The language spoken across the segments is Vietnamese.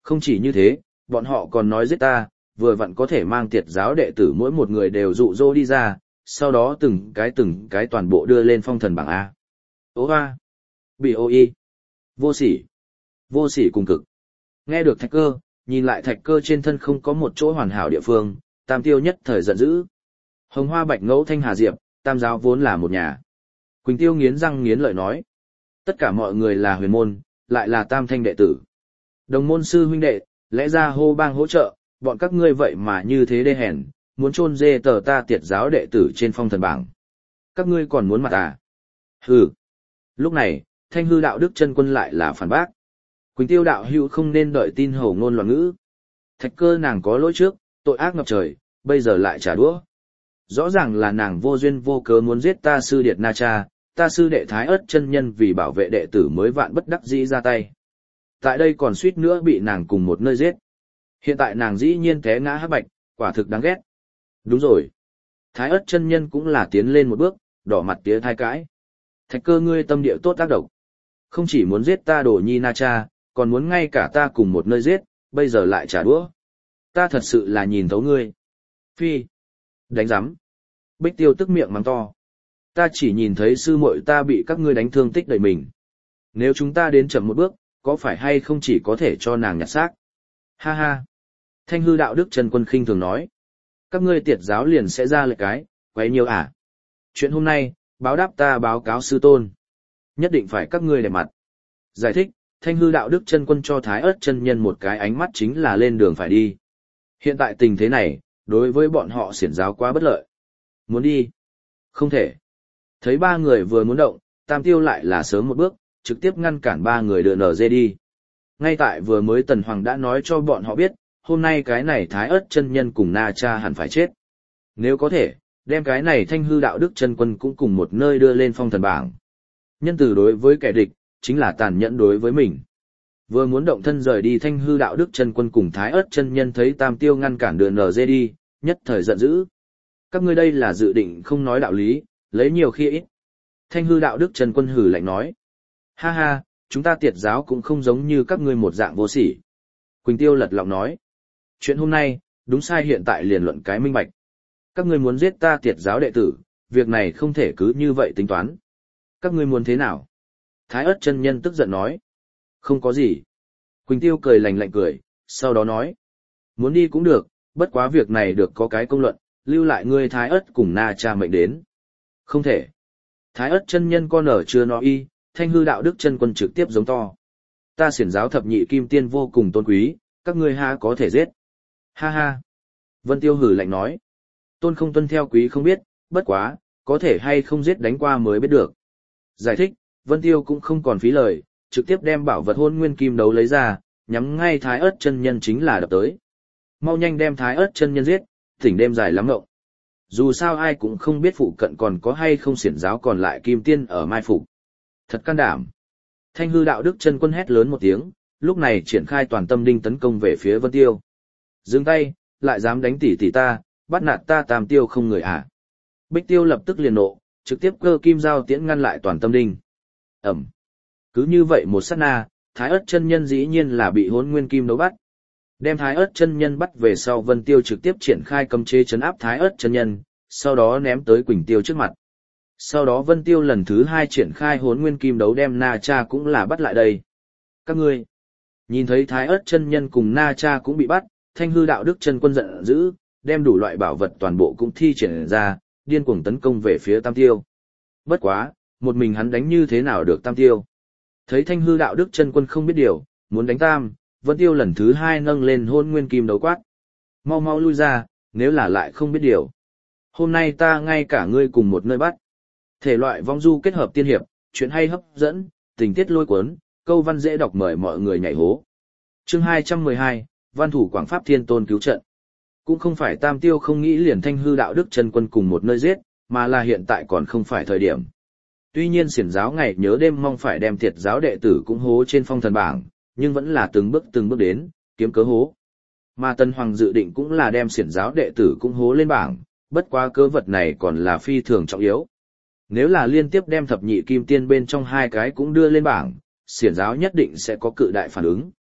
Không chỉ như thế, bọn họ còn nói giết ta, vừa vặn có thể mang tiệt giáo đệ tử mỗi một người đều dụ dỗ đi ra, sau đó từng cái toàn bộ đưa lên phong thần bảng A. Ô hoa! Bị ô y! Vô sỉ! Vô sỉ cùng cực! Nghe được Thạch Cơ, nhìn lại Thạch Cơ trên thân không có một chỗ hoàn hảo địa phương, Tam Tiêu nhất thời giận dữ. Hồng Hoa Bạch Ngẫu Thanh Hà Diệp, Tam giáo vốn là một nhà. Quỳnh Tiêu nghiến răng nghiến lợi nói. Tất cả mọi người là huyền môn, lại là Tam Thanh đệ tử. Đồng môn sư huynh đệ, lẽ ra hô bang hỗ trợ, bọn các ngươi vậy mà như thế đê hèn, muốn chôn dê tờ ta tiệt giáo đệ tử trên phong thần bảng. Các ngươi còn muốn mặt à? Hừ. Lúc này, Thanh Hư đạo đức chân quân lại là phản bác. Quỳnh Tiêu đạo hữu không nên đợi tin hổ ngôn loạn ngữ. Thạch Cơ nàng có lỗi trước, tội ác ngập trời, bây giờ lại trả đũa. Rõ ràng là nàng vô duyên vô cớ muốn giết ta sư điệt Na Cha, ta sư đệ Thái Ất chân nhân vì bảo vệ đệ tử mới vạn bất đắc dĩ ra tay. Tại đây còn suýt nữa bị nàng cùng một nơi giết. Hiện tại nàng dĩ nhiên té ngã hắc bạch, quả thực đáng ghét. Đúng rồi. Thái Ất chân nhân cũng là tiến lên một bước, đỏ mặt tía thai cãi. Thạch Cơ ngươi tâm địa tốt tác độc. Không chỉ muốn giết ta Đồ Nhi Na Cha, còn muốn ngay cả ta cùng một nơi giết, bây giờ lại trả đũa. Ta thật sự là nhìn thấu ngươi. Phi. Đánh giám. Bích Tiêu tức miệng mắng to. Ta chỉ nhìn thấy sư muội ta bị các ngươi đánh thương tích đầy mình. Nếu chúng ta đến chậm một bước, có phải hay không chỉ có thể cho nàng nhặt xác? Ha ha. Thanh Hư đạo đức chân quân khinh thường nói. Các ngươi tiệt giáo liền sẽ ra lệnh cái, quấy nhiều à? Chuyện hôm nay, báo đáp ta báo cáo sư tôn. Nhất định phải các ngươi để mặt. Giải thích, Thanh Hư đạo đức chân quân cho Thái Ất chân nhân một cái ánh mắt chính là lên đường phải đi. Hiện tại tình thế này, đối với bọn họ xiển giáo quá bất lợi. Muốn đi? Không thể. Thấy ba người vừa muốn động, Tam Tiêu lại là sớm một bước, trực tiếp ngăn cản ba người đưa NG đi. Ngay tại vừa mới Tần Hoàng đã nói cho bọn họ biết, hôm nay cái này Thái Ất chân nhân cùng Na Cha hẳn phải chết. Nếu có thể, đem cái này Thanh Hư đạo đức chân quân cũng cùng một nơi đưa lên phong thần bảng. Nhân từ đối với kẻ địch, chính là tàn nhẫn đối với mình. Vừa muốn động thân rời đi Thanh Hư đạo đức chân quân cùng Thái Ất chân nhân thấy Tam Tiêu ngăn cản đường NG đi, nhất thời giận dữ. Các ngươi đây là dự định không nói đạo lý, lấy nhiều khi ít. Thanh Hư đạo đức chân quân hử lạnh nói. Ha ha, chúng ta tiệt giáo cũng không giống như các ngươi một dạng vô sỉ. Quỳnh Tiêu lật lọng nói. Chuyện hôm nay, đúng sai hiện tại liền luận cái minh bạch. Các ngươi muốn giết ta tiệt giáo đệ tử, việc này không thể cứ như vậy tính toán. Các ngươi muốn thế nào? Thái Ất chân nhân tức giận nói. Không có gì. Quỳnh Tiêu cười lạnh lạnh cười, sau đó nói. Muốn đi cũng được, bất quá việc này được có cái công luận, lưu lại ngươi Thái Ất cùng Na Cha mệnh đến. Không thể. Thái Ất chân nhân con ở chưa nói y, Thanh Hư đạo đức chân quân trực tiếp giống to. Ta xiển giáo thập nhị kim tiên vô cùng tôn quý, các ngươi ha có thể giết. Ha ha. Vân Tiêu hử lạnh nói. Tôn không tuân theo quý không biết, bất quá, có thể hay không giết đánh qua mới biết được. Giải thích, Vân Tiêu cũng không còn phí lời, trực tiếp đem bảo vật Hôn Nguyên Kim Đấu lấy ra, nhắm ngay Thái Ất chân nhân chính là đập tới. Mau nhanh đem Thái Ất chân nhân giết, thỉnh đêm dài lắm ngộng. Dù sao ai cũng không biết phụ cận còn có hay không xiển giáo còn lại kim tiên ở mai phục. Thật can đảm. Thanh Hư đạo đức chân quân hét lớn một tiếng, lúc này triển khai toàn tâm đinh tấn công về phía Vân Tiêu. Dừng tay, lại dám đánh tỷ tỷ ta, bắt nạt ta Tam Tiêu không người à. Bích Tiêu lập tức liền nộ, trực tiếp cơ kim dao tiễn ngăn lại toàn tâm đinh. Ẩm. Cứ như vậy một sát na, Thái Ất chân nhân dĩ nhiên là bị Hỗn Nguyên Kim Đấu bắt. Đem Thái Ất chân nhân bắt về sau, Vân Tiêu trực tiếp triển khai cấm chế trấn áp Thái Ất chân nhân, sau đó ném tới Quỳnh Tiêu trước mặt. Sau đó Vân Tiêu lần thứ 2 triển khai Hỗn Nguyên Kim Đấu đem Na Cha cũng là bắt lại đây. Các ngươi nhìn thấy Thái Ất chân nhân cùng Na Cha cũng bị bắt, Thanh Hư đạo đức chân quân giận dữ, đem đủ loại bảo vật toàn bộ cũng thi triển ra, điên cuồng tấn công về phía Tam Tiêu. Bất quá, một mình hắn đánh như thế nào được Tam Tiêu? Thấy Thanh Hư đạo đức chân quân không biết điều, muốn đánh Tam, Vân Tiêu lần thứ 2 nâng lên Hôn Nguyên Kim Đấu quát. Mau mau lui ra, nếu là lại không biết điều. Hôm nay ta ngay cả ngươi cùng một nơi bắt. Thể loại vong du kết hợp tiên hiệp, chuyện hay hấp dẫn, tình tiết lôi cuốn, câu văn dễ đọc mời mọi người nhảy hố. Chương 212, Văn thủ Quảng Pháp Thiên Tôn cứu trận. Cũng không phải Tam Tiêu không nghĩ liền Thanh Hư đạo đức chân quân cùng một nơi giết, mà là hiện tại còn không phải thời điểm. Tuy nhiên xiển giáo ngày nhớ đêm mong phải đem tiệt giáo đệ tử cũng hố trên phong thần bảng, nhưng vẫn là từng bước đến, kiếm cớ hố. Mà Tân Hoàng dự định cũng là đem xiển giáo đệ tử cũng hố lên bảng, bất quá cớ vật này còn là phi thường trọng yếu. Nếu là liên tiếp đem thập nhị kim tiên bên trong 2 cái cũng đưa lên bảng, xiển giáo nhất định sẽ có cự đại phản ứng.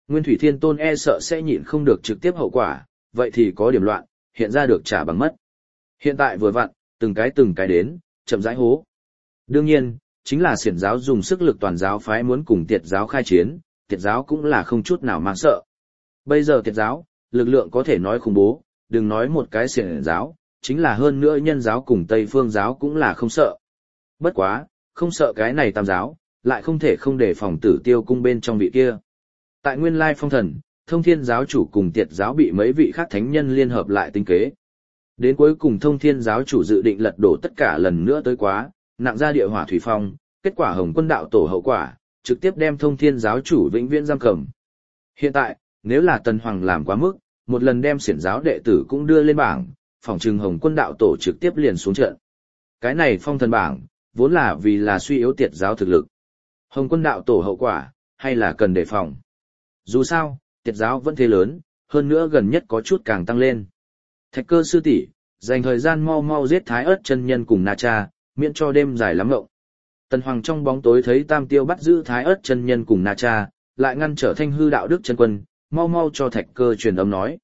Nguyên Thủy Thiên Tôn e sợ sẽ nhịn không được trực tiếp hậu quả, vậy thì có điểm loạn, hiện ra được trả bằng mất. Hiện tại vừa vặn, từng cái đến, chậm rãi hố. Đương nhiên, chính là xiển giáo dùng sức lực toàn giáo phái muốn cùng tiệt giáo khai chiến, tiệt giáo cũng là không chút nào mang sợ. Bây giờ tiệt giáo, lực lượng có thể nói khủng bố, đừng nói một cái xiển giáo, chính là hơn nữa nhân giáo cùng Tây Phương giáo cũng là không sợ. Bất quá, không sợ cái này tam giáo, lại không thể không để phòng Tử Tiêu cung bên trong vị kia. Tại Nguyên Lai Phong Thần, Thông Thiên giáo chủ cùng Tiệt giáo bị mấy vị khác thánh nhân liên hợp lại tính kế. Đến cuối cùng Thông Thiên giáo chủ dự định lật đổ tất cả lần nữa tới quá, nặng ra địa hỏa thủy phong, kết quả Hồng Quân đạo tổ hậu quả, trực tiếp đem Thông Thiên giáo chủ vĩnh viễn giam cầm. Hiện tại, nếu là Tần Hoàng làm quá mức, một lần đem xiển giáo đệ tử cũng đưa lên bảng, phỏng chừng Hồng Quân đạo tổ trực tiếp liền xuống trận. Cái này phong thần bảng, vốn là vì là suy yếu Tiệt giáo thực lực. Hồng Quân đạo tổ hậu quả, hay là cần đề phòng. Dù sao, Tiệt giáo vẫn thế lớn, hơn nữa gần nhất có chút càng tăng lên. Thạch Cơ sư tỷ, dành thời gian mau mau giết Thái Ức chân nhân cùng Na Cha, miễn cho đêm dài lắm ngộng. Tần Hoàng trong bóng tối thấy Tam Tiêu bắt giữ Thái Ức chân nhân cùng Na Cha, lại ngăn trở Thanh Hư đạo đức chân quân, mau mau cho Thạch Cơ truyền âm nói.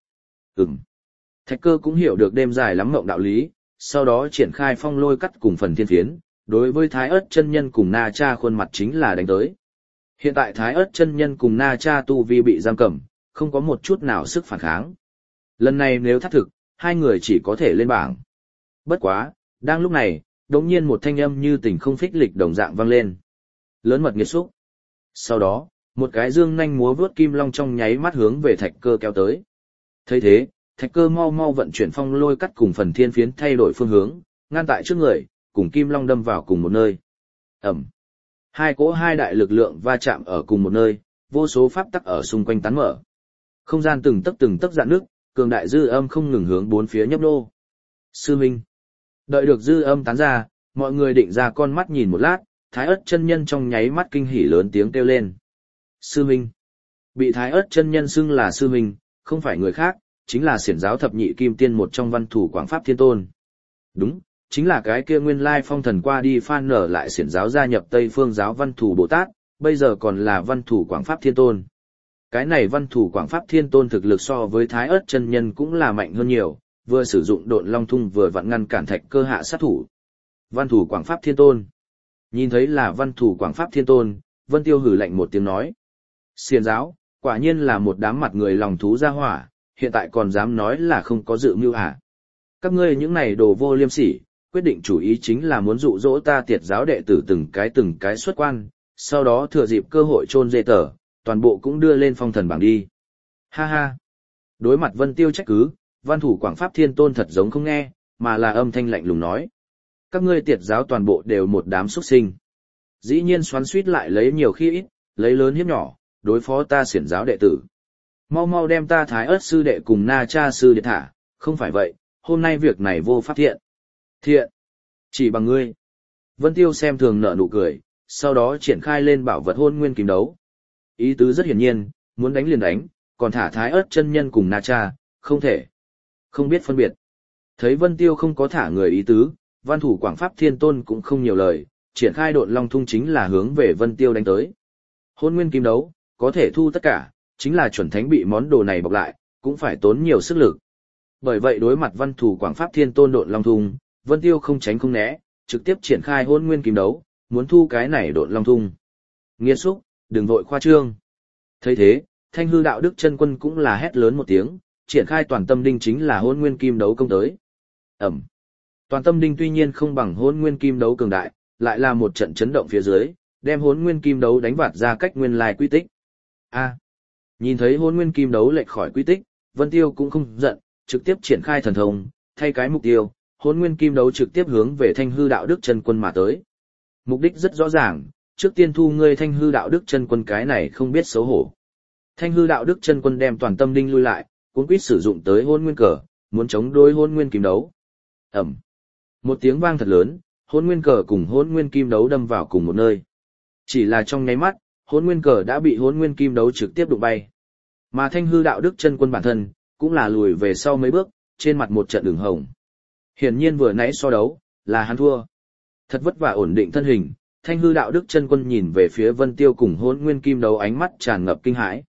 Thạch Cơ cũng hiểu được đêm dài lắm ngộng đạo lý, sau đó triển khai phong lôi cắt cùng phần thiên phiến, đối với Thái Ức chân nhân cùng Na Cha khuôn mặt chính là đánh tới. Hiện tại Thái Ức chân nhân cùng Na Cha tu vi bị giam cầm, không có một chút nào sức phản kháng. Lần này nếu thất thực, hai người chỉ có thể lên bảng. Bất quá, đang lúc này, đột nhiên một thanh âm như tình không phích lịch đồng dạng vang lên. Lớn mật nghiệt xúc. Sau đó, một cái dương nhanh múa vướt kim long trong nháy mắt hướng về Thạch Cơ kéo tới. Thấy thế, Thạch Cơ mau mau vận chuyển phong lôi cắt cùng phần thiên phiến thay đổi phương hướng, ngăn tại trước người, cùng kim long đâm vào cùng một nơi. Ẩm. Hai cỗ hai đại lực lượng va chạm ở cùng một nơi, vô số pháp tắc ở xung quanh tán mở. Không gian từng tấc rạn nước, cường đại dư âm không ngừng hướng bốn phía nhấp nô. Sư Minh. Đợi được dư âm tán ra, mọi người định ra con mắt nhìn một lát, Thái Ức chân nhân trong nháy mắt kinh hỉ lớn tiếng kêu lên. Sư Minh. Bị Thái Ức chân nhân xưng là Sư Minh, không phải người khác, chính là xiển giáo thập nhị kim tiên một trong Văn Thủ Quảng Pháp Thiên Tôn. Đúng, chính là cái kia Nguyên Lai Phong Thần qua đi phan nở lại xiển giáo gia nhập Tây Phương giáo Văn Thủ Bồ Tát, bây giờ còn là Văn Thủ Quảng Pháp Thiên Tôn. Cái này Văn Thủ Quảng Pháp Thiên Tôn thực lực so với Thái Ức chân nhân cũng là mạnh hơn nhiều, vừa sử dụng Độn Long Thung vừa vặn ngăn cản Thạch Cơ hạ sát thủ. Văn Thủ Quảng Pháp Thiên Tôn. Nhìn thấy là Văn Thủ Quảng Pháp Thiên Tôn, Vân Tiêu hử lạnh một tiếng nói: "Xiển giáo, quả nhiên là một đám mặt người lòng thú ra hỏa, hiện tại còn dám nói là không có dự mưu hả? Các ngươi những này đồ vô liêm sỉ, quyết định chủ ý chính là muốn dụ dỗ ta Tiệt giáo đệ tử từng cái xuất quan, sau đó thừa dịp cơ hội chôn dê tờ, toàn bộ cũng đưa lên phong thần bảng đi." Ha ha. Đối mặt Vân Tiêu trách cứ, Văn Thủ Quảng Pháp Thiên Tôn thật giống không nghe, mà là âm thanh lạnh lùng nói: "Các ngươi Tiệt giáo toàn bộ đều một đám xuất sinh. Dĩ nhiên xoắn xuýt lại lấy nhiều khi ít, lấy lớn hiếp nhỏ, đối phó ta xiển giáo đệ tử. Mau mau đem ta Thái Ức sư đệ cùng Na Cha sư đệ thả, không phải vậy, hôm nay việc này vô pháp thiện." Thiện? Chỉ bằng ngươi. Vân Tiêu xem thường nở nụ cười, sau đó triển khai lên bảo vật Hôn Nguyên Kiếm Đấu. Ý tứ rất hiển nhiên, muốn đánh liền đánh, còn thả Thái Ức chân nhân cùng Na Cha, không thể. Không biết phân biệt. Thấy Vân Tiêu không có thả người ý tứ, Văn Thủ Quảng Pháp Thiên Tôn cũng không nhiều lời, triển khai Độn Long Thung chính là hướng về Vân Tiêu đánh tới. Hôn Nguyên Kiếm Đấu, có thể thu tất cả, chính là chuẩn thánh bị món đồ này bọc lại, cũng phải tốn nhiều sức lực. Bởi vậy đối mặt Văn Thủ Quảng Pháp Thiên Tôn Độn Long Thung, Vân Tiêu không tránh không né, trực tiếp triển khai Hôn Nguyên Kiếm Đấu, muốn thu cái này Độn Long Thung. Nghiệt xúc, đừng vội khoa trương. Thấy thế, Thanh Hư đạo đức chân quân cũng là hét lớn một tiếng, triển khai toàn tâm đinh chính là Hôn Nguyên Kim Đấu công tới. Ẩm. Toàn tâm đinh tuy nhiên không bằng Hôn Nguyên Kim Đấu cường đại, lại là một trận chấn động phía dưới, đem Hôn Nguyên Kim Đấu đánh vạt ra cách nguyên lai quy tích. A. Nhìn thấy Hôn Nguyên Kim Đấu lệch khỏi quy tích, Vân Tiêu cũng không giận, trực tiếp triển khai thần thông, thay cái mục tiêu, Hôn Nguyên Kim Đấu trực tiếp hướng về Thanh Hư đạo đức chân quân mà tới. Mục đích rất rõ ràng, trước tiên thu ngươi Thanh Hư đạo đức chân quân cái này không biết xấu hổ. Thanh Hư đạo đức chân quân đem toàn tâm đinh lui lại, cuống quýt sử dụng tới Hôn Nguyên cờ, muốn chống đối Hôn Nguyên Kim Đấu. Ầm. Một tiếng vang thật lớn, Hôn Nguyên cờ cùng Hôn Nguyên Kim Đấu đâm vào cùng một nơi. Chỉ là trong nháy mắt, Hôn Nguyên cờ đã bị Hôn Nguyên Kim Đấu trực tiếp đụng bay. Mà Thanh Hư đạo đức chân quân bản thân cũng là lùi về sau mấy bước, trên mặt một trận ửng hồng. Hiển nhiên vừa nãy so đấu là hắn thua. Thật vất vả ổn định thân hình, Thanh Hư đạo đức chân quân nhìn về phía Vân Tiêu cùng Hôn Nguyên Kim Đấu ánh mắt tràn ngập kinh hãi.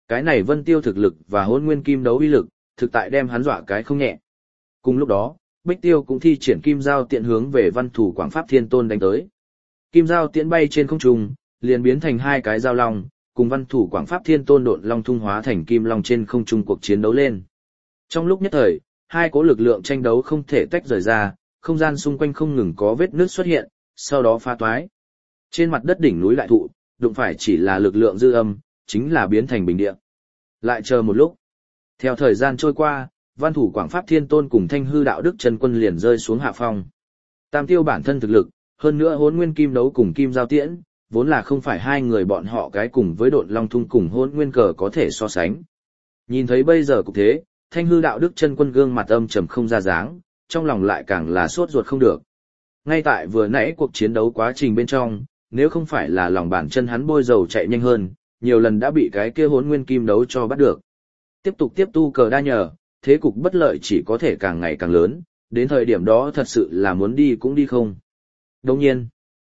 Cái này Vân Tiêu thực lực và Hỗn Nguyên Kim đấu uy lực, thực tại đem hắn dọa cái không nhẹ. Cùng lúc đó, Bích Tiêu cũng thi triển kim giao tiện hướng về Văn Thủ Quảng Pháp Thiên Tôn đánh tới. Kim giao tiễn bay trên không trung, liền biến thành hai cái giao long, cùng Văn Thủ Quảng Pháp Thiên Tôn độn long thung hóa thành kim long trên không trung cuộc chiến đấu lên. Trong lúc nhất thời, hai cỗ lực lượng tranh đấu không thể tách rời ra, không gian xung quanh không ngừng có vết nứt xuất hiện, sau đó phá toái. Trên mặt đất đỉnh núi đại thụ, đụng phải chỉ là lực lượng dư âm, chính là biến thành bình địa. Lại chờ một lúc. Theo thời gian trôi qua, Văn Thủ Quảng Pháp Thiên Tôn cùng Thanh Hư Đạo Đức Chân Quân liền rơi xuống hạ phong. Tam Tiêu bản thân thực lực, hơn nữa Hỗn Nguyên Kim đấu cùng Kim Giao Tiễn, vốn là không phải hai người bọn họ cái cùng với Độn Long Thung cùng Hỗn Nguyên Cờ có thể so sánh. Nhìn thấy bây giờ cục thế, Thanh Hư Đạo Đức Chân Quân gương mặt âm trầm không ra dáng, trong lòng lại càng là sốt ruột không được. Ngay tại vừa nãy cuộc chiến đấu quá trình bên trong, nếu không phải là lòng bàn chân hắn bôi dầu chạy nhanh hơn, nhiều lần đã bị cái kia Hỗn Nguyên Kim đấu cho bắt được. Tiếp tục tiếp tu cờ đa nhờ, thế cục bất lợi chỉ có thể càng ngày càng lớn, đến thời điểm đó thật sự là muốn đi cũng đi không. Đồng nhiên,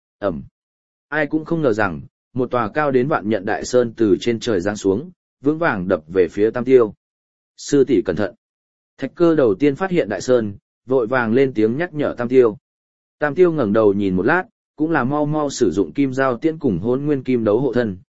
ai cũng không ngờ rằng, một tòa cao đến vạn nhận đại sơn từ trên trời giáng xuống, vững vàng đập về phía Tam Tiêu. Sư tỷ cẩn thận. Thạch Cơ đầu tiên phát hiện đại sơn, vội vàng lên tiếng nhắc nhở Tam Tiêu. Tam Tiêu ngẩng đầu nhìn một lát, cũng là mau mau sử dụng kim giao tiễn cùng Hỗn Nguyên Kim đấu hộ thân.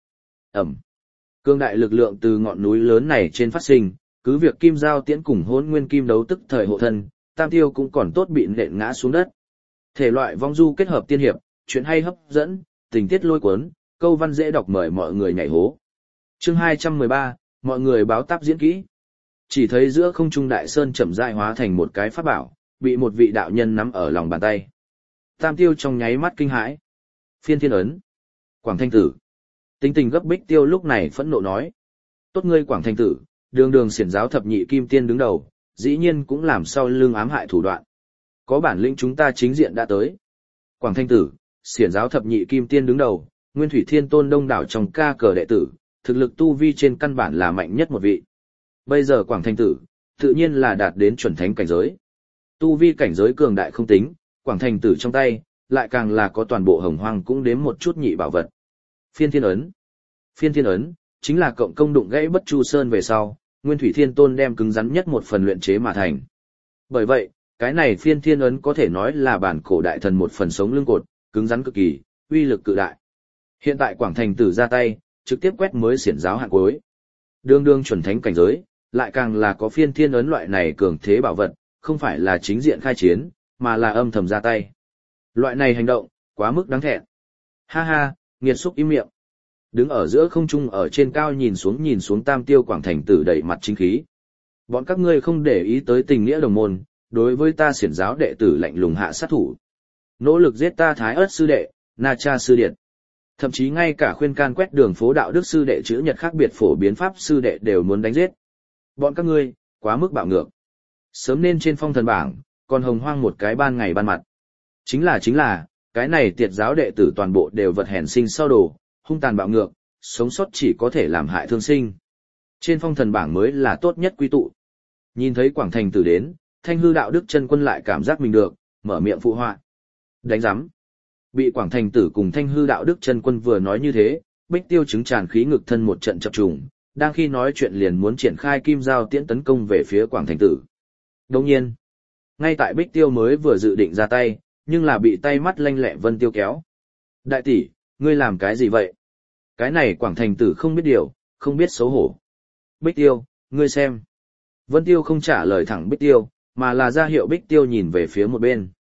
Cương đại lực lượng từ ngọn núi lớn này trên phát sinh, cứ việc kim giao tiễn cùng Hỗn Nguyên Kim đấu tức thời hộ thân, Tam Tiêu cũng còn tốt bị nện ngã xuống đất. Thể loại vong du kết hợp tiên hiệp, chuyện hay hấp dẫn, tình tiết lôi cuốn, câu văn dễ đọc, mời mọi người nhảy hố. Chương 213, mọi người báo táp diễn kỹ. Chỉ thấy giữa không trung đại sơn chậm rãi hóa thành một cái pháp bảo, bị một vị đạo nhân nắm ở lòng bàn tay. Tam Tiêu trong nháy mắt kinh hãi. Phiên Thiên ấn. Quảng Thanh Tử. Tính tình gấp Bích Tiêu lúc này phẫn nộ nói. Tốt ngươi Quảng Thanh Tử, đường đường xiển giáo thập nhị kim tiên đứng đầu, dĩ nhiên cũng làm sau lưng ám hại thủ đoạn. Có bản lĩnh chúng ta chính diện đã tới. Quảng Thanh Tử, xiển giáo thập nhị kim tiên đứng đầu, Nguyên Thủy Thiên Tôn đông đảo trong ca cờ đệ tử, thực lực tu vi trên căn bản là mạnh nhất một vị. Bây giờ Quảng Thanh Tử, tự nhiên là đạt đến chuẩn thánh cảnh giới. Tu vi cảnh giới cường đại không tính, Quảng Thanh Tử trong tay, lại càng là có toàn bộ hồng hoang cũng đếm một chút nhị bảo vật. Phiên Thiên ấn. Phiên Thiên ấn, chính là cộng công đụng gãy Bất Chu Sơn về sau, Nguyên Thủy Thiên Tôn đem cứng rắn nhất một phần luyện chế mà thành. Bởi vậy, cái này Phiên Thiên ấn có thể nói là bản cổ đại thần một phần sống lưng cột, cứng rắn cực kỳ, uy lực cự đại. Hiện tại Quảng Thanh Tử ra tay, trực tiếp quét mới xiển giáo hạng cuối. Đương đương chuẩn thánh cảnh giới, lại càng là có Phiên Thiên ấn loại này cường thế bảo vật, không phải là chính diện khai chiến, mà là âm thầm ra tay. Loại này hành động, quá mức đáng thẹn. Ha ha, nghiệt xúc im miệng. Đứng ở giữa không trung ở trên cao nhìn xuống Tam Tiêu Quảng Thanh Tử đẩy mặt chính khí. Bọn các ngươi không để ý tới tình nghĩa đồng môn, đối với ta xiển giáo đệ tử lạnh lùng hạ sát thủ. Nỗ lực giết ta Thái Ất sư đệ, Na Cha sư điệt. Thậm chí ngay cả khuyên can quét đường phố đạo đức sư đệ chữ nhật khác biệt phổ biến pháp sư đệ đều muốn đánh giết. Bọn các ngươi, quá mức bạo ngược. Sớm nên trên phong thần bảng, còn hồng hoang một cái ban ngày ban mặt. Chính là, cái này tiệt giáo đệ tử toàn bộ đều vật hèn sinh sau đồ, hung tàn bạo ngược, sống sót chỉ có thể làm hại thương sinh. Trên phong thần bảng mới là tốt nhất quy tụ. Nhìn thấy Quảng Thanh Tử đến, Thanh Hư Đạo Đức Chân Quân lại cảm giác mình được, mở miệng phụ họa. Đánh giám. Bị Quảng Thanh Tử cùng Thanh Hư Đạo Đức Chân Quân vừa nói như thế, Bích Tiêu chứng tràn khí ngực thân một trận chập trùng, đang khi nói chuyện liền muốn triển khai kim giao tiễn tấn công về phía Quảng Thanh Tử. Đồng nhiên, ngay tại Bích Tiêu mới vừa dự định ra tay, nhưng là bị tay mắt lanh lẹ Vân Tiêu kéo. Đại tỷ, ngươi làm cái gì vậy? Cái này Quảng Thanh Tử không biết điều, không biết xấu hổ. Bích Tiêu, ngươi xem. Vân Tiêu không trả lời thẳng Bích Tiêu, mà là ra hiệu Bích Tiêu nhìn về phía một bên.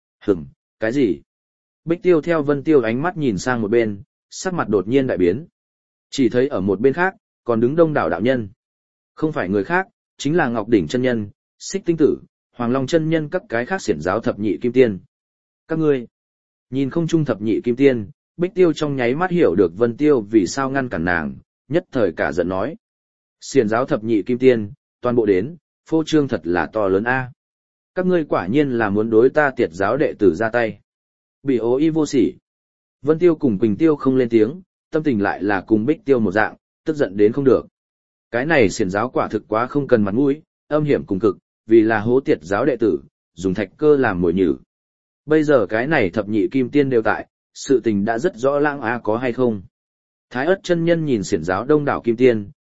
Cái gì? Bích Tiêu theo Vân Tiêu ánh mắt nhìn sang một bên, sắc mặt đột nhiên đại biến. Chỉ thấy ở một bên khác, còn đứng đông đảo đạo nhân. Không phải người khác, chính là Ngọc Đỉnh chân nhân, Xích Tinh Tử, Hoàng Long chân nhân các cái khác xiển giáo thập nhị kim tiên. Các ngươi, nhìn không trung thập nhị kim tiên, Bích Tiêu trong nháy mắt hiểu được Vân Tiêu vì sao ngăn cản nàng, nhất thời cả giận nói. Xiển giáo thập nhị kim tiên, toàn bộ đến, phô trương thật là to lớn a. Các ngươi quả nhiên là muốn đối ta tiệt giáo đệ tử ra tay. Bị ố y vô sỉ. Vân Tiêu cùng Quỳnh Tiêu không lên tiếng, tâm tình lại là cùng Bích Tiêu một dạng, tức giận đến không được. Cái này xiển giáo quả thực quá không cần mặt mũi, âm hiểm cùng cực, vì là hố tiệt giáo đệ tử, dùng Thạch Cơ làm mồi nhử. Bây giờ cái này thập nhị kim tiên đều tại, sự tình đã rất rõ lãng a có hay không. Thái Ất chân nhân nhìn xiển giáo đông đảo kim tiên,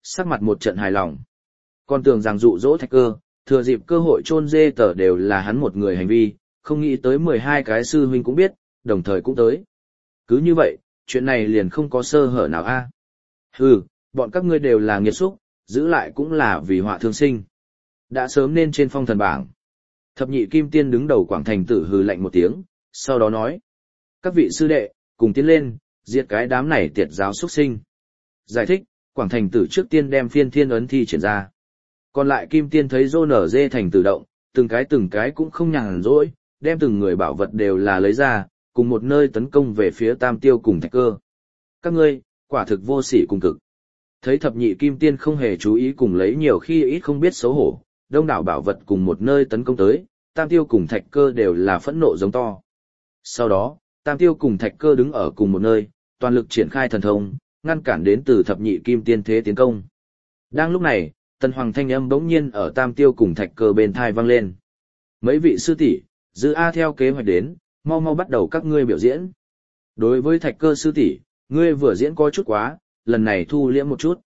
sắc mặt một trận hài lòng. Còn tưởng rằng dụ dỗ Thạch Cơ, thừa dịp cơ hội chôn dê tờ đều là hắn một người hành vi, không nghĩ tới 12 cái sư huynh cũng biết, đồng thời cũng tới. Cứ như vậy, chuyện này liền không có sơ hở nào a. Hừ, bọn các ngươi đều là nghiệt xúc, giữ lại cũng là vì họa thương sinh. Đã sớm nên trên phong thần bảng. Thập nhị kim tiên đứng đầu Quảng Thành Tử hừ lạnh một tiếng, sau đó nói. Các vị sư đệ, cùng tiến lên, diệt cái đám này tiệt giáo xuất sinh. Giải thích, Quảng Thành Tử trước tiên đem phiên thiên ấn thi triển ra. Còn lại kim tiên thấy rô nở dê thành tự động, từng cái cũng không nhàn rỗi, đem từng người bảo vật đều là lấy ra, cùng một nơi tấn công về phía Tam Tiêu cùng Thạch Cơ. Các ngươi, quả thực vô sỉ cùng cực. Thấy thập nhị kim tiên không hề chú ý cùng lấy nhiều khi ít không biết xấu hổ, đông đảo bảo vật cùng một nơi tấn công tới, Tam Tiêu cùng Thạch Cơ đều là phẫn nộ giống to. Sau đó, Tam Tiêu cùng Thạch Cơ đứng ở cùng một nơi, toàn lực triển khai thần thông, ngăn cản đến từ thập nhị kim tiên thế tiến công. Đang lúc này, Tần Hoàng thanh âm bỗng nhiên ở Tam Tiêu cùng Thạch Cơ bên thai vang lên. Mấy vị sư tỷ, giữ A theo kế hoạch đến, mau mau bắt đầu các ngươi biểu diễn. Đối với Thạch Cơ sư tỷ, ngươi vừa diễn có chút quá, lần này thu liễm một chút.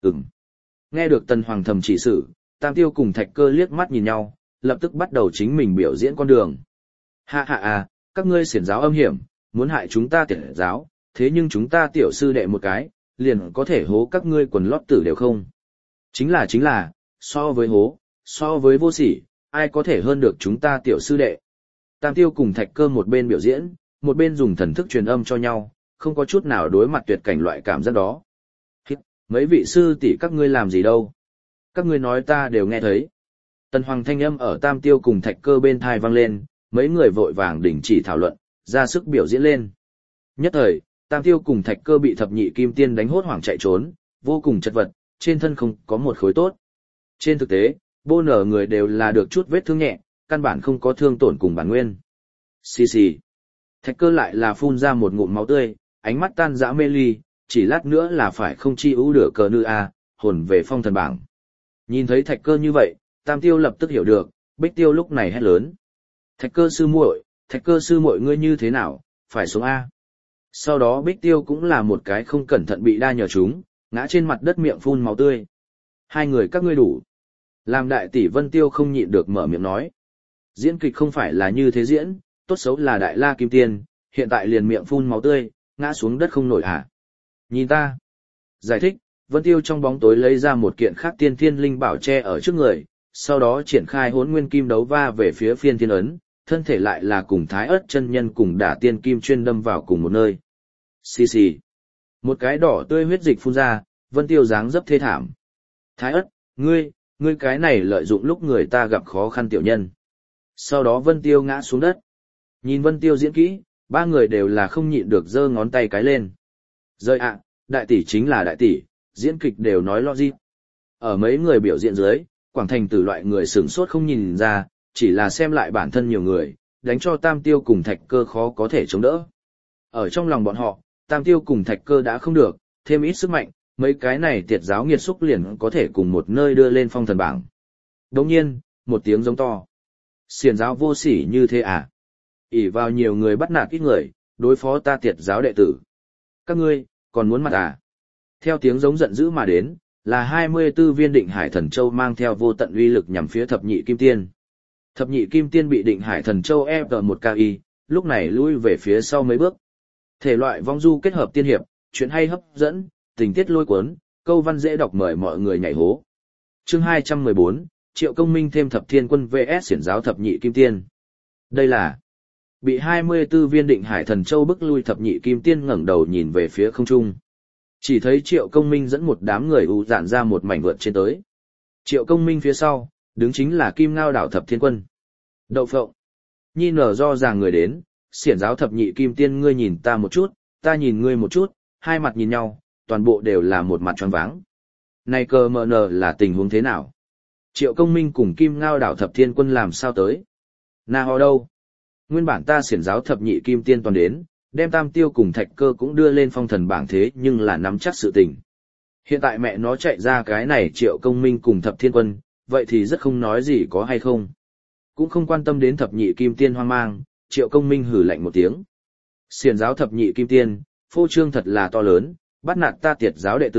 Nghe được Tần Hoàng thầm chỉ sử, Tam Tiêu cùng Thạch Cơ liếc mắt nhìn nhau, lập tức bắt đầu chính mình biểu diễn con đường. Hạ hạ à, các ngươi xiển giáo âm hiểm, muốn hại chúng ta tiệt giáo, thế nhưng chúng ta tiểu sư đệ một cái, liền có thể hố các ngươi quần lót tử đều không. Chính là, so với hố, so với vô sỉ, ai có thể hơn được chúng ta tiểu sư đệ. Tam Tiêu cùng Thạch Cơ một bên biểu diễn, một bên dùng thần thức truyền âm cho nhau, không có chút nào đối mặt tuyệt cảnh loại cảm giác đó. Mấy vị sư tỷ các ngươi làm gì đâu? Các ngươi nói ta đều nghe thấy. Tần Hoàng thanh âm ở Tam Tiêu cùng Thạch Cơ bên thai vang lên, mấy người vội vàng đình chỉ thảo luận, ra sức biểu diễn lên. Nhất thời, Tam Tiêu cùng Thạch Cơ bị thập nhị kim tiên đánh hốt hoảng chạy trốn, vô cùng chật vật, trên thân không có một khối tốt. Trên thực tế, bô nở người đều là được chút vết thương nhẹ, căn bản không có thương tổn cùng bản nguyên. Xì xì. Thạch Cơ lại là phun ra một ngụm máu tươi, ánh mắt tan dã mê ly, chỉ lát nữa là phải không chi ưu đửa cờ nữ a, hồn về phong thần bảng. Nhìn thấy Thạch Cơ như vậy, Tam Tiêu lập tức hiểu được, Bích Tiêu lúc này hét lớn. Thạch Cơ sư muội ngươi như thế nào, phải xuống A. Sau đó Bích Tiêu cũng là một cái không cẩn thận bị đa nhờ chúng, ngã trên mặt đất miệng phun máu tươi. Hai người các ngươi đủ. Làm đại tỷ Vân Tiêu không nhịn được mở miệng nói. Diễn kịch không phải là như thế diễn, tốt xấu là đại la kim tiên, hiện tại liền miệng phun máu tươi, ngã xuống đất không nổi hả. Nhìn ta. Giải thích, Vân Tiêu trong bóng tối lấy ra một kiện khác tiên thiên linh bảo che ở trước người, sau đó triển khai hỗn nguyên kim đấu va về phía phiên thiên ấn, thân thể lại là cùng Thái Ức chân nhân cùng đả tiên kim chuyên đâm vào cùng một nơi. Xì xì. Một cái đỏ tươi huyết dịch phun ra, Vân Tiêu dáng dấp thê thảm. Thái Ức, ngươi cái này lợi dụng lúc người ta gặp khó khăn tiểu nhân. Sau đó Vân Tiêu ngã xuống đất. Nhìn Vân Tiêu diễn kỹ, ba người đều là không nhịn được giơ ngón tay cái lên. Rơi ạ, đại tỷ chính là đại tỷ, diễn kịch đều nói logic. Ở mấy người biểu diễn dưới, Quảng Thành Tử loại người sửng sốt không nhìn ra, chỉ là xem lại bản thân nhiều người, đánh cho Tam Tiêu cùng Thạch Cơ khó có thể chống đỡ. Ở trong lòng bọn họ, Tam Tiêu cùng Thạch Cơ đã không được, thêm ít sức mạnh, mấy cái này tiệt giáo nghiệt xúc liền có thể cùng một nơi đưa lên phong thần bảng. Đồng nhiên, một tiếng giống to. Xiển giáo vô sỉ như thế à? ỷ vào nhiều người bắt nạt ít người, đối phó ta tiệt giáo đệ tử. Các ngươi, còn muốn mặt à? Theo tiếng giống giận dữ mà đến, là 24 viên định hải thần châu mang theo vô tận uy lực nhằm phía thập nhị kim tiên. Thập nhị kim tiên bị định hải thần châu ép ở một KI, lúc này lui về phía sau mấy bước. Thể loại vong du kết hợp tiên hiệp, chuyện hay hấp dẫn, tình tiết lôi cuốn, câu văn dễ đọc mời mọi người nhảy hố. Chương 214, Triệu Công Minh thêm thập thiên quân vs xiển giáo thập nhị kim tiên. Đây là bị 24 viên định hải thần châu bức lui thập nhị kim tiên ngẩng đầu nhìn về phía không trung. Chỉ thấy Triệu Công Minh dẫn một đám người u dạn ra một mảnh vượt trên tới. Triệu Công Minh phía sau, đứng chính là Kim Ngao đảo thập thiên quân. Đậu phộng. Nhi nở do ràng người đến, xiển giáo thập nhị kim tiên ngươi nhìn ta một chút, ta nhìn ngươi một chút, hai mặt nhìn nhau, toàn bộ đều là một mặt choáng váng. Này cờ mờ nờ là tình huống thế nào? Triệu Công Minh cùng Kim Ngao đảo thập thiên quân làm sao tới? Na ho đâu? Nguyên bản ta xiển giáo thập nhị kim tiên toàn đến, đem Tam Tiêu cùng Thạch Cơ cũng đưa lên phong thần bảng thế nhưng là nắm chắc sự tình. Hiện tại mẹ nó chạy ra cái này Triệu Công Minh cùng thập thiên quân, vậy thì rất không nói gì có hay không. Cũng không quan tâm đến thập nhị kim tiên hoang mang, Triệu Công Minh hử lạnh một tiếng. Xiển giáo thập nhị kim tiên, phô trương thật là to lớn, bắt nạt ta tiệt giáo đệ tử,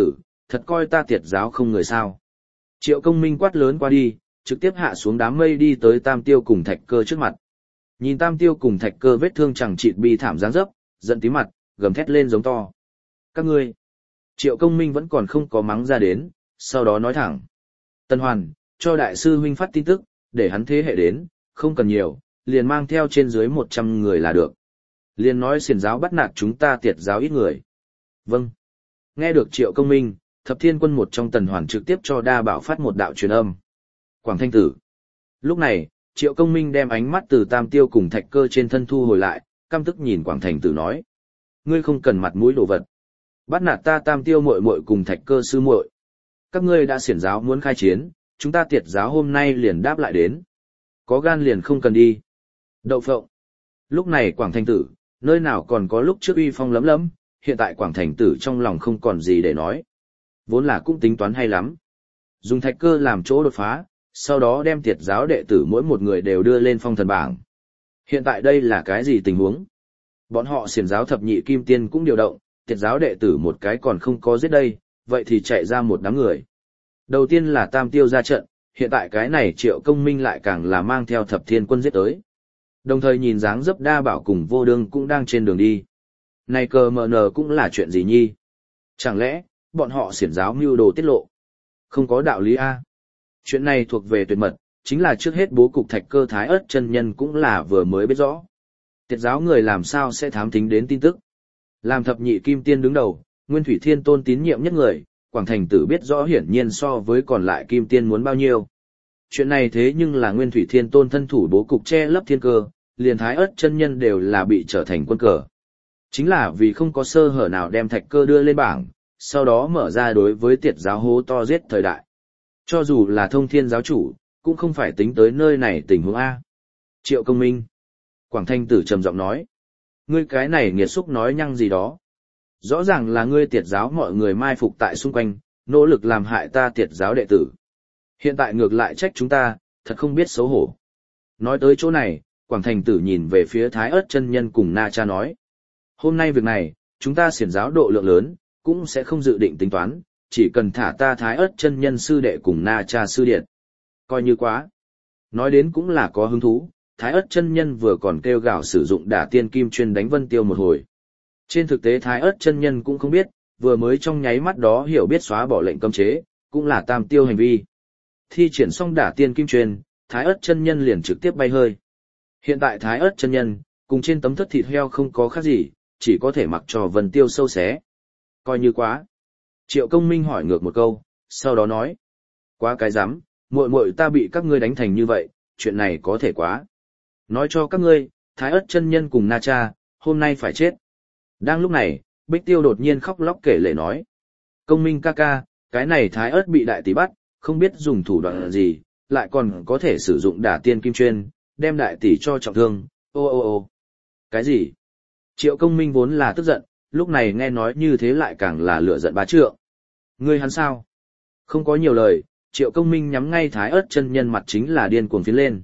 thật coi ta tiệt giáo không người sao. Triệu Công Minh quát lớn qua đi, trực tiếp hạ xuống đám mây đi tới Tam Tiêu cùng Thạch Cơ trước mặt. Nhìn Tam Tiêu cùng Thạch Cơ vết thương chẳng chịt bi thảm dáng dấp, giận tí mặt, gầm thét lên giống to. Các ngươi! Triệu Công Minh vẫn còn không có mắng ra đến, sau đó nói thẳng. Tân Hoàn, cho đại sư huynh phát tin tức, để hắn thế hệ đến, không cần nhiều, liền mang theo trên dưới 100 người là được. Liền nói xiển giáo bắt nạt chúng ta tiệt giáo ít người. Vâng. Nghe được Triệu Công Minh, Thập Thiên Quân một trong Tần Hoàn trực tiếp cho Đa Bảo phát một đạo truyền âm. Quảng Thanh Tử. Lúc này, Triệu Công Minh đem ánh mắt từ Tam Tiêu cùng Thạch Cơ trên thân thu hồi lại, căm tức nhìn Quảng Thành Tử nói. Ngươi không cần mặt mũi đồ vật. Bắt nạt ta Tam Tiêu muội muội cùng Thạch Cơ sư muội. Các ngươi đã xiển giáo muốn khai chiến, chúng ta tiệt giáo hôm nay liền đáp lại đến. Có gan liền không cần đi. Đậu phộng. Lúc này Quảng Thành Tử, nơi nào còn có lúc trước uy phong lấm lấm, hiện tại Quảng Thành Tử trong lòng không còn gì để nói. Vốn là cũng tính toán hay lắm. Dùng Thạch Cơ làm chỗ đột phá, sau đó đem tiệt giáo đệ tử mỗi một người đều đưa lên phong thần bảng. Hiện tại đây là cái gì tình huống? Bọn họ xiển giáo thập nhị kim tiên cũng điều động, tiệt giáo đệ tử một cái còn không có giết đây, vậy thì chạy ra một đám người. Đầu tiên là Tam Tiêu ra trận, hiện tại cái này Triệu Công Minh lại càng là mang theo Thập Thiên Quân giết tới. Đồng thời nhìn dáng dấp Đa Bảo cùng Vô Đương cũng đang trên đường đi. Này cờ mờ nờ cũng là chuyện gì nhi? Chẳng lẽ, bọn họ xiển giáo mưu đồ tiết lộ? Không có đạo lý a. Chuyện này thuộc về tuyệt mật, chính là trước hết bố cục Thạch Cơ Thái Ất chân nhân cũng là vừa mới biết rõ. Tiệt giáo người làm sao sẽ thám thính đến tin tức? Làm thập nhị kim tiên đứng đầu, Nguyên Thủy Thiên Tôn tín nhiệm nhất người, Quảng Thành Tử biết rõ hiển nhiên so với còn lại kim tiên muốn bao nhiêu. Chuyện này thế nhưng là Nguyên Thủy Thiên Tôn thân thủ bố cục che lấp thiên cơ, liền Thái Ất chân nhân đều là bị trở thành quân cờ. Chính là vì không có sơ hở nào đem Thạch Cơ đưa lên bảng, sau đó mở ra đối với tiệt giáo hố to giết thời đại. Cho dù là Thông Thiên giáo chủ, cũng không phải tính tới nơi này tình huống A. Triệu Công Minh. Quảng Thanh Tử trầm giọng nói. Ngươi cái này nghiệt xúc nói nhăng gì đó. Rõ ràng là ngươi tiệt giáo mọi người mai phục tại xung quanh, nỗ lực làm hại ta tiệt giáo đệ tử. Hiện tại ngược lại trách chúng ta, thật không biết xấu hổ. Nói tới chỗ này, Quảng Thành Tử nhìn về phía Thái Ất chân nhân cùng Na Cha nói. Hôm nay việc này, chúng ta xiển giáo độ lượng lớn, cũng sẽ không dự định tính toán, chỉ cần thả ta Thái Ất chân nhân sư đệ cùng Na Cha sư điện. Coi như quá. Nói đến cũng là có hứng thú, Thái Ất chân nhân vừa còn kêu gào sử dụng đả tiên kim chuyên đánh Vân Tiêu một hồi. Trên thực tế Thái Ất chân nhân cũng không biết, vừa mới trong nháy mắt đó hiểu biết xóa bỏ lệnh cấm chế, cũng là Tam Tiêu hành vi. Thi triển xong đả tiên kim chuyên, Thái Ất chân nhân liền trực tiếp bay hơi. Hiện tại Thái Ất chân nhân, cùng trên tấm thất thịt heo không có khác gì, chỉ có thể mặc cho Vân Tiêu sâu xé. Coi như quá. Triệu Công Minh hỏi ngược một câu, sau đó nói. Quá cái rắm, muội muội ta bị các ngươi đánh thành như vậy, chuyện này có thể quá. Nói cho các ngươi, Thái Ất chân nhân cùng Na Cha, hôm nay phải chết. Đang lúc này, Bích Tiêu đột nhiên khóc lóc kể lể nói. Công Minh ca ca, cái này Thái Ất bị đại tỷ bắt, không biết dùng thủ đoạn gì, lại còn có thể sử dụng đả tiên kim chuyên, đem đại tỷ cho trọng thương, ô. Cái gì? Triệu Công Minh vốn là tức giận, lúc này nghe nói như thế lại càng là lửa giận bá trượng. Ngươi hắn sao? Không có nhiều lời, Triệu Công Minh nhắm ngay Thái Ất chân nhân mặt chính là điên cuồng phiến lên.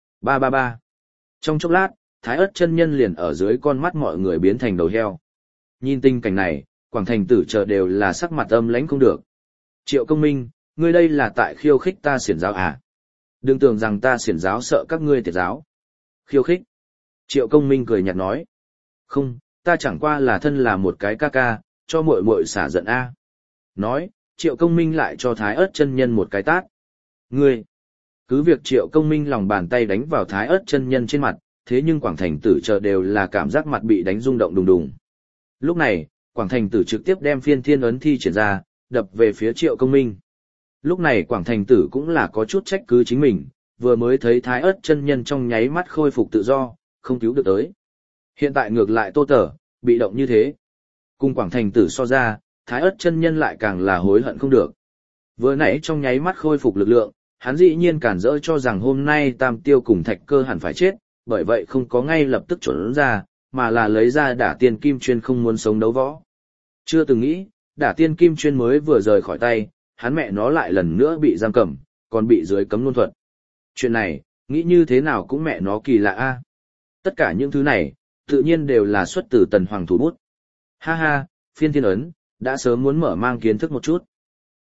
Ba. Trong chốc lát, Thái Ất chân nhân liền ở dưới con mắt mọi người biến thành đầu heo. Nhìn tình cảnh này, Quảng Thành Tử chờ đều là sắc mặt âm lãnh không được. Triệu Công Minh, ngươi đây là tại khiêu khích ta xiển giáo à? Đừng tưởng rằng ta xiển giáo sợ các ngươi tiệt giáo. Khiêu khích? Triệu Công Minh cười nhạt nói. Không, ta chẳng qua là thân là một cái ca ca, cho muội muội xả giận a. Nói, Triệu Công Minh lại cho Thái Ất chân nhân một cái tát. Ngươi! Cứ việc Triệu Công Minh lòng bàn tay đánh vào Thái Ất chân nhân trên mặt, thế nhưng Quảng Thành Tử chờ đều là cảm giác mặt bị đánh rung động đùng đùng. Lúc này, Quảng Thành Tử trực tiếp đem phiên thiên ấn thi triển ra, đập về phía Triệu Công Minh. Lúc này Quảng Thành Tử cũng là có chút trách cứ chính mình, vừa mới thấy Thái Ất chân nhân trong nháy mắt khôi phục tự do, không cứu được tới. Hiện tại ngược lại Tô Tở, bị động như thế. Cùng Quảng Thành Tử so ra, Thái Ất chân nhân lại càng là hối hận không được. Vừa nãy trong nháy mắt khôi phục lực lượng, hắn dĩ nhiên cản rỡ cho rằng hôm nay Tam Tiêu cùng Thạch Cơ hẳn phải chết, bởi vậy không có ngay lập tức chuẩn ra, mà là lấy ra đả tiên kim chuyên không muốn sống đấu võ. Chưa từng nghĩ, đả tiên kim chuyên mới vừa rời khỏi tay, hắn mẹ nó lại lần nữa bị giam cầm, còn bị dưới cấm luân thuật. Chuyện này, nghĩ như thế nào cũng mẹ nó kỳ lạ a. Tất cả những thứ này, tự nhiên đều là xuất từ Tần Hoàng thủ bút. Ha ha, phiên thiên ấn, đã sớm muốn mở mang kiến thức một chút.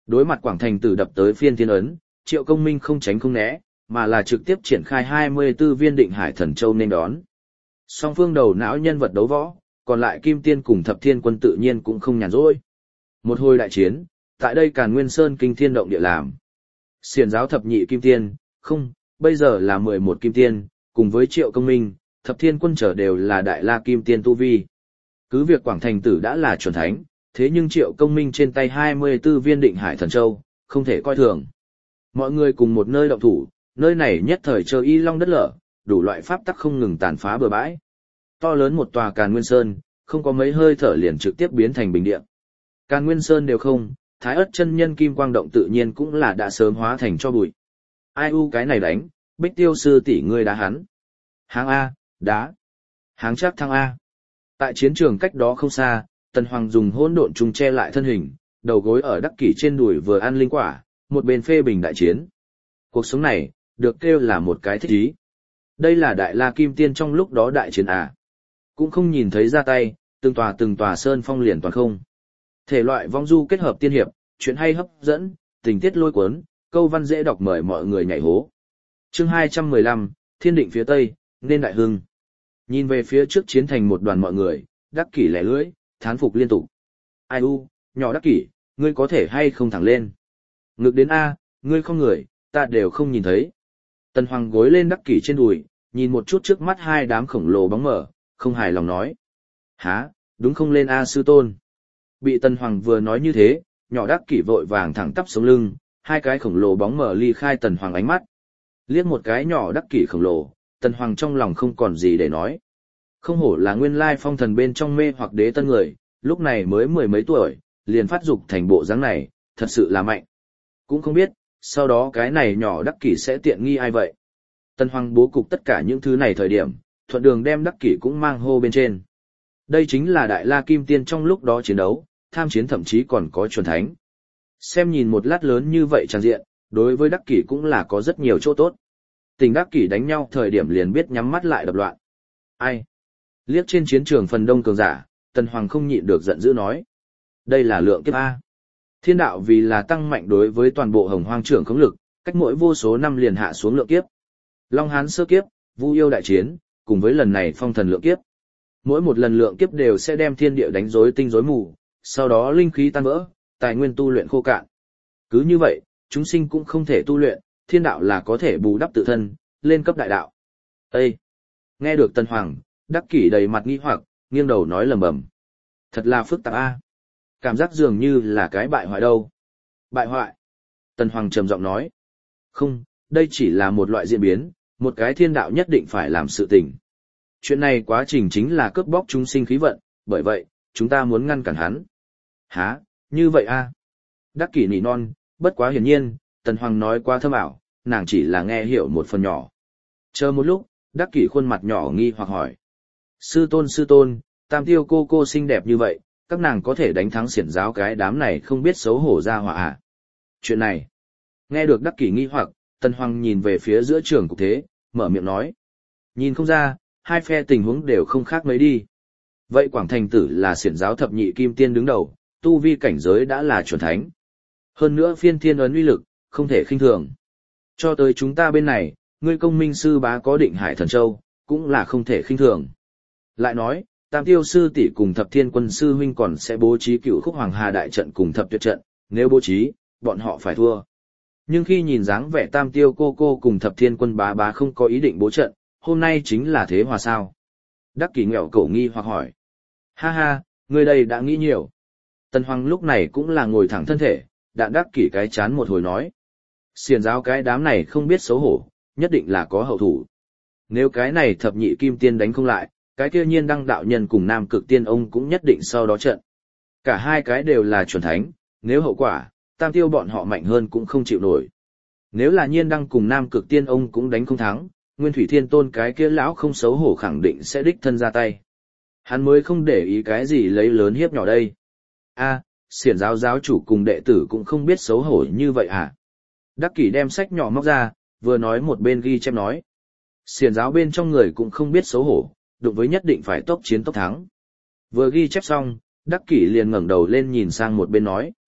Đối mặt Quảng Thành Tử đập tới phiên thiên ấn, Triệu Công Minh không tránh không né, mà là trực tiếp triển khai 24 viên định hải thần châu nên đón. Song phương đầu não nhân vật đấu võ, còn lại Kim Tiên cùng Thập Thiên Quân tự nhiên cũng không nhàn rỗi. Một hồi đại chiến, tại đây Càn Nguyên Sơn kinh thiên động địa làm. Xiển giáo thập nhị Kim Tiên, không, bây giờ là 11 Kim Tiên, cùng với Triệu Công Minh, Thập Thiên Quân trở đều là Đại La Kim Tiên tu vi. Cứ việc Quảng Thành Tử đã là chuẩn thánh, thế nhưng Triệu Công Minh trên tay 24 viên định hải thần châu, không thể coi thường. Mọi người cùng một nơi động thủ, nơi này nhất thời trời y long đất lở, đủ loại pháp tắc không ngừng tàn phá bừa bãi. To lớn một tòa Càn Nguyên Sơn, không có mấy hơi thở liền trực tiếp biến thành bình địa. Càn Nguyên Sơn đều không, Thái Ức chân nhân kim quang động tự nhiên cũng là đã sớm hóa thành cho bụi. Ai u cái này đánh, Bích Tiêu sư tỷ ngươi đá hắn. Háng A, đá. Háng chắc thăng A. Tại chiến trường cách đó không xa, Tần Hoàng dùng hỗn độn trùng che lại thân hình, đầu gối ở Đắc Kỷ trên đùi vừa ăn linh quả, một bên phê bình đại chiến. Cuộc sống này, được kêu là một cái thích ý. Đây là Đại La Kim Tiên trong lúc đó đại chiến à. Cũng không nhìn thấy ra tay, từng tòa sơn phong liền toàn không. Thể loại vong du kết hợp tiên hiệp, chuyện hay hấp dẫn, tình tiết lôi cuốn, câu văn dễ đọc mời mọi người nhảy hố. Chương 215, Thiên định phía Tây, nên đại hưng. Nhìn về phía trước chiến thành một đoàn mọi người, Đắc Kỷ lẻ lưỡi, thán phục liên tục. Ai u, nhỏ Đắc Kỷ, ngươi có thể hay không thẳng lên. Ngực đến A, ngươi không người, ta đều không nhìn thấy. Tần Hoàng gối lên Đắc Kỷ trên đùi, nhìn một chút trước mắt hai đám khổng lồ bóng mở, không hài lòng nói. Hả, đúng không lên A sư tôn. Bị Tần Hoàng vừa nói như thế, nhỏ Đắc Kỷ vội vàng thẳng tắp sống lưng, hai cái khổng lồ bóng mở ly khai Tần Hoàng ánh mắt. Liếc một cái nhỏ Đắc Kỷ khổng lồ, Tần Hoàng trong lòng không còn gì để nói. Không hổ là nguyên lai phong thần bên trong mê hoặc đế tân người, lúc này mới mười mấy tuổi, liền phát dục thành bộ dáng này, thật sự là mạnh. Cũng không biết, sau đó cái này nhỏ Đắc Kỷ sẽ tiện nghi ai vậy. Tần Hoàng bố cục tất cả những thứ này thời điểm, thuận đường đem Đắc Kỷ cũng mang hô bên trên. Đây chính là Đại La Kim Tiên trong lúc đó chiến đấu, tham chiến thậm chí còn có chuẩn thánh. Xem nhìn một lát lớn như vậy tràn diện, đối với Đắc Kỷ cũng là có rất nhiều chỗ tốt. Tình Đắc Kỷ đánh nhau thời điểm liền biết nhắm mắt lại đập loạn. Ai? Liếc trên chiến trường phần đông cường giả, Tần Hoàng không nhịn được giận dữ nói. Đây là lượng kiếp A. Thiên đạo vì là tăng mạnh đối với toàn bộ Hồng Hoang trưởng khống lực, cách mỗi vô số năm liền hạ xuống lượng kiếp. Long Hán sơ kiếp, Vu Yêu đại chiến, cùng với lần này phong thần lượng kiếp. Mỗi một lần lượng kiếp đều sẽ đem thiên địa đánh rối tinh rối mù, sau đó linh khí tan vỡ, tài nguyên tu luyện khô cạn. Cứ như vậy, chúng sinh cũng không thể tu luyện, thiên đạo là có thể bù đắp tự thân, lên cấp đại đạo. Ê! Nghe được Tần Hoàng, Đắc Kỷ đầy mặt nghi hoặc, nghiêng đầu nói lầm bầm. Thật là phức tạp a. Cảm giác dường như là cái bại hoại đâu. Bại hoại? Tần Hoàng trầm giọng nói. Không, đây chỉ là một loại diễn biến, một cái thiên đạo nhất định phải làm sự tình. Chuyện này quá trình chính là cướp bóc chúng sinh khí vận, bởi vậy, chúng ta muốn ngăn cản hắn. Hả, như vậy a? Đắc Kỷ nỉ non, bất quá hiển nhiên, Tần Hoàng nói quá thâm ảo, nàng chỉ là nghe hiểu một phần nhỏ. Chờ một lúc, Đắc Kỷ khuôn mặt nhỏ nghi hoặc hỏi. Sư tôn, Tam Tiêu cô xinh đẹp như vậy, các nàng có thể đánh thắng xiển giáo cái đám này không biết xấu hổ ra hỏa à? Chuyện này, nghe được Đắc Kỷ nghi hoặc, Tần Hoàng nhìn về phía giữa trường cục thế, mở miệng nói. Nhìn không ra, hai phe tình huống đều không khác mấy đi. Vậy Quảng Thành Tử là xiển giáo thập nhị Kim Tiên đứng đầu, tu vi cảnh giới đã là chuẩn thánh. Hơn nữa phiên thiên ấn uy lực, không thể khinh thường. Cho tới chúng ta bên này, ngươi công minh sư bá có định hải thần châu, cũng là không thể khinh thường. Lại nói, Tam Tiêu sư tỷ cùng Thập Thiên Quân sư huynh còn sẽ bố trí Cựu Khúc Hoàng Hà đại trận cùng Thập Tuyệt trận, nếu bố trí, bọn họ phải thua. Nhưng khi nhìn dáng vẻ Tam Tiêu cô cùng Thập Thiên Quân bá không có ý định bố trận, hôm nay chính là thế hòa sao? Đắc Kỷ nghẹo cổ nghi hoặc hỏi. Ha ha, người đây đã nghĩ nhiều. Tần Hoàng lúc này cũng là ngồi thẳng thân thể, đạn Đắc Kỷ cái chán một hồi nói. Xiển giáo cái đám này không biết xấu hổ, nhất định là có hậu thủ. Nếu cái này thập nhị Kim Tiên đánh không lại, cái kia Nhiên Đăng đạo nhân cùng Nam Cực Tiên ông cũng nhất định sau đó trận. Cả hai cái đều là chuẩn thánh, nếu hậu quả, Tam Tiêu bọn họ mạnh hơn cũng không chịu nổi. Nếu là Nhiên Đăng cùng Nam Cực Tiên ông cũng đánh không thắng, Nguyên Thủy Thiên Tôn cái kia lão không xấu hổ khẳng định sẽ đích thân ra tay. Hắn mới không để ý cái gì lấy lớn hiếp nhỏ đây. A, xiển giáo giáo chủ cùng đệ tử cũng không biết xấu hổ như vậy à? Đắc Kỷ đem sách nhỏ móc ra, vừa nói một bên ghi chép nói. Xiển giáo bên trong người cũng không biết xấu hổ, đụng với nhất định phải tốc chiến tốc thắng. Vừa ghi chép xong, Đắc Kỷ liền ngẩng đầu lên nhìn sang một bên nói.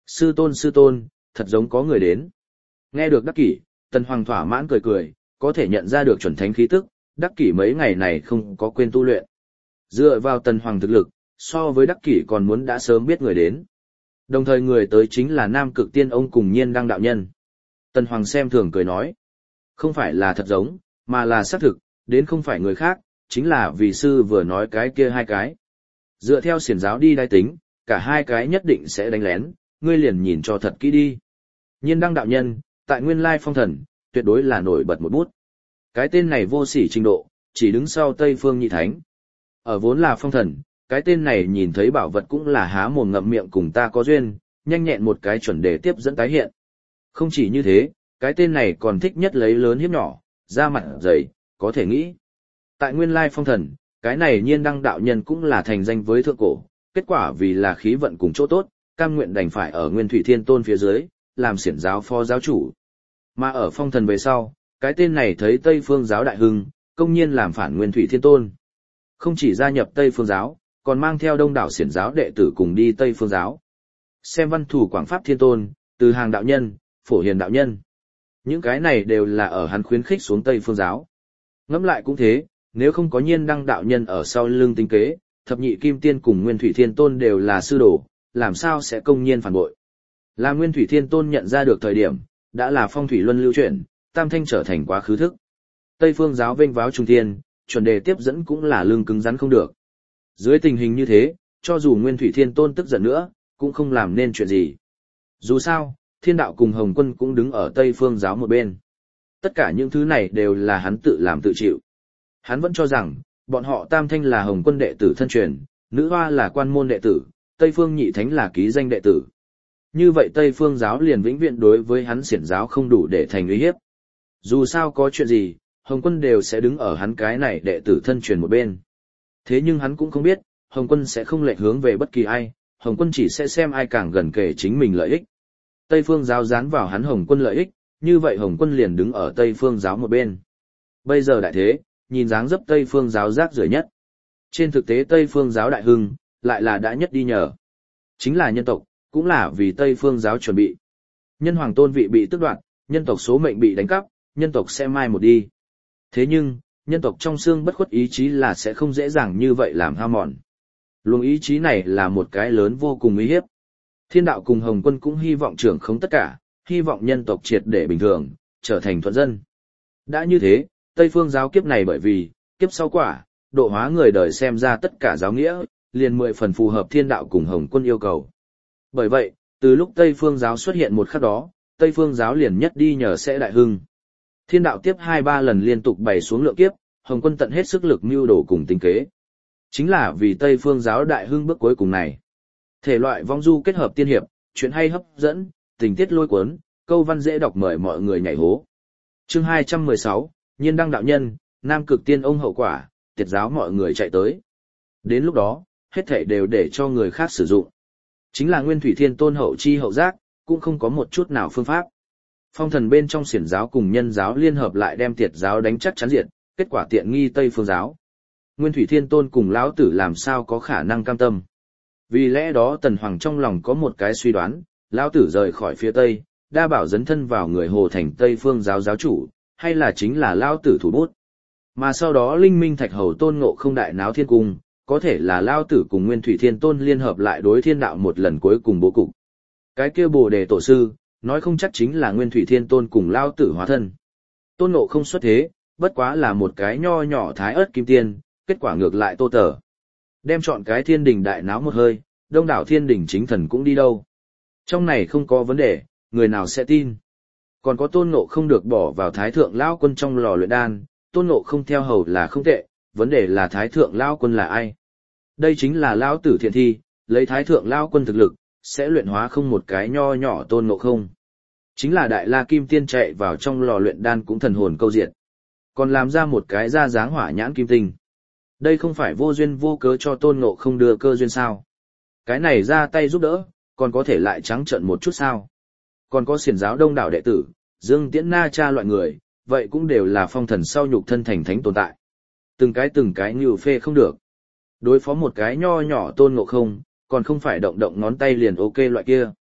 Sư tôn, thật giống có người đến. Nghe được Đắc Kỷ, Tần Hoàng thỏa mãn cười cười, có thể nhận ra được chuẩn thánh khí tức, Đắc Kỷ mấy ngày này không có quên tu luyện. Dựa vào Tần Hoàng thực lực, so với Đắc Kỷ còn muốn đã sớm biết người đến. Đồng thời người tới chính là Nam Cực Tiên ông cùng Nhiên Đăng đạo nhân. Tần Hoàng xem thường cười nói, không phải là thật giống, mà là xác thực, đến không phải người khác, chính là vì sư vừa nói cái kia hai cái. Dựa theo xiển giáo đi đai tính, cả hai cái nhất định sẽ đánh lén, ngươi liền nhìn cho thật kỹ đi. Nhiên Đăng đạo nhân, tại Nguyên Lai Phong Thần, tuyệt đối là nổi bật một bút. Cái tên này vô sỉ trình độ, chỉ đứng sau Tây Phương Nhị Thánh. Ở vốn là Phong Thần, cái tên này nhìn thấy bảo vật cũng là há mồm ngậm miệng cùng ta có duyên, nhanh nhẹn một cái chuẩn đề tiếp dẫn tái hiện. Không chỉ như thế, cái tên này còn thích nhất lấy lớn hiếp nhỏ, da mặt dày, có thể nghĩ. Tại Nguyên Lai Phong Thần, cái này Nhiên Đăng đạo nhân cũng là thành danh với thượng cổ, kết quả vì là khí vận cùng chỗ tốt, cam nguyện đành phải ở Nguyên Thủy Thiên Tôn phía dưới, làm xiển giáo phó giáo chủ. Mà ở Phong Thần về sau, cái tên này thấy Tây Phương giáo đại hưng, công nhiên làm phản Nguyên Thủy Thiên Tôn. Không chỉ gia nhập Tây Phương giáo, còn mang theo đông đảo xiển giáo đệ tử cùng đi Tây Phương giáo. Xem văn thủ Quảng Pháp Thiên Tôn, Từ Hàng đạo nhân, Phổ Hiền đạo nhân. Những cái này đều là ở hắn khuyến khích xuống Tây Phương giáo. Ngẫm lại cũng thế, nếu không có Nhiên Đăng đạo nhân ở sau lưng tính kế, Thập Nhị Kim Tiên cùng Nguyên Thủy Thiên Tôn đều là sư đồ, làm sao sẽ công nhiên phản bội. Là Nguyên Thủy Thiên Tôn nhận ra được thời điểm, đã là phong thủy luân lưu chuyển, tam thanh trở thành quá khứ thức. Tây Phương giáo vênh váo trung thiên, chuẩn đề tiếp dẫn cũng là lưng cứng rắn không được. Dưới tình hình như thế, cho dù Nguyên Thủy Thiên Tôn tức giận nữa, cũng không làm nên chuyện gì. Dù sao, Thiên đạo cùng Hồng Quân cũng đứng ở Tây Phương giáo một bên. Tất cả những thứ này đều là hắn tự làm tự chịu. Hắn vẫn cho rằng, bọn họ tam thanh là Hồng Quân đệ tử thân truyền, nữ hoa là quan môn đệ tử, Tây Phương nhị thánh là ký danh đệ tử. Như vậy Tây Phương giáo liền vĩnh viễn đối với hắn xiển giáo không đủ để thành uy hiếp. Dù sao có chuyện gì, Hồng Quân đều sẽ đứng ở hắn cái này đệ tử thân truyền một bên. Thế nhưng hắn cũng không biết, Hồng Quân sẽ không lệch hướng về bất kỳ ai, Hồng Quân chỉ sẽ xem ai càng gần kề chính mình lợi ích. Tây Phương giáo dán vào hắn Hồng Quân lợi ích, như vậy Hồng Quân liền đứng ở Tây Phương giáo một bên. Bây giờ đại thế, nhìn dáng dấp Tây Phương giáo rác rưởi nhất. Trên thực tế Tây Phương giáo đại hưng, lại là đã nhất đi nhờ. Chính là nhân tộc, cũng là vì Tây Phương giáo chuẩn bị. Nhân hoàng tôn vị bị tước đoạt, nhân tộc số mệnh bị đánh cắp, nhân tộc sẽ mai một đi. Thế nhưng, nhân tộc trong xương bất khuất ý chí là sẽ không dễ dàng như vậy làm hao mòn. Luồng ý chí này là một cái lớn vô cùng uy hiếp. Thiên đạo cùng Hồng Quân cũng hy vọng trưởng không tất cả, hy vọng nhân tộc triệt để bình thường, trở thành thuận dân. Đã như thế, Tây Phương giáo kiếp này bởi vì, kiếp sau quả, độ hóa người đời xem ra tất cả giáo nghĩa, liền 10 phần phù hợp Thiên đạo cùng Hồng Quân yêu cầu. Bởi vậy, từ lúc Tây Phương giáo xuất hiện một khắc đó, Tây Phương giáo liền nhất đi nhờ sẽ đại hưng. Thiên đạo tiếp 2-3 lần liên tục bày xuống lượng kiếp, Hồng Quân tận hết sức lực mưu đồ cùng tính kế. Chính là vì Tây Phương giáo đại hưng bước cuối cùng này. Thể loại vong du kết hợp tiên hiệp, chuyện hay hấp dẫn, tình tiết lôi cuốn, câu văn dễ đọc mời mọi người nhảy hố. Chương 216, Nhiên Đăng đạo nhân, Nam Cực Tiên ông hậu quả, tiệt giáo mọi người chạy tới. Đến lúc đó, hết thảy đều để cho người khác sử dụng. Chính là Nguyên Thủy Thiên Tôn hậu chi hậu giác, cũng không có một chút nào phương pháp. Phong Thần bên trong xiển giáo cùng nhân giáo liên hợp lại đem tiệt giáo đánh chắc chắn diệt, kết quả tiện nghi Tây Phương giáo. Nguyên Thủy Thiên Tôn cùng lão tử làm sao có khả năng cam tâm. Vì lẽ đó Tần Hoàng trong lòng có một cái suy đoán, lão tử rời khỏi phía Tây, đa bảo dấn thân vào người Hồ thành Tây Phương giáo giáo chủ, hay là chính là lão tử thủ bút. Mà sau đó Linh Minh Thạch Hầu Tôn Ngộ Không đại náo thiên cung, có thể là lão tử cùng Nguyên Thủy Thiên Tôn liên hợp lại đối thiên đạo một lần cuối cùng bố cục. Cái kia Bồ Đề tổ sư, nói không chắc chính là Nguyên Thủy Thiên Tôn cùng lão tử hóa thân. Tôn Ngộ Không xuất thế, bất quá là một cái nho nhỏ thái ớt kim tiên, kết quả ngược lại Tô Tở. Đem chọn cái thiên đình đại náo một hơi, đông đảo thiên đình chính thần cũng đi đâu. Trong này không có vấn đề, người nào sẽ tin. Còn có Tôn Ngộ Không được bỏ vào Thái Thượng Lão Quân trong lò luyện đan, Tôn Ngộ Không theo hầu là không tệ, vấn đề là Thái Thượng Lão Quân là ai. Đây chính là Lão tử thiện thi, lấy Thái Thượng Lão Quân thực lực, sẽ luyện hóa không một cái nho nhỏ Tôn Ngộ Không. Chính là Đại La Kim Tiên chạy vào trong lò luyện đan cũng thần hồn câu diệt. Còn làm ra một cái ra dáng hỏa nhãn kim tinh. Đây không phải vô duyên vô cớ cho Tôn Ngộ Không đưa cơ duyên sao. Cái này ra tay giúp đỡ, còn có thể lại trắng trợn một chút sao. Còn có xiển giáo đông đảo đệ tử, Dương Tiễn Na Cha loại người, vậy cũng đều là phong thần sau nhục thân thành thánh tồn tại. Từng cái như phê không được. Đối phó một cái nho nhỏ Tôn Ngộ Không, còn không phải động động ngón tay liền ok loại kia.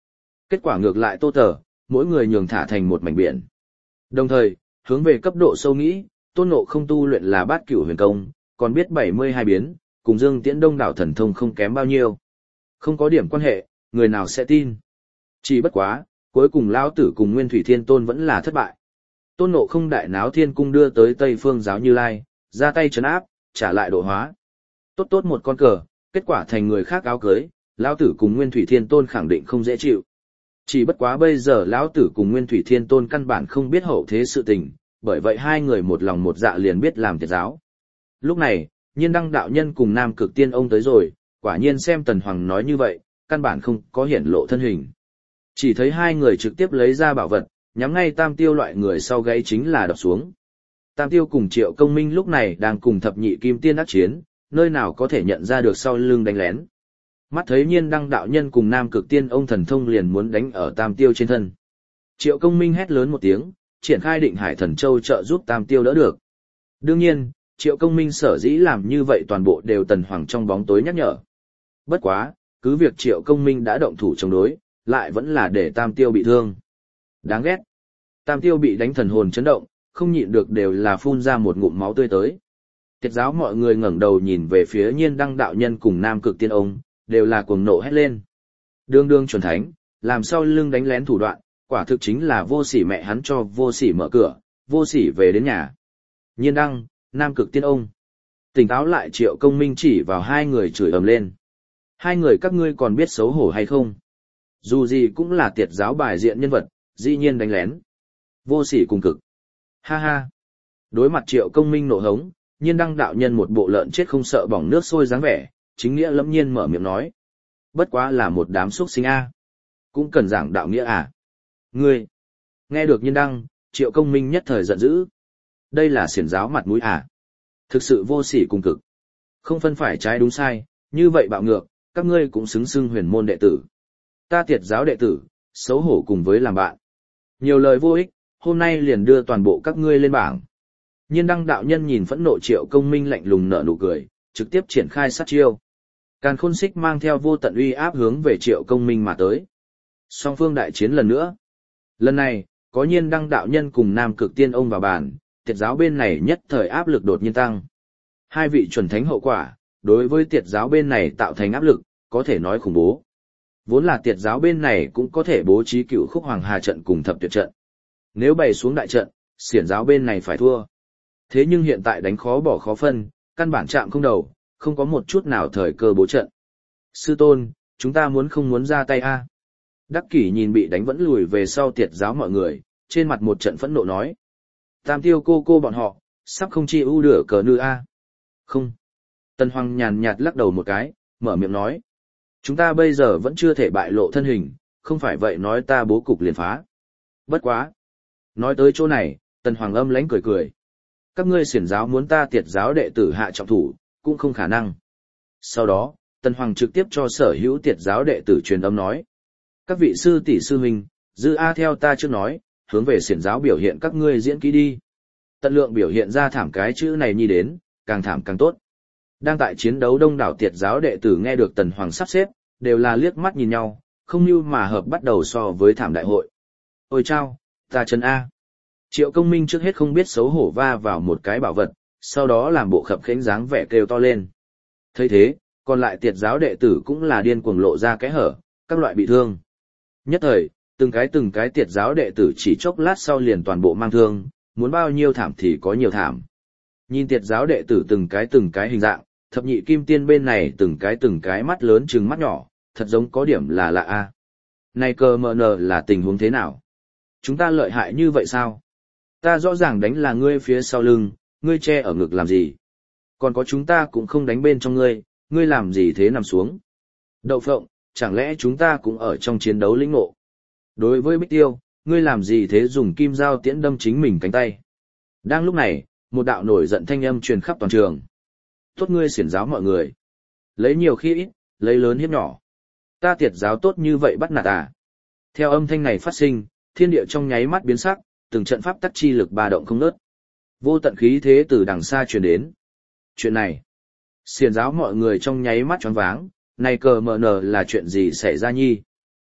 Kết quả ngược lại Tô Tở, mỗi người nhường thả thành một mảnh biển. Đồng thời, hướng về cấp độ sâu nghĩ, Tôn Ngộ không tu luyện là bát cửu huyền công, còn biết 72 biến, cùng Dương Tiễn đông đảo thần thông không kém bao nhiêu. Không có điểm quan hệ, người nào sẽ tin. Chỉ bất quá, cuối cùng Lão Tử cùng Nguyên Thủy Thiên Tôn vẫn là thất bại. Tôn Ngộ không đại náo thiên cung đưa tới Tây Phương giáo Như Lai, ra tay trấn áp, trả lại độ hóa. Tốt tốt một con cờ, kết quả thành người khác áo cưới, Lão Tử cùng Nguyên Thủy Thiên Tôn khẳng định không dễ chịu. Chỉ bất quá bây giờ Lão Tử cùng Nguyên Thủy Thiên Tôn căn bản không biết hậu thế sự tình, bởi vậy hai người một lòng một dạ liền biết làm tiệt giáo. Lúc này, Nhiên Đăng đạo nhân cùng Nam Cực Tiên ông tới rồi, quả nhiên xem Tần Hoàng nói như vậy, căn bản không có hiển lộ thân hình. Chỉ thấy hai người trực tiếp lấy ra bảo vật, nhắm ngay Tam Tiêu loại người sau gáy chính là đập xuống. Tam Tiêu cùng Triệu Công Minh lúc này đang cùng thập nhị kim tiên ác chiến, nơi nào có thể nhận ra được sau lưng đánh lén. Mắt thấy Nhiên Đăng đạo nhân cùng Nam Cực Tiên ông thần thông liền muốn đánh ở Tam Tiêu trên thân. Triệu Công Minh hét lớn một tiếng, triển khai Định Hải Thần Châu trợ giúp Tam Tiêu đỡ được. Đương nhiên, Triệu Công Minh sở dĩ làm như vậy toàn bộ đều Tần Hoàng trong bóng tối nhắc nhở. Bất quá, cứ việc Triệu Công Minh đã động thủ chống đối, lại vẫn là để Tam Tiêu bị thương. Đáng ghét. Tam Tiêu bị đánh thần hồn chấn động, không nhịn được đều là phun ra một ngụm máu tươi tới. Tiệt giáo mọi người ngẩng đầu nhìn về phía Nhiên Đăng đạo nhân cùng Nam Cực Tiên ông, đều là cuồng nộ hét lên. Đương đương chuẩn thánh, làm sao lưng đánh lén thủ đoạn, quả thực chính là vô sỉ mẹ hắn cho vô sỉ mở cửa, vô sỉ về đến nhà. Nhiên Đăng, Nam Cực Tiên ông. Tỉnh táo lại Triệu Công Minh chỉ vào hai người chửi ầm lên. Hai người các ngươi còn biết xấu hổ hay không? Dù gì cũng là tiệt giáo bài diện nhân vật, dĩ nhiên đánh lén. Vô sỉ cùng cực. Ha ha. Đối mặt Triệu Công Minh nộ hống, Nhiên Đăng đạo nhân một bộ lợn chết không sợ bỏng nước sôi dáng vẻ, chính nghĩa lẫm nhiên mở miệng nói. Bất quá là một đám xuất sinh a, cũng cần giảng đạo nghĩa à? Ngươi. Nghe được Nhiên Đăng, Triệu Công Minh nhất thời giận dữ. Đây là xiển giáo mặt mũi à? Thực sự vô sỉ cùng cực. Không phân phải trái đúng sai, như vậy bạo ngược, các ngươi cũng xứng xưng huyền môn đệ tử. Ta tiệt giáo đệ tử, xấu hổ cùng với làm bạn. Nhiều lời vô ích, hôm nay liền đưa toàn bộ các ngươi lên bảng. Nhiên Đăng đạo nhân nhìn phẫn nộ Triệu Công Minh lạnh lùng nở nụ cười, trực tiếp triển khai sát chiêu. Càn Khôn Xích mang theo vô tận uy áp hướng về Triệu Công Minh mà tới. Song phương đại chiến lần nữa. Lần này, có Nhiên Đăng đạo nhân cùng Nam Cực Tiên ông vào bàn, tiệt giáo bên này nhất thời áp lực đột nhiên tăng. Hai vị chuẩn thánh hậu quả, đối với tiệt giáo bên này tạo thành áp lực, có thể nói khủng bố. Vốn là tiệt giáo bên này cũng có thể bố trí Cựu Khúc Hoàng Hà trận cùng Thập Tuyệt trận. Nếu bày xuống đại trận, xiển giáo bên này phải thua. Thế nhưng hiện tại đánh khó bỏ khó phân, căn bản chạm không đầu, không có một chút nào thời cơ bố trận. Sư tôn, chúng ta không muốn ra tay a? Đắc Kỷ nhìn bị đánh vẫn lùi về sau tiệt giáo mọi người, trên mặt một trận phẫn nộ nói. Tam Tiêu cô bọn họ, sắp không chi ưu đửa cờ nư a. Không. Tần Hoàng nhàn nhạt lắc đầu một cái, mở miệng nói. Chúng ta bây giờ vẫn chưa thể bại lộ thân hình, không phải vậy nói ta bố cục liền phá. Bất quá. Nói tới chỗ này, Tần Hoàng âm lãnh cười cười. Các ngươi xiển giáo muốn ta tiệt giáo đệ tử hạ trọng thủ, cũng không khả năng. Sau đó, Tần Hoàng trực tiếp cho sở hữu tiệt giáo đệ tử truyền âm nói. Các vị sư tỷ sư huynh, dư A theo ta trước nói, hướng về xiển giáo biểu hiện các ngươi diễn kỹ đi. Tận lượng biểu hiện ra thảm cái chữ này nhi đến, càng thảm càng tốt. Đang tại chiến đấu đông đảo tiệt giáo đệ tử nghe được Tần Hoàng sắp xếp, đều là liếc mắt nhìn nhau, không như mà hợp bắt đầu so với thảm đại hội. Ôi chao, ta chân A. Triệu Công Minh trước hết không biết xấu hổ va vào một cái bảo vật, sau đó làm bộ khập khẽnh dáng vẻ kêu to lên. Thấy thế, còn lại tiệt giáo đệ tử cũng là điên cuồng lộ ra cái hở, các loại bị thương. Nhất thời, từng cái tiệt giáo đệ tử chỉ chốc lát sau liền toàn bộ mang thương, muốn bao nhiêu thảm thì có nhiều thảm. Nhìn tiệt giáo đệ tử từng cái hình dạng, thập nhị kim tiên bên này từng cái mắt lớn trừng mắt nhỏ, thật giống có điểm là lạ a. Này cờ mờ nờ là tình huống thế nào? Chúng ta lợi hại như vậy sao? Ta rõ ràng đánh là ngươi phía sau lưng, ngươi che ở ngực làm gì? Còn có chúng ta cũng không đánh bên trong ngươi làm gì thế nằm xuống? Đậu phộng, chẳng lẽ chúng ta cũng ở trong chiến đấu lĩnh ngộ? Đối với Bích Tiêu, ngươi làm gì thế dùng kim dao tiễn đâm chính mình cánh tay? Đang lúc này, một đạo nổi giận thanh âm truyền khắp toàn trường. Tốt ngươi xiển giáo mọi người. Lấy nhiều khi ít, lấy lớn hiếp nhỏ. Ta tiệt giáo tốt như vậy bắt nạt à? Theo âm thanh này phát sinh, thiên địa trong nháy mắt biến sắc, từng trận pháp tắc chi lực ba động không ngớt. Vô tận khí thế từ đằng xa truyền đến. Chuyện này, xiển giáo mọi người trong nháy mắt choáng váng, này cờ mờ nờ là chuyện gì xảy ra nhi?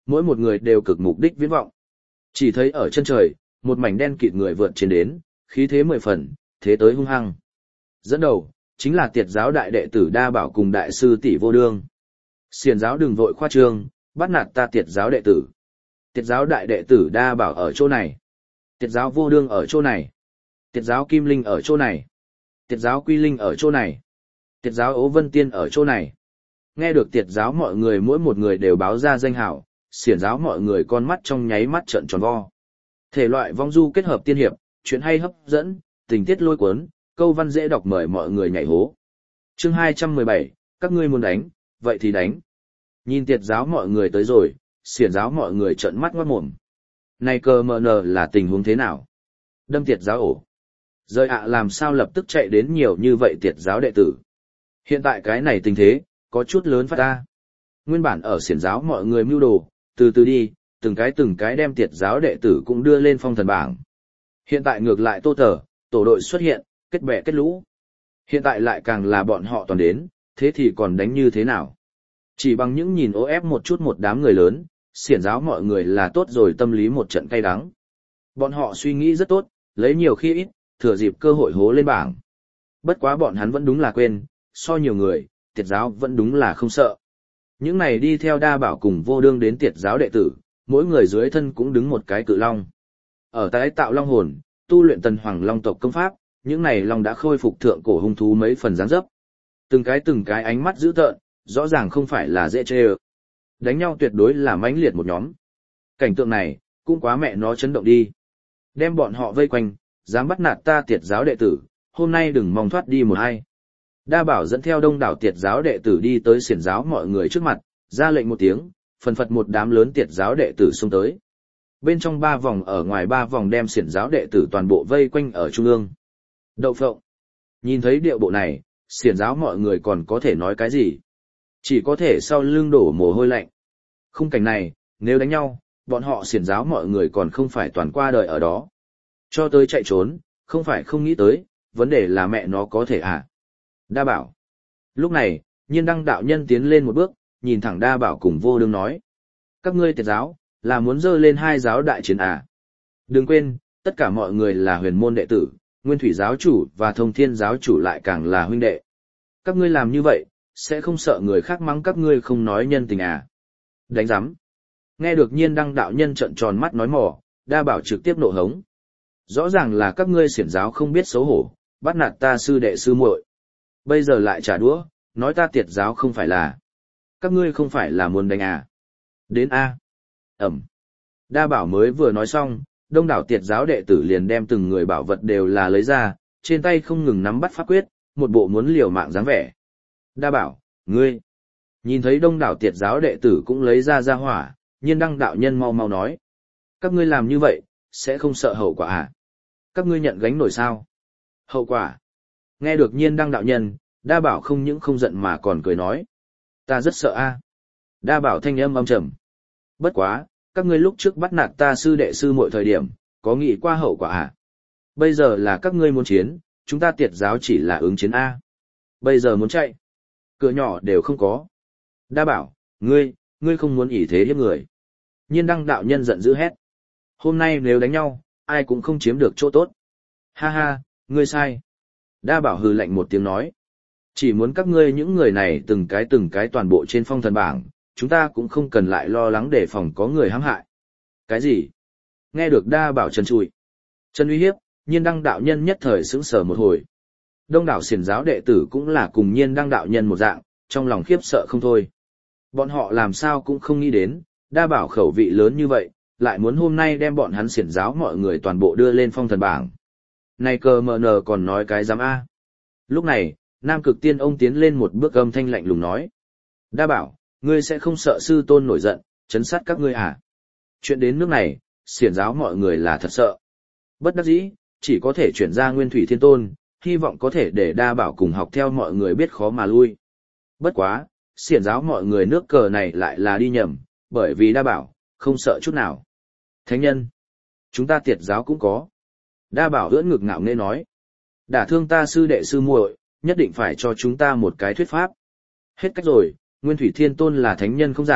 mỗi một người đều cực mục đích viễn vọng. Chỉ thấy ở chân trời, một mảnh đen kịt người vượt trên đến, khí thế 10 phần, thế tới hung hăng. Dẫn đầu, chính là Tiệt giáo đại đệ tử Đa Bảo cùng đại sư Tỷ Vô Đương. Xiển giáo đừng vội khoa trương, bắt nạt ta Tiệt giáo đệ tử. Tiệt giáo đại đệ tử Đa Bảo ở chỗ này. Tiệt giáo Vô Đương ở chỗ này. Tiệt giáo Kim Linh ở chỗ này. Tiệt giáo Quy Linh ở chỗ này. Tiệt giáo Ố Vân Tiên ở chỗ này. Nghe được Tiệt giáo mọi người mỗi một người đều báo ra danh hảo, xiển giáo mọi người con mắt trong nháy mắt trợn tròn vo. Thể loại vong du kết hợp tiên hiệp, chuyện hay hấp dẫn, tình tiết lôi cuốn, câu văn dễ đọc mời mọi người nhảy hố. Chương 217, các ngươi muốn đánh, vậy thì đánh. Nhìn Tiệt giáo mọi người tới rồi, xiển giáo mọi người trợn mắt ngoát mồm. Này cờ mờ nờ là tình huống thế nào? Đâm Tiệt giáo ổ. Rời ạ làm sao lập tức chạy đến nhiều như vậy Tiệt giáo đệ tử. Hiện tại cái này tình thế, có chút lớn phát ta. Nguyên bản ở xiển giáo mọi người mưu đồ, từ từ đi, từng cái đem Tiệt giáo đệ tử cũng đưa lên phong thần bảng. Hiện tại ngược lại Tô Tở, tổ đội xuất hiện, kết bè kết lũ. Hiện tại lại càng là bọn họ toàn đến, thế thì còn đánh như thế nào? Chỉ bằng những nhìn ô ép một chút một đám người lớn, xiển giáo mọi người là tốt rồi tâm lý một trận cay đắng. Bọn họ suy nghĩ rất tốt, lấy nhiều khi ít, thừa dịp cơ hội hố lên bảng. Bất quá bọn hắn vẫn đúng là quên, so nhiều người, Tiệt giáo vẫn đúng là không sợ. Những này đi theo Đa Bảo cùng Vô Đương đến Tiệt giáo đệ tử, mỗi người dưới thân cũng đứng một cái cự long. Ở tái tạo long hồn, tu luyện tần hoàng long tộc công pháp, những này long đã khôi phục thượng cổ hung thú mấy phần dáng dấp. Từng cái ánh mắt dữ tợn, rõ ràng không phải là dễ chê ơ. Đánh nhau tuyệt đối là mãnh liệt một nhóm. Cảnh tượng này, cũng quá mẹ nó chấn động đi. Đem bọn họ vây quanh, dám bắt nạt ta Tiệt giáo đệ tử, hôm nay đừng mong thoát đi một hay. Đa Bảo dẫn theo đông đảo Tiệt giáo đệ tử đi tới xiển giáo mọi người trước mặt, ra lệnh một tiếng, phần phật một đám lớn Tiệt giáo đệ tử xông tới. Bên trong 3 vòng ở ngoài 3 vòng đem xiển giáo đệ tử toàn bộ vây quanh ở trung ương. Đậu phộng. Nhìn thấy điệu bộ này, xiển giáo mọi người còn có thể nói cái gì? Chỉ có thể sau lưng đổ mồ hôi lạnh. Khung cảnh này, nếu đánh nhau, bọn họ xiển giáo mọi người còn không phải toàn qua đời ở đó. Cho tới chạy trốn, không phải không nghĩ tới, vấn đề là mẹ nó có thể à? Đa Bảo. Lúc này, Nhiên Đăng đạo nhân tiến lên một bước, nhìn thẳng Đa Bảo cùng Vô Đương nói. Các ngươi Tiệt giáo, là muốn dơ lên 2 giáo đại chiến à? Đừng quên, tất cả mọi người là huyền môn đệ tử, Nguyên Thủy giáo chủ và Thông Thiên giáo chủ lại càng là huynh đệ. Các ngươi làm như vậy, sẽ không sợ người khác mắng các ngươi không nói nhân tình à? Đánh giám. Nghe được Nhiên Đăng đạo nhân trợn tròn mắt nói mỏ, Đa Bảo trực tiếp nộ hống. Rõ ràng là các ngươi xiển giáo không biết xấu hổ, bắt nạt ta sư đệ sư muội. Bây giờ lại trả đũa, nói ta Tiệt giáo không phải là. Các ngươi không phải là muốn đánh à? Đến a. Ẩm. Đa Bảo mới vừa nói xong, đông đảo Tiệt giáo đệ tử liền đem từng người bảo vật đều là lấy ra, trên tay không ngừng nắm bắt pháp quyết, một bộ muốn liều mạng dáng vẻ. Đa Bảo, ngươi. Nhìn thấy đông đảo Tiệt giáo đệ tử cũng lấy ra hỏa, Nhiên Đăng đạo nhân mau mau nói. Các ngươi làm như vậy, sẽ không sợ hậu quả à? Các ngươi nhận gánh nổi sao? Hậu quả. Nghe được Nhiên Đăng đạo nhân, Đa Bảo không những không giận mà còn cười nói. Ta rất sợ a. Đa Bảo thanh âm âm trầm. Bất quá, các ngươi lúc trước bắt nạt ta sư đệ sư muội thời điểm, có nghĩ qua hậu quả à? Bây giờ là các ngươi muốn chiến, chúng ta Tiệt giáo chỉ là ứng chiến a. Bây giờ muốn chạy, cửa nhỏ đều không có. Đa Bảo, ngươi không muốn ỷ thế hiếp người. Nhiên Đăng đạo nhân giận dữ hét. Hôm nay nếu đánh nhau, ai cũng không chiếm được chỗ tốt. Ha ha, ngươi sai. Đa Bảo hừ lạnh một tiếng nói. Chỉ muốn các ngươi những người này từng cái toàn bộ trên phong thần bảng, chúng ta cũng không cần lại lo lắng để phòng có người hãm hại. Cái gì? Nghe được Đa Bảo trần trụi. Chân uy hiếp, Nhiên Đăng đạo nhân nhất thời sững sờ một hồi. Đông đảo xiển giáo đệ tử cũng là cùng Nhiên Đăng đạo nhân một dạng, trong lòng khiếp sợ không thôi. Bọn họ làm sao cũng không nghĩ đến, Đa Bảo khẩu vị lớn như vậy, lại muốn hôm nay đem bọn hắn xiển giáo mọi người toàn bộ đưa lên phong thần bảng. Này cờ mờ nờ còn nói cái dám a. Lúc này, Nam Cực Tiên ông tiến lên một bước âm thanh lạnh lùng nói. Đa Bảo, ngươi sẽ không sợ sư tôn nổi giận, chấn sát các ngươi à? Chuyện đến nước này, xiển giáo mọi người là thật sợ. Bất đắc dĩ, chỉ có thể chuyển ra Nguyên Thủy Thiên Tôn, hy vọng có thể để Đa Bảo cùng học theo mọi người biết khó mà lui. Bất quá, xiển giáo mọi người nước cờ này lại là đi nhầm, bởi vì Đa Bảo, không sợ chút nào. Thánh nhân, chúng ta Tiệt giáo cũng có. Đa Bảo ưỡn ngực ngạo nghễ nói. Đả thương ta sư đệ sư muội, nhất định phải cho chúng ta một cái thuyết pháp. Hết cách rồi, Nguyên Thủy Thiên Tôn là thánh nhân không giả,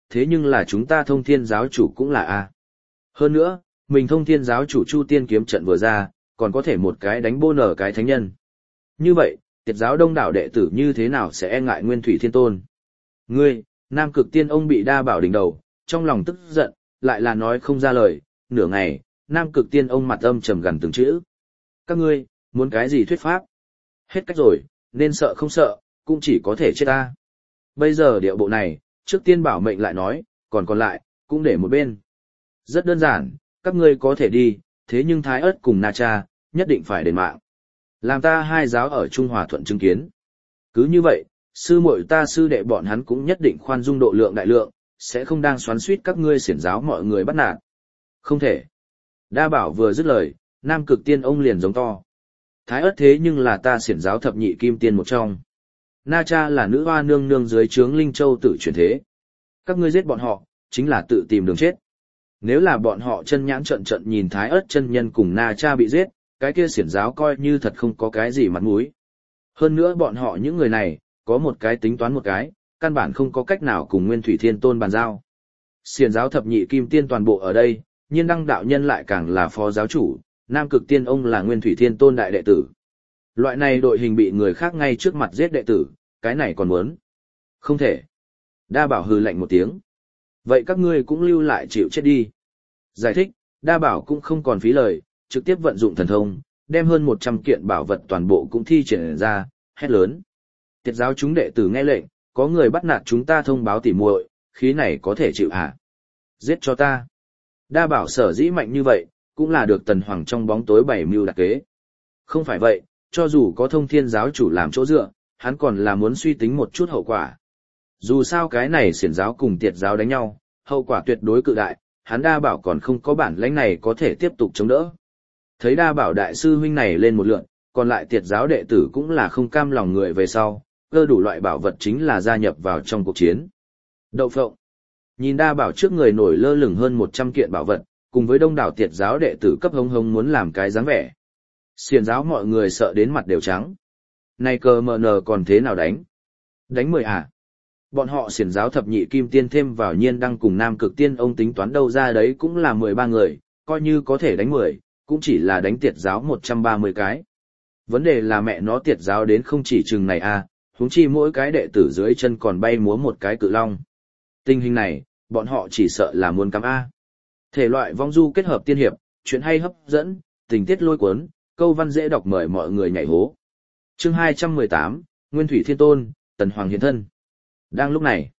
thế nhưng là chúng ta thông thiên giáo chủ cũng là A. Hơn nữa, mình thông thiên giáo chủ Chu Tiên kiếm trận vừa ra, còn có thể một cái đánh bô nở cái thánh nhân. Như vậy, tiệt giáo đông đảo đệ tử như thế nào sẽ e ngại Nguyên Thủy Thiên Tôn? Ngươi, Nam Cực Tiên ông bị đa bảo đỉnh đầu, trong lòng tức giận, lại là nói không ra lời, nửa ngày, Nam Cực Tiên ông mặt âm trầm gần từng chữ. Các ngươi, muốn cái gì thuyết pháp? Hết cách rồi, nên sợ không sợ, cũng chỉ có thể chết ta. Bây giờ điệu bộ này, trước tiên bảo mệnh lại nói, còn lại, cũng để một bên. Rất đơn giản, các ngươi có thể đi, thế nhưng Thái Ất cùng Na Cha, nhất định phải đền mạng. Làm ta hai giáo ở Trung Hòa thuận chứng kiến. Cứ như vậy, sư muội ta sư đệ bọn hắn cũng nhất định khoan dung độ lượng đại lượng, sẽ không đang xoắn suýt các ngươi xiển giáo mọi người bắt nạt. Không thể. Đa bảo vừa dứt lời, Nam Cực Tiên ông liền giống to. Thái Ất thế nhưng là ta xiển giáo thập nhị kim tiên một trong. Na Cha là nữ hoa nương nương dưới trướng Linh Châu tự chuyển thế. Các ngươi giết bọn họ, chính là tự tìm đường chết. Nếu là bọn họ chân nhãn trận trận nhìn Thái Ất chân nhân cùng Na Cha bị giết, cái kia xiển giáo coi như thật không có cái gì mặt mũi. Hơn nữa bọn họ những người này, có một cái tính toán một cái, căn bản không có cách nào cùng Nguyên Thủy Thiên Tôn bàn giao. Xiển giáo thập nhị kim tiên toàn bộ ở đây, Nhiên Đăng đạo nhân lại càng là phó giáo chủ, Nam Cực Tiên ông là Nguyên Thủy Thiên Tôn đại đệ tử. Loại này đội hình bị người khác ngay trước mặt giết đệ tử, cái này còn muốn. Không thể. Đa bảo hừ lạnh một tiếng. Vậy các ngươi cũng lưu lại chịu chết đi. Giải thích, Đa bảo cũng không còn phí lời, trực tiếp vận dụng thần thông, đem hơn 100 kiện bảo vật toàn bộ cũng thi triển ra, hét lớn. Tiệt giáo chúng đệ tử nghe lệnh, có người bắt nạt chúng ta thông báo tỉ muội, khí này có thể chịu hả? Giết cho ta. Đa bảo sở dĩ mạnh như vậy, cũng là được Tần Hoàng trong bóng tối bày mưu đặc kế. Không phải vậy, cho dù có thông thiên giáo chủ làm chỗ dựa, hắn còn là muốn suy tính một chút hậu quả. Dù sao cái này xiển giáo cùng tiệt giáo đánh nhau, hậu quả tuyệt đối cự đại, hắn Đa bảo còn không có bản lãnh này có thể tiếp tục chống đỡ. Thấy Đa bảo đại sư huynh này lên một lượn, còn lại tiệt giáo đệ tử cũng là không cam lòng người về sau, cơ đủ loại bảo vật chính là gia nhập vào trong cuộc chiến. Đậu phộng. Nhìn Đa bảo trước người nổi lơ lửng hơn 100 kiện bảo vật, cùng với đông đảo tiệt giáo đệ tử cấp hống hống muốn làm cái dáng vẻ. Xiển giáo mọi người sợ đến mặt đều trắng. Này cờ mờ nờ còn thế nào đánh? Đánh 10 à? Bọn họ xiển giáo thập nhị kim tiên thêm vào Nhiên Đăng cùng Nam Cực Tiên ông tính toán đâu ra đấy cũng là 13 người, coi như có thể đánh 10, cũng chỉ là đánh tiệt giáo 130 cái. Vấn đề là mẹ nó tiệt giáo đến không chỉ chừng này à, huống chi mỗi cái đệ tử dưới chân còn bay múa một cái cự long. Tình hình này, bọn họ chỉ sợ là muốn cắm A. Thể loại vong du kết hợp tiên hiệp, chuyện hay hấp dẫn, tình tiết lôi cuốn, câu văn dễ đọc mời mọi người nhảy hố. Chương 218, Nguyên Thủy Thiên Tôn, Tần Hoàng hiện thân. Đang lúc này,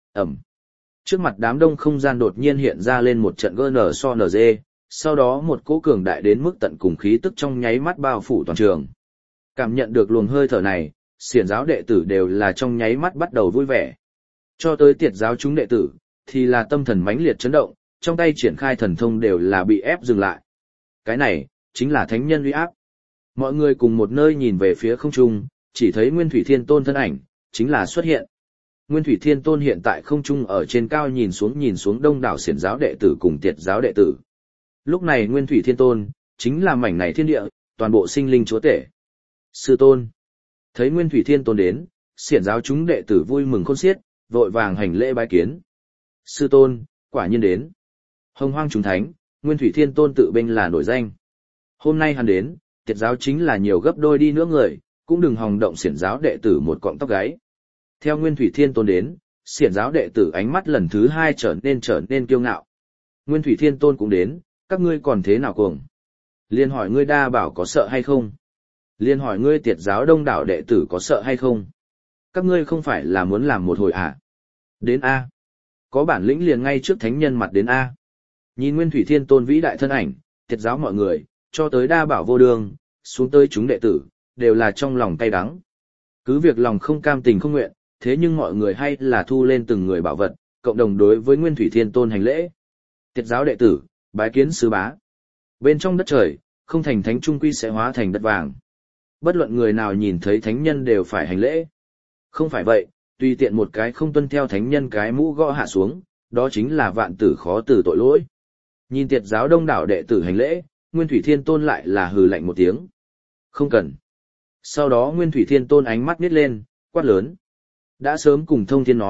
trước mặt đám đông không gian đột nhiên hiện ra lên một trận GNG, sau đó một cỗ cường đại đến mức tận cùng khí tức trong nháy mắt bao phủ toàn trường. Cảm nhận được luồng hơi thở này, xiển giáo đệ tử đều là trong nháy mắt bắt đầu vui vẻ. Cho tới tiệt giáo chúng đệ tử, thì là tâm thần mãnh liệt chấn động, trong tay triển khai thần thông đều là bị ép dừng lại. Cái này, chính là thánh nhân uy áp. Mọi người cùng một nơi nhìn về phía không trung, chỉ thấy Nguyên Thủy Thiên Tôn thân ảnh, chính là xuất hiện. Nguyên Thủy Thiên Tôn hiện tại không trung ở trên cao nhìn xuống đông đảo xiển giáo đệ tử cùng tiệt giáo đệ tử. Lúc này Nguyên Thủy Thiên Tôn, chính là mảnh này thiên địa, toàn bộ sinh linh chúa tể. Sư Tôn. Thấy Nguyên Thủy Thiên Tôn đến, xiển giáo chúng đệ tử vui mừng khôn xiết, vội vàng hành lễ bái kiến. Sư Tôn, quả nhiên đến. Hồng Hoang chúng thánh, Nguyên Thủy Thiên Tôn tự bên là nổi danh. Hôm nay hắn đến, tiệt giáo chính là nhiều gấp đôi đi nữa người, cũng đừng hòng động xiển giáo đệ tử một cọng tóc gáy. Theo Nguyên Thủy Thiên Tôn đến, xiển giáo đệ tử ánh mắt lần thứ 2 trở nên kiêu ngạo. Nguyên Thủy Thiên Tôn cũng đến, các ngươi còn thế nào cuồng? Liên hỏi ngươi Đa bảo có sợ hay không? Liên hỏi ngươi tiệt giáo đông đảo đệ tử có sợ hay không? Các ngươi không phải là muốn làm một hồi à? Đến A. Có bản lĩnh liền ngay trước thánh nhân mặt đến A. Nhìn Nguyên Thủy Thiên Tôn vĩ đại thân ảnh, tiệt giáo mọi người, cho tới Đa bảo vô đường, xuống tới chúng đệ tử, đều là trong lòng cay đắng. Cứ việc lòng không cam tình không nguyện, thế nhưng mọi người hay là thu lên từng người bảo vật, cộng đồng đối với Nguyên Thủy Thiên Tôn hành lễ. Tiệt giáo đệ tử, bái kiến sư bá. Bên trong đất trời, không thành thánh trung quy sẽ hóa thành đất vàng. Bất luận người nào nhìn thấy thánh nhân đều phải hành lễ. Không phải vậy, tùy tiện một cái không tuân theo thánh nhân cái mũ gõ hạ xuống, đó chính là vạn tử khó từ tội lỗi. Nhìn tiệt giáo đông đảo đệ tử hành lễ, Nguyên Thủy Thiên Tôn lại là hừ lạnh một tiếng. Không cần. Sau đó Nguyên Thủy Thiên Tôn ánh mắt nhếch lên, quát lớn. Đã sớm cùng thông thiên nói,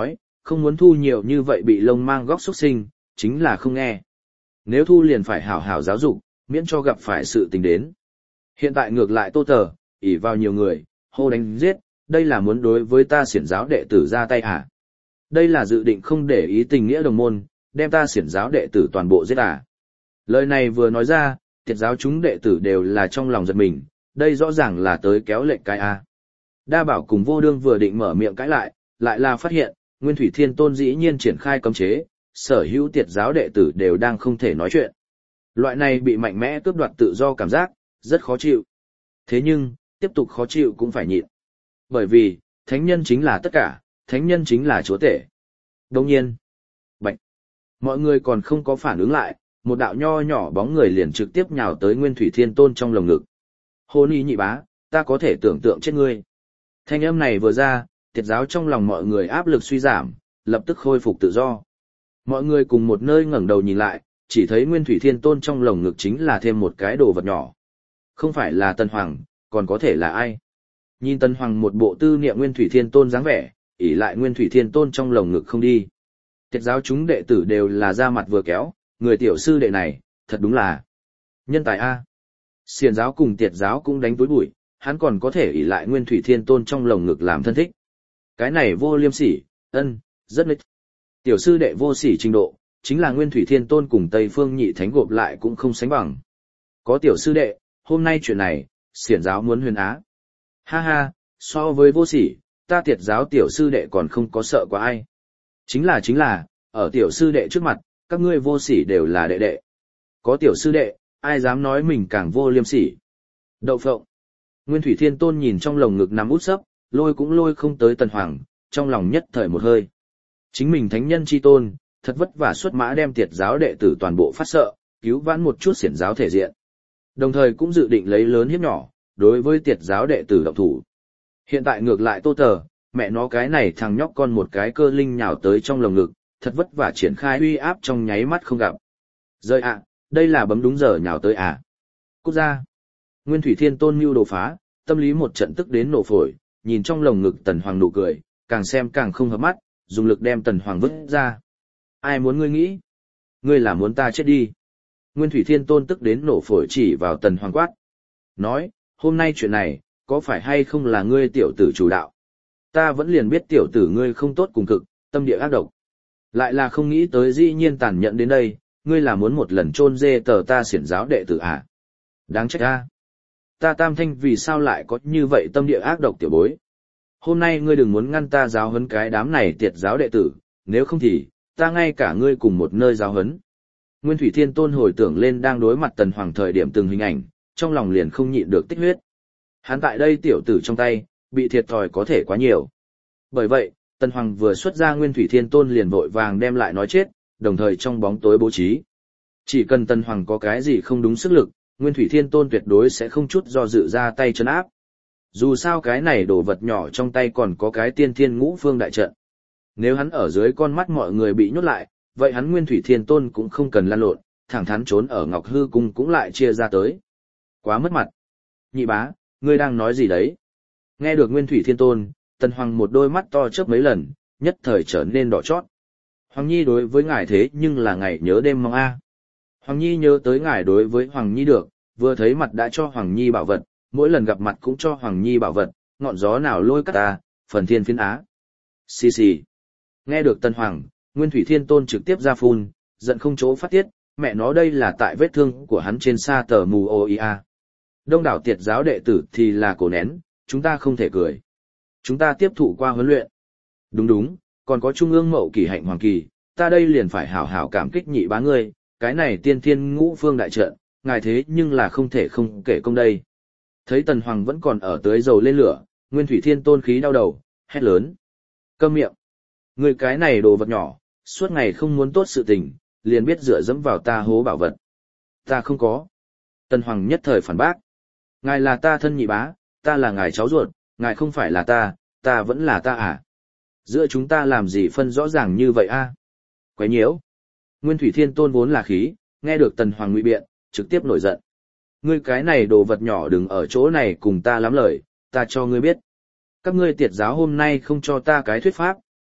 không muốn thu nhiều như vậy bị lông mang góc xuất sinh, chính là không nghe. Nếu thu liền phải hảo hảo giáo dục, miễn cho gặp phải sự tình đến. Hiện tại ngược lại Tô Tờ, ỷ vào nhiều người, hô đánh giết, đây là muốn đối với ta xiển giáo đệ tử ra tay à? Đây là dự định không để ý tình nghĩa đồng môn, đem ta xiển giáo đệ tử toàn bộ giết à? Lời này vừa nói ra, tiệt giáo chúng đệ tử đều là trong lòng giật mình, đây rõ ràng là tới kéo lệnh cái à. Đa Bảo cùng Vô Đương vừa định mở miệng cãi lại là phát hiện, Nguyên Thủy Thiên Tôn dĩ nhiên triển khai cấm chế, sở hữu tiệt giáo đệ tử đều đang không thể nói chuyện. Loại này bị mạnh mẽ cướp đoạt tự do cảm giác, rất khó chịu. Thế nhưng, tiếp tục khó chịu cũng phải nhịn. Bởi vì, thánh nhân chính là tất cả, thánh nhân chính là chúa tể. Đồng nhiên, bạch, mọi người còn không có phản ứng lại, một đạo nho nhỏ bóng người liền trực tiếp nhào tới Nguyên Thủy Thiên Tôn trong lồng ngực. Hôn y nhị bá, ta có thể tưởng tượng chết ngươi. Thanh âm này vừa ra, tiệt giáo trong lòng mọi người áp lực suy giảm, lập tức khôi phục tự do. Mọi người cùng một nơi ngẩng đầu nhìn lại, chỉ thấy Nguyên Thủy Thiên Tôn trong lồng ngực chính là thêm một cái đồ vật nhỏ. Không phải là Tân Hoàng, còn có thể là ai? Nhìn Tân Hoàng một bộ tư niệm Nguyên Thủy Thiên Tôn dáng vẻ, ỷ lại Nguyên Thủy Thiên Tôn trong lồng ngực không đi. Tiệt giáo chúng đệ tử đều là ra mặt vừa kéo, người tiểu sư đệ này, thật đúng là nhân tài a. Xiển giáo cùng tiệt giáo cũng đánh túi bụi, hắn còn có thể ỷ lại Nguyên Thủy Thiên Tôn trong lồng ngực làm thân thích. Cái này vô liêm sỉ, rất nghịch. Tiểu sư đệ vô sỉ trình độ, chính là Nguyên Thủy Thiên Tôn cùng Tây Phương Nhị Thánh gộp lại cũng không sánh bằng. Có tiểu sư đệ, hôm nay chuyện này, xiển giáo muốn huyền á. Ha ha, so với vô sỉ, ta tiệt giáo tiểu sư đệ còn không có sợ qua ai. Chính là, ở tiểu sư đệ trước mặt, các ngươi vô sỉ đều là đệ đệ. Có tiểu sư đệ, ai dám nói mình càng vô liêm sỉ. Đậu phộng. Nguyên Thủy Thiên Tôn nhìn trong lồng ngực nằm út sấp, lôi cũng lôi không tới Tần Hoàng, trong lòng nhất thời một hơi. Chính mình thánh nhân chi tôn, thật vất vả xuất mã đem tiệt giáo đệ tử toàn bộ phát sợ, cứu vãn một chút xiển giáo thể diện. Đồng thời cũng dự định lấy lớn hiếp nhỏ, đối với tiệt giáo đệ tử động thủ. Hiện tại ngược lại Tô Tờ, mẹ nó cái này thằng nhóc con một cái cơ linh nhào tới trong lồng ngực, thật vất vả triển khai uy áp trong nháy mắt không gặp. Rơi ạ, đây là bấm đúng giờ nhào tới à. Cút ra. Nguyên Thủy Thiên Tôn mưu đồ phá, tâm lý một trận tức đến nổ phổi, nhìn trong lồng ngực Tần Hoàng nụ cười, càng xem càng không hợp mắt, dùng lực đem Tần Hoàng vứt ra. Ai muốn ngươi nghĩ? Ngươi là muốn ta chết đi. Nguyên Thủy Thiên Tôn tức đến nổ phổi chỉ vào Tần Hoàng quát. Nói, hôm nay chuyện này, có phải hay không là ngươi tiểu tử chủ đạo? Ta vẫn liền biết tiểu tử ngươi không tốt cùng cực, tâm địa ác độc. Lại là không nghĩ tới dĩ nhiên tàn nhẫn đến đây, ngươi là muốn một lần chôn dê tờ ta xiển giáo đệ tử à? Đáng trách a. Ta Tam Thanh vì sao lại có như vậy tâm địa ác độc tiểu bối? Hôm nay ngươi đừng muốn ngăn ta giáo huấn cái đám này tiệt giáo đệ tử, nếu không thì, ta ngay cả ngươi cùng một nơi giáo huấn. Nguyên Thủy Thiên Tôn hồi tưởng lên đang đối mặt Tần Hoàng thời điểm từng hình ảnh, trong lòng liền không nhịn được tích huyết. Hắn tại đây tiểu tử trong tay, bị thiệt thòi có thể quá nhiều. Bởi vậy, Tần Hoàng vừa xuất ra Nguyên Thủy Thiên Tôn liền vội vàng đem lại nói chết, đồng thời trong bóng tối bố trí. Chỉ cần Tần Hoàng có cái gì không đúng sức lực, Nguyên Thủy Thiên Tôn tuyệt đối sẽ không chút do dự ra tay trấn áp. Dù sao cái này đồ vật nhỏ trong tay còn có cái tiên thiên ngũ phương đại trận. Nếu hắn ở dưới con mắt mọi người bị nhốt lại, vậy hắn Nguyên Thủy Thiên Tôn cũng không cần lăn lộn, thẳng thắn trốn ở Ngọc Hư Cung cũng lại chia ra tới. Quá mất mặt. Nhị bá, ngươi đang nói gì đấy? Nghe được Nguyên Thủy Thiên Tôn, Tần Hoàng một đôi mắt to chớp mấy lần, nhất thời trở nên đỏ chót. Hoàng Nhi đối với ngài thế nhưng là ngày nhớ đêm mong a. Hoàng Nhi nhớ tới ngài đối với Hoàng Nhi được, vừa thấy mặt đã cho Hoàng Nhi bảo vật, mỗi lần gặp mặt cũng cho Hoàng Nhi bảo vật, ngọn gió nào lôi cắt ta, phần thiên phiến á. Xì xì. Nghe được Tần Hoàng, Nguyên Thủy Thiên Tôn trực tiếp ra phun, giận không chỗ phát tiết, mẹ nó đây là tại vết thương của hắn trên sa tờ mù oia. Đông đảo tiệt giáo đệ tử thì là cổ nén, chúng ta không thể cười. Chúng ta tiếp thụ qua huấn luyện. Đúng, còn có Trung ương Mậu Kỷ Hạnh Hoàng Kỳ, ta đây liền phải hảo hảo cảm kích nhị bá ngươi, cái này tiên thiên ngũ phương đại trận, ngài thế nhưng là không thể không kể công đây. Thấy Tần Hoàng vẫn còn ở tưới dầu lên lửa, Nguyên Thủy Thiên Tôn khí đau đầu, hét lớn. Câm miệng. Ngươi cái này đồ vật nhỏ, suốt ngày không muốn tốt sự tình, liền biết dựa dẫm vào ta hố bảo vật. Ta không có. Tần Hoàng nhất thời phản bác. Ngài là ta thân nhị bá, ta là ngài cháu ruột, ngài không phải là ta vẫn là ta à? Giữa chúng ta làm gì phân rõ ràng như vậy a? Quấy nhiễu. Nguyên Thủy Thiên Tôn vốn là khí, nghe được Tần Hoàng ngụy biện, trực tiếp nổi giận. Ngươi cái này đồ vật nhỏ đừng ở chỗ này cùng ta lắm lời, ta cho ngươi biết. Các ngươi tiệt giáo hôm nay không cho ta cái thuyết pháp,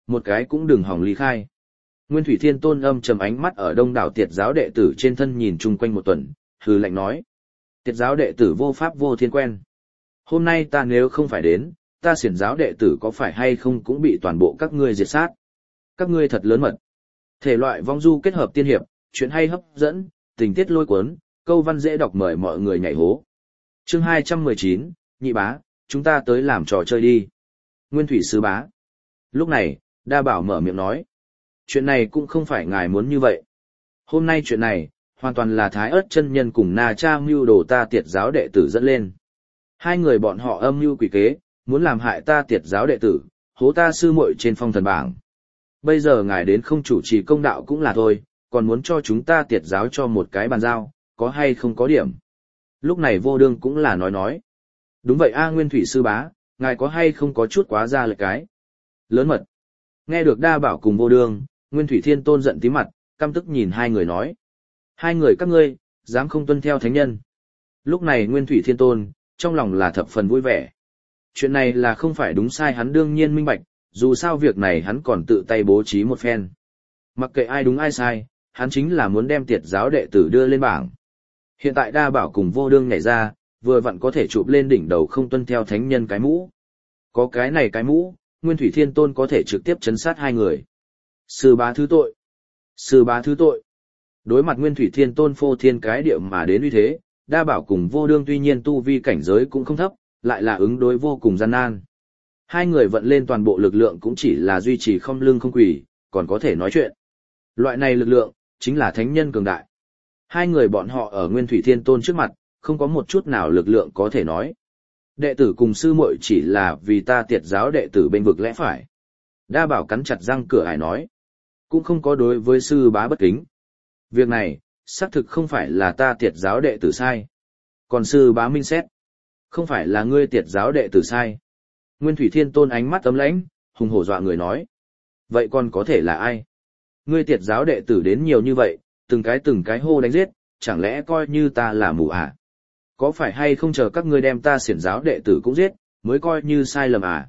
một cái cũng đừng hòng ly khai. Nguyên Thủy Thiên Tôn âm trầm ánh mắt ở đông đảo tiệt giáo đệ tử trên thân nhìn chung quanh một tuần, hừ lạnh nói. Tiệt giáo đệ tử vô pháp vô thiên quen. Hôm nay ta nếu không phải đến, ta xiển giáo đệ tử có phải hay không cũng bị toàn bộ các ngươi diệt sát. Các ngươi thật lớn mật. Thể loại vong du kết hợp tiên hiệp, chuyện hay hấp dẫn, tình tiết lôi cuốn, câu văn dễ đọc mời mọi người nhảy hố. Chương 219, nhị bá, chúng ta tới làm trò chơi đi. Nguyên Thủy Sư Bá. Lúc này, Đa Bảo mở miệng nói. Chuyện này cũng không phải ngài muốn như vậy. Hôm nay chuyện này, hoàn toàn là Thái Ức chân nhân cùng Na Cha mưu đồ ta tiệt giáo đệ tử dẫn lên. Hai người bọn họ âm mưu quỷ kế, muốn làm hại ta tiệt giáo đệ tử, hố ta sư muội trên phong thần bảng. Bây giờ ngài đến không chủ trì công đạo cũng là thôi, còn muốn cho chúng ta tiệt giáo cho một cái bàn giao, có hay không có điểm. Lúc này Vô Đương cũng là nói. Đúng vậy a Nguyên Thủy Sư Bá, ngài có hay không có chút quá ra lệch cái. Lớn mật. Nghe được Đa Bảo cùng Vô Đương, Nguyên Thủy Thiên Tôn giận tí mặt, căm tức nhìn hai người nói. Hai người các ngươi, dám không tuân theo thánh nhân. Lúc này Nguyên Thủy Thiên Tôn, trong lòng là thập phần vui vẻ. Chuyện này là không phải đúng sai hắn đương nhiên minh bạch, dù sao việc này hắn còn tự tay bố trí một phen. Mặc kệ ai đúng ai sai, hắn chính là muốn đem tiệt giáo đệ tử đưa lên bảng. Hiện tại Đa Bảo cùng Vô Đương nhảy ra, vừa vặn có thể chụp lên đỉnh đầu không tuân theo thánh nhân cái mũ. Có cái này cái mũ, Nguyên Thủy Thiên Tôn có thể trực tiếp trấn sát hai người. Sư bá thứ tội. Sư bá thứ tội. Đối mặt Nguyên Thủy Thiên Tôn phô thiên cái địa mà đến uy thế, Đa Bảo cùng Vô Đương tuy nhiên tu vi cảnh giới cũng không thấp, lại là ứng đối vô cùng gian nan. Hai người vận lên toàn bộ lực lượng cũng chỉ là duy trì không lưng không quỳ, còn có thể nói chuyện. Loại này lực lượng, chính là thánh nhân cường đại. Hai người bọn họ ở Nguyên Thủy Thiên Tôn trước mặt, không có một chút nào lực lượng có thể nói. Đệ tử cùng sư muội chỉ là vì ta tiệt giáo đệ tử bên vực lẽ phải. Đa Bảo cắn chặt răng cửa ải nói. Cũng không có đối với sư bá bất kính. Việc này, xác thực không phải là ta tiệt giáo đệ tử sai. Còn sư bá minh xét. Không phải là ngươi tiệt giáo đệ tử sai. Nguyên Thủy Thiên Tôn ánh mắt ấm lãnh, hùng hổ dọa người nói. Vậy còn có thể là ai? Ngươi tiệt giáo đệ tử đến nhiều như vậy, từng cái hô đánh giết, chẳng lẽ coi như ta là mù à? Có phải hay không chờ các ngươi đem ta xiển giáo đệ tử cũng giết, mới coi như sai lầm à?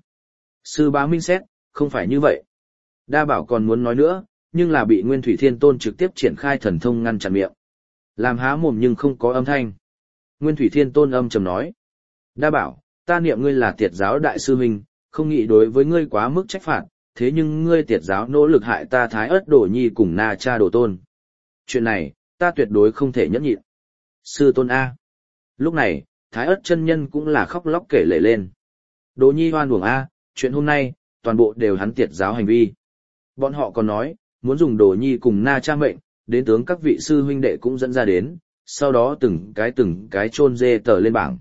Sư bá minh xét, không phải như vậy. Đa Bảo còn muốn nói nữa, nhưng là bị Nguyên Thủy Thiên Tôn trực tiếp triển khai thần thông ngăn chặn miệng. Làm há mồm nhưng không có âm thanh. Nguyên Thủy Thiên Tôn âm trầm nói. Đa Bảo, ta niệm ngươi là tiệt giáo đại sư huynh, không nghĩ đối với ngươi quá mức trách phạt, thế nhưng ngươi tiệt giáo nỗ lực hại ta Thái Ức Đồ Nhi cùng Na Cha Đồ Tôn. Chuyện này, ta tuyệt đối không thể nhẫn nhịn. Sư Tôn A. Lúc này, Thái Ức chân nhân cũng là khóc lóc kể lể lên. Đồ Nhi hoan uổng A, chuyện hôm nay, toàn bộ đều hắn tiệt giáo hành vi. Bọn họ còn nói, muốn dùng Đồ Nhi cùng Na Cha mệnh, đến tướng các vị sư huynh đệ cũng dẫn ra đến, sau đó từng cái chôn dê tờ lên bảng.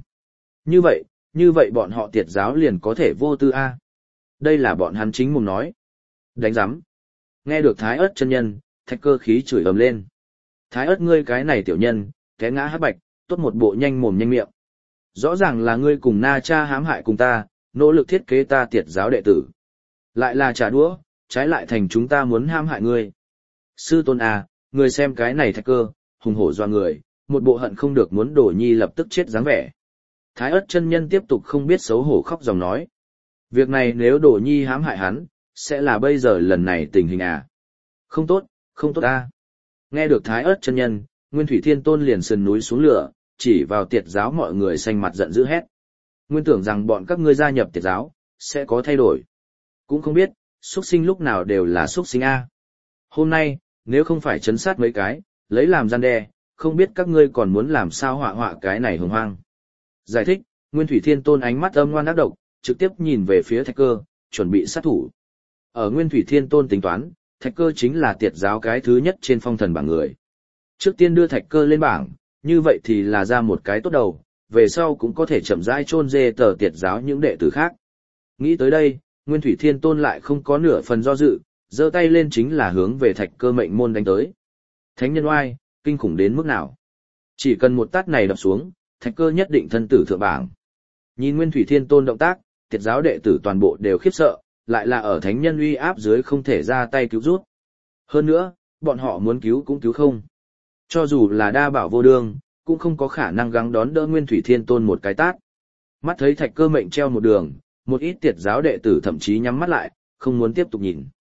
Như vậy bọn họ tiệt giáo liền có thể vô tư A. Đây là bọn hắn chính mồm nói. Đánh giám. Nghe được Thái Ức chân nhân, Thạch Cơ khí chửi ầm lên. Thái Ức ngươi cái này tiểu nhân, té ngã hắc bạch, tốt một bộ nhanh mồm nhanh miệng. Rõ ràng là ngươi cùng Na Cha hãm hại cùng ta, nỗ lực thiết kế ta tiệt giáo đệ tử. Lại là trả đũa, trái lại thành chúng ta muốn hãm hại ngươi. Sư Tôn à, ngươi xem cái này Thạch Cơ, hùng hổ doa người, một bộ hận không được muốn Đồ Nhi lập tức chết dáng vẻ. Thái Ức chân nhân tiếp tục không biết xấu hổ khóc dòng nói. Việc này nếu Đồ Nhi hãm hại hắn, sẽ là bây giờ lần này tình hình à? Không tốt a. Nghe được Thái Ức chân nhân, Nguyên Thủy Thiên Tôn liền sườn núi xuống lửa, chỉ vào tiệt giáo mọi người xanh mặt giận dữ hét. Nguyên tưởng rằng bọn các ngươi gia nhập tiệt giáo, sẽ có thay đổi. Cũng không biết, xuất sinh lúc nào đều là xuất sinh a. Hôm nay, nếu không phải trấn sát mấy cái, lấy làm gian đe, không biết các ngươi còn muốn làm sao họa cái này hồng hoang. Giải thích, Nguyên Thủy Thiên Tôn ánh mắt âm ngoan ác độc, trực tiếp nhìn về phía Thạch Cơ, chuẩn bị sát thủ. Ở Nguyên Thủy Thiên Tôn tính toán, Thạch Cơ chính là tiệt giáo cái thứ nhất trên phong thần bảng người. Trước tiên đưa Thạch Cơ lên bảng, như vậy thì là ra một cái tốt đầu, về sau cũng có thể chậm rãi chôn dê tờ tiệt giáo những đệ tử khác. Nghĩ tới đây, Nguyên Thủy Thiên Tôn lại không có nửa phần do dự, giơ tay lên chính là hướng về Thạch Cơ mệnh môn đánh tới. Thánh nhân oai, kinh khủng đến mức nào? Chỉ cần một tát này đập xuống, Thạch Cơ nhất định thân tử thượng bảng. Nhìn Nguyên Thủy Thiên Tôn động tác, tiệt giáo đệ tử toàn bộ đều khiếp sợ, lại là ở thánh nhân uy áp dưới không thể ra tay cứu rút. Hơn nữa, bọn họ muốn cứu cũng cứu không. Cho dù là Đa Bảo Vô Đương, cũng không có khả năng gắng đón đỡ Nguyên Thủy Thiên Tôn một cái tát. Mắt thấy Thạch Cơ mệnh treo một đường, một ít tiệt giáo đệ tử thậm chí nhắm mắt lại, không muốn tiếp tục nhìn.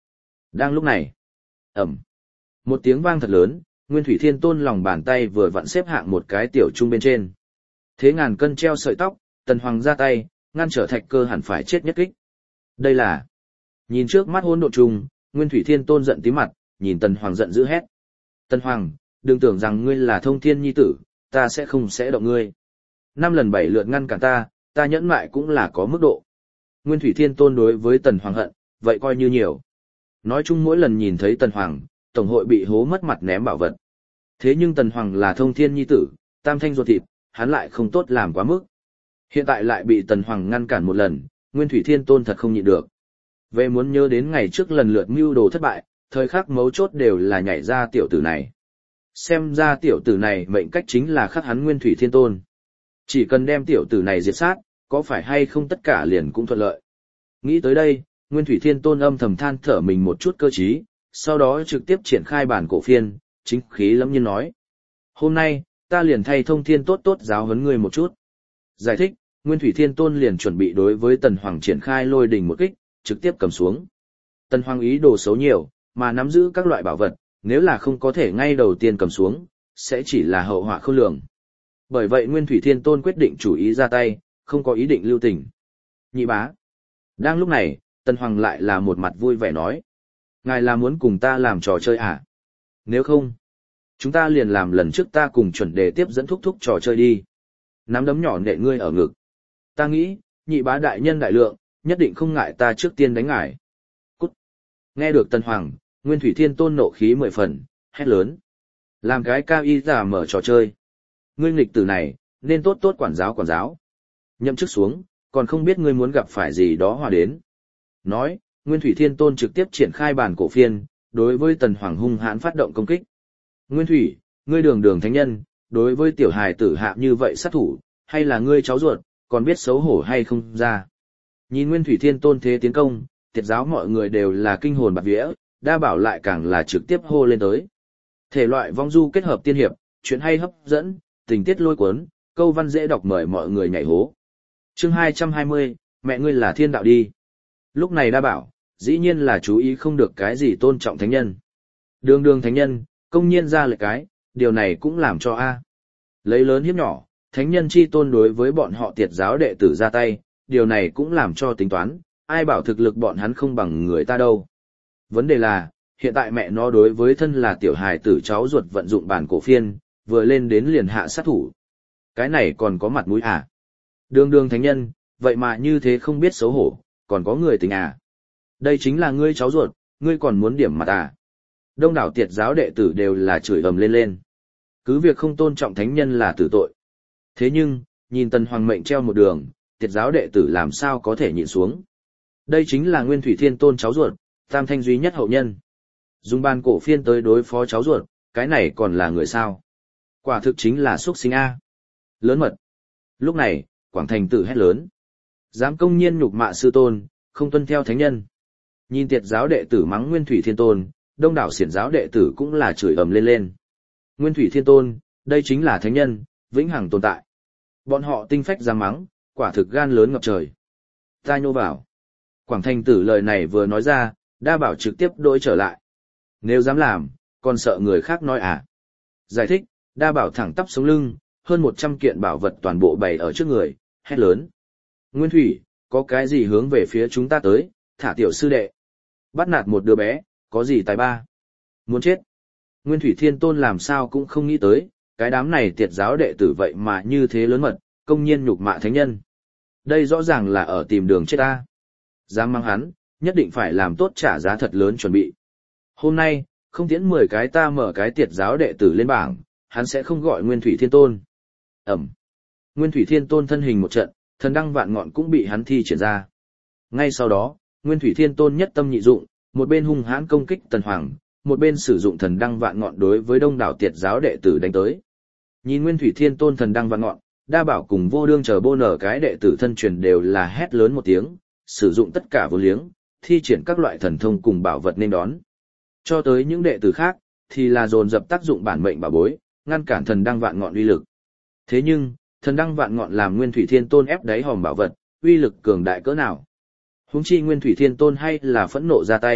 Đang lúc này, ầm, một tiếng vang thật lớn, Nguyên Thủy Thiên Tôn lòng bàn tay vừa vặn xếp hạng một cái tiểu trung bên trên. Thế ngàn cân treo sợi tóc, Tần Hoàng ra tay, ngăn trở Thạch Cơ hẳn phải chết nhất kích. Đây là... Nhìn trước mắt hỗn độn trùng, Nguyên Thủy Thiên Tôn giận tím mặt, nhìn Tần Hoàng giận dữ hét. Tần Hoàng, đừng tưởng rằng ngươi là thông thiên nhi tử, ta sẽ không sẽ động ngươi. 5 lần 7 lượt ngăn cản ta nhẫn mại cũng là có mức độ. Nguyên Thủy Thiên Tôn đối với Tần Hoàng hận, vậy coi như nhiều. Nói chung mỗi lần nhìn thấy Tần Hoàng, Tổng hội bị hố mất mặt ném bảo vật. Thế nhưng Tần Hoàng là thông thiên nhi tử, tam thanh ruột thịt, hắn lại không tốt làm quá mức. Hiện tại lại bị Tần Hoàng ngăn cản một lần, Nguyên Thủy Thiên Tôn thật không nhịn được. Về muốn nhớ đến ngày trước lần lượt mưu đồ thất bại, thời khắc mấu chốt đều là nhảy ra tiểu tử này. Xem ra tiểu tử này mệnh cách chính là khắc hắn Nguyên Thủy Thiên Tôn. Chỉ cần đem tiểu tử này diệt sát, có phải hay không tất cả liền cũng thuận lợi. Nghĩ tới đây, Nguyên Thủy Thiên Tôn âm thầm than thở mình một chút cơ trí, sau đó trực tiếp triển khai bản cổ phiên, chính khí lẫm nhiên nói. Hôm nay, ta liền thay thông thiên tốt tốt giáo huấn ngươi một chút. Giải thích, Nguyên Thủy Thiên Tôn liền chuẩn bị đối với Tần Hoàng triển khai lôi đình một kích, trực tiếp cầm xuống. Tần Hoàng ý đồ xấu nhiều, mà nắm giữ các loại bảo vật, nếu là không có thể ngay đầu tiên cầm xuống, sẽ chỉ là hậu họa khôn lường. Bởi vậy Nguyên Thủy Thiên Tôn quyết định chủ ý ra tay, không có ý định lưu tình. Nhị bá. Đang lúc này, Tần Hoàng lại là một mặt vui vẻ nói. Ngài là muốn cùng ta làm trò chơi à? Nếu không, chúng ta liền làm lần trước ta cùng chuẩn đề tiếp dẫn thúc trò chơi đi. Nắm đấm nhỏ nện ngươi ở ngực. Ta nghĩ, nhị bá đại nhân đại lượng, nhất định không ngại ta trước tiên đánh ngài. Cút. Nghe được Tần Hoàng, Nguyên Thủy Thiên Tôn nộ khí 10 phần, hét lớn. Làm cái cao y giả mở trò chơi. Ngươi nghịch tử này, nên tốt tốt quản giáo. Nhậm chức xuống, còn không biết ngươi muốn gặp phải gì đó hòa đến. Nói, Nguyên Thủy Thiên Tôn trực tiếp triển khai bản cổ phiên, đối với Tần Hoàng hung hãn phát động công kích. Nguyên Thủy, ngươi đường thánh nhân, đối với tiểu hài tử hạ như vậy sát thủ, hay là ngươi cháu ruột, còn biết xấu hổ hay không ra. Nhìn Nguyên Thủy Thiên Tôn thế tiến công, tiệt giáo mọi người đều là kinh hồn bạt vía, Đa Bảo lại càng là trực tiếp hô lên tới. Thể loại vong du kết hợp tiên hiệp, chuyện hay hấp dẫn, tình tiết lôi cuốn, câu văn dễ đọc mời mọi người nhảy hố. Chương 220, mẹ ngươi là thiên đạo đi. Lúc này Đa Bảo, dĩ nhiên là chú ý không được cái gì tôn trọng thánh nhân. Đường thánh nhân, công nhiên ra lệch cái, điều này cũng làm cho A. Lấy lớn hiếp nhỏ, thánh nhân chi tôn đối với bọn họ tiệt giáo đệ tử ra tay, điều này cũng làm cho tính toán, ai bảo thực lực bọn hắn không bằng người ta đâu. Vấn đề là, hiện tại mẹ nó đối với thân là tiểu hài tử cháu ruột vận dụng bản cổ phiên, vừa lên đến liền hạ sát thủ. Cái này còn có mặt mũi à? Đường thánh nhân, vậy mà như thế không biết xấu hổ, còn có người tình à? Đây chính là ngươi cháu ruột, ngươi còn muốn điểm mặt à? Đông đảo tiệt giáo đệ tử đều là chửi ầm lên. Cứ việc không tôn trọng thánh nhân là tử tội. Thế nhưng, nhìn Tần Hoàng mệnh treo một đường, tiệt giáo đệ tử làm sao có thể nhịn xuống. Đây chính là Nguyên Thủy Thiên Tôn cháu ruột, tam thanh duy nhất hậu nhân. Dùng bàn cổ phiên tới đối phó cháu ruột, cái này còn là người sao? Quả thực chính là xuất sinh A. Lớn mật. Lúc này, Quảng Thành Tử hét lớn. Dám công nhiên nhục mạ sư tôn, không tuân theo thánh nhân. Nhìn tiệt giáo đệ tử mắng Nguyên Thủy Thiên Tôn, đông đảo xiển giáo đệ tử cũng là chửi ầm lên. Nguyên Thủy Thiên Tôn, đây chính là thánh nhân, vĩnh hằng tồn tại. Bọn họ tinh phách ra mắng, quả thực gan lớn ngập trời. Ta nhô vào. Quảng Thành Tử lời này vừa nói ra, Đa Bảo trực tiếp đối trở lại. Nếu dám làm, còn sợ người khác nói à? Giải thích, Đa Bảo thẳng tắp sống lưng, hơn 100 kiện bảo vật toàn bộ bày ở trước người, hét lớn. Nguyên Thủy, có cái gì hướng về phía chúng ta tới, thả tiểu sư đệ. Bắt nạt một đứa bé, có gì tài ba? Muốn chết. Nguyên Thủy Thiên Tôn làm sao cũng không nghĩ tới, cái đám này tiệt giáo đệ tử vậy mà như thế lớn mật, công nhiên nhục mạ thánh nhân. Đây rõ ràng là ở tìm đường chết ta. Dám mang hắn, nhất định phải làm tốt trả giá thật lớn chuẩn bị. Hôm nay, không tiễn 10 cái ta mở cái tiệt giáo đệ tử lên bảng, hắn sẽ không gọi Nguyên Thủy Thiên Tôn. Ẩm. Nguyên Thủy Thiên Tôn thân hình một trận, thần đăng vạn ngọn cũng bị hắn thi triển ra. Ngay sau đó, Nguyên Thủy Thiên Tôn nhất tâm nhị dụng, một bên hung hãn công kích Tần Hoàng, một bên sử dụng thần đăng vạn ngọn đối với đông đảo tiệt giáo đệ tử đánh tới. Nhìn Nguyên Thủy Thiên Tôn thần đăng vạn ngọn, Đa Bảo cùng Vô Đương chờ bô nở cái đệ tử thân truyền đều là hét lớn một tiếng, sử dụng tất cả vô liếng, thi triển các loại thần thông cùng bảo vật nên đón. Cho tới những đệ tử khác, thì là dồn dập tác dụng bản mệnh bảo bối, ngăn cản thần đăng vạn ngọn uy lực. Thế nhưng, thần đăng vạn ngọn làm Nguyên Thủy Thiên Tôn ép đáy hòm bảo vật, uy lực cường đại cỡ nào? Huống chi Nguyên Thủy Thiên Tôn hay là phẫn nộ ra tay,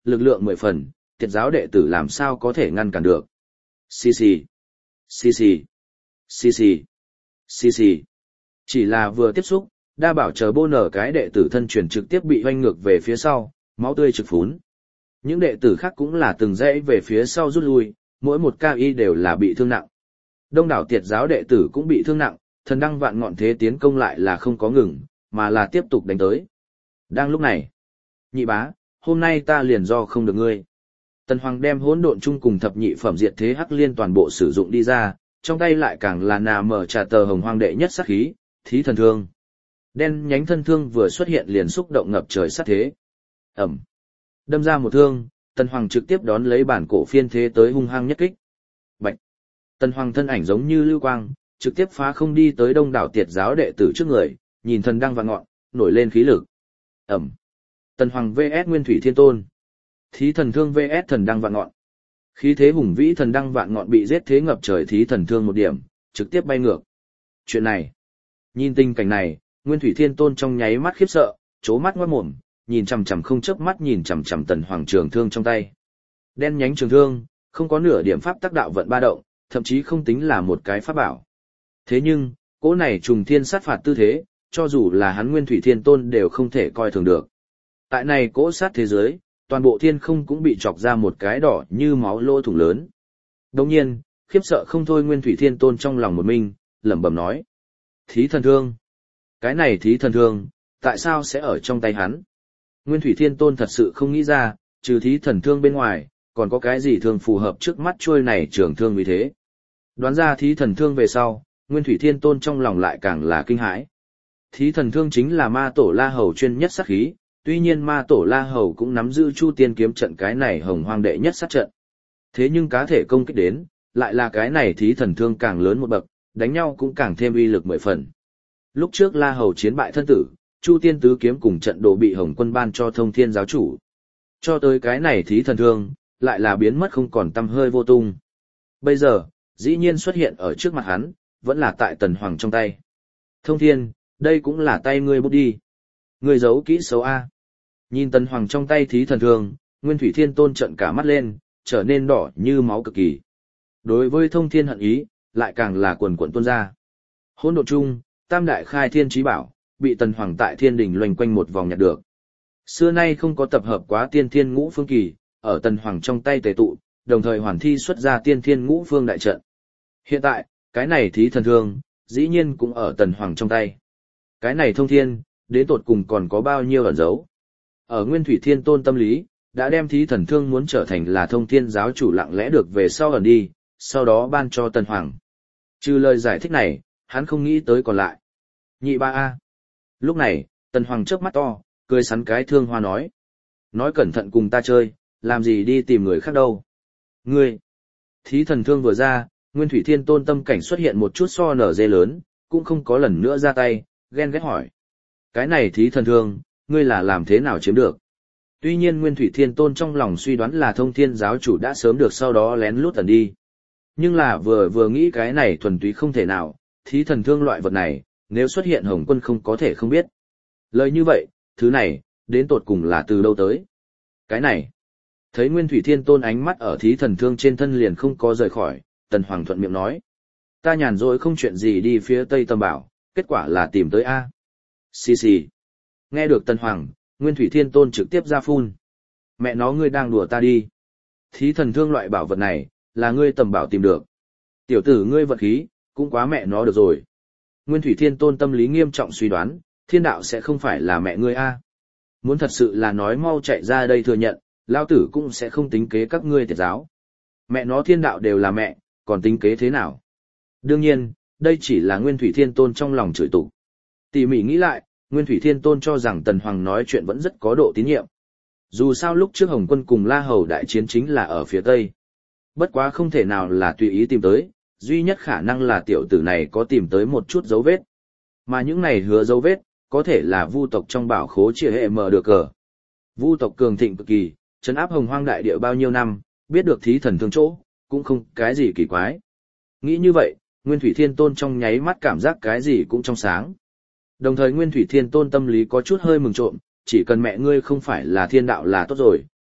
lực lượng 10 phần, tiệt giáo đệ tử làm sao có thể ngăn cản được. Xì xì, xì xì, xì xì, xì xì. Chỉ là vừa tiếp xúc, đa bảo chờ bô nở cái đệ tử thân truyền trực tiếp bị hoanh ngược về phía sau, máu tươi trực phún. Những đệ tử khác cũng là từng dãy về phía sau rút lui, mỗi một ca y đều là bị thương nặng. Đông đảo tiệt giáo đệ tử cũng bị thương nặng, thần đăng vạn ngọn thế tiến công lại là không có ngừng, mà là tiếp tục đánh tới. Đang lúc này, nhị bá, hôm nay ta liền do không được ngươi. Tần Hoàng đem hỗn độn chung cùng thập nhị phẩm diệt thế hắc liên toàn bộ sử dụng đi ra, trong tay lại càng là nà mở trà tờ hồng hoang đệ nhất sát khí, thí thần thương. Đen nhánh thân thương vừa xuất hiện liền xúc động ngập trời sát thế. Ẩm. Đâm ra một thương, Tần Hoàng trực tiếp đón lấy bản cổ phiên thế tới hung hăng nhất kích. Bạch. Tần Hoàng thân ảnh giống như lưu quang, trực tiếp phá không đi tới đông đảo tiệt giáo đệ tử trước người, nhìn thần đăng vạn ngọn, nổi lên khí lực. Ẩm. Tần Hoàng vs Nguyên Thủy Thiên Tôn. Thí thần thương vs thần đăng vạn ngọn. Khí thế hùng vĩ thần đăng vạn ngọn bị giết thế ngập trời thí thần thương một điểm, trực tiếp bay ngược. Chuyện này, nhìn tình cảnh này, Nguyên Thủy Thiên Tôn trong nháy mắt khiếp sợ, chố mắt ngoát mồm, nhìn chằm chằm không chớp mắt nhìn chằm chằm Tần Hoàng trường thương trong tay. Đen nhánh trường thương, không có nửa điểm pháp tác đạo vận ba động, thậm chí không tính là một cái pháp bảo. Thế nhưng, cỗ này trùng thiên sát phạt tư thế, cho dù là hắn Nguyên Thủy Thiên Tôn đều không thể coi thường được. Tại này cỗ sát thế giới, toàn bộ thiên không cũng bị chọc ra một cái đỏ như máu lỗ thủng lớn. Đồng nhiên, khiếp sợ không thôi Nguyên Thủy Thiên Tôn trong lòng một mình, lẩm bẩm nói. Thí thần thương. Cái này thí thần thương, tại sao sẽ ở trong tay hắn? Nguyên Thủy Thiên Tôn thật sự không nghĩ ra, trừ thí thần thương bên ngoài, còn có cái gì thường phù hợp trước mắt trôi này trường thương vì thế. Đoán ra thí thần thương về sau, Nguyên Thủy Thiên Tôn trong lòng lại càng là kinh hãi. Thí thần thương chính là ma tổ La Hầu chuyên nhất sát khí, tuy nhiên ma tổ La Hầu cũng nắm giữ Chu Tiên kiếm trận cái này hồng hoang đệ nhất sát trận. Thế nhưng cá thể công kích đến, lại là cái này thí thần thương càng lớn một bậc, đánh nhau cũng càng thêm uy lực 10 phần. Lúc trước La Hầu chiến bại thân tử, Chu Tiên tứ kiếm cùng trận đồ bị Hồng Quân ban cho Thông Thiên giáo chủ. Cho tới cái này thí thần thương, lại là biến mất không còn tăm hơi vô tung. Bây giờ, dĩ nhiên xuất hiện ở trước mặt hắn, vẫn là tại Tần Hoàng trong tay. Thông Thiên, đây cũng là tay ngươi bút đi. Ngươi giấu kỹ xấu A. Nhìn Tần Hoàng trong tay thí thần thương, Nguyên Thủy Thiên Tôn trợn cả mắt lên, trở nên đỏ như máu cực kỳ. Đối với Thông Thiên hận ý, lại càng là quần quần tuôn ra. Hỗn độn chung, tam đại khai thiên chí bảo, bị Tần Hoàng tại thiên đình loanh quanh một vòng nhặt được. Xưa nay không có tập hợp quá tiên thiên ngũ phương kỳ, ở Tần Hoàng trong tay tề tụ, đồng thời hoàn thi xuất ra tiên thiên ngũ phương đại trận. Hiện tại, cái này thí thần thương, dĩ nhiên cũng ở Tần Hoàng trong tay. Cái này Thông Thiên, đến tột cùng còn có bao nhiêu ẩn dấu. Ở Nguyên Thủy Thiên Tôn tâm lý, đã đem thí thần thương muốn trở thành là Thông Thiên giáo chủ lặng lẽ được về sau ẩn đi, sau đó ban cho Tần Hoàng. Trừ lời giải thích này, hắn không nghĩ tới còn lại. Nhị ba A. Lúc này, Tần Hoàng chớp mắt to, cười sắn cái thương hoa nói. Nói cẩn thận cùng ta chơi, làm gì đi tìm người khác đâu. Ngươi. Thí thần thương vừa ra, Nguyên Thủy Thiên Tôn tâm cảnh xuất hiện một chút so nở dê lớn, cũng không có lần nữa ra tay, ghen ghét hỏi. Cái này thí thần thương, ngươi là làm thế nào chiếm được? Tuy nhiên Nguyên Thủy Thiên Tôn trong lòng suy đoán là Thông Thiên giáo chủ đã sớm được sau đó lén lút tần đi. Nhưng là vừa nghĩ cái này thuần túy không thể nào, thí thần thương loại vật này, nếu xuất hiện Hồng Quân không có thể không biết. Lời như vậy, thứ này, đến tột cùng là từ đâu tới? Cái này, thấy Nguyên Thủy Thiên Tôn ánh mắt ở thí thần thương trên thân liền không có rời khỏi, Tần Hoàng thuận miệng nói. Ta nhàn rỗi không chuyện gì đi phía Tây Tâm Bảo, kết quả là tìm tới A. Xì xì. Nghe được Tần Hoàng, Nguyên Thủy Thiên Tôn trực tiếp ra phun. Mẹ nó ngươi đang đùa ta đi. Thí thần thương loại bảo vật này, là ngươi Tầm Bảo tìm được. Tiểu tử ngươi vật khí, cũng quá mẹ nó được rồi. Nguyên Thủy Thiên Tôn tâm lý nghiêm trọng suy đoán, thiên đạo sẽ không phải là mẹ ngươi A. Muốn thật sự là nói mau chạy ra đây thừa nhận, lao tử cũng sẽ không tính kế các ngươi tiệt giáo. Mẹ nó thiên đạo đều là mẹ, còn tính kế thế nào? Đương nhiên, đây chỉ là Nguyên Thủy Thiên Tôn trong lòng chửi tục. Tỉ mỉ nghĩ lại, Nguyên Thủy Thiên Tôn cho rằng Tần Hoàng nói chuyện vẫn rất có độ tín nhiệm. Dù sao lúc trước Hồng Quân cùng La Hầu đại chiến chính là ở phía Tây. Bất quá không thể nào là tùy ý tìm tới, duy nhất khả năng là tiểu tử này có tìm tới một chút dấu vết. Mà những này hứa dấu vết, có thể là vu tộc trong bảo khố chia hệ mở được cờ. Vu tộc cường thịnh cực kỳ, trấn áp Hồng Hoang đại địa bao nhiêu năm, biết được thí thần thương chỗ, cũng không cái gì kỳ quái. Nghĩ như vậy, Nguyên Thủy Thiên Tôn trong nháy mắt cảm giác cái gì cũng trong sáng. Đồng thời Nguyên Thủy Thiên Tôn tâm lý có chút hơi mừng trộm, chỉ cần mẹ ngươi không phải là thiên đạo là tốt rồi,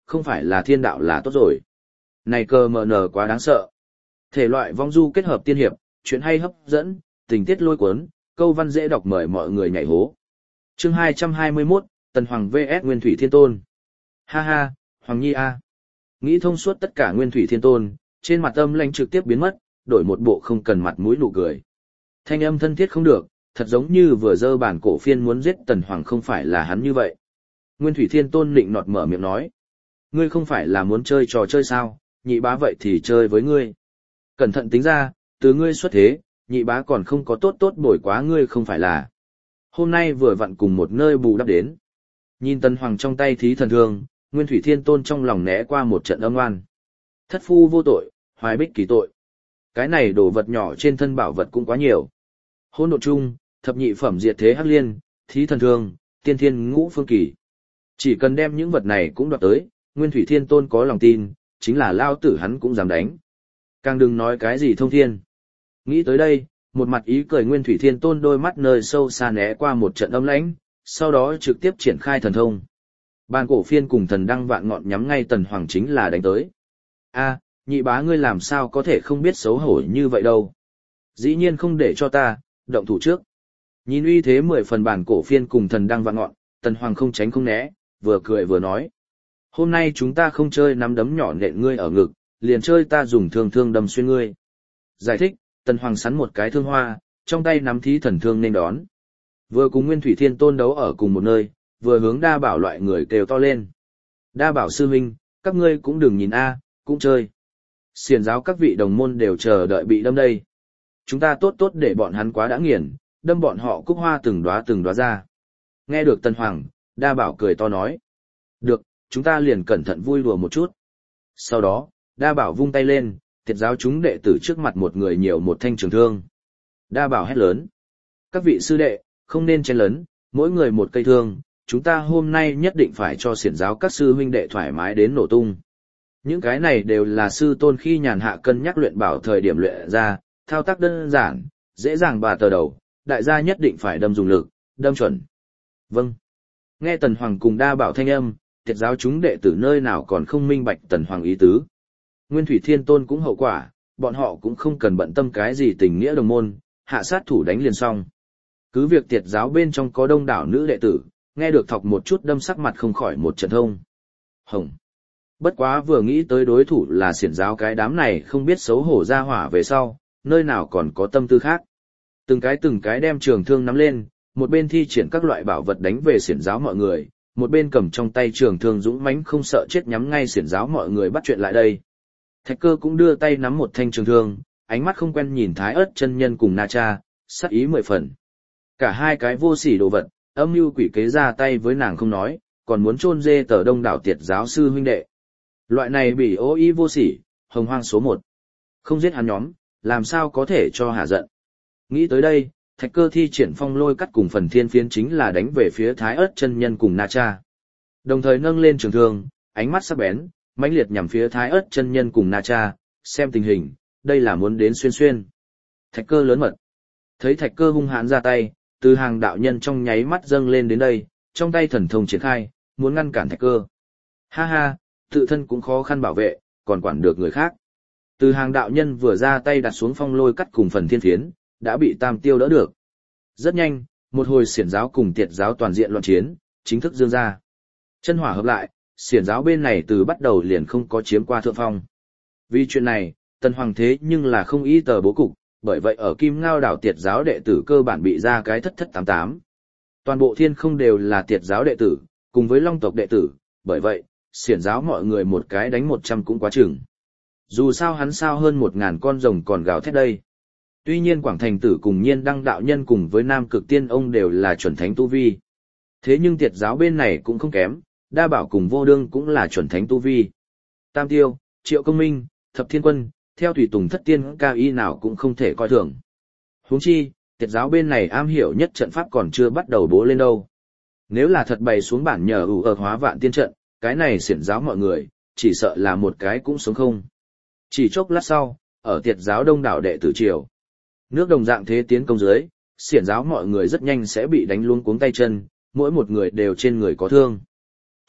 không phải là thiên đạo là tốt rồi. Này cơ mờ nở quá đáng sợ. Thể loại vong du kết hợp tiên hiệp, chuyện hay hấp dẫn, tình tiết lôi cuốn, câu văn dễ đọc mời mọi người nhảy hố. Chương 221, Tần Hoàng vs Nguyên Thủy Thiên Tôn. Ha ha, Hoàng Nhi a. Nghĩ thông suốt tất cả Nguyên Thủy Thiên Tôn, trên mặt âm lãnh trực tiếp biến mất, đổi một bộ không cần mặt mũi nụ cười. Thanh âm thân thiết không được, thật giống như vừa dơ bản cổ phiên muốn giết Tần Hoàng không phải là hắn như vậy. Nguyên Thủy Thiên Tôn nịnh nọt mở miệng nói. Ngươi không phải là muốn chơi trò chơi sao, nhị bá vậy thì chơi với ngươi. Cẩn thận tính ra, từ ngươi xuất thế, nhị bá còn không có tốt tốt bồi quá ngươi không phải là. Hôm nay vừa vặn cùng một nơi bù đắp đến. Nhìn Tần Hoàng trong tay thí thần thương, Nguyên Thủy Thiên Tôn trong lòng né qua một trận âm oan. Thất phu vô tội, hoài bích kỳ tội. Cái này đồ vật nhỏ trên thân bảo vật cũng quá nhiều. Hỗn độn chung, thập nhị phẩm diệt thế hắc liên, thí thần thương, tiên thiên ngũ phương kỳ. Chỉ cần đem những vật này cũng đoạt tới, Nguyên Thủy Thiên Tôn có lòng tin, chính là lao tử hắn cũng dám đánh. Càng đừng nói cái gì thông thiên. Nghĩ tới đây, một mặt ý cười Nguyên Thủy Thiên Tôn đôi mắt nơi sâu xa né qua một trận âm lãnh, sau đó trực tiếp triển khai thần thông. Bàn cổ phiên cùng thần đăng vạn ngọn nhắm ngay Tần Hoàng chính là đánh tới. A, nhị bá ngươi làm sao có thể không biết xấu hổ như vậy đâu. Dĩ nhiên không để cho ta, động thủ trước. Nhìn uy thế 10 phần bàn cổ phiên cùng thần đăng vạn ngọn, Tần Hoàng không tránh không né, vừa cười vừa nói. Hôm nay chúng ta không chơi nắm đấm nhỏ nện ngươi ở ngực, liền chơi ta dùng thương đâm xuyên ngươi. Giải thích, Tần Hoàng sắn một cái thương hoa, trong tay nắm thí thần thương nên đón. Vừa cùng Nguyên Thủy Thiên Tôn đấu ở cùng một nơi, vừa hướng đa bảo loại người kêu to lên. Đa bảo sư huynh, các ngươi cũng đừng nhìn a, cũng chơi. Xiển giáo các vị đồng môn đều chờ đợi bị đâm đây. Chúng ta tốt tốt để bọn hắn quá đã nghiền, đâm bọn họ cúc hoa từng đóa ra. Nghe được Tần Hoàng, đa bảo cười to nói. Được, chúng ta liền cẩn thận vui đùa một chút. Sau đó, đa bảo vung tay lên, thiệt giáo chúng đệ tử trước mặt một người nhiều một thanh trường thương. Đa bảo hét lớn. Các vị sư đệ, không nên chen lấn, mỗi người một cây thương, chúng ta hôm nay nhất định phải cho xiển giáo các sư huynh đệ thoải mái đến nổ tung. Những cái này đều là sư tôn khi nhàn hạ cân nhắc luyện bảo thời điểm luyện ra, thao tác đơn giản, dễ dàng bà tờ đầu, đại gia nhất định phải đâm dùng lực, đâm chuẩn. Vâng. Nghe Tần Hoàng cùng đa bảo thanh âm, thiệt giáo chúng đệ tử nơi nào còn không minh bạch Tần Hoàng ý tứ. Nguyên Thủy Thiên Tôn cũng hậu quả, bọn họ cũng không cần bận tâm cái gì tình nghĩa đồng môn, hạ sát thủ đánh liền xong. Cứ việc tiệt giáo bên trong có đông đảo nữ đệ tử, nghe được thọc một chút đâm sắc mặt không khỏi một trận thông. Hồng. Bất quá vừa nghĩ tới đối thủ là xiển giáo cái đám này không biết xấu hổ ra hỏa về sau, nơi nào còn có tâm tư khác. Từng cái đem trường thương nắm lên, một bên thi triển các loại bảo vật đánh về xiển giáo mọi người, một bên cầm trong tay trường thương dũng mãnh không sợ chết nhắm ngay xiển giáo mọi người bắt chuyện lại đây. Thạch Cơ cũng đưa tay nắm một thanh trường thương, ánh mắt không quen nhìn Thái Ức chân nhân cùng Na Cha, sắc ý 10 phần. Cả hai cái vô sỉ đồ vật, âm mưu quỷ kế ra tay với nàng không nói, còn muốn chôn dê tờ đông đảo tiệt giáo sư huynh đệ. Loại này bị ô ý vô sỉ, hồng hoang số 1. Không giết hắn nhóm, làm sao có thể cho hạ giận. Nghĩ tới đây, Thạch Cơ thi triển phong lôi cắt cùng phần thiên phiến chính là đánh về phía Thái Ức chân nhân cùng Na Cha. Đồng thời nâng lên trường thương, ánh mắt sắc bén, mãnh liệt nhằm phía Thái Ức chân nhân cùng Na Cha, xem tình hình, đây là muốn đến xuyên. Thạch Cơ lớn mật. Thấy Thạch Cơ hung hãn ra tay, từ hàng đạo nhân trong nháy mắt dâng lên đến đây, trong tay thần thông triển khai, muốn ngăn cản Thạch Cơ. Ha ha, tự thân cũng khó khăn bảo vệ, còn quản được người khác. Từ hàng đạo nhân vừa ra tay đặt xuống phong lôi cắt cùng phần thiên phiến, đã bị tam tiêu đỡ được. Rất nhanh, một hồi xiển giáo cùng tiệt giáo toàn diện loạn chiến, chính thức dương ra. Chân hỏa hợp lại, xiển giáo bên này từ bắt đầu liền không có chiếm qua thượng phong. Vì chuyện này, Tần Hoàng thế nhưng là không ý tờ bố cục, bởi vậy ở Kim Ngao đảo tiệt giáo đệ tử cơ bản bị ra cái thất 88. Toàn bộ thiên không đều là tiệt giáo đệ tử, cùng với long tộc đệ tử, bởi vậy, xiển giáo mọi người một cái đánh 100 cũng quá chừng. Dù sao hắn sao hơn 1000 con rồng còn gào thét đây. Tuy nhiên Quảng Thành Tử cùng Nhiên Đăng đạo nhân cùng với Nam Cực Tiên ông đều là chuẩn thánh tu vi. Thế nhưng tiệt giáo bên này cũng không kém, Đa Bảo cùng Vô Đương cũng là chuẩn thánh tu vi. Tam Tiêu, Triệu Công Minh, Thập Thiên Quân, theo tùy tùng thất tiên cao y nào cũng không thể coi thường. Huống chi, tiệt giáo bên này am hiểu nhất trận pháp còn chưa bắt đầu bố lên đâu. Nếu là thật bày xuống bản nhờ ở hóa vạn tiên trận, cái này xiển giáo mọi người, chỉ sợ là một cái cũng sống không. Chỉ chốc lát sau, ở tiệt giáo đông đảo đệ tử triều. Nước đồng dạng thế tiến công dưới, xiển giáo mọi người rất nhanh sẽ bị đánh luống cuống tay chân, mỗi một người đều trên người có thương.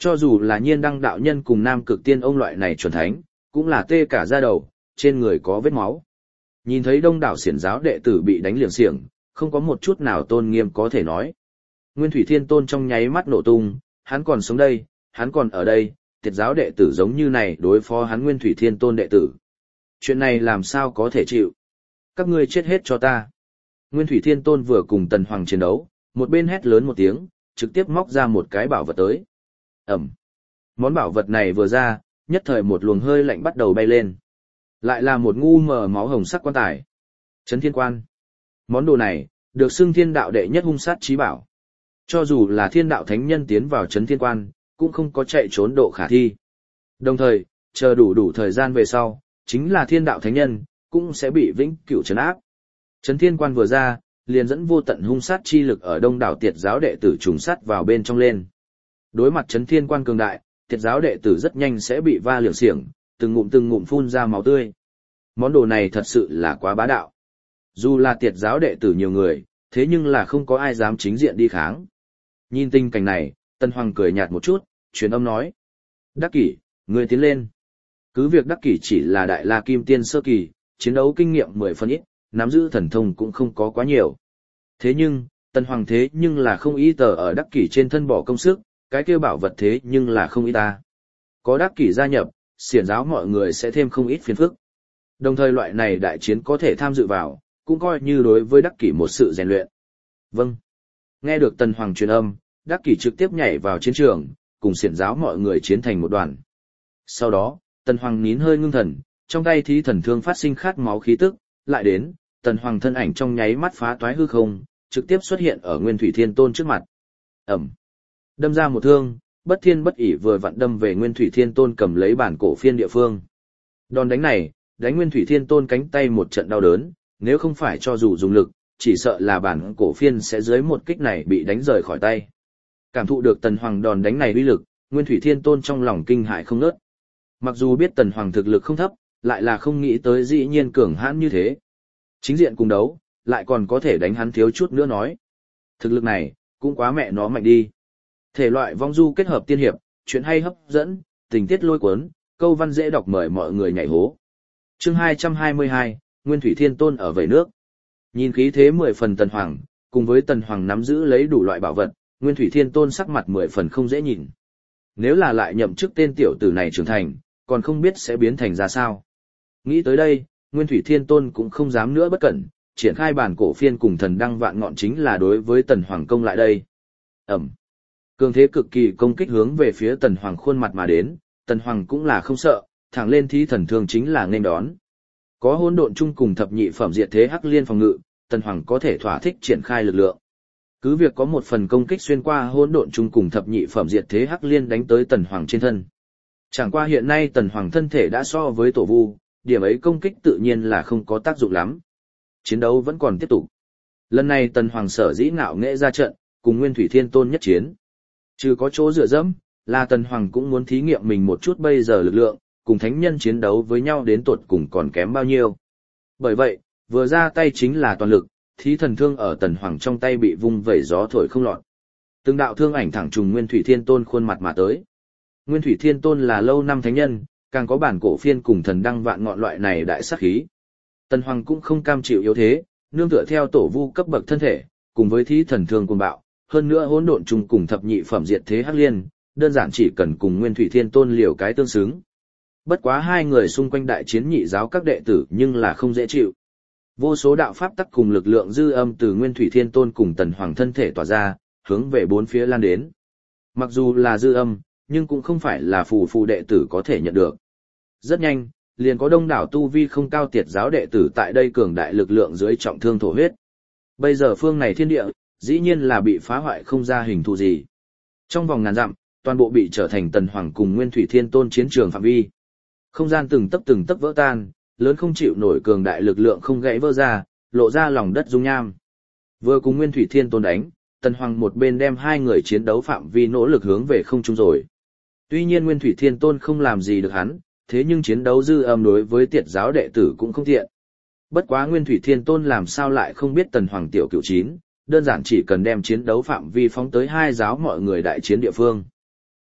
Cho dù là Nhiên Đăng đạo nhân cùng Nam Cực Tiên ông loại này chuẩn thánh, cũng là tê cả da đầu, trên người có vết máu. Nhìn thấy đông đảo xiển giáo đệ tử bị đánh liệng xiềng, không có một chút nào tôn nghiêm có thể nói. Nguyên Thủy Thiên Tôn trong nháy mắt nổ tung, hắn còn sống đây, hắn còn ở đây, tiệt giáo đệ tử giống như này đối phó hắn Nguyên Thủy Thiên Tôn đệ tử. Chuyện này làm sao có thể chịu? Các ngươi chết hết cho ta. Nguyên Thủy Thiên Tôn vừa cùng Tần Hoàng chiến đấu, một bên hét lớn một tiếng, trực tiếp móc ra một cái bảo vật tới. Ẩm. Món bảo vật này vừa ra, nhất thời một luồng hơi lạnh bắt đầu bay lên. Lại là một ngu mờ máu hồng sắc quan tài. Chấn Thiên Quan. Món đồ này, được xưng thiên đạo đệ nhất hung sát chí bảo. Cho dù là thiên đạo thánh nhân tiến vào Chấn Thiên Quan, cũng không có chạy trốn độ khả thi. Đồng thời, chờ đủ thời gian về sau, chính là thiên đạo thánh nhân, cũng sẽ bị vĩnh cửu trấn áp. Chấn Thiên Quan vừa ra, liền dẫn vô tận hung sát chi lực ở đông đảo tiệt giáo đệ tử trùng sát vào bên trong lên. Đối mặt Chấn Thiên Quan cường đại, tiệt giáo đệ tử rất nhanh sẽ bị va liều xiềng, từng ngụm phun ra máu tươi. Món đồ này thật sự là quá bá đạo. Dù là tiệt giáo đệ tử nhiều người, thế nhưng là không có ai dám chính diện đi kháng. Nhìn tình cảnh này, Tần Hoàng cười nhạt một chút, truyền âm nói. Đắc Kỷ, ngươi tiến lên. Cứ việc Đắc Kỷ chỉ là đại la kim tiên sơ kỳ, chiến đấu kinh nghiệm 10 phần ít, nắm giữ thần thông cũng không có quá nhiều. Thế nhưng, Tần Hoàng thế nhưng là không ý tờ ở Đắc Kỷ trên thân bỏ công sức, cái kêu bảo vật thế nhưng là không ý ta. Có Đắc Kỷ gia nhập, xiển giáo mọi người sẽ thêm không ít phiền phức. Đồng thời loại này đại chiến có thể tham dự vào, cũng coi như đối với Đắc Kỷ một sự rèn luyện. Vâng. Nghe được Tần Hoàng truyền âm, Đắc Kỷ trực tiếp nhảy vào chiến trường, cùng xiển giáo mọi người chiến thành một đoàn. Sau đó, Tần Hoàng nín hơi ngưng thần, trong tay thí thần thương phát sinh khát máu khí tức, lại đến, Tần Hoàng thân ảnh trong nháy mắt phá toái hư không, trực tiếp xuất hiện ở Nguyên Thủy Thiên Tôn trước mặt. Ẩm. Đâm ra một thương, bất thiên bất ỷ vừa vặn đâm về Nguyên Thủy Thiên Tôn cầm lấy bản cổ phiên địa phương. Đòn đánh này, đánh Nguyên Thủy Thiên Tôn cánh tay một trận đau đớn, nếu không phải cho dù dùng lực, chỉ sợ là bản cổ phiên sẽ dưới một kích này bị đánh rời khỏi tay. Cảm thụ được Tần Hoàng đòn đánh này uy lực, Nguyên Thủy Thiên Tôn trong lòng kinh hãi không ngớt. Mặc dù biết Tần Hoàng thực lực không thấp, lại là không nghĩ tới dĩ nhiên cường hãn như thế. Chính diện cùng đấu, lại còn có thể đánh hắn thiếu chút nữa nói. Thực lực này, cũng quá mẹ nó mạnh đi. Thể loại vong du kết hợp tiên hiệp, chuyện hay hấp dẫn, tình tiết lôi cuốn, câu văn dễ đọc mời mọi người nhảy hố. Chương 222, Nguyên Thủy Thiên Tôn ở vẩy nước. Nhìn khí thế 10 phần Tần Hoàng, cùng với Tần Hoàng nắm giữ lấy đủ loại bảo vật, Nguyên Thủy Thiên Tôn sắc mặt 10 phần không dễ nhìn. Nếu là lại nhậm chức tên tiểu tử này trưởng thành, còn không biết sẽ biến thành ra sao. Nghĩ tới đây, Nguyên Thủy Thiên Tôn cũng không dám nữa bất cẩn, triển khai bản cổ phiên cùng thần đăng vạn ngọn chính là đối với Tần Hoàng công lại đây. Ẩm. Cường thế cực kỳ công kích hướng về phía Tần Hoàng khuôn mặt mà đến, Tần Hoàng cũng là không sợ, thẳng lên thí thần thương chính là nên đón. Có hỗn độn chung cùng thập nhị phẩm diệt thế hắc liên phòng ngự, Tần Hoàng có thể thỏa thích triển khai lực lượng. Cứ việc có một phần công kích xuyên qua hỗn độn chung cùng thập nhị phẩm diệt thế hắc liên đánh tới Tần Hoàng trên thân. Chẳng qua hiện nay Tần Hoàng thân thể đã so với tổ vu, điểm ấy công kích tự nhiên là không có tác dụng lắm. Chiến đấu vẫn còn tiếp tục. Lần này Tần Hoàng sở dĩ ngạo nghễ ra trận, cùng Nguyên Thủy Thiên Tôn nhất chiến. Trừ có chỗ dựa dẫm, là Tần Hoàng cũng muốn thí nghiệm mình một chút bây giờ lực lượng, cùng thánh nhân chiến đấu với nhau đến tột cùng còn kém bao nhiêu. Bởi vậy, vừa ra tay chính là toàn lực, thí thần thương ở Tần Hoàng trong tay bị vung vẩy gió thổi không lọt. Từng đạo thương ảnh thẳng trùng Nguyên Thủy Thiên Tôn khuôn mặt mà tới. Nguyên Thủy Thiên Tôn là lâu năm thánh nhân, càng có bản cổ phiên cùng thần đăng vạn ngọn loại này đại sát khí. Tần Hoàng cũng không cam chịu yếu thế, nương tựa theo tổ vu cấp bậc thân thể, cùng với thí thần thương cuồng bạo, hơn nữa hỗn độn chung cùng thập nhị phẩm diệt thế hắc liên, đơn giản chỉ cần cùng Nguyên Thủy Thiên Tôn liều cái tương xứng. Bất quá hai người xung quanh đại chiến nhị giáo các đệ tử nhưng là không dễ chịu. Vô số đạo pháp tắc cùng lực lượng dư âm từ Nguyên Thủy Thiên Tôn cùng Tần Hoàng thân thể tỏa ra, hướng về bốn phía lan đến. Mặc dù là dư âm, nhưng cũng không phải là phù đệ tử có thể nhận được. Rất nhanh, liền có đông đảo tu vi không cao tiệt giáo đệ tử tại đây cường đại lực lượng dưới trọng thương thổ huyết. Bây giờ phương này thiên địa, dĩ nhiên là bị phá hoại không ra hình thù gì. Trong vòng ngàn dặm, toàn bộ bị trở thành Tần Hoàng cùng Nguyên Thủy Thiên Tôn chiến trường phạm vi. Không gian từng tấc vỡ tan, lớn không chịu nổi cường đại lực lượng không gãy vỡ ra, lộ ra lòng đất dung nham. Vừa cùng Nguyên Thủy Thiên Tôn đánh, Tần Hoàng một bên đem hai người chiến đấu phạm vi nỗ lực hướng về không trung rồi. Tuy nhiên Nguyên Thủy Thiên Tôn không làm gì được hắn, thế nhưng chiến đấu dư âm đối với tiệt giáo đệ tử cũng không thiện. Bất quá Nguyên Thủy Thiên Tôn làm sao lại không biết Tần Hoàng tiểu cửu chín, đơn giản chỉ cần đem chiến đấu phạm vi phóng tới hai giáo mọi người đại chiến địa phương.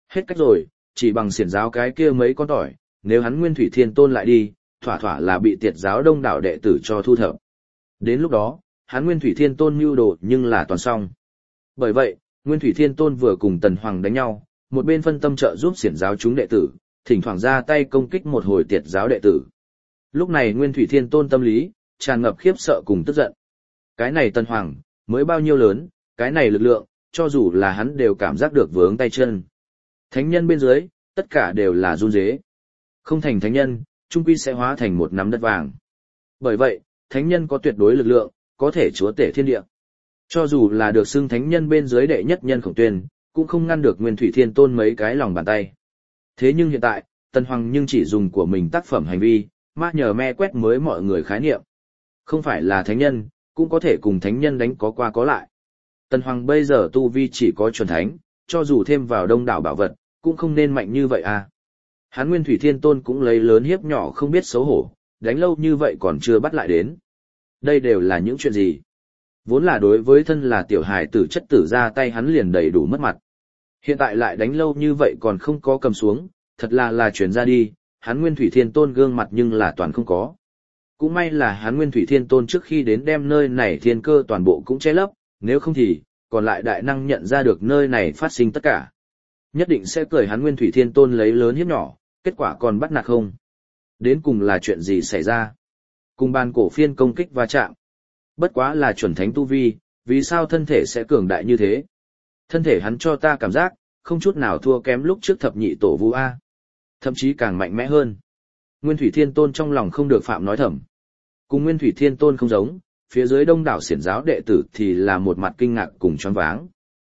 Hết cách rồi, chỉ bằng xiển giáo cái kia mấy con tỏi, nếu hắn Nguyên Thủy Thiên Tôn lại đi, thỏa thỏa là bị tiệt giáo đông đảo đệ tử cho thu thập. Đến lúc đó, hắn Nguyên Thủy Thiên Tôn mưu đồ nhưng là toàn xong. Bởi vậy, Nguyên Thủy Thiên Tôn vừa cùng Tần Hoàng đánh nhau, một bên phân tâm trợ giúp xiển giáo chúng đệ tử, thỉnh thoảng ra tay công kích một hồi tiệt giáo đệ tử. Lúc này Nguyên Thủy Thiên Tôn tâm lý tràn ngập khiếp sợ cùng tức giận. Cái này Tần Hoàng mới bao nhiêu lớn, cái này lực lượng, cho dù là hắn đều cảm giác được vướng tay chân. Thánh nhân bên dưới, tất cả đều là run rế. Không thành thánh nhân, trung quy sẽ hóa thành một nắm đất vàng. Bởi vậy, thánh nhân có tuyệt đối lực lượng, có thể chúa tể thiên địa. Cho dù là được xưng thánh nhân bên dưới đệ nhất nhân Khổng Tuyên, cũng không ngăn được Nguyên Thủy Thiên Tôn mấy cái lòng bàn tay. Thế nhưng hiện tại, Tần Hoàng nhưng chỉ dùng của mình tác phẩm hành vi, ma nhờ me quét mới mọi người khái niệm. Không phải là thánh nhân, cũng có thể cùng thánh nhân đánh có qua có lại. Tần Hoàng bây giờ tu vi chỉ có chuẩn thánh, cho dù thêm vào đông đảo bảo vật, cũng không nên mạnh như vậy à. Hắn Nguyên Thủy Thiên Tôn cũng lấy lớn hiếp nhỏ không biết xấu hổ, đánh lâu như vậy còn chưa bắt lại đến. Đây đều là những chuyện gì? Vốn là đối với thân là tiểu hài tử chất tử ra tay hắn liền đầy đủ mất mặt. Hiện tại lại đánh lâu như vậy còn không có cầm xuống, thật là chuyển ra đi, hắn Nguyên Thủy Thiên Tôn gương mặt nhưng là toàn không có. Cũng may là hắn Nguyên Thủy Thiên Tôn trước khi đến đem nơi này thiên cơ toàn bộ cũng che lấp, nếu không thì, còn lại đại năng nhận ra được nơi này phát sinh tất cả. Nhất định sẽ cười hắn Nguyên Thủy Thiên Tôn lấy lớn hiếp nhỏ, kết quả còn bắt nạt không. Đến cùng là chuyện gì xảy ra? Cùng bàn cổ phiên công kích va chạm. Bất quá là chuẩn thánh tu vi, vì sao thân thể sẽ cường đại như thế? Thân thể hắn cho ta cảm giác, không chút nào thua kém lúc trước thập nhị tổ vu A. Thậm chí càng mạnh mẽ hơn. Nguyên Thủy Thiên Tôn trong lòng không được phạm nói thầm. Cùng Nguyên Thủy Thiên Tôn không giống, phía dưới đông đảo xiển giáo đệ tử thì là một mặt kinh ngạc cùng choáng váng.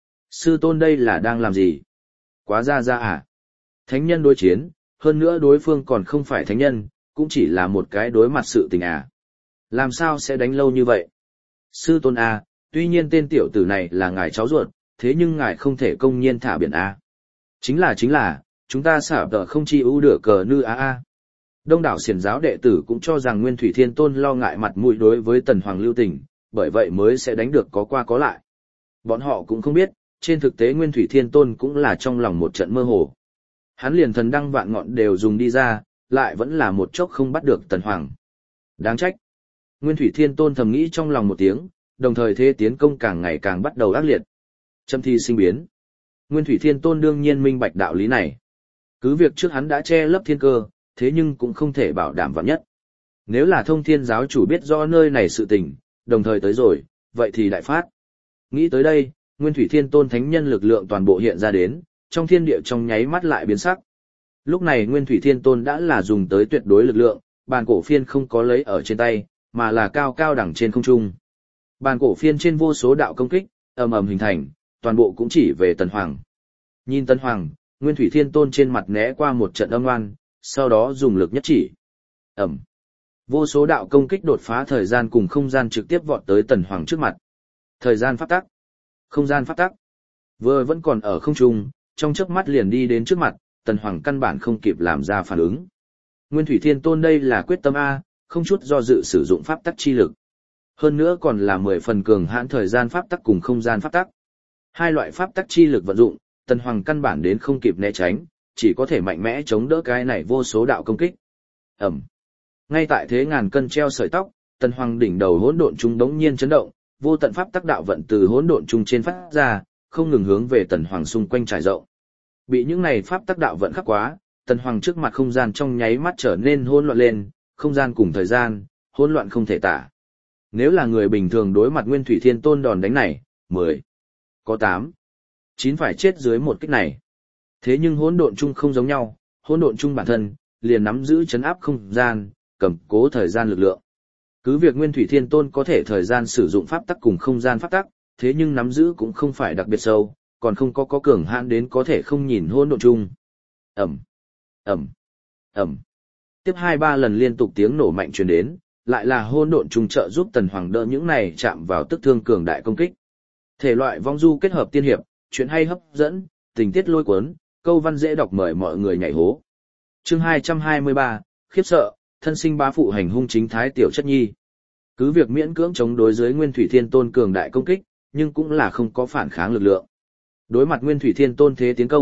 Sư tôn đây là đang làm gì? Quá ra à? Thánh nhân đối chiến, hơn nữa đối phương còn không phải thánh nhân, cũng chỉ là một cái đối mặt sự tình à. Làm sao sẽ đánh lâu như vậy? Sư tôn à, tuy nhiên tên tiểu tử này là ngài cháu ruột, thế nhưng ngài không thể công nhiên thả biển à. Chính là, chúng ta xả tờ không chi ưu được cờ nư à. Đông đảo xiển giáo đệ tử cũng cho rằng Nguyên Thủy Thiên Tôn lo ngại mặt mũi đối với Tần Hoàng lưu tình, bởi vậy mới sẽ đánh được có qua có lại. Bọn họ cũng không biết, trên thực tế Nguyên Thủy Thiên Tôn cũng là trong lòng một trận mơ hồ. Hắn liền thần đăng vạn ngọn đều dùng đi ra, lại vẫn là một chốc không bắt được Tần Hoàng. Đáng trách. Nguyên Thủy Thiên Tôn thầm nghĩ trong lòng một tiếng, đồng thời thế tiến công càng ngày càng bắt đầu ác liệt. Châm thi sinh biến. Nguyên Thủy Thiên Tôn đương nhiên minh bạch đạo lý này. Cứ việc trước hắn đã che lấp thiên cơ, thế nhưng cũng không thể bảo đảm vạn nhất. Nếu là Thông Thiên giáo chủ biết rõ nơi này sự tình, đồng thời tới rồi, vậy thì đại phát. Nghĩ tới đây, Nguyên Thủy Thiên Tôn thánh nhân lực lượng toàn bộ hiện ra đến, trong thiên địa trong nháy mắt lại biến sắc. Lúc này Nguyên Thủy Thiên Tôn đã là dùng tới tuyệt đối lực lượng, bàn cổ phiên không có lấy ở trên tay, mà là cao cao đẳng trên không trung. Bàn cổ phiên trên vô số đạo công kích, ầm ầm hình thành, toàn bộ cũng chỉ về Tần Hoàng. Nhìn Tần Hoàng, Nguyên Thủy Thiên Tôn trên mặt né qua một trận âm oan, sau đó dùng lực nhất chỉ. Ầm. Vô số đạo công kích đột phá thời gian cùng không gian trực tiếp vọt tới Tần Hoàng trước mặt. Thời gian pháp tắc, không gian pháp tắc. Vừa vẫn còn ở không trung, trong chớp mắt liền đi đến trước mặt, Tần Hoàng căn bản không kịp làm ra phản ứng. Nguyên Thủy Thiên Tôn đây là quyết tâm A, không chút do dự sử dụng pháp tắc chi lực. Hơn nữa còn là 10 phần cường hãn thời gian pháp tắc cùng không gian pháp tắc. Hai loại pháp tắc chi lực vận dụng, Tần Hoàng căn bản đến không kịp né tránh, chỉ có thể mạnh mẽ chống đỡ cái này vô số đạo công kích. Ầm. Ngay tại thế ngàn cân treo sợi tóc, Tần Hoàng đỉnh đầu hỗn độn trung đống nhiên chấn động, vô tận pháp tắc đạo vận từ hỗn độn trung trên phát ra, không ngừng hướng về Tần Hoàng xung quanh trải rộng. Bị những này pháp tắc đạo vận khắc quá, Tần Hoàng trước mặt không gian trong nháy mắt trở nên hỗn loạn lên, không gian cùng thời gian, hỗn loạn không thể tả. Nếu là người bình thường đối mặt Nguyên Thủy Thiên Tôn đòn đánh này, 10, có 8, 9 phải chết dưới một kích này. Thế nhưng hỗn độn chung không giống nhau, hỗn độn chung bản thân liền nắm giữ chấn áp không gian, cầm cố thời gian lực lượng. Cứ việc Nguyên Thủy Thiên Tôn có thể thời gian sử dụng pháp tắc cùng không gian pháp tắc, thế nhưng nắm giữ cũng không phải đặc biệt sâu, còn không có cường hãn đến có thể không nhìn hỗn độn chung. Ầm, ầm, ầm. Tiếp 2-3 lần liên tục tiếng nổ mạnh truyền đến, lại là hỗn độn chung trợ giúp Tần Hoàng đỡ những này chạm vào tức thương cường đại công kích. Thể loại vong du kết hợp tiên hiệp, chuyện hay hấp dẫn, tình tiết lôi cuốn, câu văn dễ đọc mời mọi người nhảy hố. Chương 223, khiếp sợ, thân sinh bá phụ hành hung chính thái tiểu chất nhi. Cứ việc miễn cưỡng chống đối dưới Nguyên Thủy Thiên Tôn cường đại công kích, nhưng cũng là không có phản kháng lực lượng. Đối mặt Nguyên Thủy Thiên Tôn thế tiến công,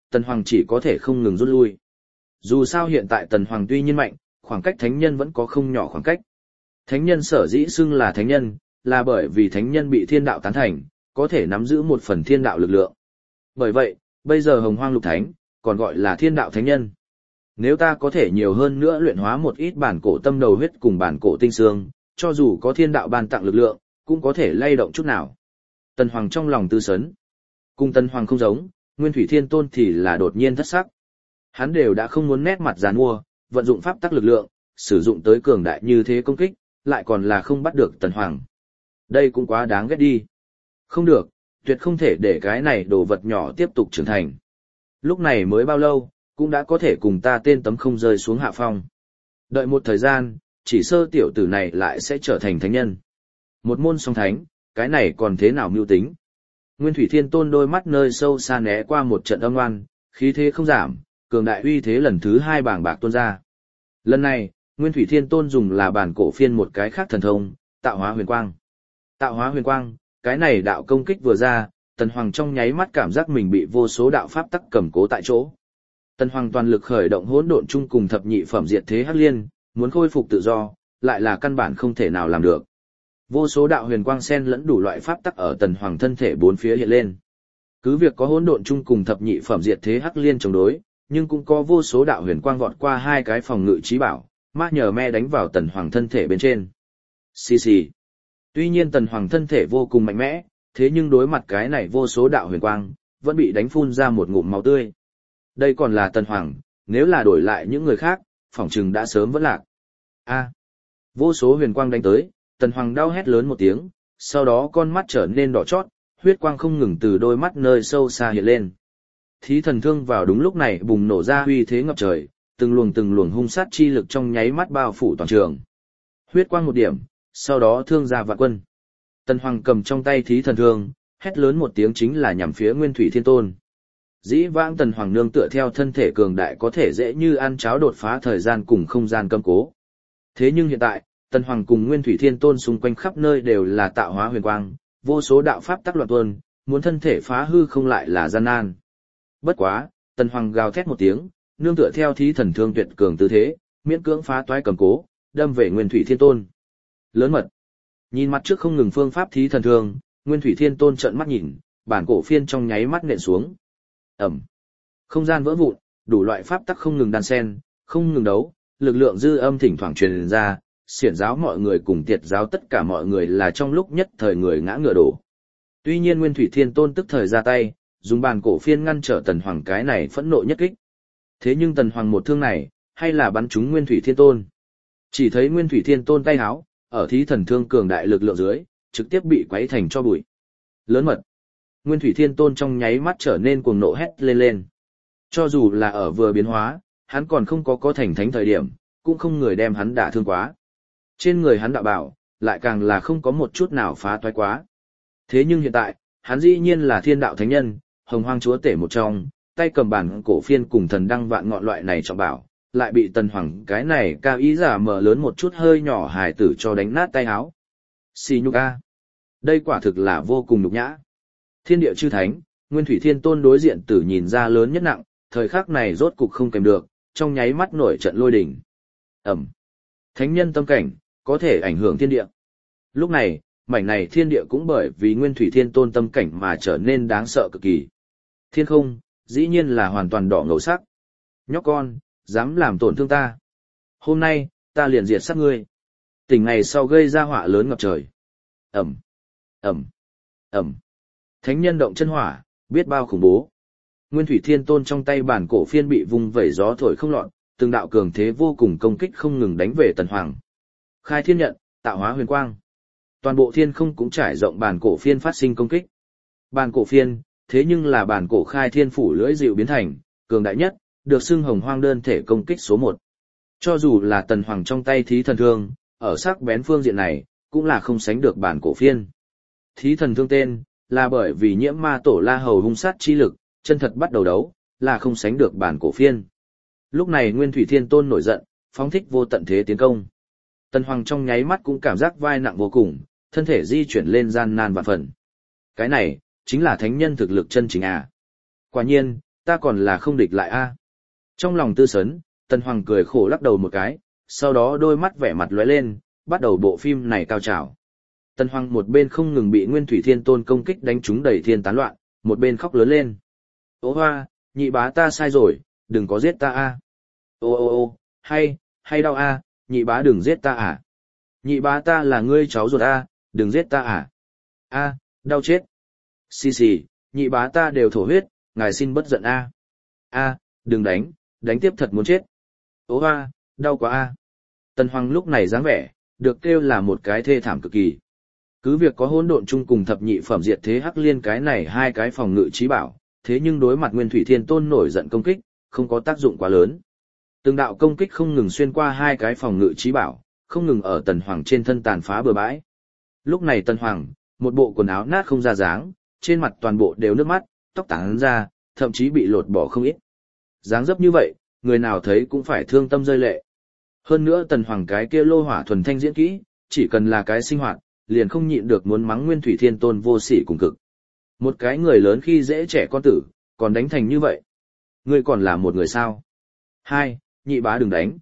Tần Hoàng chỉ có thể không ngừng rút lui. Dù sao hiện tại Tần Hoàng tuy nhiên mạnh, khoảng cách thánh nhân vẫn có không nhỏ khoảng cách. Thánh nhân sở dĩ xưng là thánh nhân, là bởi vì thánh nhân bị thiên đạo tán thành, có thể nắm giữ một phần thiên đạo lực lượng. Bởi vậy, bây giờ Hồng Hoang Lục Thánh, còn gọi là thiên đạo thánh nhân. Nếu ta có thể nhiều hơn nữa luyện hóa một ít bản cổ tâm đầu huyết cùng bản cổ tinh xương, cho dù có thiên đạo ban tặng lực lượng, cũng có thể lay động chút nào. Tần Hoàng trong lòng tư sấn. Cùng Tần Hoàng không giống, Nguyên Thủy Thiên Tôn thì là đột nhiên thất sắc. Hắn đều đã không muốn nét mặt giàn mua, vận dụng pháp tắc lực lượng, sử dụng tới cường đại như thế công kích, lại còn là không bắt được Tần Hoàng. Đây cũng quá đáng ghét đi. Không được, tuyệt không thể để cái này đồ vật nhỏ tiếp tục trưởng thành. Lúc này mới bao lâu, cũng đã có thể cùng ta tên tấm không rơi xuống hạ phong. Đợi một thời gian, chỉ sơ tiểu tử này lại sẽ trở thành thánh nhân. Một môn song thánh, cái này còn thế nào mưu tính? Nguyên Thủy Thiên Tôn đôi mắt nơi sâu xa né qua một trận âm oan, khí thế không giảm, cường đại uy thế lần thứ hai bàng bạc tuôn ra. Lần này, Nguyên Thủy Thiên Tôn dùng là bản cổ phiên một cái khác thần thông, tạo hóa huyền quang. Tạo hóa huyền quang, cái này đạo công kích vừa ra, Tần Hoàng trong nháy mắt cảm giác mình bị vô số đạo pháp tắc cầm cố tại chỗ. Tần Hoàng toàn lực khởi động hỗn độn chung cùng thập nhị phẩm diệt thế hắc liên, muốn khôi phục tự do, lại là căn bản không thể nào làm được. Vô số đạo huyền quang xen lẫn đủ loại pháp tắc ở Tần Hoàng thân thể bốn phía hiện lên. Cứ việc có hỗn độn chung cùng thập nhị phẩm diệt thế hắc liên chống đối, nhưng cũng có vô số đạo huyền quang vọt qua hai cái phòng ngự trí bảo, ma nhờ me đánh vào Tần Hoàng thân thể bên trên. Xì xì. Tuy nhiên Tần Hoàng thân thể vô cùng mạnh mẽ, thế nhưng đối mặt cái này vô số đạo huyền quang, vẫn bị đánh phun ra một ngụm máu tươi. Đây còn là Tần Hoàng, nếu là đổi lại những người khác, phỏng chừng đã sớm vẫn lạc. A. Vô số huyền quang đánh tới, Tần Hoàng đau hét lớn một tiếng, sau đó con mắt trở nên đỏ chót, huyết quang không ngừng từ đôi mắt nơi sâu xa hiện lên. Thí thần thương vào đúng lúc này bùng nổ ra uy thế ngập trời, từng luồng hung sát chi lực trong nháy mắt bao phủ toàn trường. Huyết quang một điểm, sau đó thương ra vạn quân. Tần Hoàng cầm trong tay thí thần thương, hét lớn một tiếng chính là nhằm phía Nguyên Thủy Thiên Tôn. Dĩ vãng Tần Hoàng nương tựa theo thân thể cường đại có thể dễ như ăn cháo đột phá thời gian cùng không gian cấm cố. Thế nhưng hiện tại, Tần Hoàng cùng Nguyên Thủy Thiên Tôn xung quanh khắp nơi đều là tạo hóa huyền quang, vô số đạo pháp tắc loạn tuôn, muốn thân thể phá hư không lại là gian nan. Bất quá, Tần Hoàng gào thét một tiếng, nương tựa theo thí thần thương tuyệt cường tư thế, miễn cưỡng phá toái cầm cố, đâm về Nguyên Thủy Thiên Tôn. Lớn mật. Nhìn mặt trước không ngừng phương pháp thí thần thương, Nguyên Thủy Thiên Tôn trợn mắt nhìn, bản cổ phiên trong nháy mắt nện xuống. Ầm. Không gian vỡ vụn, đủ loại pháp tắc không ngừng đan xen, không ngừng đấu, lực lượng dư âm thỉnh thoảng truyền ra, xiển giáo mọi người cùng tiệt giáo tất cả mọi người là trong lúc nhất thời người ngã ngựa đổ. Tuy nhiên Nguyên Thủy Thiên Tôn tức thời ra tay, dùng bàn cổ phiên ngăn trở Tần Hoàng cái này phẫn nộ nhất kích. Thế nhưng Tần Hoàng một thương này, hay là bắn trúng Nguyên Thủy Thiên Tôn. Chỉ thấy Nguyên Thủy Thiên Tôn tay háo, ở thí thần thương cường đại lực lượng dưới, trực tiếp bị quấy thành cho bụi. Lớn mật. Nguyên Thủy Thiên Tôn trong nháy mắt trở nên cuồng nộ hét lên lên. Cho dù là ở vừa biến hóa, hắn còn không có thành thánh thời điểm, cũng không người đem hắn đả thương quá. Trên người hắn đạo bảo, lại càng là không có một chút nào phá toái quá. Thế nhưng hiện tại, hắn dĩ nhiên là thiên đạo thánh nhân, hồng hoang chúa tể một trong, tay cầm bản cổ phiên cùng thần đăng vạn ngọn loại này trọng bảo, lại bị Tần Hoàng cái này cao ý giả mở lớn một chút hơi nhỏ hài tử cho đánh nát tay áo. Xì nhục a. Đây quả thực là vô cùng nhục nhã. Thiên địa chư thánh, Nguyên Thủy Thiên Tôn đối diện tử nhìn ra lớn nhất nặng, thời khắc này rốt cục không kèm được, trong nháy mắt nổi trận lôi đình. Ẩm. Thánh nhân tâm cảnh, có thể ảnh hưởng thiên địa. Lúc này, mảnh này thiên địa cũng bởi vì Nguyên Thủy Thiên Tôn tâm cảnh mà trở nên đáng sợ cực kỳ. Thiên không, dĩ nhiên là hoàn toàn đỏ ngầu sắc. Nhóc con, dám làm tổn thương ta. Hôm nay, ta liền diệt sát ngươi. Tỉnh ngày sau gây ra họa lớn ngập trời. Ẩm, Ẩm, Ẩm. Thánh nhân động chân hỏa, biết bao khủng bố. Nguyên Thủy Thiên Tôn trong tay bản cổ phiên bị vung vẩy gió thổi không lọt, từng đạo cường thế vô cùng công kích không ngừng đánh về Tần Hoàng. Khai thiên nhận, tạo hóa huyền quang. Toàn bộ thiên không cũng trải rộng bản cổ phiên phát sinh công kích. Bản cổ phiên, thế nhưng là bản cổ khai thiên phủ lưỡi dịu biến thành, cường đại nhất, được xưng hồng hoang đơn thể công kích số 1. Cho dù là Tần Hoàng trong tay thí thần thương, ở sắc bén phương diện này, cũng là không sánh được bản cổ phiên. Thí thần thương tên, là bởi vì nhiễm ma tổ la hầu hung sát chi lực, chân thật bắt đầu đấu, là không sánh được bản cổ phiên. Lúc này Nguyên Thủy Thiên Tôn nổi giận, phóng thích vô tận thế tiến công. Tần Hoàng trong nháy mắt cũng cảm giác vai nặng vô cùng, thân thể di chuyển lên gian nan vạn phần. Cái này, chính là thánh nhân thực lực chân chính à. Quả nhiên, ta còn là không địch lại a. Trong lòng tư sấn, Tần Hoàng cười khổ lắc đầu một cái, sau đó đôi mắt vẻ mặt lóe lên, bắt đầu bộ phim này cao trào. Tần Hoàng một bên không ngừng bị Nguyên Thủy Thiên Tôn công kích đánh trúng đầy thiên tán loạn, một bên khóc lớn lên. Ô hoa, nhị bá ta sai rồi, đừng có giết ta a. Ô ô ô, hay đau a, nhị bá đừng giết ta à. Nhị bá ta là ngươi cháu ruột a, đừng giết ta à. A, đau chết. Xì xì, nhị bá ta đều thổ huyết, ngài xin bất giận a. A, đừng đánh tiếp thật muốn chết. Ô hoa, đau quá a. Tần Hoàng lúc này dáng vẻ, được kêu là một cái thê thảm cực kỳ. Cứ việc có hỗn độn chung cùng thập nhị phẩm diệt thế hắc liên cái này hai cái phòng ngự trí bảo, thế nhưng đối mặt Nguyên Thủy Thiên Tôn nổi giận công kích, không có tác dụng quá lớn. Từng đạo công kích không ngừng xuyên qua hai cái phòng ngự trí bảo, không ngừng ở Tần Hoàng trên thân tàn phá bừa bãi. Lúc này Tần Hoàng, một bộ quần áo nát không ra dáng, trên mặt toàn bộ đều nước mắt, tóc tán ra, thậm chí bị lột bỏ không ít. Dáng dấp như vậy, người nào thấy cũng phải thương tâm rơi lệ. Hơn nữa Tần Hoàng cái kia lô hỏa thuần thanh diễn kỹ, chỉ cần là cái sinh hoạt, liền không nhịn được muốn mắng Nguyên Thủy Thiên Tôn vô sỉ cùng cực. Một cái người lớn khi dễ trẻ con tử, còn đánh thành như vậy. Ngươi còn là một người sao? Hai, nhị bá đừng đánh.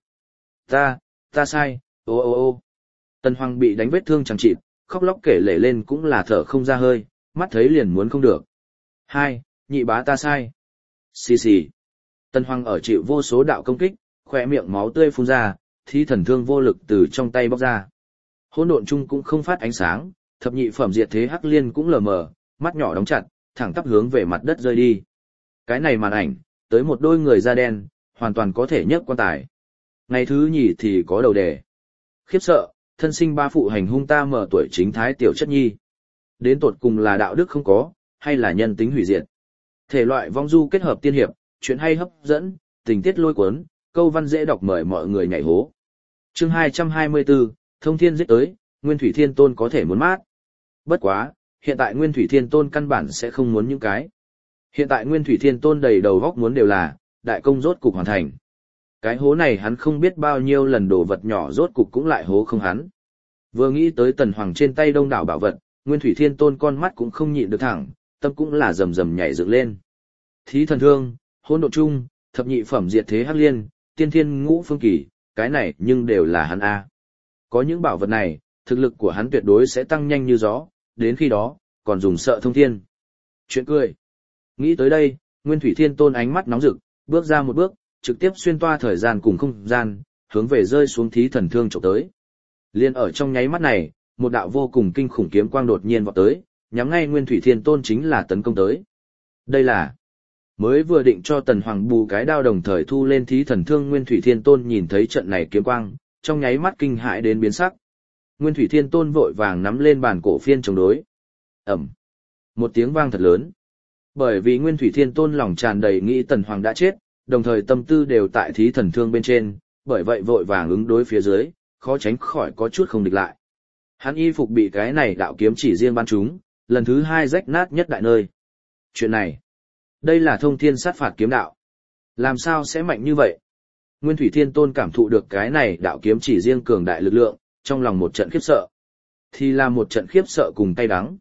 Ta sai, ô ô ô. Tần Hoàng bị đánh vết thương chẳng chịt, khóc lóc kể lể lên cũng là thở không ra hơi, mắt thấy liền muốn không được. Hai, nhị bá ta sai. Xì xì. Tần Hoàng ở chịu vô số đạo công kích, khỏe miệng máu tươi phun ra, thí thần thương vô lực từ trong tay bóc ra. Hỗn độn chung cũng không phát ánh sáng, thập nhị phẩm diệt thế hắc liên cũng lờ mờ, mắt nhỏ đóng chặt, thẳng tắp hướng về mặt đất rơi đi. Cái này màn ảnh, tới một đôi người da đen, hoàn toàn có thể nhấc quan tài. Ngày thứ nhì thì có đầu đề. Khiếp sợ, thân sinh ba phụ hành hung ta mở tuổi chính thái tiểu chất nhi. Đến tột cùng là đạo đức không có, hay là nhân tính hủy diệt. Thể loại vong du kết hợp tiên hiệp, chuyện hay hấp dẫn, tình tiết lôi cuốn, câu văn dễ đọc mời mọi người nhảy hố. Chương 224, Thông Thiên giết tới, Nguyên Thủy Thiên Tôn có thể muốn mát. Bất quá, hiện tại Nguyên Thủy Thiên Tôn căn bản sẽ không muốn những cái. Hiện tại Nguyên Thủy Thiên Tôn đầy đầu góc muốn đều là, đại công rốt cục hoàn thành. Cái hố này hắn không biết bao nhiêu lần đồ vật nhỏ rốt cục cũng lại hố không hắn. Vừa nghĩ tới Tần Hoàng trên tay đông đảo bảo vật, Nguyên Thủy Thiên Tôn con mắt cũng không nhịn được thẳng, tâm cũng là rầm rầm nhảy dựng lên. Thí thần thương, hỗn độn chung, thập nhị phẩm diệt thế hắc liên, tiên thiên ngũ phương kỳ, cái này nhưng đều là hắn a. Có những bảo vật này, thực lực của hắn tuyệt đối sẽ tăng nhanh như gió, đến khi đó, còn dùng sợ thông thiên. Chuyện cười. Nghĩ tới đây, Nguyên Thủy Thiên Tôn ánh mắt nóng rực, bước ra một bước, trực tiếp xuyên toa thời gian cùng không gian, hướng về rơi xuống thí thần thương chụp tới. Liên ở trong nháy mắt này, một đạo vô cùng kinh khủng kiếm quang đột nhiên vọt tới, nhắm ngay Nguyên Thủy Thiên Tôn chính là tấn công tới. Đây là mới vừa định cho Tần Hoàng bù cái đao đồng thời thu lên thí thần thương. Nguyên Thủy Thiên Tôn nhìn thấy trận này kiếm quang, trong nháy mắt kinh hãi đến biến sắc. Nguyên Thủy Thiên Tôn vội vàng nắm lên bàn cổ phiên chống đối. Ầm. Một tiếng vang thật lớn. Bởi vì Nguyên Thủy Thiên Tôn lòng tràn đầy nghĩ Tần Hoàng đã chết, đồng thời tâm tư đều tại thí thần thương bên trên, bởi vậy vội vàng ứng đối phía dưới, khó tránh khỏi có chút không địch lại. Hắn y phục bị cái này đạo kiếm chỉ riêng bắn trúng, lần thứ hai rách nát nhất đại nơi. Chuyện này, đây là thông thiên sát phạt kiếm đạo. Làm sao sẽ mạnh như vậy? Nguyên Thủy Thiên Tôn cảm thụ được cái này đạo kiếm chỉ riêng cường đại lực lượng, trong lòng một trận khiếp sợ. Thì là một trận khiếp sợ cùng tay đắng.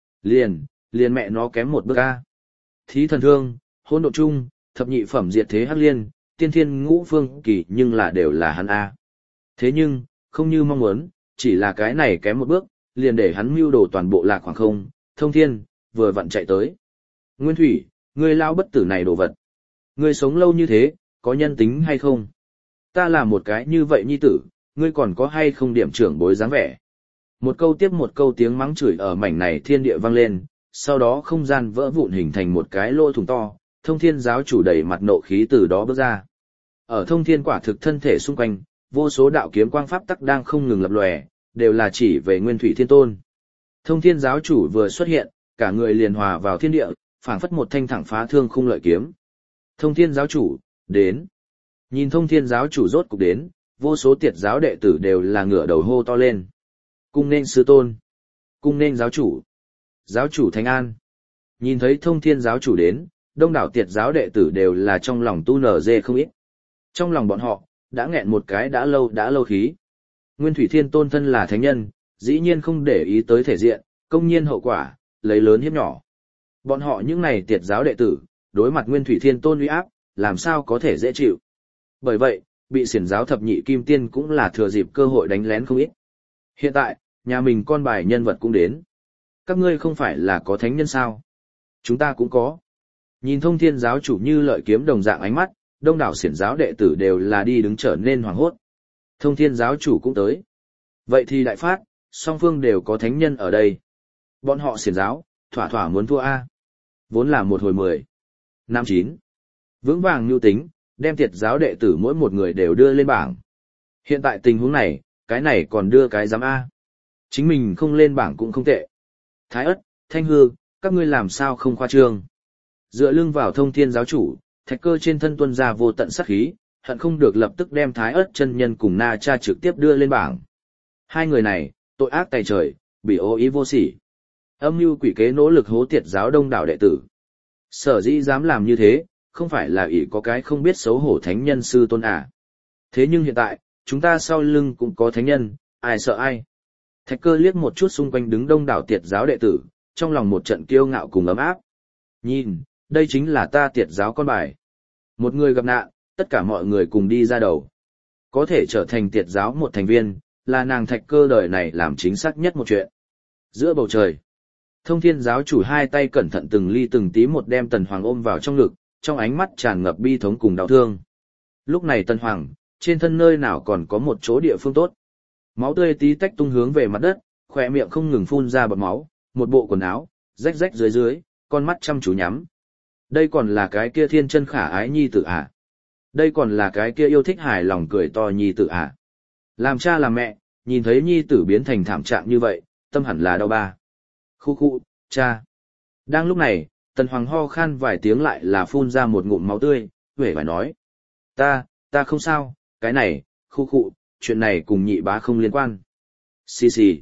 Liền mẹ nó kém một bước a. Thí thần thương, hỗn độn chung, thập nhị phẩm diệt thế hắc liên, tiên thiên ngũ phương kỳ nhưng là đều là hắn a. Thế nhưng, không như mong muốn, chỉ là cái này kém một bước, liền để hắn mưu đồ toàn bộ lạc khoảng không, thông thiên, vừa vặn chạy tới. Nguyên Thủy, ngươi lao bất tử này đồ vật. Ngươi sống lâu như thế, có nhân tính hay không? Ta là một cái như vậy nhi tử, ngươi còn có hay không điểm trưởng bối dáng vẻ? Một câu tiếp một câu tiếng mắng chửi ở mảnh này thiên địa vang lên, sau đó không gian vỡ vụn hình thành một cái lỗ thủng to, thông thiên giáo chủ đầy mặt nộ khí từ đó bước ra. Ở thông thiên quả thực thân thể xung quanh, vô số đạo kiếm quang pháp tắc đang không ngừng lập lòe, đều là chỉ về Nguyên Thủy Thiên Tôn. Thông thiên giáo chủ vừa xuất hiện, cả người liền hòa vào thiên địa, phảng phất một thanh thẳng phá thương khung lợi kiếm. Thông thiên giáo chủ, đến. Nhìn thông thiên giáo chủ rốt cục đến, vô số tiệt giáo đệ tử đều là ngửa đầu hô to lên. Cung nên sư tôn. Cung nên giáo chủ. Giáo chủ Thánh An. Nhìn thấy thông thiên giáo chủ đến, đông đảo tiệt giáo đệ tử đều là trong lòng tu nở dê không ít. Trong lòng bọn họ, đã nghẹn một cái đã lâu khí. Nguyên Thủy Thiên Tôn thân là thánh nhân, dĩ nhiên không để ý tới thể diện, công nhiên hậu quả, lấy lớn hiếp nhỏ. Bọn họ những này tiệt giáo đệ tử, đối mặt Nguyên Thủy Thiên Tôn uy áp, làm sao có thể dễ chịu. Bởi vậy, bị xiển giáo thập nhị kim tiên cũng là thừa dịp cơ hội đánh lén không ít. Hiện tại, nhà mình con bài nhân vật cũng đến. Các ngươi không phải là có thánh nhân sao? Chúng ta cũng có. Nhìn Thông Thiên giáo chủ như lợi kiếm đồng dạng ánh mắt, đông đảo xiển giáo đệ tử đều là đi đứng trở nên hoảng hốt. Thông Thiên giáo chủ cũng tới. Vậy thì đại phát, song phương đều có thánh nhân ở đây. Bọn họ xiển giáo, thỏa thỏa muốn thua A. Vốn là một hồi 10. 5-9. Vững vàng nhu tính, đem tiệt giáo đệ tử mỗi một người đều đưa lên bảng. Hiện tại tình huống này, cái này còn đưa cái giám A. Chính mình không lên bảng cũng không tệ. Thái Ất, Thanh Hư, các ngươi làm sao không khoa trương. Dựa lưng vào Thông Thiên giáo chủ, Thạch Cơ trên thân tuôn ra vô tận sát khí, hận không được lập tức đem Thái Ất chân nhân cùng Na Cha trực tiếp đưa lên bảng. Hai người này, tội ác tày trời, bị ô ý vô sỉ. Âm mưu quỷ kế nỗ lực hố tiệt giáo đông đảo đệ tử. Sở dĩ dám làm như thế, không phải là ỷ có cái không biết xấu hổ thánh nhân sư tôn à. Thế nhưng hiện tại, chúng ta sau lưng cũng có thánh nhân, ai sợ ai. Thạch Cơ liếc một chút xung quanh đứng đông đảo tiệt giáo đệ tử, trong lòng một trận kiêu ngạo cùng ấm áp. Nhìn, đây chính là ta tiệt giáo con bài. Một người gặp nạn, tất cả mọi người cùng đi ra đầu. Có thể trở thành tiệt giáo một thành viên, là nàng Thạch Cơ đời này làm chính xác nhất một chuyện. Giữa bầu trời, Thông Thiên giáo chủ hai tay cẩn thận từng ly từng tí một đem Tần Hoàng ôm vào trong ngực, trong ánh mắt tràn ngập bi thống cùng đau thương. Lúc này Tần Hoàng, trên thân nơi nào còn có một chỗ địa phương tốt. Máu tươi tí tách tung hướng về mặt đất, khỏe miệng không ngừng phun ra bọt máu, một bộ quần áo, rách rách dưới dưới, con mắt chăm chú nhắm. Đây còn là cái kia thiên chân khả ái nhi tử à? Đây còn là cái kia yêu thích hài lòng cười to nhi tử à? Làm cha làm mẹ, nhìn thấy nhi tử biến thành thảm trạng như vậy, tâm hẳn là đau ba. Khu, cha. Đang lúc này, Tần Hoàng ho khan vài tiếng lại là phun ra một ngụm máu tươi, huệ phải nói. Ta không sao, cái này, khu, chuyện này cùng nhị bá không liên quan. Xì.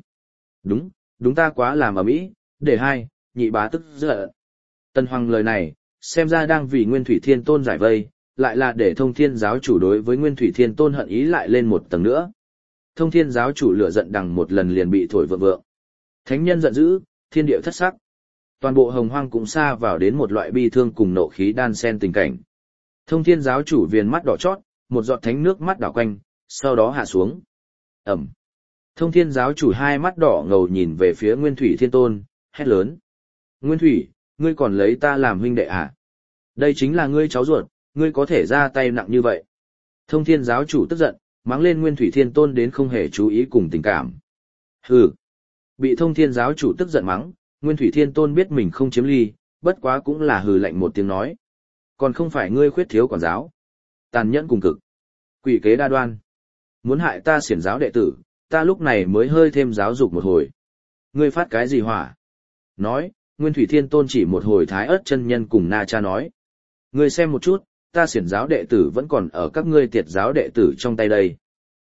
Đúng ta quá làm ầm ĩ, để hai, nhị bá tức giận. Tần Hoàng lời này, xem ra đang vì Nguyên Thủy Thiên Tôn giải vây, lại là để Thông Thiên giáo chủ đối với Nguyên Thủy Thiên Tôn hận ý lại lên một tầng nữa. Thông Thiên giáo chủ lửa giận đằng một lần liền bị thổi vượng vượng. Thánh nhân giận dữ, thiên địa thất sắc. Toàn bộ hồng hoang cũng xa vào đến một loại bi thương cùng nộ khí đan xen tình cảnh. Thông Thiên giáo chủ viền mắt đỏ chót, một giọt thánh nước mắt đảo quanh, sau đó hạ xuống. Ẩm. Thông Thiên giáo chủ hai mắt đỏ ngầu nhìn về phía Nguyên Thủy Thiên Tôn, hét lớn. Nguyên Thủy, ngươi còn lấy ta làm huynh đệ à? Đây chính là ngươi cháu ruột, ngươi có thể ra tay nặng như vậy. Thông Thiên giáo chủ tức giận, mắng lên Nguyên Thủy Thiên Tôn đến không hề chú ý cùng tình cảm. Hừ. Bị Thông Thiên giáo chủ tức giận mắng, Nguyên Thủy Thiên Tôn biết mình không chiếm ly, bất quá cũng là hừ lạnh một tiếng nói. Còn không phải ngươi khuyết thiếu quản giáo. Tàn nhẫn cùng cực. Quỷ kế đa đoan. Muốn hại ta xiển giáo đệ tử, ta lúc này mới hơi thêm giáo dục một hồi. Ngươi phát cái gì hỏa? Nói, Nguyên Thủy Thiên Tôn chỉ một hồi Thái Ất chân nhân cùng Na Cha nói. Ngươi xem một chút, ta xiển giáo đệ tử vẫn còn ở các ngươi tiệt giáo đệ tử trong tay đây.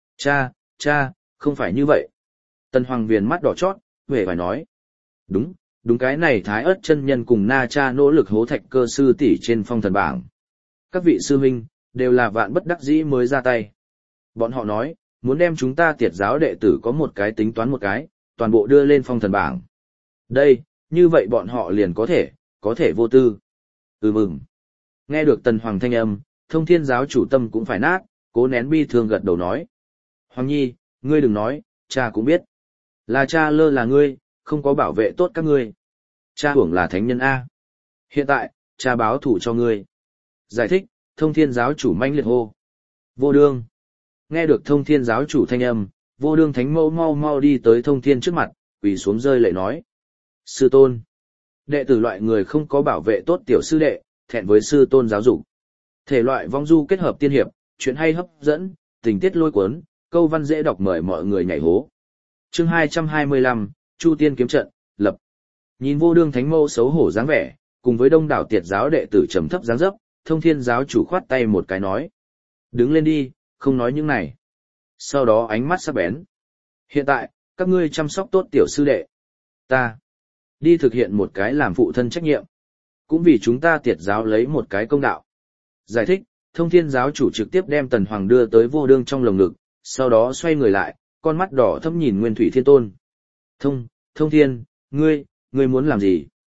Cha, không phải như vậy. Tần Hoàng viền mắt đỏ chót, huệ phải nói. Đúng cái này Thái Ất chân nhân cùng Na Cha nỗ lực hố Thạch Cơ sư tỷ trên phong thần bảng. Các vị sư huynh, đều là vạn bất đắc dĩ mới ra tay. Bọn họ nói, muốn đem chúng ta tiệt giáo đệ tử có một cái tính toán một cái, toàn bộ đưa lên phong thần bảng. Đây, như vậy bọn họ liền có thể vô tư. Mừng. Nghe được Tần Hoàng thanh âm, Thông Thiên giáo chủ tâm cũng phải nát, cố nén bi thương gật đầu nói. Hoàng nhi, ngươi đừng nói, cha cũng biết. Là cha lơ là ngươi, không có bảo vệ tốt các ngươi. Cha hưởng là thánh nhân A. Hiện tại, cha báo thủ cho ngươi. Giải thích, Thông Thiên giáo chủ manh liệt hô. Vô đương. Nghe được Thông Thiên giáo chủ thanh âm, vô đương thánh mẫu mau đi tới Thông Thiên trước mặt, quỳ xuống rơi lệ nói. Sư tôn. Đệ tử loại người không có bảo vệ tốt tiểu sư đệ, thẹn với sư tôn giáo dục. Thể loại vong du kết hợp tiên hiệp, chuyện hay hấp dẫn, tình tiết lôi cuốn, câu văn dễ đọc mời mọi người nhảy hố. Chương 225, Chu Tiên kiếm trận, lập. Nhìn vô đương thánh mẫu xấu hổ dáng vẻ, cùng với đông đảo tiệt giáo đệ tử trầm thấp dáng dấp, Thông Thiên giáo chủ khoát tay một cái nói. Đứng lên đi, không nói những này. Sau đó ánh mắt sắc bén. Hiện tại, các ngươi chăm sóc tốt tiểu sư đệ. Ta đi thực hiện một cái làm phụ thân trách nhiệm. Cũng vì chúng ta tiệt giáo lấy một cái công đạo. Giải thích, Thông Thiên giáo chủ trực tiếp đem Tần Hoàng đưa tới vô đương trong lồng ngực, sau đó xoay người lại, con mắt đỏ thẫm nhìn Nguyên Thủy Thiên Tôn. Thông Thiên, ngươi muốn làm gì?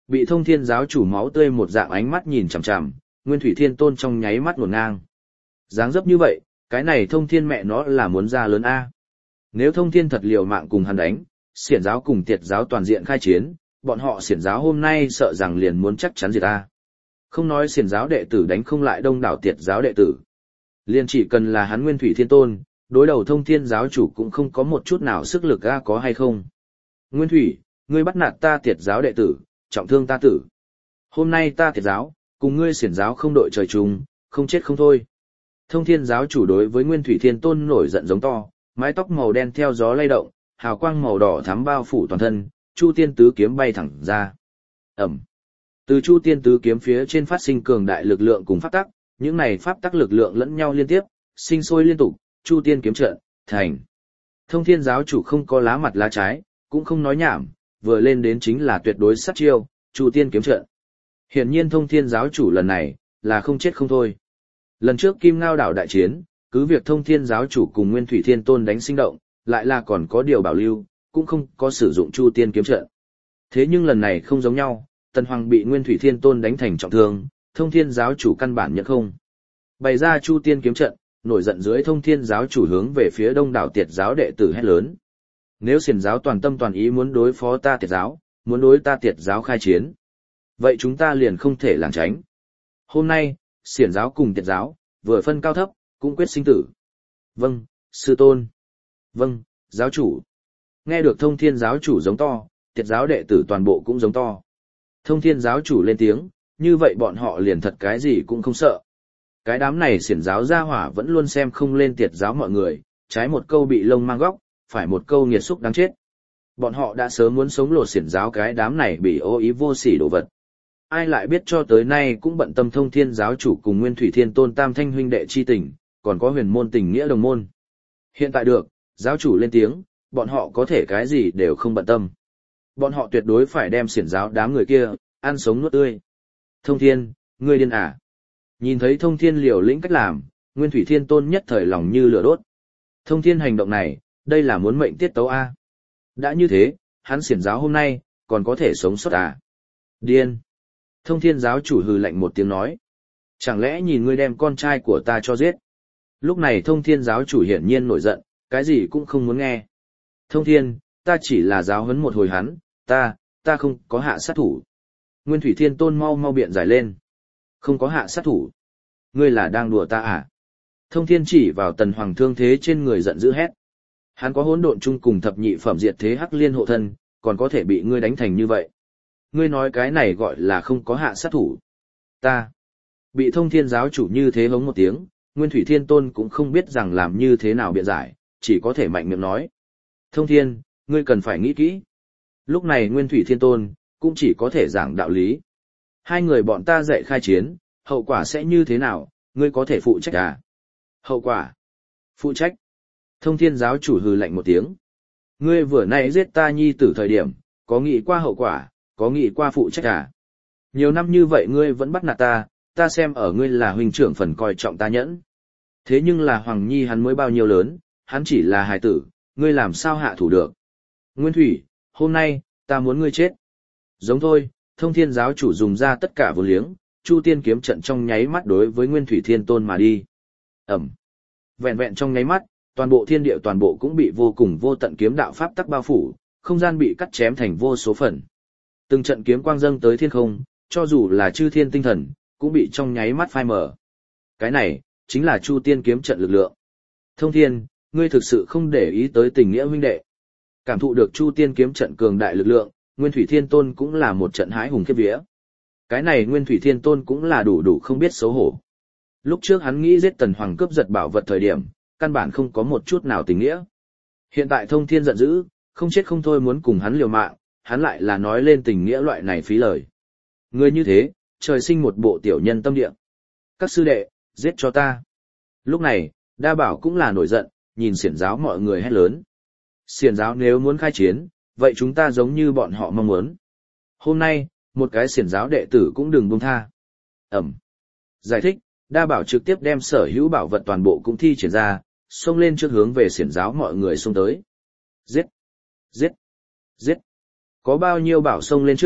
Bị Thông Thiên giáo chủ máu tươi một dạng ánh mắt nhìn chằm chằm, Nguyên Thủy Thiên Tôn trong nháy mắt ngổn ngang. Dáng dấp như vậy, cái này Thông Thiên mẹ nó là muốn ra lớn A. Nếu Thông Thiên thật liều mạng cùng hắn đánh, xiển giáo cùng tiệt giáo toàn diện khai chiến, bọn họ xiển giáo hôm nay sợ rằng liền muốn chắc chắn diệt A. Không nói xiển giáo đệ tử đánh không lại đông đảo tiệt giáo đệ tử. Liền chỉ cần là hắn Nguyên Thủy Thiên Tôn, đối đầu Thông Thiên giáo chủ cũng không có một chút nào sức lực A có hay không. Nguyên Thủy, ngươi bắt nạt ta tiệt giáo đệ tử, trọng thương ta tử. Hôm nay ta tiệt giáo, cùng ngươi xiển giáo không đội trời chung, không chết không thôi. Thông Thiên giáo chủ đối với Nguyên Thủy Thiên Tôn nổi giận giống to, mái tóc màu đen theo gió lay động, hào quang màu đỏ thắm bao phủ toàn thân, Chu Tiên tứ kiếm bay thẳng ra. Ầm. Từ Chu Tiên tứ kiếm phía trên phát sinh cường đại lực lượng cùng pháp tắc, những này pháp tắc lực lượng lẫn nhau liên tiếp, sinh sôi liên tục, Chu Tiên kiếm trận thành. Thông Thiên giáo chủ không có lá mặt lá trái, cũng không nói nhảm, vừa lên đến chính là tuyệt đối sát chiêu, Chu Tiên kiếm trận. Hiển nhiên Thông Thiên giáo chủ lần này là không chết không thôi. Lần trước Kim Ngao đảo đại chiến, cứ việc Thông Thiên giáo chủ cùng Nguyên Thủy Thiên Tôn đánh sinh động, lại là còn có điều bảo lưu, cũng không có sử dụng Chu Tiên kiếm trận. Thế nhưng lần này không giống nhau, Tần Hoàng bị Nguyên Thủy Thiên Tôn đánh thành trọng thương, Thông Thiên giáo chủ căn bản nhận không. Bày ra Chu Tiên kiếm trận, nổi giận dưới Thông Thiên giáo chủ hướng về phía đông đảo tiệt giáo đệ tử hét lớn. Nếu xiển giáo toàn tâm toàn ý muốn đối phó ta tiệt giáo, muốn đối ta tiệt giáo khai chiến, vậy chúng ta liền không thể lảng tránh. Hôm nay, xiển giáo cùng tiệt giáo, vừa phân cao thấp, cũng quyết sinh tử. Vâng, sư tôn. Vâng, giáo chủ. Nghe được Thông Thiên giáo chủ giống to, tiệt giáo đệ tử toàn bộ cũng giống to. Thông Thiên giáo chủ lên tiếng, như vậy bọn họ liền thật cái gì cũng không sợ. Cái đám này xiển giáo gia hỏa vẫn luôn xem không lên tiệt giáo mọi người, trái một câu bị lông mang góc, phải một câu nghiệt xúc đáng chết. Bọn họ đã sớm muốn sống lột xiển giáo cái đám này bị ô ý vô sỉ đồ vật. Ai lại biết cho tới nay cũng bận tâm Thông Thiên giáo chủ cùng Nguyên Thủy Thiên Tôn tam thanh huynh đệ chi tình, còn có huyền môn tình nghĩa đồng môn. Hiện tại được, giáo chủ lên tiếng, bọn họ có thể cái gì đều không bận tâm. Bọn họ tuyệt đối phải đem xiển giáo đám người kia, ăn sống nuốt tươi. Thông Thiên, ngươi điên à? Nhìn thấy Thông Thiên liều lĩnh cách làm, Nguyên Thủy Thiên Tôn nhất thời lòng như lửa đốt. Thông Thiên hành động này, đây là muốn mệnh tiết tấu A. Đã như thế, hắn xiển giáo hôm nay, còn có thể sống sót à? Điên! Thông Thiên giáo chủ hừ lạnh một tiếng nói. Chẳng lẽ nhìn ngươi đem con trai của ta cho giết? Lúc này Thông Thiên giáo chủ hiển nhiên nổi giận, cái gì cũng không muốn nghe. Thông Thiên, ta chỉ là giáo huấn một hồi hắn, ta không có hạ sát thủ. Nguyên Thủy Thiên Tôn mau biện giải lên. Không có hạ sát thủ. Ngươi là đang đùa ta à? Thông Thiên chỉ vào Tần Hoàng thương thế trên người giận dữ hét. Hắn có hỗn độn chung cùng thập nhị phẩm diệt thế hắc liên hộ thân, còn có thể bị ngươi đánh thành như vậy. Ngươi nói cái này gọi là không có hạ sát thủ. Ta. Bị Thông Thiên giáo chủ như thế hống một tiếng, Nguyên Thủy Thiên Tôn cũng không biết rằng làm như thế nào biện giải, chỉ có thể mạnh miệng nói. Thông Thiên, ngươi cần phải nghĩ kỹ. Lúc này Nguyên Thủy Thiên Tôn, cũng chỉ có thể giảng đạo lý. Hai người bọn ta dạy khai chiến, hậu quả sẽ như thế nào, ngươi có thể phụ trách à? Hậu quả? Phụ trách. Thông Thiên giáo chủ hừ lạnh một tiếng. Ngươi vừa nãy giết ta nhi tử thời điểm, có nghĩ qua hậu quả, có nghĩ qua phụ trách à? Nhiều năm như vậy ngươi vẫn bắt nạt ta xem ở ngươi là huynh trưởng phần coi trọng ta nhẫn. Thế nhưng là Hoàng Nhi hắn mới bao nhiêu lớn, hắn chỉ là hài tử, ngươi làm sao hạ thủ được. Nguyên Thủy, hôm nay, ta muốn ngươi chết. Giống thôi, Thông Thiên giáo chủ dùng ra tất cả vô liếng, Chu Tiên kiếm trận trong nháy mắt đối với Nguyên Thủy Thiên Tôn mà đi. Ẩm. Vẹn vẹn trong nháy mắt, toàn bộ thiên địa toàn bộ cũng bị vô cùng vô tận kiếm đạo pháp tắc bao phủ, không gian bị cắt chém thành vô số phần. Từng trận kiếm quang dâng tới thiên không, cho dù là chư thiên tinh thần, cũng bị trong nháy mắt phai mờ. Cái này, chính là Chu Tiên kiếm trận lực lượng. Thông Thiên, ngươi thực sự không để ý tới tình nghĩa huynh đệ. Cảm thụ được Chu Tiên kiếm trận cường đại lực lượng, Nguyên Thủy Thiên Tôn cũng là một trận hãi hùng khiếp vía. Cái này Nguyên Thủy Thiên Tôn cũng là đủ không biết xấu hổ. Lúc trước hắn nghĩ giết Tần Hoàng cướp giật bảo vật thời điểm, căn bản không có một chút nào tình nghĩa. Hiện tại Thông Thiên giận dữ, không chết không thôi muốn cùng hắn liều mạng, hắn lại là nói lên tình nghĩa loại này phí lời. Người như thế, trời sinh một bộ tiểu nhân tâm địa. Các sư đệ, giết cho ta. Lúc này, Đa Bảo cũng là nổi giận, nhìn xiển giáo mọi người hét lớn. Xiển giáo nếu muốn khai chiến, vậy chúng ta giống như bọn họ mong muốn. Hôm nay, một cái xiển giáo đệ tử cũng đừng buông tha. Ẩm. Giải thích, Đa Bảo trực tiếp đem sở hữu bảo vật toàn bộ cũng thi triển ra, xông lên trước hướng về xiển giáo mọi người xông tới. Giết! Giết! Giết! Có bao nhiêu bảo xông lên trước,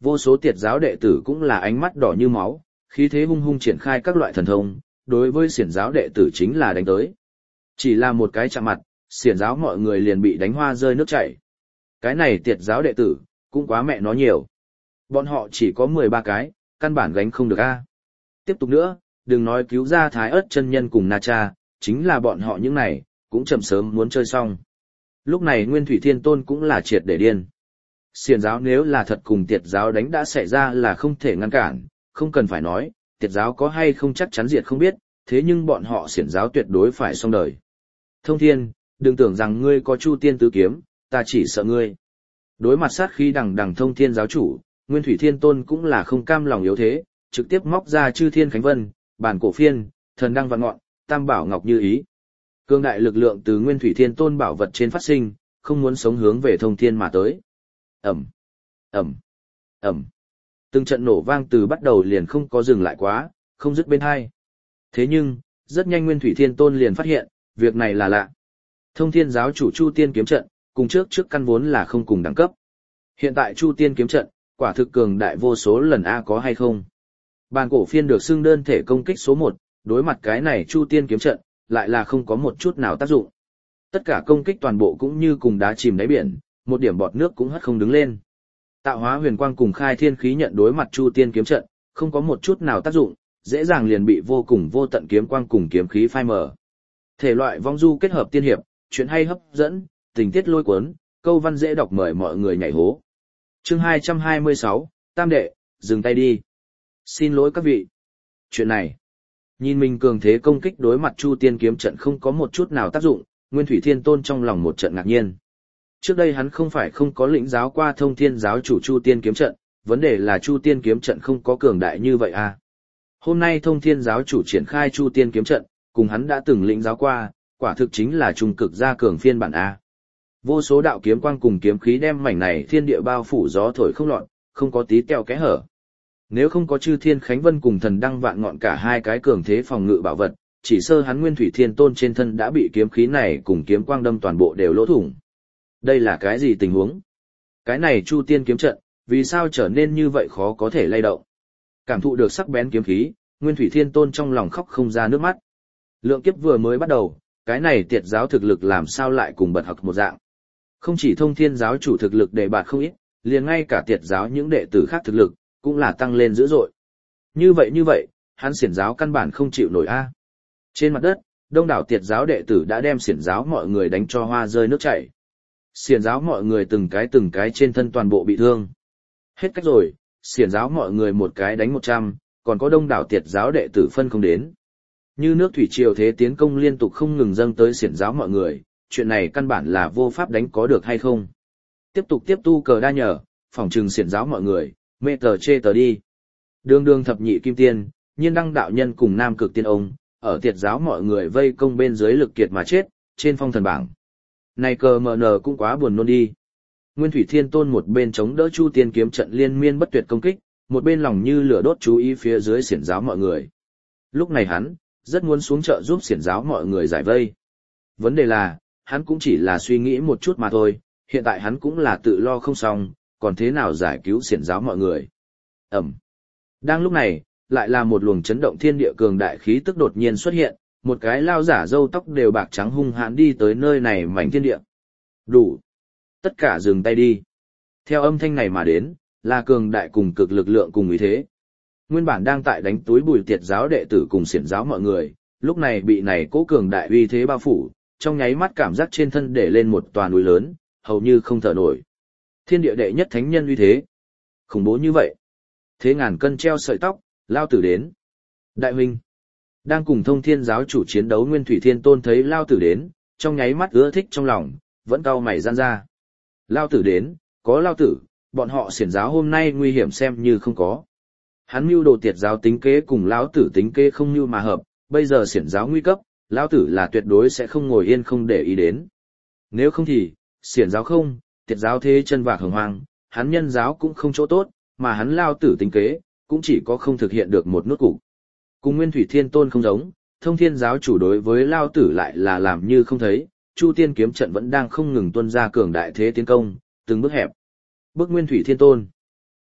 vô số tiệt giáo đệ tử cũng là ánh mắt đỏ như máu, khí thế hung hung triển khai các loại thần thông, đối với xiển giáo đệ tử chính là đánh tới. Chỉ là một cái chạm mặt, xiển giáo mọi người liền bị đánh hoa rơi nước chảy. Cái này tiệt giáo đệ tử, cũng quá mẹ nó nhiều. Bọn họ chỉ có 13 cái, căn bản gánh không được a. Tiếp tục nữa, đừng nói cứu ra Thái Ức chân nhân cùng Na Cha, chính là bọn họ những này, cũng chậm sớm muốn chơi xong. Lúc này Nguyên Thủy Thiên Tôn cũng là triệt để điên. Xiển giáo nếu là thật cùng tiệt giáo đánh đã xảy ra là không thể ngăn cản, không cần phải nói, tiệt giáo có hay không chắc chắn diệt không biết, thế nhưng bọn họ xiển giáo tuyệt đối phải xong đời. Thông Thiên, đừng tưởng rằng ngươi có Chu Tiên tứ kiếm, ta chỉ sợ ngươi. Đối mặt sát khí đằng đằng Thông Thiên giáo chủ, Nguyên Thủy Thiên Tôn cũng là không cam lòng yếu thế, trực tiếp móc ra Chư Thiên Khánh Vân, Bản Cổ Phiên, Thần Đăng Vạn Ngọn, Tam Bảo Ngọc Như Ý. Cương đại lực lượng từ Nguyên Thủy Thiên Tôn bảo vật trên phát sinh, không muốn sống hướng về Thông Thiên mà tới. Ầm, ầm, ầm. Từng trận nổ vang từ bắt đầu liền không có dừng lại quá, không dứt bên hai. Thế nhưng, rất nhanh Nguyên Thủy Thiên Tôn liền phát hiện, việc này là lạ. Thông Thiên giáo chủ Chu Tiên kiếm trận, cùng trước căn vốn là không cùng đẳng cấp. Hiện tại Chu Tiên kiếm trận, quả thực cường đại vô số lần a có hay không? Bàn cổ phiên được xưng đơn thể công kích số 1, đối mặt cái này Chu Tiên kiếm trận, lại là không có một chút nào tác dụng. Tất cả công kích toàn bộ cũng như cùng đá chìm đáy biển, một điểm bọt nước cũng hất không đứng lên. Tạo hóa huyền quang cùng khai thiên khí nhận đối mặt Chu Tiên kiếm trận, không có một chút nào tác dụng, dễ dàng liền bị vô cùng vô tận kiếm quang cùng kiếm khí phai mờ. Thể loại vong du kết hợp tiên hiệp, chuyện hay hấp dẫn, tình tiết lôi cuốn, câu văn dễ đọc mời mọi người nhảy hố. Chương 226, Tam đệ, dừng tay đi. Xin lỗi các vị. Chuyện này, nhìn mình cường thế công kích đối mặt Chu Tiên kiếm trận không có một chút nào tác dụng, Nguyên Thủy Thiên Tôn trong lòng một trận ngạc nhiên. Trước đây hắn không phải không có lĩnh giáo qua Thông Thiên giáo chủ Chu Tiên kiếm trận, vấn đề là Chu Tiên kiếm trận không có cường đại như vậy à. Hôm nay Thông Thiên giáo chủ triển khai Chu Tiên kiếm trận, cùng hắn đã từng lĩnh giáo qua, quả thực chính là trung cực gia cường phiên bản A. Vô số đạo kiếm quang cùng kiếm khí đem mảnh này thiên địa bao phủ gió thổi không lọt, không có tí teo kẽ hở. Nếu không có Chư Thiên Khánh Vân cùng Thần Đăng Vạn Ngọn cả hai cái cường thế phòng ngự bảo vật, chỉ sơ hắn Nguyên Thủy Thiên Tôn trên thân đã bị kiếm khí này cùng kiếm quang đâm toàn bộ đều lỗ thủng. Đây là cái gì tình huống? Cái này Chu Tiên kiếm trận, vì sao trở nên như vậy khó có thể lay động? Cảm thụ được sắc bén kiếm khí, Nguyên Thủy Thiên Tôn trong lòng khóc không ra nước mắt. Lượng kiếp vừa mới bắt đầu, cái này tiệt giáo thực lực làm sao lại cùng bật học một dạng. Không chỉ Thông Thiên giáo chủ thực lực đề bạt không ít, liền ngay cả tiệt giáo những đệ tử khác thực lực, cũng là tăng lên dữ dội. Như vậy, hắn xiển giáo căn bản không chịu nổi a. Trên mặt đất, đông đảo tiệt giáo đệ tử đã đem xiển giáo mọi người đánh cho hoa rơi nước chảy. Xiển giáo mọi người từng cái trên thân toàn bộ bị thương. Hết cách rồi, xiển giáo mọi người một cái đánh 100, còn có đông đảo tiệt giáo đệ tử phân không đến. Như nước thủy triều thế tiến công liên tục không ngừng dâng tới xiển giáo mọi người, chuyện này căn bản là vô pháp đánh có được hay không. Tiếp tục tiếp tu cờ đa nhờ, phòng trừng xiển giáo mọi người, mê tờ chê tờ đi. Đường thập nhị kim tiên, Nhiên Đăng đạo nhân cùng Nam Cực tiên ông, ở tiệt giáo mọi người vây công bên dưới lực kiệt mà chết, trên phong thần bảng. Này cờ mờ nờ cũng quá buồn nôn đi. Nguyên Thủy Thiên Tôn một bên chống đỡ Chu Tiên kiếm trận liên miên bất tuyệt công kích, một bên lòng như lửa đốt chú ý phía dưới xiển giáo mọi người. Lúc này hắn, rất muốn xuống chợ giúp xiển giáo mọi người giải vây. Vấn đề là, hắn cũng chỉ là suy nghĩ một chút mà thôi, hiện tại hắn cũng là tự lo không xong, còn thế nào giải cứu xiển giáo mọi người. Ẩm. Đang lúc này, lại là một luồng chấn động thiên địa cường đại khí tức đột nhiên xuất hiện, một cái lao giả râu tóc đều bạc trắng hung hãn đi tới nơi này mảnh thiên địa. Đủ. Tất cả dừng tay đi. Theo âm thanh này mà đến, là cường đại cùng cực lực lượng cùng ý thế. Nguyên bản đang tại đánh túi bùi tiệt giáo đệ tử cùng xiển giáo mọi người, lúc này bị này cố cường đại uy thế bao phủ, trong nháy mắt cảm giác trên thân để lên một tòa núi lớn, hầu như không thở nổi. Thiên địa đệ nhất thánh nhân uy thế. Khủng bố như vậy. Thế ngàn cân treo sợi tóc, lao tử đến. Đại huynh. Đang cùng Thông Thiên giáo chủ chiến đấu Nguyên Thủy Thiên Tôn thấy lao tử đến, trong nháy mắt ưa thích trong lòng, vẫn cau mày giãn ra. Lao tử đến, có lao tử, bọn họ xiển giáo hôm nay nguy hiểm xem như không có. Hắn mưu đồ tiệt giáo tính kế cùng lão tử tính kế không như mà hợp, bây giờ xiển giáo nguy cấp, lão tử là tuyệt đối sẽ không ngồi yên không để ý đến. Nếu không thì, xiển giáo không, tiệt giáo thế chân vạc hồng hoang, hắn nhân giáo cũng không chỗ tốt, mà hắn lao tử tính kế, cũng chỉ có không thực hiện được một nút cục. Cùng Nguyên Thủy Thiên Tôn không giống, Thông Thiên giáo chủ đối với lao tử lại là làm như không thấy, Chu Tiên kiếm trận vẫn đang không ngừng tuôn ra cường đại thế tiến công, từng bước hẹp. Bước Nguyên Thủy Thiên Tôn.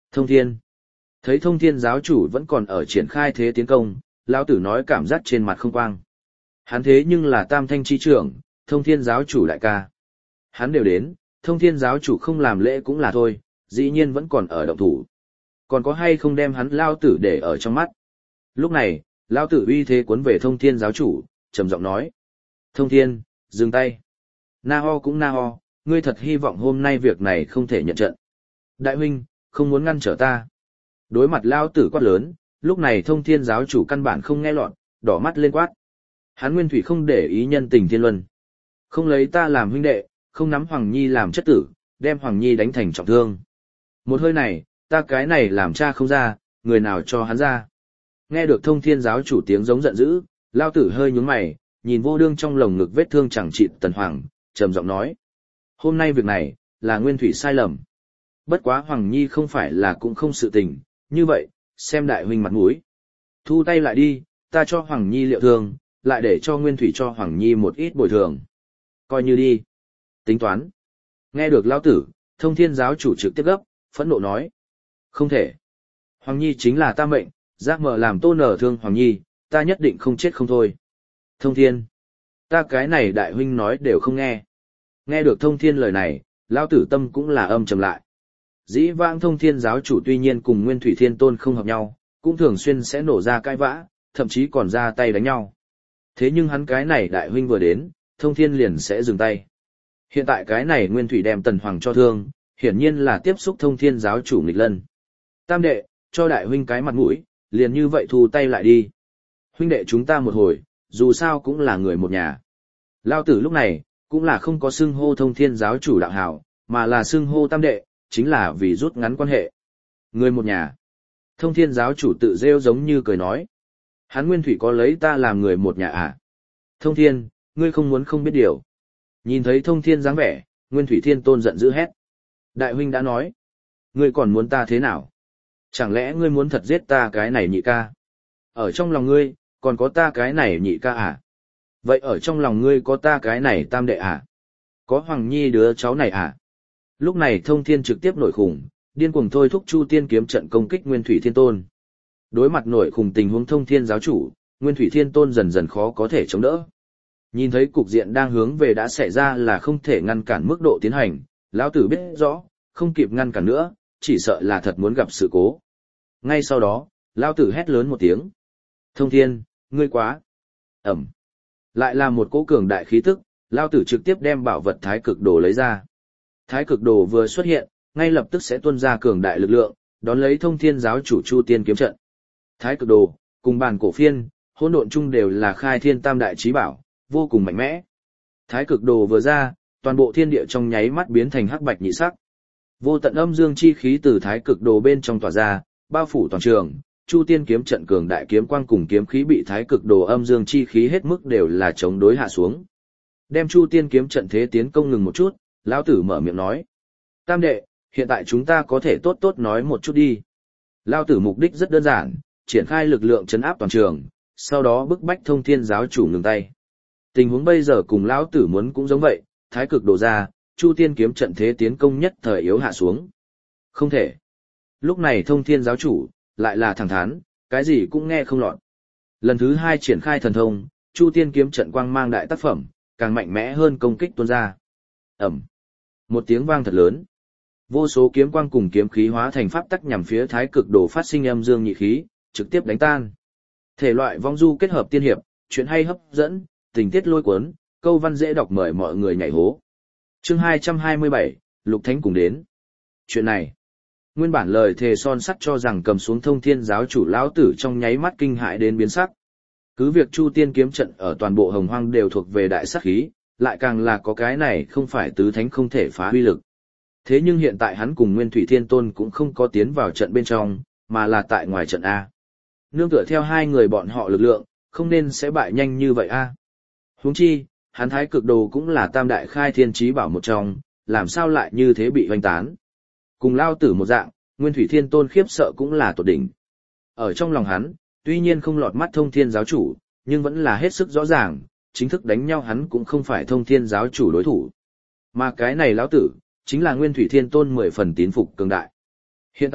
Thông thiên. Thấy thông thiên giáo chủ vẫn còn ở triển khai thế tiến công, lão tử nói cảm giác trên mặt không quang. Hắn thế nhưng là tam thanh chi trưởng, thông thiên giáo chủ đại ca. Hắn đều đến, thông thiên giáo chủ không làm lễ cũng là thôi, dĩ nhiên vẫn còn ở động thủ. Còn có hay không đem hắn lao tử để ở trong mắt. Lúc này, lao tử uy thế cuốn về thông thiên giáo chủ, trầm giọng nói. Thông thiên, dừng tay. Na ho cũng na ho, ngươi thật hy vọng hôm nay việc này không thể nhận trận. Đại huynh, không muốn ngăn trở ta. Đối mặt lao tử quát lớn, lúc này thông thiên giáo chủ căn bản không nghe lọt, đỏ mắt lên quát. Hắn nguyên thủy không để ý nhân tình thiên luân. Không lấy ta làm huynh đệ, không nắm Hoàng Nhi làm chất tử, đem Hoàng Nhi đánh thành trọng thương. Một hơi này, ta cái này làm cha không ra, người nào cho hắn ra. Nghe được thông thiên giáo chủ tiếng giống giận dữ, lao tử hơi nhún mày, nhìn vô đương trong lồng ngực vết thương chẳng chịt Tần Hoàng, trầm giọng nói. Hôm nay việc này, là nguyên thủy sai lầm. Bất quá Hoàng Nhi không phải là cũng không sự tình, như vậy, xem đại huynh mặt mũi. Thu tay lại đi, ta cho Hoàng Nhi liệu thương, lại để cho nguyên thủy cho Hoàng Nhi một ít bồi thường. Coi như đi. Tính toán. Nghe được lao tử, thông thiên giáo chủ trực tiếp gấp, phẫn nộ nói. Không thể. Hoàng Nhi chính là ta mệnh, giác mở làm tô nở thương Hoàng Nhi, ta nhất định không chết không thôi. Thông thiên. Ta cái này đại huynh nói đều không nghe. Nghe được thông thiên lời này, lao tử tâm cũng là âm trầm lại. Dĩ vãng thông thiên giáo chủ tuy nhiên cùng nguyên thủy thiên tôn không hợp nhau, cũng thường xuyên sẽ nổ ra cãi vã, thậm chí còn ra tay đánh nhau. Thế nhưng hắn cái này đại huynh vừa đến, thông thiên liền sẽ dừng tay. Hiện tại cái này nguyên thủy đem Tần Hoàng cho thương, hiển nhiên là tiếp xúc thông thiên giáo chủ nghịch lân. Tam đệ, cho đại huynh cái mặt mũi, liền như vậy thu tay lại đi. Huynh đệ chúng ta một hồi, dù sao cũng là người một nhà. Lao tử lúc này, cũng là không có xưng hô thông thiên giáo chủ đạo hảo, mà là xưng hô tam đệ, chính là vì rút ngắn quan hệ. Người một nhà. Thông thiên giáo chủ tự rêu giống như cười nói. Hắn nguyên thủy có lấy ta làm người một nhà à? Thông thiên, ngươi không muốn không biết điều. Nhìn thấy thông thiên dáng vẻ, nguyên thủy thiên tôn giận dữ hét. Đại huynh đã nói. Ngươi còn muốn ta thế nào? Chẳng lẽ ngươi muốn thật giết ta cái này nhị ca? Ở trong lòng ngươi, còn có ta cái này nhị ca à? Vậy ở trong lòng ngươi có ta cái này tam đệ à? Có Hoàng Nhi đứa cháu này à? Lúc này thông thiên trực tiếp nổi khủng, điên cuồng thôi thúc Chu Tiên kiếm trận công kích Nguyên Thủy Thiên Tôn. Đối mặt nổi khủng tình huống thông thiên giáo chủ, Nguyên Thủy Thiên Tôn dần dần khó có thể chống đỡ. Nhìn thấy cục diện đang hướng về đã xảy ra là không thể ngăn cản mức độ tiến hành, lão tử biết rõ, không kịp ngăn cản nữa, chỉ sợ là thật muốn gặp sự cố. Ngay sau đó, lão tử hét lớn một tiếng. Thông thiên, ngươi quá. Ẩm. Lại là một cỗ cường đại khí tức, lão tử trực tiếp đem bảo vật thái cực đồ lấy ra. Thái cực đồ vừa xuất hiện, ngay lập tức sẽ tuôn ra cường đại lực lượng, đón lấy thông thiên giáo chủ Chu Tiên kiếm trận. Thái cực đồ, cùng bản cổ phiên, hỗn độn chung đều là khai thiên tam đại chí bảo, vô cùng mạnh mẽ. Thái cực đồ vừa ra, toàn bộ thiên địa trong nháy mắt biến thành hắc bạch nhị sắc. Vô tận âm dương chi khí từ thái cực đồ bên trong tỏa ra, bao phủ toàn trường, Chu Tiên kiếm trận cường đại kiếm quang cùng kiếm khí bị thái cực đồ âm dương chi khí hết mức đều là chống đối hạ xuống. Đem Chu Tiên kiếm trận thế tiến công ngừng một chút, lão tử mở miệng nói: "Tam đệ, hiện tại chúng ta có thể tốt tốt nói một chút đi." Lão tử mục đích rất đơn giản, triển khai lực lượng trấn áp toàn trường, sau đó bức bách thông thiên giáo chủ ngừng tay. Tình huống bây giờ cùng lão tử muốn cũng giống vậy, thái cực đồ ra, Chu Tiên kiếm trận thế tiến công nhất thời yếu hạ xuống. Không thể. Lúc này thông thiên giáo chủ, lại là thẳng thắn, cái gì cũng nghe không lọt. Lần thứ 2 triển khai thần thông, Chu Tiên kiếm trận quang mang đại tác phẩm, càng mạnh mẽ hơn công kích tuôn ra. Ẩm. Một tiếng vang thật lớn. Vô số kiếm quang cùng kiếm khí hóa thành pháp tắc nhằm phía thái cực đồ phát sinh âm dương nhị khí, trực tiếp đánh tan. Thể loại vong du kết hợp tiên hiệp, chuyện hay hấp dẫn, tình tiết lôi cuốn, câu văn dễ đọc mời mọi người nhảy hố. Chương 227, Lục Thánh cùng đến. Chuyện này, nguyên bản lời thề son sắt cho rằng cầm xuống thông thiên giáo chủ lão tử trong nháy mắt kinh hãi đến biến sắc. Cứ việc Chu Tiên kiếm trận ở toàn bộ Hồng Hoang đều thuộc về đại sát khí, lại càng là có cái này không phải tứ thánh không thể phá uy lực. Thế nhưng hiện tại hắn cùng Nguyên Thủy Thiên Tôn cũng không có tiến vào trận bên trong, mà là tại ngoài trận A. Nương tựa theo hai người bọn họ lực lượng, không nên sẽ bại nhanh như vậy A. Huống chi, hắn thái cực đồ cũng là tam đại khai thiên chí bảo một trong, làm sao lại như thế bị hoành tán. Cùng lao tử một dạng, Nguyên Thủy Thiên Tôn khiếp sợ cũng là tột đỉnh. Ở trong lòng hắn, tuy nhiên không lọt mắt thông thiên giáo chủ, nhưng vẫn là hết sức rõ ràng, chính thức đánh nhau hắn cũng không phải thông thiên giáo chủ đối thủ. Mà cái này lão tử, chính là Nguyên Thủy Thiên Tôn 10 phần tín phục cường đại. Hiện tại,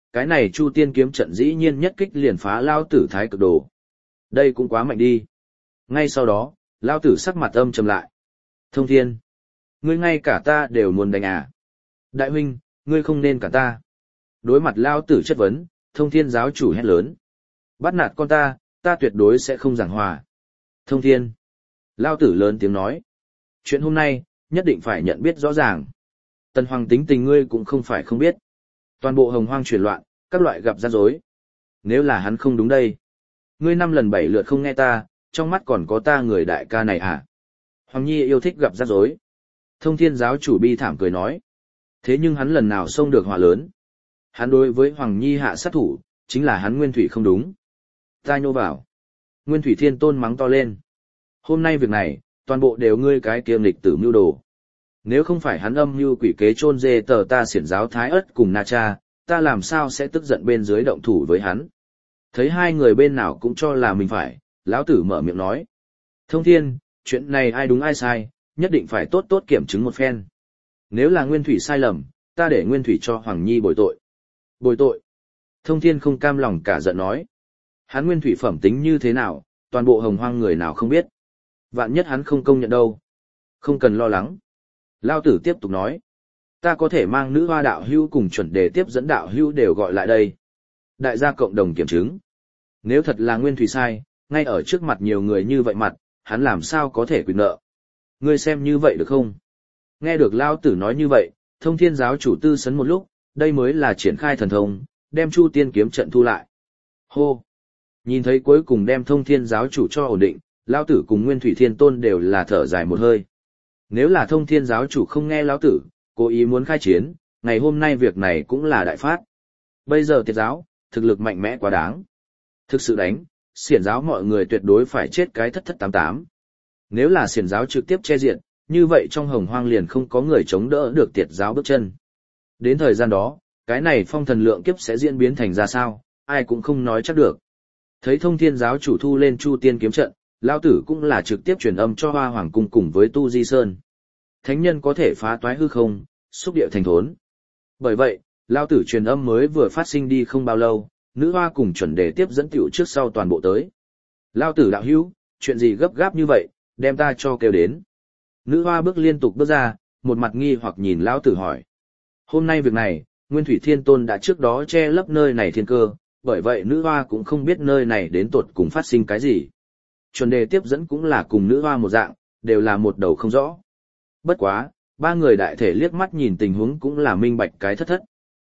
cái này Chu Tiên kiếm trận dĩ nhiên nhất kích liền phá lao tử thái cực đồ. Đây cũng quá mạnh đi. Ngay sau đó, lao tử sắc mặt âm trầm lại. Thông Thiên, ngươi ngay cả ta đều muốn đánh à? Đại huynh, ngươi không nên cả ta. Đối mặt lao tử chất vấn, Thông Thiên giáo chủ hét lớn. Bắt nạt con ta tuyệt đối sẽ không giảng hòa. Thông Thiên. Lao tử lớn tiếng nói. Chuyện hôm nay, nhất định phải nhận biết rõ ràng. Tần Hoàng tính tình ngươi cũng không phải không biết. Toàn bộ hồng hoang chuyển loạn, các loại gặp rắc rối. Nếu là hắn không đúng đây. Ngươi 5 lần 7 lượt không nghe ta, trong mắt còn có ta người đại ca này à? Hoàng Nhi yêu thích gặp rắc rối. Thông Thiên giáo chủ bi thảm cười nói. Thế nhưng hắn lần nào xông được họa lớn. Hắn đối với Hoàng Nhi hạ sát thủ, chính là hắn nguyên thủy không đúng. Ta nhô vào. Nguyên thủy thiên tôn mắng to lên. Hôm nay việc này, toàn bộ đều ngươi cái kiêm lịch tử mưu đồ. Nếu không phải hắn âm mưu quỷ kế chôn dê tờ ta xiển giáo Thái Ất cùng Na Cha, ta làm sao sẽ tức giận bên dưới động thủ với hắn. Thấy hai người bên nào cũng cho là mình phải, lão tử mở miệng nói. Thông Thiên, chuyện này ai đúng ai sai, nhất định phải tốt tốt kiểm chứng một phen. Nếu là Nguyên Thủy sai lầm, ta để Nguyên Thủy cho Hoàng Nhi bồi tội. Bồi tội. Thông Thiên không cam lòng cả giận nói. Hắn Nguyên Thủy phẩm tính như thế nào, toàn bộ hồng hoang người nào không biết. Vạn nhất hắn không công nhận đâu. Không cần lo lắng. Lao tử tiếp tục nói. Ta có thể mang nữ hoa đạo hưu cùng chuẩn đề tiếp dẫn đạo hưu đều gọi lại đây. Đại gia cộng đồng kiểm chứng. Nếu thật là Nguyên Thủy sai, ngay ở trước mặt nhiều người như vậy mặt, hắn làm sao có thể quyền nợ. Ngươi xem như vậy được không? Nghe được Lao tử nói như vậy, Thông Thiên giáo chủ tư sấn một lúc, đây mới là triển khai thần thông, đem Chu Tiên kiếm trận thu lại. Hô! Nhìn thấy cuối cùng đem Thông Thiên giáo chủ cho ổn định, Lao tử cùng Nguyên Thủy Thiên Tôn đều là thở dài một hơi. Nếu là Thông Thiên giáo chủ không nghe Lão tử, cố ý muốn khai chiến, ngày hôm nay việc này cũng là đại phát. Bây giờ Tiệt giáo, thực lực mạnh mẽ quá đáng. Thực sự đánh, xiển giáo mọi người tuyệt đối phải chết cái thất thất tám tám. Nếu là xiển giáo trực tiếp che diện, như vậy trong hồng hoang liền không có người chống đỡ được Tiệt giáo bước chân. Đến thời gian đó, cái này phong thần lượng kiếp sẽ diễn biến thành ra sao, ai cũng không nói chắc được. Thấy Thông Thiên giáo chủ thu lên Chu Tiên kiếm trận, Lão tử cũng là trực tiếp truyền âm cho Hoa Hoàng cung cùng với Tu Di Sơn. Thánh nhân có thể phá toái hư không, xúc địa thành thốn. Bởi vậy, Lão tử truyền âm mới vừa phát sinh đi không bao lâu, nữ hoa cùng chuẩn đề tiếp dẫn tiểu trước sau toàn bộ tới. Lão tử đạo hữu, chuyện gì gấp gáp như vậy, đem ta cho kêu đến. Nữ hoa bước liên tục bước ra, một mặt nghi hoặc nhìn Lão tử hỏi. Hôm nay việc này, Nguyên Thủy Thiên Tôn đã trước đó che lấp nơi này thiên cơ, bởi vậy nữ hoa cũng không biết nơi này đến tột cùng phát sinh cái gì. Chuẩn đề tiếp dẫn cũng là cùng nữ hoa một dạng, đều là một đầu không rõ. Bất quá, ba người đại thể liếc mắt nhìn tình huống cũng là minh bạch cái thất thất.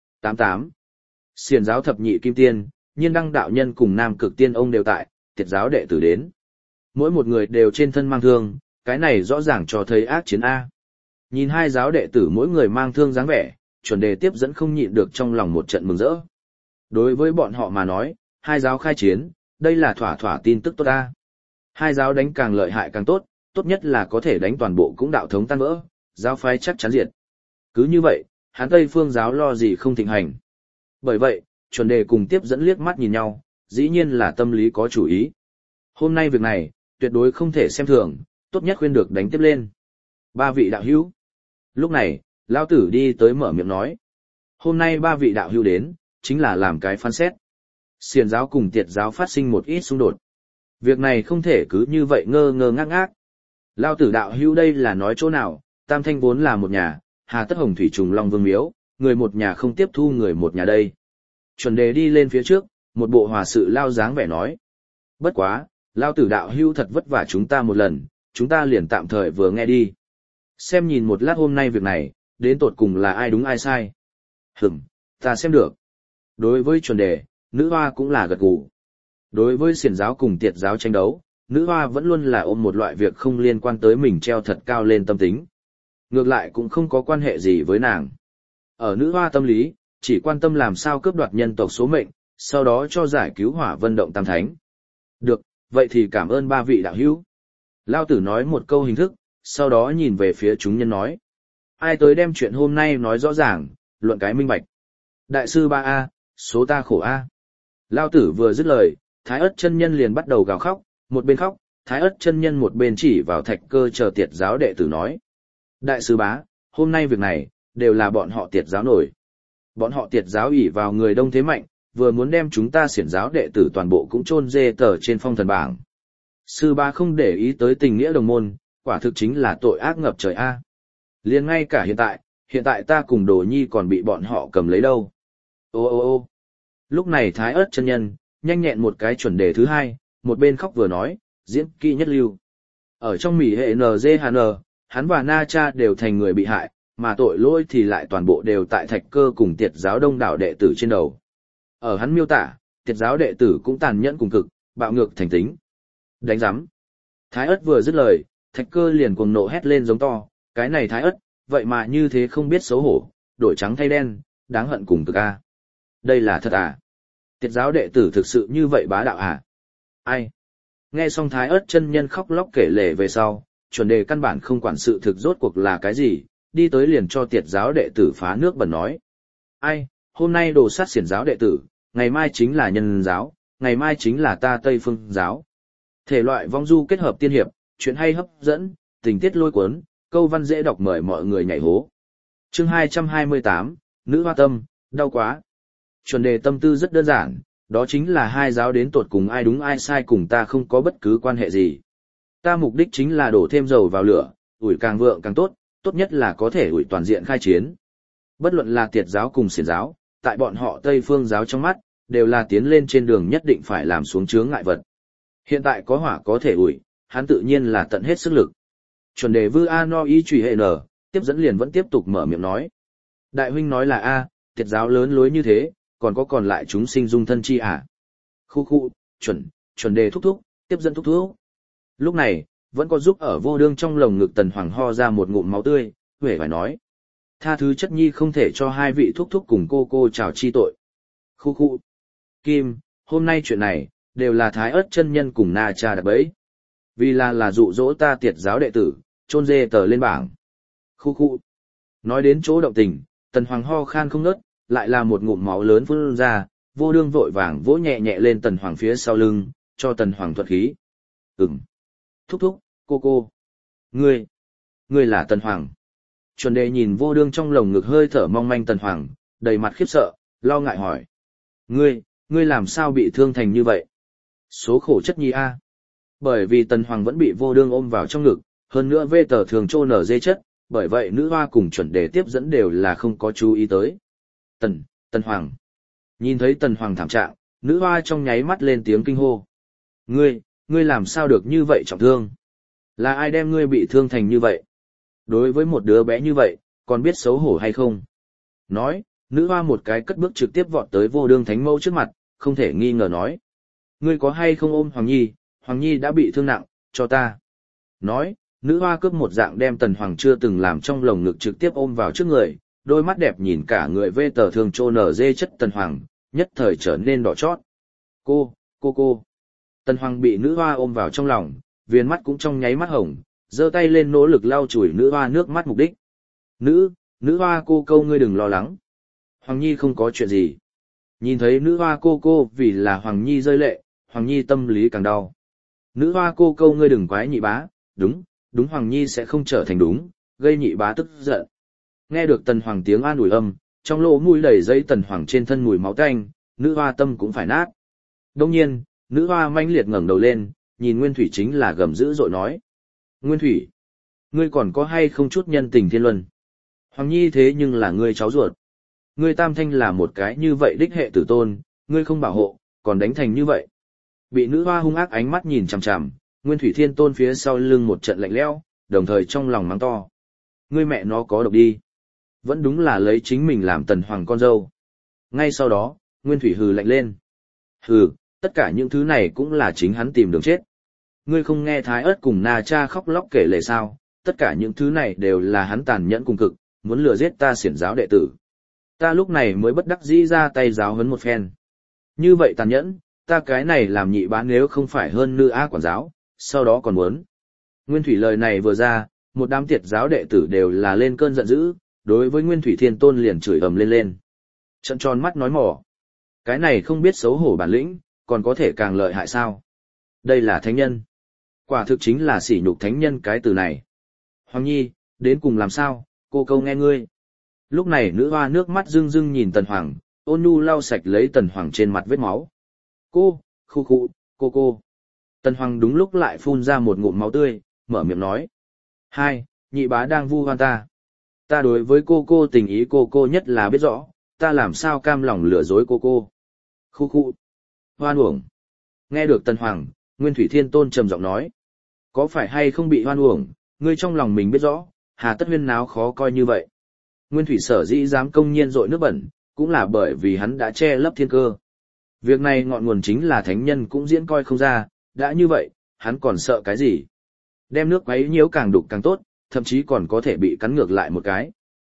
88. Xiển giáo thập nhị kim tiên, Nhiên Đăng đạo nhân cùng Nam Cực tiên ông đều tại, Tiệt giáo đệ tử đến. Mỗi một người đều trên thân mang thương, cái này rõ ràng cho thấy ác chiến A. Nhìn hai giáo đệ tử mỗi người mang thương dáng vẻ, chuẩn đề tiếp dẫn không nhịn được trong lòng một trận mừng rỡ. Đối với bọn họ mà nói, hai giáo khai chiến, đây là thỏa thỏa tin tức tốt A. Hai giáo đánh càng lợi hại càng tốt, tốt nhất là có thể đánh toàn bộ cũng đạo thống tan vỡ, giáo phái chắc chắn diệt. Cứ như vậy, Hán Tây phương giáo lo gì không thịnh hành. Bởi vậy, chuẩn đề cùng tiếp dẫn liếc mắt nhìn nhau, dĩ nhiên là tâm lý có chủ ý. Hôm nay việc này, tuyệt đối không thể xem thường, tốt nhất khuyên được đánh tiếp lên. Ba vị đạo hữu. Lúc này, Lão tử đi tới mở miệng nói. Hôm nay ba vị đạo hữu đến, chính là làm cái phán xét. Xiển giáo cùng Tiệt giáo phát sinh một ít xung đột. Việc này không thể cứ như vậy ngơ ngơ ngác ngác. Lão tử đạo hữu đây là nói chỗ nào, Tam Thanh vốn là một nhà, hà tất hồng thủy trùng long vương miếu, người một nhà không tiếp thu người một nhà đây. Chuẩn đề đi lên phía trước, một bộ hòa sự lao dáng vẻ nói. Bất quá, Lão tử đạo hữu thật vất vả chúng ta một lần, chúng ta liền tạm thời vừa nghe đi. Xem nhìn một lát hôm nay việc này, đến tột cùng là ai đúng ai sai. Ta xem được. Đối với chuẩn đề, nữ hoa cũng là gật gù. Đối với xiển giáo cùng Tiệt giáo tranh đấu, nữ hoa vẫn luôn là ôm một loại việc không liên quan tới mình treo thật cao lên tâm tính. Ngược lại cũng không có quan hệ gì với nàng. Ở nữ hoa tâm lý, chỉ quan tâm làm sao cướp đoạt nhân tộc số mệnh, sau đó cho giải cứu Hỏa Vân Động Tam Thánh. Được, vậy thì cảm ơn ba vị đạo hữu. Lao tử nói một câu hình thức, sau đó nhìn về phía chúng nhân nói. Ai tới đem chuyện hôm nay nói rõ ràng, luận cái minh bạch. Đại sư ba A, số ta khổ A. Lao tử vừa dứt lời, Thái Ất chân nhân liền bắt đầu gào khóc, một bên khóc, Thái Ất chân nhân một bên chỉ vào Thạch Cơ chờ Tiệt giáo đệ tử nói. Đại sư bá, hôm nay việc này, đều là bọn họ Tiệt giáo nổi. Bọn họ tiệt giáo ỷ vào người đông thế mạnh, vừa muốn đem chúng ta xiển giáo đệ tử toàn bộ cũng chôn dê tờ trên phong thần bảng. Sư ba không để ý tới tình nghĩa đồng môn, quả thực chính là tội ác ngập trời a. Liền ngay cả hiện tại ta cùng Đồ Nhi còn bị bọn họ cầm lấy đâu. Ô ô ô. Lúc này Thái Ức chân nhân, nhanh nhẹn một cái chuẩn đề thứ hai, một bên khóc vừa nói, diễn kỹ nhất lưu. Ở trong mỉ hệ NGHN, hắn và Na Cha đều thành người bị hại, mà tội lỗi thì lại toàn bộ đều tại Thạch Cơ cùng tiệt giáo đông đảo đệ tử trên đầu. Ở hắn miêu tả, tiệt giáo đệ tử cũng tàn nhẫn cùng cực, bạo ngược thành tính. Đánh giám. Thái Ức vừa dứt lời, Thạch Cơ liền cuồng nộ hét lên giống to, cái này Thái Ức, vậy mà như thế không biết xấu hổ, đổi trắng thay đen, đáng hận cùng cực a. Đây là thật à? Tiệt giáo đệ tử thực sự như vậy bá đạo à? Ai? Nghe xong Thái Ức chân nhân khóc lóc kể lể về sau, chuẩn đề căn bản không quản sự thực rốt cuộc là cái gì, đi tới liền cho tiệt giáo đệ tử phá nước bẩn nói. Ai, hôm nay đồ sát xiển giáo đệ tử, ngày mai chính là nhân giáo, ngày mai chính là ta Tây Phương giáo. Thể loại vong du kết hợp tiên hiệp, chuyện hay hấp dẫn, tình tiết lôi cuốn, câu văn dễ đọc mời mọi người nhảy hố. Chương 228, Nữ Hoa Tâm, đau quá. Chuẩn đề tâm tư rất đơn giản, đó chính là hai giáo đến tột cùng ai đúng ai sai cùng ta không có bất cứ quan hệ gì. Ta mục đích chính là đổ thêm dầu vào lửa, ủi càng vượng càng tốt, tốt nhất là có thể ủi toàn diện khai chiến. Bất luận là tiệt giáo cùng xiển giáo, tại bọn họ Tây Phương giáo trong mắt, đều là tiến lên trên đường nhất định phải làm xuống chướng ngại vật. Hiện tại có hỏa có thể ủi, hắn tự nhiên là tận hết sức lực. Chuẩn đề vư A no ý trùy hệ nở, tiếp dẫn liền vẫn tiếp tục mở miệng nói. Đại huynh nói là A, tiệt giáo lớn lối như thế, còn lại chúng sinh dung thân chi à. Khu, chuẩn đề thúc thúc, tiếp dẫn thúc thúc. Lúc này, vẫn có giúp ở vô đương trong lồng ngực Tần Hoàng ho ra một ngụm máu tươi, huệ phải nói. Tha thứ chất nhi không thể cho hai vị thúc thúc cùng cô chào chi tội. Khu. Kim, hôm nay chuyện này, đều là Thái Ức chân nhân cùng Na Cha đặt bẫy. Vì là dụ dỗ ta tiệt giáo đệ tử, chôn dê tờ lên bảng. Khu. Nói đến chỗ động tình, Tần Hoàng ho khan không ngớt, lại là một ngụm máu lớn phun ra, vô đương vội vàng vỗ nhẹ nhẹ lên Tần Hoàng phía sau lưng, cho Tần Hoàng thuật khí. Thúc thúc, cô. Ngươi là Tần Hoàng. Chuẩn đề nhìn vô đương trong lồng ngực hơi thở mong manh Tần Hoàng, đầy mặt khiếp sợ, lo ngại hỏi. Ngươi làm sao bị thương thành như vậy? Số khổ chất nhi a. Bởi vì Tần Hoàng vẫn bị vô đương ôm vào trong ngực, hơn nữa vê tờ thường trô nở dê chất, bởi vậy nữ hoa cùng chuẩn đề tiếp dẫn đều là không có chú ý tới. Tần Hoàng. Nhìn thấy Tần Hoàng thảm trạng, nữ hoa trong nháy mắt lên tiếng kinh hô. Ngươi làm sao được như vậy trọng thương? Là ai đem ngươi bị thương thành như vậy? Đối với một đứa bé như vậy, còn biết xấu hổ hay không? Nói, nữ hoa một cái cất bước trực tiếp vọt tới vô đương thánh mẫu trước mặt, không thể nghi ngờ nói. Ngươi có hay không ôm Hoàng Nhi đã bị thương nặng, cho ta. Nói, nữ hoa cướp một dạng đem Tần Hoàng chưa từng làm trong lồng ngực trực tiếp ôm vào trước người, đôi mắt đẹp nhìn cả người vê tờ thường trô nở dê chất Tần Hoàng, nhất thời trở nên đỏ chót. Cô. Tần Hoàng bị nữ hoa ôm vào trong lòng, viền mắt cũng trong nháy mắt hồng, giơ tay lên nỗ lực lau chùi nữ hoa nước mắt mục đích. Nữ hoa cô ngươi đừng lo lắng. Hoàng Nhi không có chuyện gì. Nhìn thấy nữ hoa cô vì là Hoàng Nhi rơi lệ, Hoàng Nhi tâm lý càng đau. Nữ hoa cô ngươi đừng quái nhị bá, đúng Hoàng Nhi sẽ không trở thành đúng, gây nhị bá tức giận. Nghe được Tần Hoàng tiếng an ủi âm, trong lỗ mũi đầy dây Tần Hoàng trên thân mùi máu tanh, nữ hoa tâm cũng phải nát. Đông nhiên, nữ hoa manh liệt ngẩng đầu lên, nhìn Nguyên Thủy chính là gầm dữ dội nói. Nguyên Thủy, ngươi còn có hay không chút nhân tình thiên luân? Hoàng Nhi thế nhưng là ngươi cháu ruột. Ngươi Tam Thanh là một cái như vậy đích hệ tử tôn, ngươi không bảo hộ, còn đánh thành như vậy. Bị nữ hoa hung ác ánh mắt nhìn chằm chằm, Nguyên Thủy Thiên Tôn phía sau lưng một trận lạnh lẽo, đồng thời trong lòng mắng to. Ngươi mẹ nó có độc đi. Vẫn đúng là lấy chính mình làm Tần Hoàng con dâu. Ngay sau đó, Nguyên Thủy hừ lạnh lên. Hừ, tất cả những thứ này cũng là chính hắn tìm đường chết. Ngươi không nghe Thái Ức cùng Na Cha khóc lóc kể lể sao, tất cả những thứ này đều là hắn tàn nhẫn cùng cực, muốn lừa giết ta xiển giáo đệ tử. Ta lúc này mới bất đắc dĩ ra tay giáo huấn một phen. Như vậy tàn nhẫn, ta cái này làm nhị bá nếu không phải hơn nữ á quản giáo, sau đó còn muốn. Nguyên Thủy lời này vừa ra, một đám tiệt giáo đệ tử đều là lên cơn giận dữ, đối với Nguyên Thủy Thiên Tôn liền chửi ầm lên. Trận tròn mắt nói mỏ. Cái này không biết xấu hổ bản lĩnh, còn có thể càng lợi hại sao? Đây là thánh nhân. Quả thực chính là sỉ nhục thánh nhân cái từ này. Hoàng Nhi, đến cùng làm sao, cô câu nghe ngươi. Lúc này nữ hoa nước mắt rưng rưng nhìn Tần Hoàng, ôn nhu lau sạch lấy Tần Hoàng trên mặt vết máu. Cô, khu khu, cô. Tần Hoàng đúng lúc lại phun ra một ngụm máu tươi, mở miệng nói. Hai, nhị bá đang vu oan ta. Ta đối với cô tình ý cô nhất là biết rõ, ta làm sao cam lòng lừa dối cô. Khu khu. Hoan uổng. Nghe được Tần Hoàng, Nguyên Thủy Thiên Tôn trầm giọng nói. Có phải hay không bị hoan uổng, ngươi trong lòng mình biết rõ, hà tất huyên náo khó coi như vậy. Nguyên Thủy sở dĩ dám công nhiên dội nước bẩn, cũng là bởi vì hắn đã che lấp thiên cơ. Việc này ngọn nguồn chính là thánh nhân cũng diễn coi không ra, đã như vậy, hắn còn sợ cái gì? Đem nước quấy nhiễu càng đục càng tốt, thậm chí còn có thể bị cắn ngược lại một cái.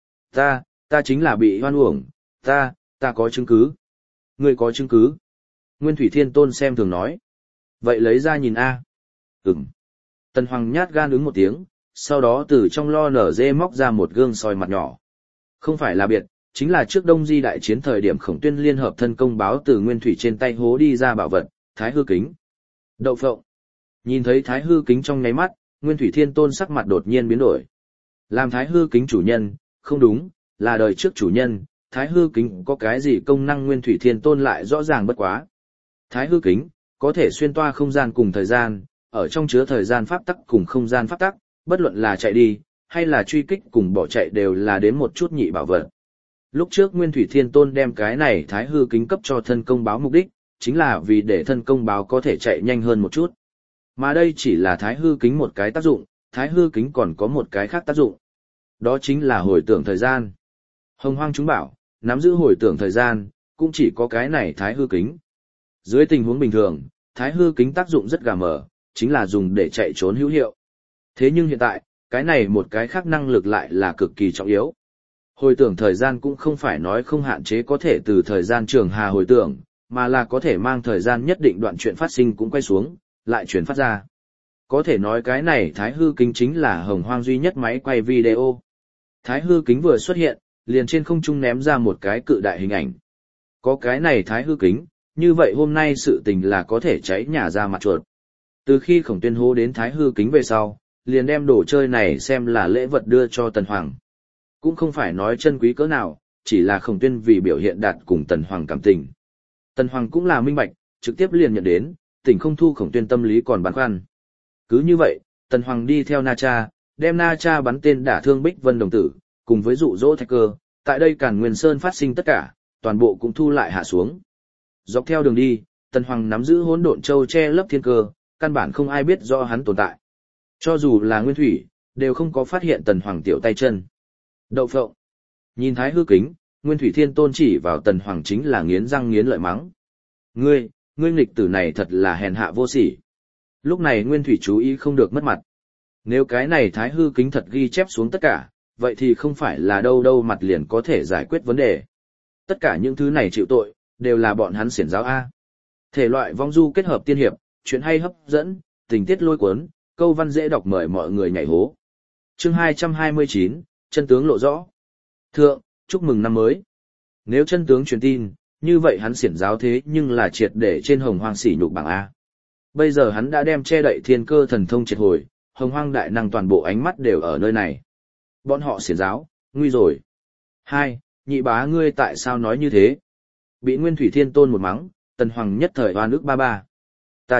Ta chính là bị hoan uổng, ta có chứng cứ. Ngươi có chứng cứ? Nguyên Thủy Thiên Tôn xem thường nói. Vậy lấy ra nhìn a. Ừm. Tần Hoàng nhát gan ứng một tiếng, sau đó từ trong lo nở dê móc ra một gương soi mặt nhỏ. Không phải là biệt, chính là trước Đông Di đại chiến thời điểm Khổng Tuyên liên hợp thân công báo từ Nguyên Thủy trên tay hố đi ra bảo vật, Thái Hư Kính. Đậu phộng. Nhìn thấy Thái Hư Kính trong nháy mắt, Nguyên Thủy Thiên Tôn sắc mặt đột nhiên biến đổi. Làm Thái Hư Kính chủ nhân, không đúng, là đời trước chủ nhân, Thái Hư Kính có cái gì công năng Nguyên Thủy Thiên Tôn lại rõ ràng bất quá. Thái Hư Kính, có thể xuyên toa không gian cùng thời gian, ở trong chứa thời gian pháp tắc cùng không gian pháp tắc, bất luận là chạy đi, hay là truy kích cùng bỏ chạy đều là đến một chút nhị bảo vật. Lúc trước Nguyên Thủy Thiên Tôn đem cái này Thái Hư Kính cấp cho thân công báo mục đích, chính là vì để thân công báo có thể chạy nhanh hơn một chút. Mà đây chỉ là Thái Hư Kính một cái tác dụng, Thái Hư Kính còn có một cái khác tác dụng. Đó chính là hồi tưởng thời gian. Hồng Hoang chúng bảo, nắm giữ hồi tưởng thời gian, cũng chỉ có cái này Thái Hư Kính. Dưới tình huống bình thường, Thái Hư Kính tác dụng rất gà mờ, chính là dùng để chạy trốn hữu hiệu. Thế nhưng hiện tại, cái này một cái khác năng lực lại là cực kỳ trọng yếu. Hồi tưởng thời gian cũng không phải nói không hạn chế có thể từ thời gian trường hà hồi tưởng, mà là có thể mang thời gian nhất định đoạn chuyện phát sinh cũng quay xuống, lại chuyển phát ra. Có thể nói cái này Thái Hư Kính chính là Hồng Hoang duy nhất máy quay video. Thái Hư Kính vừa xuất hiện, liền trên không trung ném ra một cái cự đại hình ảnh. Có cái này Thái Hư Kính, như vậy hôm nay sự tình là có thể cháy nhà ra mặt chuột. Từ khi Khổng Tuyên hô đến Thái Hư Kính về sau, liền đem đồ chơi này xem là lễ vật đưa cho Tần Hoàng. Cũng không phải nói chân quý cỡ nào, chỉ là Khổng Tuyên vì biểu hiện đạt cùng Tần Hoàng cảm tình. Tần Hoàng cũng là minh bạch, trực tiếp liền nhận đến, tỉnh không thu Khổng Tuyên tâm lý còn băn khoăn. Cứ như vậy, Tần Hoàng đi theo Na Cha, đem Na Cha bắn tên đả thương Bích Vân đồng tử, cùng với dụ dỗ Thạch Cơ, tại đây Càn Nguyên Sơn phát sinh tất cả, toàn bộ cũng thu lại hạ xuống. Dọc theo đường đi, Tần Hoàng nắm giữ Hỗn Độn Châu che lấp thiên cơ, căn bản không ai biết rõ hắn tồn tại. Cho dù là Nguyên Thủy, đều không có phát hiện Tần Hoàng tiểu tay chân. Đậu phộng. Nhìn Thái Hư Kính, Nguyên Thủy Thiên Tôn chỉ vào Tần Hoàng chính là nghiến răng nghiến lợi mắng. Ngươi nghịch tử này thật là hèn hạ vô sỉ. Lúc này Nguyên Thủy chú ý không được mất mặt. Nếu cái này Thái Hư Kính thật ghi chép xuống tất cả, vậy thì không phải là đâu mặt liền có thể giải quyết vấn đề. Tất cả những thứ này chịu tội, đều là bọn hắn xiển giáo A. Thể loại vong du kết hợp tiên hiệp, chuyện hay hấp dẫn, tình tiết lôi cuốn, câu văn dễ đọc mời mọi người nhảy hố. Chương 229, chân tướng lộ rõ. Thượng, chúc mừng năm mới. Nếu chân tướng truyền tin, như vậy hắn xiển giáo thế nhưng là triệt để trên Hồng Hoang sỉ nhục bảng A. Bây giờ hắn đã đem che đậy thiên cơ thần thông triệt hồi, Hồng Hoang đại năng toàn bộ ánh mắt đều ở nơi này. Bọn họ xiển giáo, nguy rồi. Hai, nhị bá ngươi tại sao nói như thế? Bị Nguyên Thủy Thiên Tôn một mắng, Tần Hoàng nhất thời oan ức ba. Ta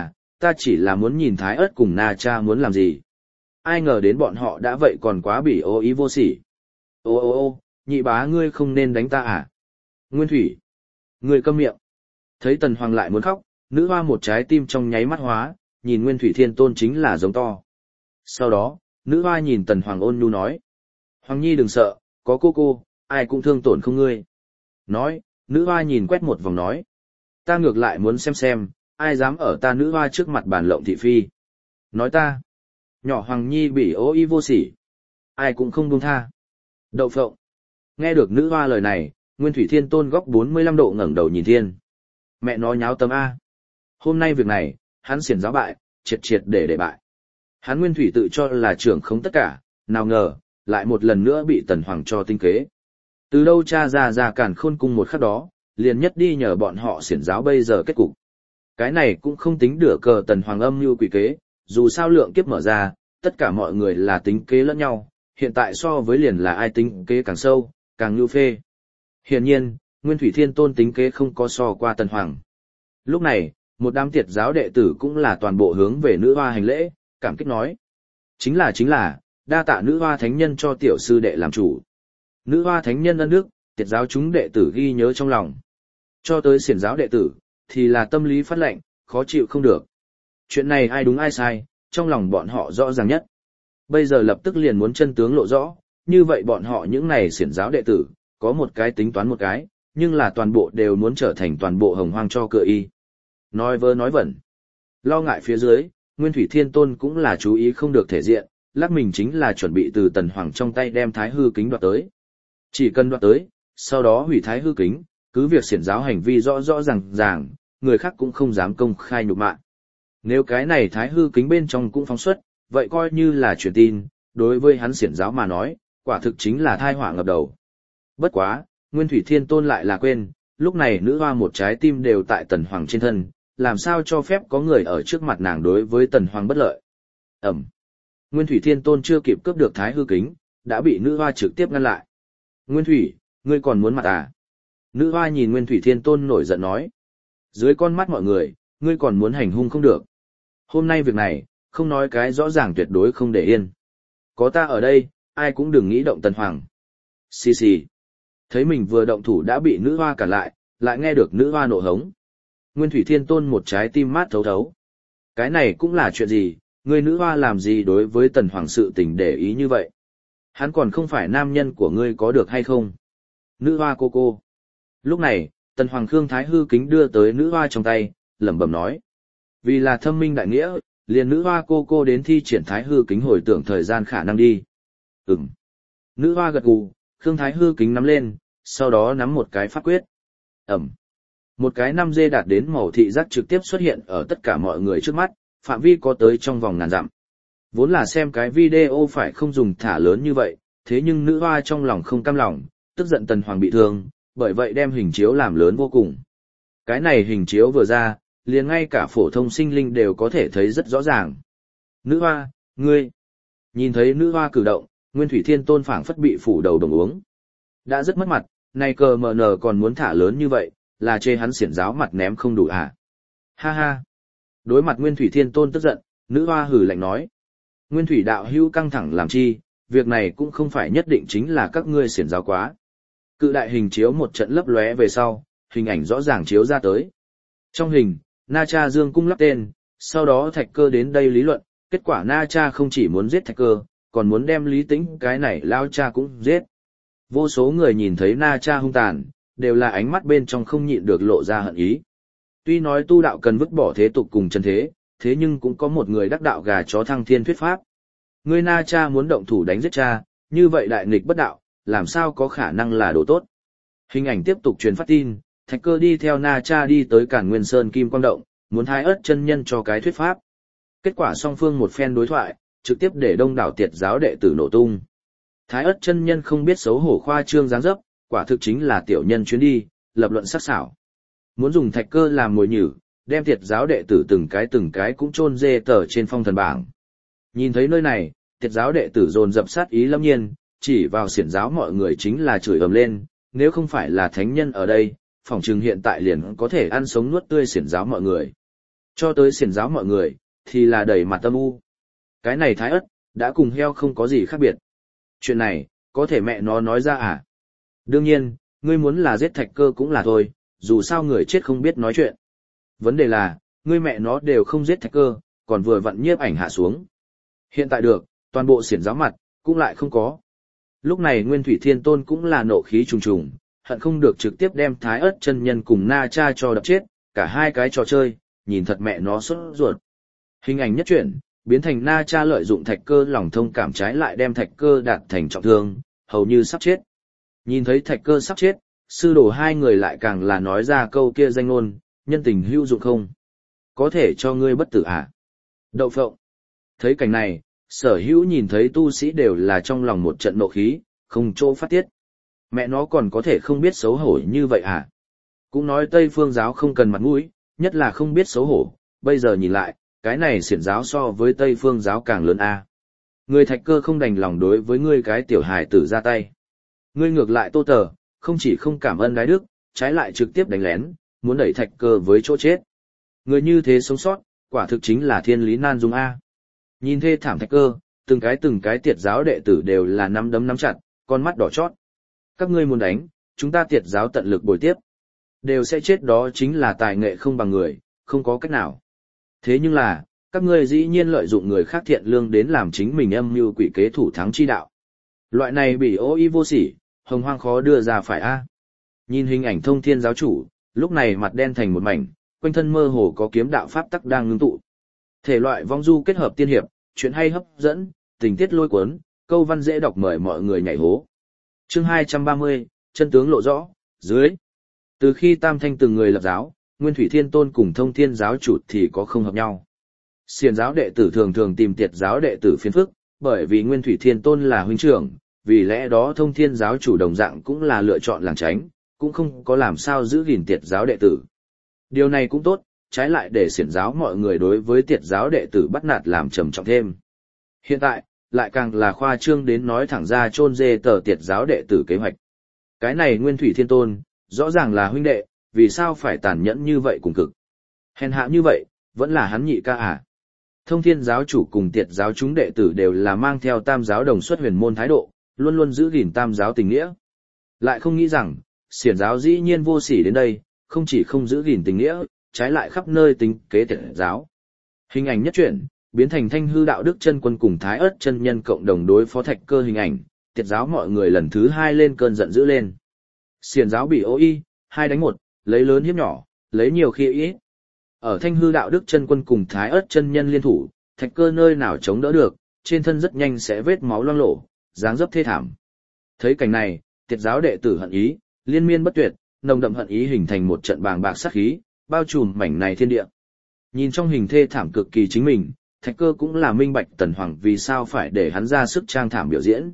chỉ là muốn nhìn Thái Ất cùng Na Cha muốn làm gì. Ai ngờ đến bọn họ đã vậy còn quá bỉ ô ý vô sỉ. Ô, nhị bá ngươi không nên đánh ta à? Nguyên Thủy, ngươi câm miệng. Thấy Tần Hoàng lại muốn khóc, nữ hoa một trái tim trong nháy mắt hóa, nhìn Nguyên Thủy Thiên Tôn chính là giống to. Sau đó, nữ hoa nhìn Tần Hoàng ôn nhu nói. Hoàng nhi đừng sợ, có cô, ai cũng thương tổn không ngươi. Nói, nữ hoa nhìn quét một vòng nói. Ta ngược lại muốn xem, ai dám ở ta nữ hoa trước mặt bàn lộng thị phi. Nói ta, nhỏ Hoàng nhi bị ô y vô sỉ. Ai cũng không buông tha. Đậu phộng. Nghe được nữ hoa lời này, Nguyên Thủy Thiên Tôn góc 45 độ ngẩng đầu nhìn thiên. Mẹ nó nháo tâm A. Hôm nay việc này, hắn xiển giáo bại, triệt để bại. Hắn Nguyên Thủy tự cho là trưởng không tất cả, nào ngờ, lại một lần nữa bị Tần Hoàng cho tinh kế. Từ đâu cha ra Càn Khôn cung một khắc đó, liền nhất đi nhờ bọn họ xiển giáo bây giờ kết cục. Cái này cũng không tính đửa cờ Tần Hoàng âm mưu quỷ kế, dù sao lượng kiếp mở ra, tất cả mọi người là tính kế lẫn nhau, hiện tại so với liền là ai tính kế càng sâu, càng nhu phê. Hiển nhiên, Nguyên Thủy Thiên Tôn tính kế không có so qua Tần Hoàng. Lúc này, một đám tiệt giáo đệ tử cũng là toàn bộ hướng về nữ hoa hành lễ, cảm kích nói. Chính là, đa tạ nữ hoa thánh nhân cho tiểu sư đệ làm chủ. Nữ hoa thánh nhân ân đức, tiệt giáo chúng đệ tử ghi nhớ trong lòng. Cho tới xiển giáo đệ tử, thì là tâm lý phát lệnh, khó chịu không được. Chuyện này ai đúng ai sai, trong lòng bọn họ rõ ràng nhất. Bây giờ lập tức liền muốn chân tướng lộ rõ, như vậy bọn họ những này xiển giáo đệ tử, có một cái tính toán một cái, nhưng là toàn bộ đều muốn trở thành toàn bộ hồng hoang cho cựa y. Nói vơ nói vẩn. Lo ngại phía dưới, Nguyên Thủy Thiên Tôn cũng là chú ý không được thể diện, lắc mình chính là chuẩn bị từ Tần Hoàng trong tay đem Thái Hư Kính đoạt tới. Chỉ cần đoạt tới, sau đó hủy Thái Hư Kính, cứ việc xiển giáo hành vi rõ rõ ràng, người khác cũng không dám công khai nhục mạ. Nếu cái này Thái Hư Kính bên trong cũng phóng xuất, vậy coi như là truyền tin, đối với hắn xiển giáo mà nói, quả thực chính là thai họa ngập đầu. Bất quá, Nguyên Thủy Thiên Tôn lại là quên, lúc này nữ hoa một trái tim đều tại Tần Hoàng trên thân, làm sao cho phép có người ở trước mặt nàng đối với Tần Hoàng bất lợi. Ẩm. Nguyên Thủy Thiên Tôn chưa kịp cướp được Thái Hư Kính, đã bị nữ hoa trực tiếp ngăn lại. Nguyên Thủy, ngươi còn muốn mặt à? Nữ hoa nhìn Nguyên Thủy Thiên Tôn nổi giận nói. Dưới con mắt mọi người, ngươi còn muốn hành hung không được. Hôm nay việc này, không nói cái rõ ràng tuyệt đối không để yên. Có ta ở đây, ai cũng đừng nghĩ động Tần Hoàng. Xì xì. Thấy mình vừa động thủ đã bị nữ hoa cản lại nghe được nữ hoa nộ hống. Nguyên Thủy Thiên Tôn một trái tim mát thấu thấu. Cái này cũng là chuyện gì, người nữ hoa làm gì đối với Tần Hoàng sự tình để ý như vậy? Hắn còn không phải nam nhân của ngươi có được hay không? Nữ hoa cô. Lúc này, Tần Hoàng Khương Thái Hư Kính đưa tới nữ hoa trong tay, lẩm bẩm nói. Vì là thâm minh đại nghĩa, liền nữ hoa cô đến thi triển Thái Hư Kính hồi tưởng thời gian khả năng đi. Ừm. Nữ hoa gật gù, Khương Thái Hư Kính nắm lên, sau đó nắm một cái pháp quyết. Ẩm. Một cái 5G đạt đến màu thị giác trực tiếp xuất hiện ở tất cả mọi người trước mắt, phạm vi có tới trong vòng ngàn dặm. Vốn là xem cái video phải không dùng thả lớn như vậy, thế nhưng nữ hoa trong lòng không cam lòng, tức giận Tần Hoàng bị thương, bởi vậy đem hình chiếu làm lớn vô cùng. Cái này hình chiếu vừa ra, liền ngay cả phổ thông sinh linh đều có thể thấy rất rõ ràng. Nữ hoa, ngươi. Nhìn thấy nữ hoa cử động, Nguyên Thủy Thiên Tôn phảng phất bị phủ đầu đồng uống. Đã rất mất mặt, này cờ mờ nờ còn muốn thả lớn như vậy, là chê hắn xiển giáo mặt ném không đủ à? Ha ha. Đối mặt Nguyên Thủy Thiên Tôn tức giận, nữ hoa hử lạnh nói. Nguyên Thủy đạo hữu căng thẳng làm chi, việc này cũng không phải nhất định chính là các ngươi xiển giáo quá. Cự đại hình chiếu một trận lấp lóe về sau, hình ảnh rõ ràng chiếu ra tới. Trong hình, Na Cha dương cung lắp tên, sau đó Thạch Cơ đến đây lý luận, kết quả Na Cha không chỉ muốn giết Thạch Cơ, còn muốn đem Lý Tĩnh cái này lao cha cũng giết. Vô số người nhìn thấy Na Cha hung tàn, đều là ánh mắt bên trong không nhịn được lộ ra hận ý. Tuy nói tu đạo cần vứt bỏ thế tục cùng chân thế, thế nhưng cũng có một người đắc đạo gà chó thăng thiên thuyết pháp. Người Na Cha muốn động thủ đánh giết cha, như vậy đại nghịch bất đạo, làm sao có khả năng là đồ tốt. Hình ảnh tiếp tục truyền phát tin, Thạch Cơ đi theo Na Cha đi tới Cản Nguyên Sơn Kim Quang Động, muốn Thái Ức chân nhân cho cái thuyết pháp. Kết quả song phương một phen đối thoại, trực tiếp để đông đảo tiệt giáo đệ tử nổ tung. Thái Ức chân nhân không biết xấu hổ khoa trương dáng dấp, quả thực chính là tiểu nhân chuyến đi, lập luận sắc sảo. Muốn dùng Thạch Cơ làm mồi nhử, đem tiệt giáo đệ tử từng cái cũng chôn dê tờ trên phong thần bảng. Nhìn thấy nơi này, tiệt giáo đệ tử dồn dập sát ý lâm nhiên, chỉ vào xiển giáo mọi người chính là chửi ầm lên, nếu không phải là thánh nhân ở đây, phỏng chừng hiện tại liền có thể ăn sống nuốt tươi xiển giáo mọi người. Cho tới xiển giáo mọi người, thì là đầy mặt âm u. Cái này Thái Ức đã cùng heo không có gì khác biệt. Chuyện này, có thể mẹ nó nói ra à? Đương nhiên, ngươi muốn là giết Thạch Cơ cũng là thôi, dù sao người chết không biết nói chuyện. Vấn đề là, ngươi mẹ nó đều không giết Thạch Cơ, còn vừa vặn nhiếp ảnh hạ xuống. Hiện tại được, toàn bộ xiển giáo mặt, cũng lại không có. Lúc này Nguyên Thủy Thiên Tôn cũng là nộ khí trùng trùng, hận không được trực tiếp đem Thái Ức chân nhân cùng Na Cha cho đập chết, cả hai cái trò chơi, nhìn thật mẹ nó sốt ruột. Hình ảnh nhất chuyển, biến thành Na Cha lợi dụng Thạch Cơ lòng thông cảm trái lại đem Thạch Cơ đạt thành trọng thương, hầu như sắp chết. Nhìn thấy Thạch Cơ sắp chết, sư đồ hai người lại càng là nói ra câu kia danh ngôn, nhân tình hữu dụng không? Có thể cho ngươi bất tử à? Đậu phộng. Thấy cảnh này, sở hữu nhìn thấy tu sĩ đều là trong lòng một trận nộ khí, không chỗ phát tiết. Mẹ nó còn có thể không biết xấu hổ như vậy à? Cũng nói Tây Phương giáo không cần mặt mũi, nhất là không biết xấu hổ, bây giờ nhìn lại, cái này xiển giáo so với Tây Phương giáo càng lớn a. Người Thạch Cơ không đành lòng đối với ngươi cái tiểu hài tử ra tay. Ngươi ngược lại Tô Tờ, không chỉ không cảm ơn đái đức, trái lại trực tiếp đánh lén, muốn đẩy Thạch Cơ với chỗ chết. Người như thế sống sót, quả thực chính là thiên lý nan dung A. Nhìn thê thảm Thạch Cơ, từng cái tiệt giáo đệ tử đều là nắm đấm nắm chặt, con mắt đỏ chót. Các ngươi muốn đánh, chúng ta tiệt giáo tận lực bồi tiếp. Đều sẽ chết, đó chính là tài nghệ không bằng người, không có cách nào. Thế nhưng là, các ngươi dĩ nhiên lợi dụng người khác thiện lương đến làm chính mình âm mưu quỷ kế thủ thắng chi đạo. Loại này bị ô y vô sỉ, hồng hoang khó đưa ra phải a. Nhìn hình ảnh Thông Thiên giáo chủ, lúc này mặt đen thành một mảnh, quanh thân mơ hồ có kiếm đạo pháp tắc đang ngưng tụ. Thể loại vong du kết hợp tiên hiệp, chuyện hay hấp dẫn, tình tiết lôi cuốn, câu văn dễ đọc, mời mọi người nhảy hố. Chương 230, chân tướng lộ rõ, dưới. Từ khi Tam Thanh từng người lập giáo, Nguyên Thủy Thiên Tôn cùng Thông Thiên giáo chủ thì có không hợp nhau. Xiển giáo đệ tử thường thường tìm tiệt giáo đệ tử phiền phức, bởi vì Nguyên Thủy Thiên Tôn là huynh trưởng, vì lẽ đó Thông Thiên giáo chủ đồng dạng cũng là lựa chọn lảng tránh, cũng không có làm sao giữ gìn tiệt giáo đệ tử. Điều này cũng tốt, trái lại để xiển giáo mọi người đối với tiệt giáo đệ tử bắt nạt làm trầm trọng thêm. Hiện tại, lại càng là khoa trương đến nói thẳng ra chôn dê tờ tiệt giáo đệ tử kế hoạch. Cái này Nguyên Thủy Thiên Tôn, rõ ràng là huynh đệ, vì sao phải tàn nhẫn như vậy cùng cực. Hèn hạ như vậy, vẫn là hắn nhị ca à. Thông Thiên giáo chủ cùng tiệt giáo chúng đệ tử đều là mang theo tam giáo đồng xuất huyền môn thái độ, luôn luôn giữ gìn tam giáo tình nghĩa. Lại không nghĩ rằng, xiển giáo dĩ nhiên vô sỉ đến đây, không chỉ không giữ gìn tình nghĩa, trái lại khắp nơi tính kế tiệt giáo. Hình ảnh nhất chuyển, biến thành Thanh Hư Đạo Đức Chân Quân cùng Thái Ức chân nhân cộng đồng đối phó Thạch Cơ hình ảnh, tiệt giáo mọi người lần thứ hai lên cơn giận dữ lên. Xiển giáo bị ô y, 2 đánh 1, lấy lớn hiếp nhỏ, lấy nhiều khi ít. Ở Thanh Hư Đạo Đức Chân Quân cùng Thái Ức chân nhân liên thủ, Thạch Cơ nơi nào chống đỡ được, trên thân rất nhanh sẽ vết máu loang lổ, dáng dấp thê thảm. Thấy cảnh này, tiệt giáo đệ tử hận ý, liên miên bất tuyệt, nồng đậm hận ý hình thành một trận bàng bạc sát khí, bao trùm mảnh này thiên địa. Nhìn trong hình thê thảm cực kỳ chính mình, Thạch Cơ cũng là minh bạch Tần Hoàng vì sao phải để hắn ra sức trang thảm biểu diễn.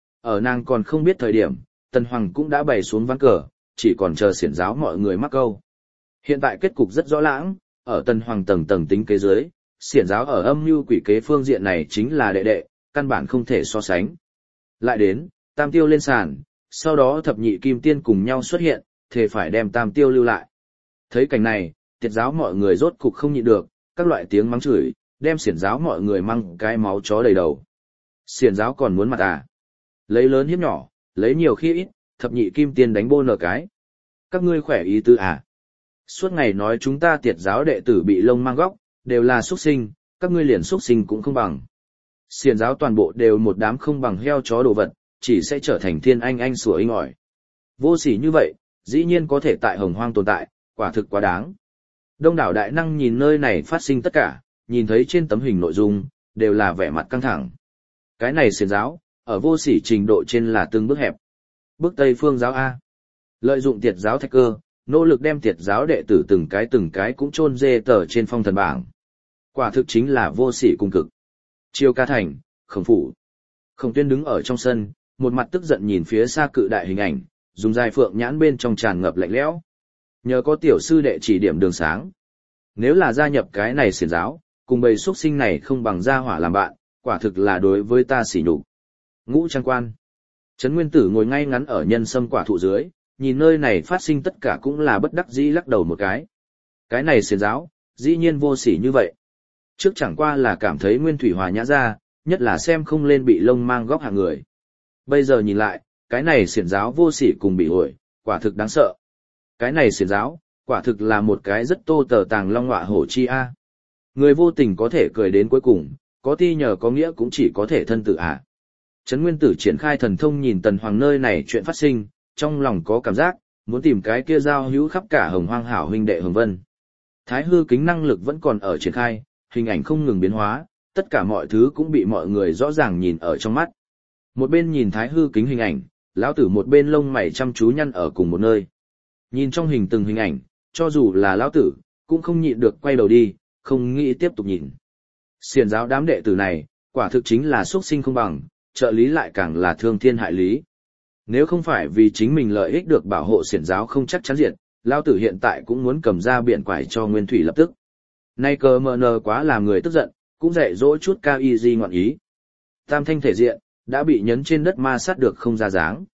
Ở nàng còn không biết thời điểm, Tần Hoàng cũng đã bày xuống ván cờ, chỉ còn chờ xiển giáo mọi người mắc câu. Hiện tại kết cục rất rõ lãng, ở Tần Hoàng tầng tầng tính kế dưới, xiển giáo ở âm mưu quỷ kế phương diện này chính là đệ đệ, căn bản không thể so sánh. Lại đến, Tam Tiêu lên sàn, sau đó thập nhị kim tiên cùng nhau xuất hiện, thề phải đem Tam Tiêu lưu lại. Thấy cảnh này, tiệt giáo mọi người rốt cục không nhịn được, các loại tiếng mắng chửi, đem xiển giáo mọi người mang cái máu chó đầy đầu. Xiển giáo còn muốn mặt à? Lấy lớn hiếp nhỏ, lấy nhiều khi ít, thập nhị kim tiên đánh bô nở cái. Các ngươi khỏe ý tư à? Suốt ngày nói chúng ta tiệt giáo đệ tử bị lông mang góc, đều là xuất sinh, các ngươi liền xuất sinh cũng không bằng. Xiển giáo toàn bộ đều một đám không bằng heo chó đồ vật, chỉ sẽ trở thành thiên anh sủa inh ỏi. Vô sỉ như vậy, dĩ nhiên có thể tại hồng hoang tồn tại, quả thực quá đáng. Đông đảo đại năng nhìn nơi này phát sinh tất cả, nhìn thấy trên tấm hình nội dung, đều là vẻ mặt căng thẳng. Cái này xiển giáo, ở vô sỉ trình độ trên là từng bước hẹp. Bước Tây Phương giáo A. Lợi dụng tiệt giáo Thạch Cơ, nỗ lực đem tiệt giáo đệ tử từng cái cũng chôn dê tờ trên phong thần bảng. Quả thực chính là vô sỉ cung cực. Chiêu Ca Thành, Khổng Phủ. Khổng Tuyên đứng ở trong sân, một mặt tức giận nhìn phía xa cự đại hình ảnh, dùng dài phượng nhãn bên trong tràn ngập lạnh lẽo. Nhờ có tiểu sư đệ chỉ điểm đường sáng. Nếu là gia nhập cái này xiển giáo, cùng bầy xuất sinh này không bằng gia hỏa làm bạn, quả thực là đối với ta sỉ nhục. Ngũ Trang Quan. Trấn Nguyên Tử ngồi ngay ngắn ở nhân sâm quả thụ dưới, nhìn nơi này phát sinh tất cả cũng là bất đắc dĩ lắc đầu một cái. Cái này xiển giáo, dĩ nhiên vô sỉ như vậy. Trước chẳng qua là cảm thấy Nguyên Thủy hòa nhã ra, nhất là xem không lên bị lông mang góc hạng người. Bây giờ nhìn lại, cái này xiển giáo vô sỉ cùng bị ổi, quả thực đáng sợ. Cái này xiển giáo, quả thực là một cái rất tô tờ tàng long ngọa hổ chi a. Người vô tình có thể cười đến cuối cùng, có ti nhờ có nghĩa cũng chỉ có thể thân tự à. Trấn Nguyên Tử triển khai thần thông nhìn Tần Hoàng nơi này chuyện phát sinh, trong lòng có cảm giác, muốn tìm cái kia giao hữu khắp cả hồng hoang hảo huynh đệ Hồng Vân. Thái hư kính năng lực vẫn còn ở triển khai, hình ảnh không ngừng biến hóa, tất cả mọi thứ cũng bị mọi người rõ ràng nhìn ở trong mắt. Một bên nhìn thái hư kính hình ảnh, lão tử một bên lông mày chăm chú nhăn ở cùng một nơi. Nhìn trong hình từng hình ảnh, cho dù là lão tử, cũng không nhịn được quay đầu đi, không nghĩ tiếp tục nhìn. Xiển giáo đám đệ tử này, quả thực chính là xuất sinh không bằng, trợ lý lại càng là thương thiên hại lý. Nếu không phải vì chính mình lợi ích được bảo hộ xiển giáo không chắc chắn diệt, lão tử hiện tại cũng muốn cầm ra biển quải cho Nguyên Thủy lập tức. Nay cờ mờ nờ quá làm người tức giận, cũng dạy dỗ chút cao y di ngoạn ý. Tam thanh thể diện, đã bị nhấn trên đất ma sát được không ra dáng.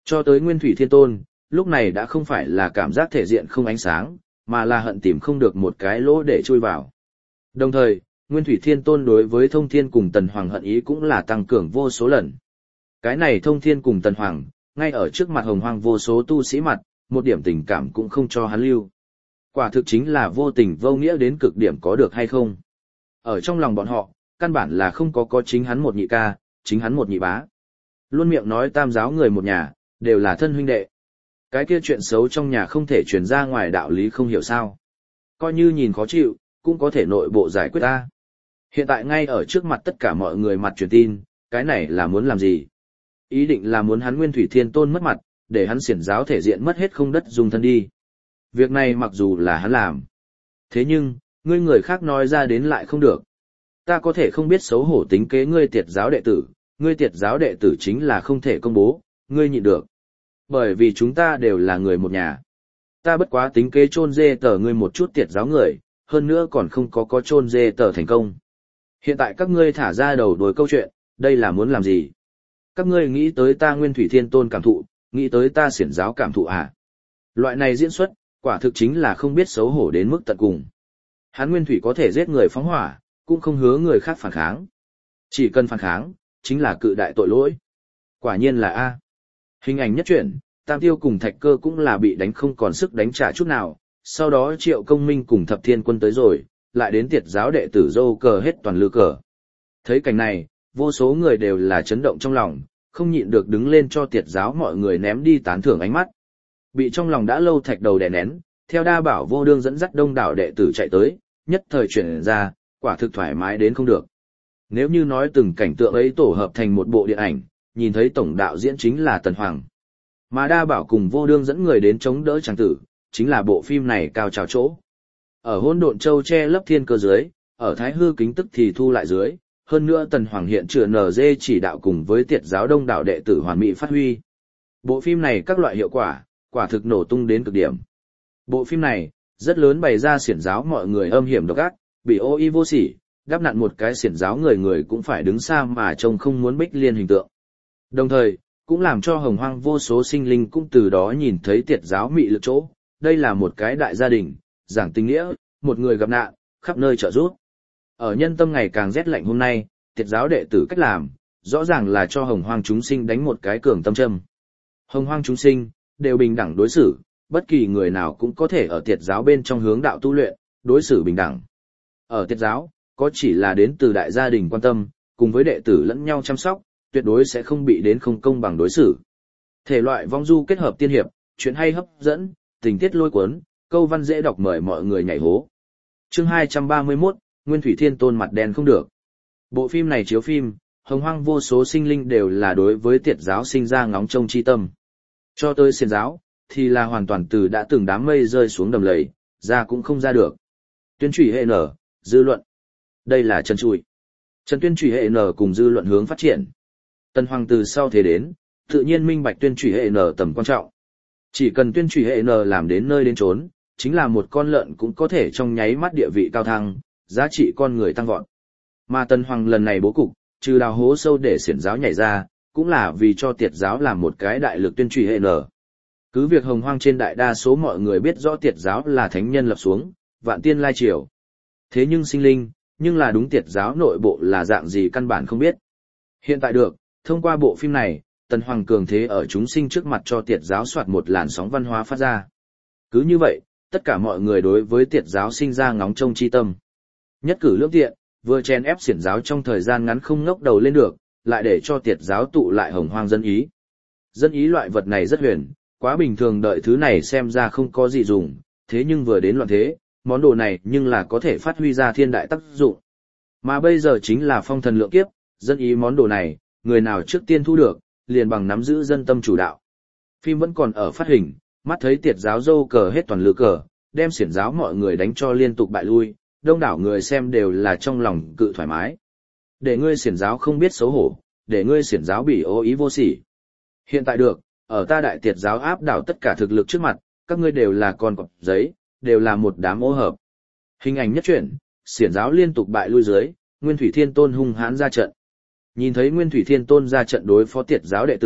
Cho tới Nguyên Thủy Thiên Tôn, lúc này đã không phải là cảm giác thể diện không ánh sáng, mà là hận tìm không được một cái lỗ để chui vào. Đồng thời, Nguyên Thủy Thiên Tôn đối với Thông Thiên cùng Tần Hoàng hận ý cũng là tăng cường vô số lần. Cái này Thông Thiên cùng Tần Hoàng, ngay ở trước mặt Hồng Hoang vô số tu sĩ mặt, một điểm tình cảm cũng không cho hắn lưu. Quả thực chính là vô tình vô nghĩa đến cực điểm, có được hay không. Ở trong lòng bọn họ, căn bản là không có chính hắn một nhị ca, chính hắn một nhị bá. Luôn miệng nói tam giáo người một nhà, đều là thân huynh đệ. Cái kia chuyện xấu trong nhà không thể truyền ra ngoài, đạo lý không hiểu sao. Coi như nhìn khó chịu, cũng có thể nội bộ giải quyết ta. Hiện tại ngay ở trước mặt tất cả mọi người mặt truyền tin, cái này là muốn làm gì? Ý định là muốn hắn Nguyên Thủy Thiên Tôn mất mặt, để hắn xiển giáo thể diện mất hết không đất dung thân đi. Việc này mặc dù là hắn làm. Thế nhưng, ngươi người khác nói ra đến lại không được. Ta có thể không biết xấu hổ tính kế ngươi tiệt giáo đệ tử, ngươi tiệt giáo đệ tử chính là không thể công bố, ngươi nhịn được. Bởi vì chúng ta đều là người một nhà. Ta bất quá tính kế chôn dê tờ ngươi một chút tiệt giáo người, hơn nữa còn không có chôn dê tờ thành công. Hiện tại các ngươi thả ra đầu đuôi câu chuyện, đây là muốn làm gì? Các ngươi nghĩ tới ta Nguyên Thủy Thiên Tôn cảm thụ, nghĩ tới ta xiển giáo cảm thụ à? Loại này diễn xuất, quả thực chính là không biết xấu hổ đến mức tận cùng. Hắn Nguyên Thủy có thể giết người phóng hỏa, cũng không hứa người khác phản kháng. Chỉ cần phản kháng, chính là cự đại tội lỗi. Quả nhiên là A. Hình ảnh nhất chuyển, Tam Tiêu cùng Thạch Cơ cũng là bị đánh không còn sức đánh trả chút nào, sau đó Triệu Công Minh cùng Thập Thiên Quân tới rồi, lại đến tiệt giáo đệ tử dâu cờ hết toàn lư cờ. Thấy cảnh này, vô số người đều là chấn động trong lòng, không nhịn được đứng lên cho tiệt giáo mọi người ném đi tán thưởng ánh mắt. Bị trong lòng đã lâu thạch đầu đè nén, theo đa bảo vô đương dẫn dắt đông đảo đệ tử chạy tới, nhất thời chuyển ra, quả thực thoải mái đến không được. Nếu như nói từng cảnh tượng ấy tổ hợp thành một bộ điện ảnh, nhìn thấy tổng đạo diễn chính là Tần Hoàng. Mà đa bảo cùng vô đương dẫn người đến chống đỡ chàng tử, chính là bộ phim này cao trào chỗ. Ở Hỗn Độn Châu che lấp thiên cơ dưới, ở Thái Hư kính tức thì thu lại dưới, hơn nữa Tần Hoàng hiện chữa NG chỉ đạo cùng với tiệt giáo đông đảo đệ tử hoàn mỹ phát huy. Bộ phim này các loại hiệu quả, quả thực nổ tung đến cực điểm. Bộ phim này, rất lớn bày ra xiển giáo mọi người âm hiểm độc ác, bị ô y vô sỉ, đắp nặn một cái xiển giáo người người cũng phải đứng xa mà trông không muốn bích liên hình tượng. Đồng thời, cũng làm cho Hồng Hoang vô số sinh linh cũng từ đó nhìn thấy tiệt giáo mị lực chỗ, đây là một cái đại gia đình, giảng tình nghĩa, một người gặp nạn, khắp nơi trợ giúp. Ở nhân tâm ngày càng rét lạnh hôm nay, tiệt giáo đệ tử cách làm, rõ ràng là cho Hồng Hoang chúng sinh đánh một cái cường tâm châm. Hồng Hoang chúng sinh, đều bình đẳng đối xử, bất kỳ người nào cũng có thể ở tiệt giáo bên trong hướng đạo tu luyện, đối xử bình đẳng. Ở tiệt giáo, có chỉ là đến từ đại gia đình quan tâm, cùng với đệ tử lẫn nhau chăm sóc, tuyệt đối sẽ không bị đến không công bằng đối xử. Thể loại vong du kết hợp tiên hiệp, chuyện hay hấp dẫn, tình tiết lôi cuốn, câu văn dễ đọc, mời mọi người nhảy hố. Chương 231, Nguyên Thủy Thiên Tôn mặt đen không được. Bộ phim này chiếu phim, Hồng Hoang vô số sinh linh đều là đối với tiệt giáo sinh ra ngóng trông chi tâm. Cho tới xiển giáo, thì là hoàn toàn từ đã từng đám mây rơi xuống đầm lầy, ra cũng không ra được. Tuyên trùy hệ nở, dư luận. Đây là chân trùi. Trần tuyên trùy hệ nở cùng dư luận hướng phát triển. Tần Hoàng từ sau thế đến, tự nhiên minh bạch tuyên trùy hệ nở tầm quan trọng. Chỉ cần tuyên trùy hệ nở làm đến nơi đến chốn, chính là một con lợn cũng có thể trong nháy mắt địa vị cao thăng, giá trị con người tăng vọt. Mà Tần Hoàng lần này bố cục, trừ đào hố sâu để xiển giáo nhảy ra, cũng là vì cho tiệt giáo làm một cái đại lực tuyên trùy hệ nở. Cứ việc Hồng Hoang trên đại đa số mọi người biết rõ tiệt giáo là thánh nhân lập xuống, vạn tiên lai triều. Thế nhưng sinh linh, nhưng là đúng tiệt giáo nội bộ là dạng gì căn bản không biết. Hiện tại được, thông qua bộ phim này, Tần Hoàng cường thế ở chúng sinh trước mặt cho tiệt giáo soạt một làn sóng văn hóa phát ra. Cứ như vậy, tất cả mọi người đối với tiệt giáo sinh ra ngóng trông chi tâm. Nhất cử lưỡng tiện, vừa chen ép xiển giáo trong thời gian ngắn không ngóc đầu lên được, lại để cho tiệt giáo tụ lại Hồng Hoang dân ý. Dân ý loại vật này rất huyền, quá bình thường, đợi thứ này xem ra không có gì dùng, thế nhưng vừa đến loạn thế, món đồ này nhưng là có thể phát huy ra thiên đại tác dụng. Mà bây giờ chính là phong thần lượng kiếp, dân ý món đồ này, người nào trước tiên thu được, liền bằng nắm giữ dân tâm chủ đạo. Phim vẫn còn ở phát hình, mắt thấy tiệt giáo dâu cờ hết toàn lư cờ, đem xiển giáo mọi người đánh cho liên tục bại lui, đông đảo người xem đều là trong lòng cự thoải mái. Để ngươi xiển giáo không biết xấu hổ, để ngươi xiển giáo bị ô ý vô sỉ. Hiện tại được, ở ta đại tiệt giáo áp đảo tất cả thực lực trước mặt, các ngươi đều là con cọp giấy, đều là một đám ô hợp. Hình ảnh nhất chuyển, xiển giáo liên tục bại lui dưới, Nguyên Thủy Thiên Tôn hung hãn ra trận. Nhìn thấy Nguyên Thủy Thiên Tôn ra trận đối phó tiệt giáo đệ tử,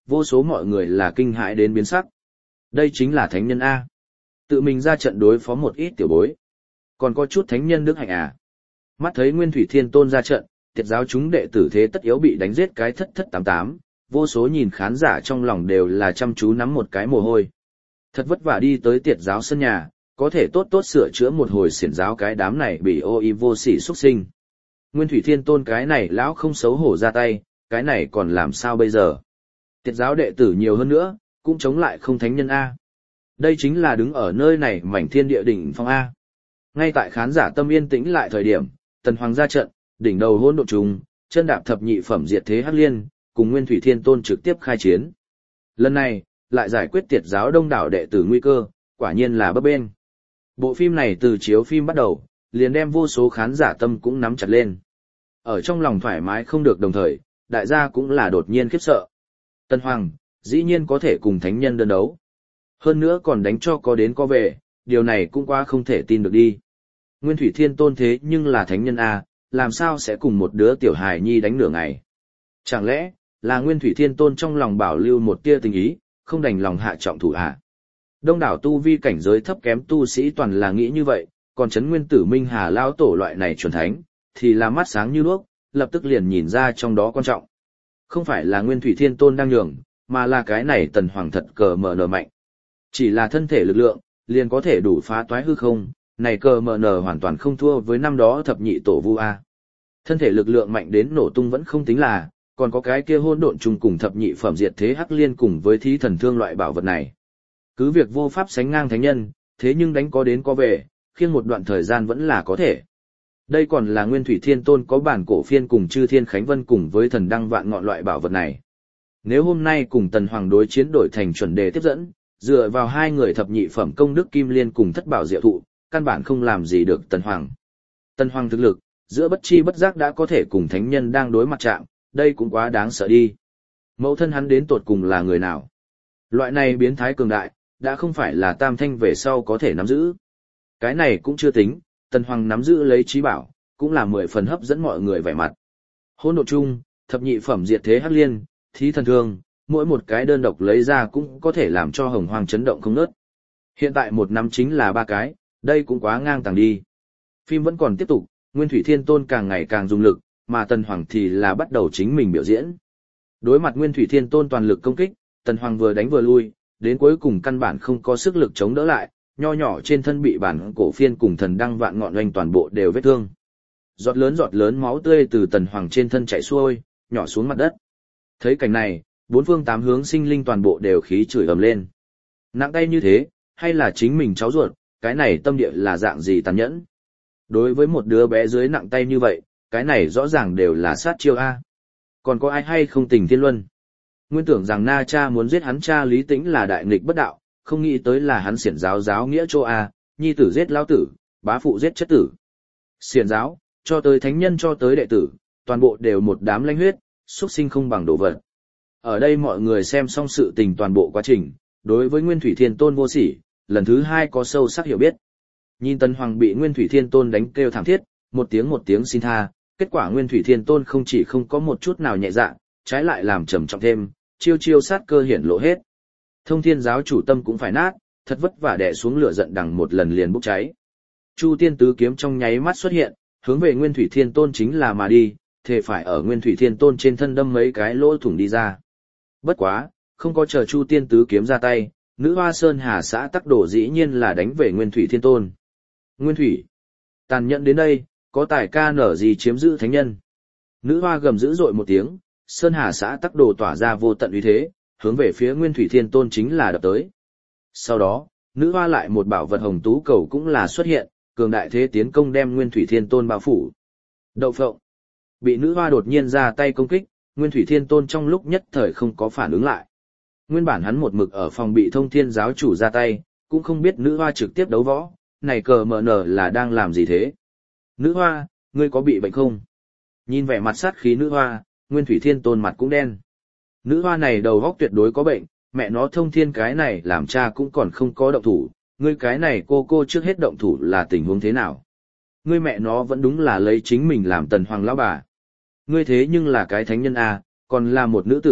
vô số mọi người là kinh hãi đến biến sắc. Đây chính là thánh nhân A. Tự mình ra trận đối phó một ít tiểu bối. Còn có chút thánh nhân đức hạnh à. Mắt thấy Nguyên Thủy Thiên Tôn ra trận, tiệt giáo chúng đệ tử thế tất yếu bị đánh giết cái thất thất tám tám, vô số nhìn khán giả trong lòng đều là chăm chú nắm một cái mồ hôi. Thật vất vả đi tới tiệt giáo sân nhà, có thể tốt tốt sửa chữa một hồi xiển giáo cái đám này bị ô y vô sỉ xuất sinh. Nguyên Thủy Thiên Tôn cái này lão không xấu hổ ra tay, cái này còn làm sao bây giờ? Tiệt giáo đệ tử nhiều hơn nữa, cũng chống lại không thánh nhân A. Đây chính là đứng ở nơi này mảnh thiên địa đỉnh phong A. Ngay tại khán giả tâm yên tĩnh lại thời điểm, Tần Hoàng ra trận, đỉnh đầu hỗn độn trùng, chân đạp thập nhị phẩm diệt thế hắc liên, cùng Nguyên Thủy Thiên Tôn trực tiếp khai chiến. Lần này, lại giải quyết tiệt giáo đông đảo đệ tử nguy cơ, quả nhiên là bấp bênh. Bộ phim này từ chiếu phim bắt đầu, liền đem vô số khán giả tâm cũng nắm chặt lên. Ở trong lòng thoải mái không được đồng thời, đại gia cũng là đột nhiên khiếp sợ. Tần Hoàng, dĩ nhiên có thể cùng thánh nhân đơn đấu. Hơn nữa còn đánh cho có đến có về, điều này cũng quá không thể tin được đi. Nguyên Thủy Thiên Tôn thế nhưng là thánh nhân A, làm sao sẽ cùng một đứa tiểu hài nhi đánh nửa ngày? Chẳng lẽ, là Nguyên Thủy Thiên Tôn trong lòng bảo lưu một tia tình ý, không đành lòng hạ trọng thủ à? Đông đảo tu vi cảnh giới thấp kém tu sĩ toàn là nghĩ như vậy, còn Trấn Nguyên Tử Minh Hà Lao Tổ loại này chuẩn thánh, thì là mắt sáng như đuốc, lập tức liền nhìn ra trong đó quan trọng. Không phải là Nguyên Thủy Thiên Tôn đang nhường, mà là cái này Tần Hoàng thật cờ mở nở mạnh. Chỉ là thân thể lực lượng, liền có thể đủ phá toái hư không, này cờ mở nở hoàn toàn không thua với năm đó thập nhị tổ vu A. Thân thể lực lượng mạnh đến nổ tung vẫn không tính là, còn có cái kia hỗn độn chung cùng thập nhị phẩm diệt thế hắc liên cùng với thí thần thương loại bảo vật này. Cứ việc vô pháp sánh ngang thánh nhân, thế nhưng đánh có đến có về, khiêng một đoạn thời gian vẫn là có thể. Đây còn là Nguyên Thủy Thiên Tôn có bản cổ phiên cùng Chư Thiên Khánh Vân cùng với thần đăng vạn ngọn loại bảo vật này. Nếu hôm nay cùng Tần Hoàng đối chiến đổi thành chuẩn đề tiếp dẫn, dựa vào hai người thập nhị phẩm công đức kim liên cùng thất bảo diệu thụ, căn bản không làm gì được Tần Hoàng. Tần Hoàng thực lực, giữa bất chi bất giác đã có thể cùng thánh nhân đang đối mặt chạm, đây cũng quá đáng sợ đi. Mẫu thân hắn đến tột cùng là người nào? Loại này biến thái cường đại, đã không phải là tam thanh về sau có thể nắm giữ. Cái này cũng chưa tính, Tần Hoàng nắm giữ lấy trí bảo, cũng là 10 phần hấp dẫn mọi người vẻ mặt. Hỗn độn chung, thập nhị phẩm diệt thế hắc liên, thí thần thương, mỗi một cái đơn độc lấy ra cũng có thể làm cho hồng hoang chấn động không ngớt. Hiện tại một năm chính là 3 cái, đây cũng quá ngang tàng đi. Phim vẫn còn tiếp tục, Nguyên Thủy Thiên Tôn càng ngày càng dùng lực, mà Tần Hoàng thì là bắt đầu chính mình biểu diễn. Đối mặt Nguyên Thủy Thiên Tôn toàn lực công kích, Tần Hoàng vừa đánh vừa lui, đến cuối cùng căn bản không có sức lực chống đỡ lại, nho nhỏ trên thân bị bản cổ phiên cùng thần đăng vạn ngọn oanh toàn bộ đều vết thương. Giọt lớn máu tươi từ Tần Hoàng trên thân chảy xuôi, nhỏ xuống mặt đất. Thấy cảnh này, bốn phương tám hướng sinh linh toàn bộ đều khí chửi ầm lên. Nặng tay như thế, hay là chính mình cháu ruột, cái này tâm địa là dạng gì tàn nhẫn. Đối với một đứa bé dưới nặng tay như vậy, cái này rõ ràng đều là sát chiêu A. Còn có ai hay không tình thiên luân? Nguyên tưởng rằng Na Cha muốn giết hắn cha Lý Tĩnh là đại nghịch bất đạo, không nghĩ tới là hắn xiển giáo giáo nghĩa chỗ A, nhi tử giết lão tử, bá phụ giết chất tử. Xiển giáo, cho tới thánh nhân cho tới đệ tử, toàn bộ đều một đám lanh huyết, xuất sinh không bằng đồ vật. Ở đây mọi người xem xong sự tình toàn bộ quá trình, đối với Nguyên Thủy Thiên Tôn vô sỉ, lần thứ hai có sâu sắc hiểu biết. Nhìn Tần Hoàng bị Nguyên Thủy Thiên Tôn đánh kêu thảm thiết, một tiếng xin tha, kết quả Nguyên Thủy Thiên Tôn không chỉ không có một chút nào nhẹ dạ, trái lại làm trầm trọng thêm, chiêu sát cơ hiển lộ hết. Thông Thiên giáo chủ tâm cũng phải nát, thật vất vả đè xuống lửa giận đằng một lần liền bốc cháy. Chu Tiên tứ kiếm trong nháy mắt xuất hiện, hướng về Nguyên Thủy Thiên Tôn chính là mà đi, thề phải ở Nguyên Thủy Thiên Tôn trên thân đâm mấy cái lỗ thủng đi ra. Bất quá, không có chờ Chu Tiên tứ kiếm ra tay, nữ hoa Sơn Hà xã tắc đổ dĩ nhiên là đánh về Nguyên Thủy Thiên Tôn. Nguyên Thủy, tàn nhẫn đến đây, có tài ca nở gì chiếm giữ thánh nhân. Nữ hoa gầm dữ dội một tiếng, Sơn Hà xã tắc đồ tỏa ra vô tận uy thế, hướng về phía Nguyên Thủy Thiên Tôn chính là đập tới. Sau đó, nữ hoa lại một bảo vật hồng tú cầu cũng là xuất hiện, cường đại thế tiến công đem Nguyên Thủy Thiên Tôn bao phủ. Đậu phộng, bị nữ hoa đột nhiên ra tay công kích, Nguyên Thủy Thiên Tôn trong lúc nhất thời không có phản ứng lại. Nguyên bản hắn một mực ở phòng bị Thông Thiên giáo chủ ra tay, cũng không biết nữ hoa trực tiếp đấu võ, này cờ mờ nở là đang làm gì thế? Nữ hoa, ngươi có bị bệnh không? Nhìn vẻ mặt sát khí nữ hoa, Nguyên Thủy Thiên Tôn mặt cũng đen. Nữ hoa này đầu óc tuyệt đối có bệnh, mẹ nó Thông Thiên cái này làm cha cũng còn không có động thủ, ngươi cái này cô trước hết động thủ là tình huống thế nào? Ngươi mẹ nó vẫn đúng là lấy chính mình làm Tần Hoàng lão bà. Ngươi thế nhưng là cái thánh nhân a, còn là một nữ tử,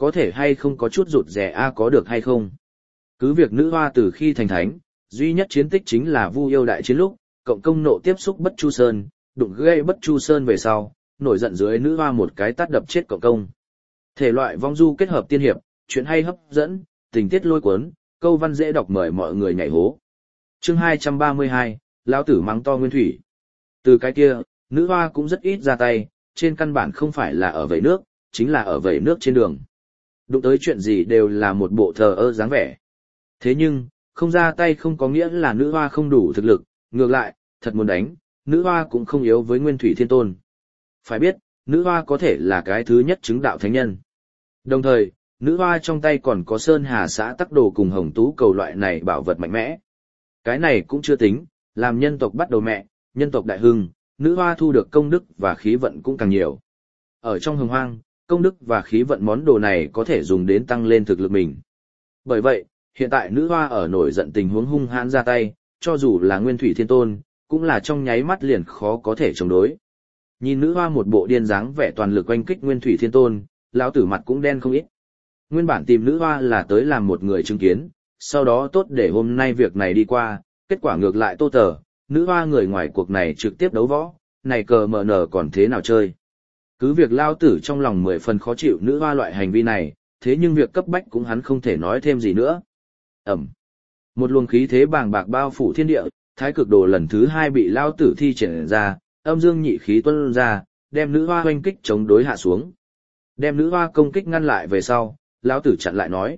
có thể hay không có chút rụt rè a có được hay không. Cứ việc nữ hoa từ khi thành thánh, duy nhất chiến tích chính là Vu Yêu đại chiến lúc, cộng công nộ tiếp xúc Bất Chu Sơn, đụng gây Bất Chu Sơn về sau, nổi giận dưới nữ hoa một cái tát đập chết cộng công. Thể loại vong du kết hợp tiên hiệp, chuyện hay hấp dẫn, tình tiết lôi cuốn, câu văn dễ đọc mời mọi người nhảy hố. Chương 232, lão tử mắng to Nguyên Thủy. Từ cái kia, nữ hoa cũng rất ít ra tay, trên căn bản không phải là ở vẩy nước, chính là ở vẩy nước trên đường. Đụng tới chuyện gì đều là một bộ thờ ơ dáng vẻ. Thế nhưng, không ra tay không có nghĩa là nữ hoa không đủ thực lực, ngược lại, thật muốn đánh, nữ hoa cũng không yếu với Nguyên Thủy Thiên Tôn. Phải biết, nữ hoa có thể là cái thứ nhất chứng đạo thánh nhân. Đồng thời, nữ hoa trong tay còn có Sơn Hà xã tắc đồ cùng Hồng Tú cầu loại này bảo vật mạnh mẽ. Cái này cũng chưa tính, làm nhân tộc bắt đầu mẹ, nhân tộc đại hưng, nữ hoa thu được công đức và khí vận cũng càng nhiều. Ở trong hồng hoang, công đức và khí vận món đồ này có thể dùng đến tăng lên thực lực mình. Bởi vậy, hiện tại nữ hoa ở nổi giận tình huống hung hãn ra tay, cho dù là Nguyên Thủy Thiên Tôn, cũng là trong nháy mắt liền khó có thể chống đối. Nhìn nữ hoa một bộ điên dáng vẻ toàn lực oanh kích Nguyên Thủy Thiên Tôn, lão tử mặt cũng đen không ít. Nguyên bản tìm nữ hoa là tới làm một người chứng kiến, sau đó tốt để hôm nay việc này đi qua, kết quả ngược lại tô tờ, nữ hoa người ngoài cuộc này trực tiếp đấu võ, này cờ mờ nở còn thế nào chơi. Cứ việc lao tử trong lòng 10 phần khó chịu nữ hoa loại hành vi này, thế nhưng việc cấp bách cũng hắn không thể nói thêm gì nữa. Ẩm. Một luồng khí thế bàng bạc bao phủ thiên địa, thái cực đồ lần thứ 2 bị lao tử thi triển ra, âm dương nhị khí tuôn ra, đem nữ hoa hoanh kích chống đối hạ xuống. Đem nữ hoa công kích ngăn lại về sau, lao tử chặn lại nói.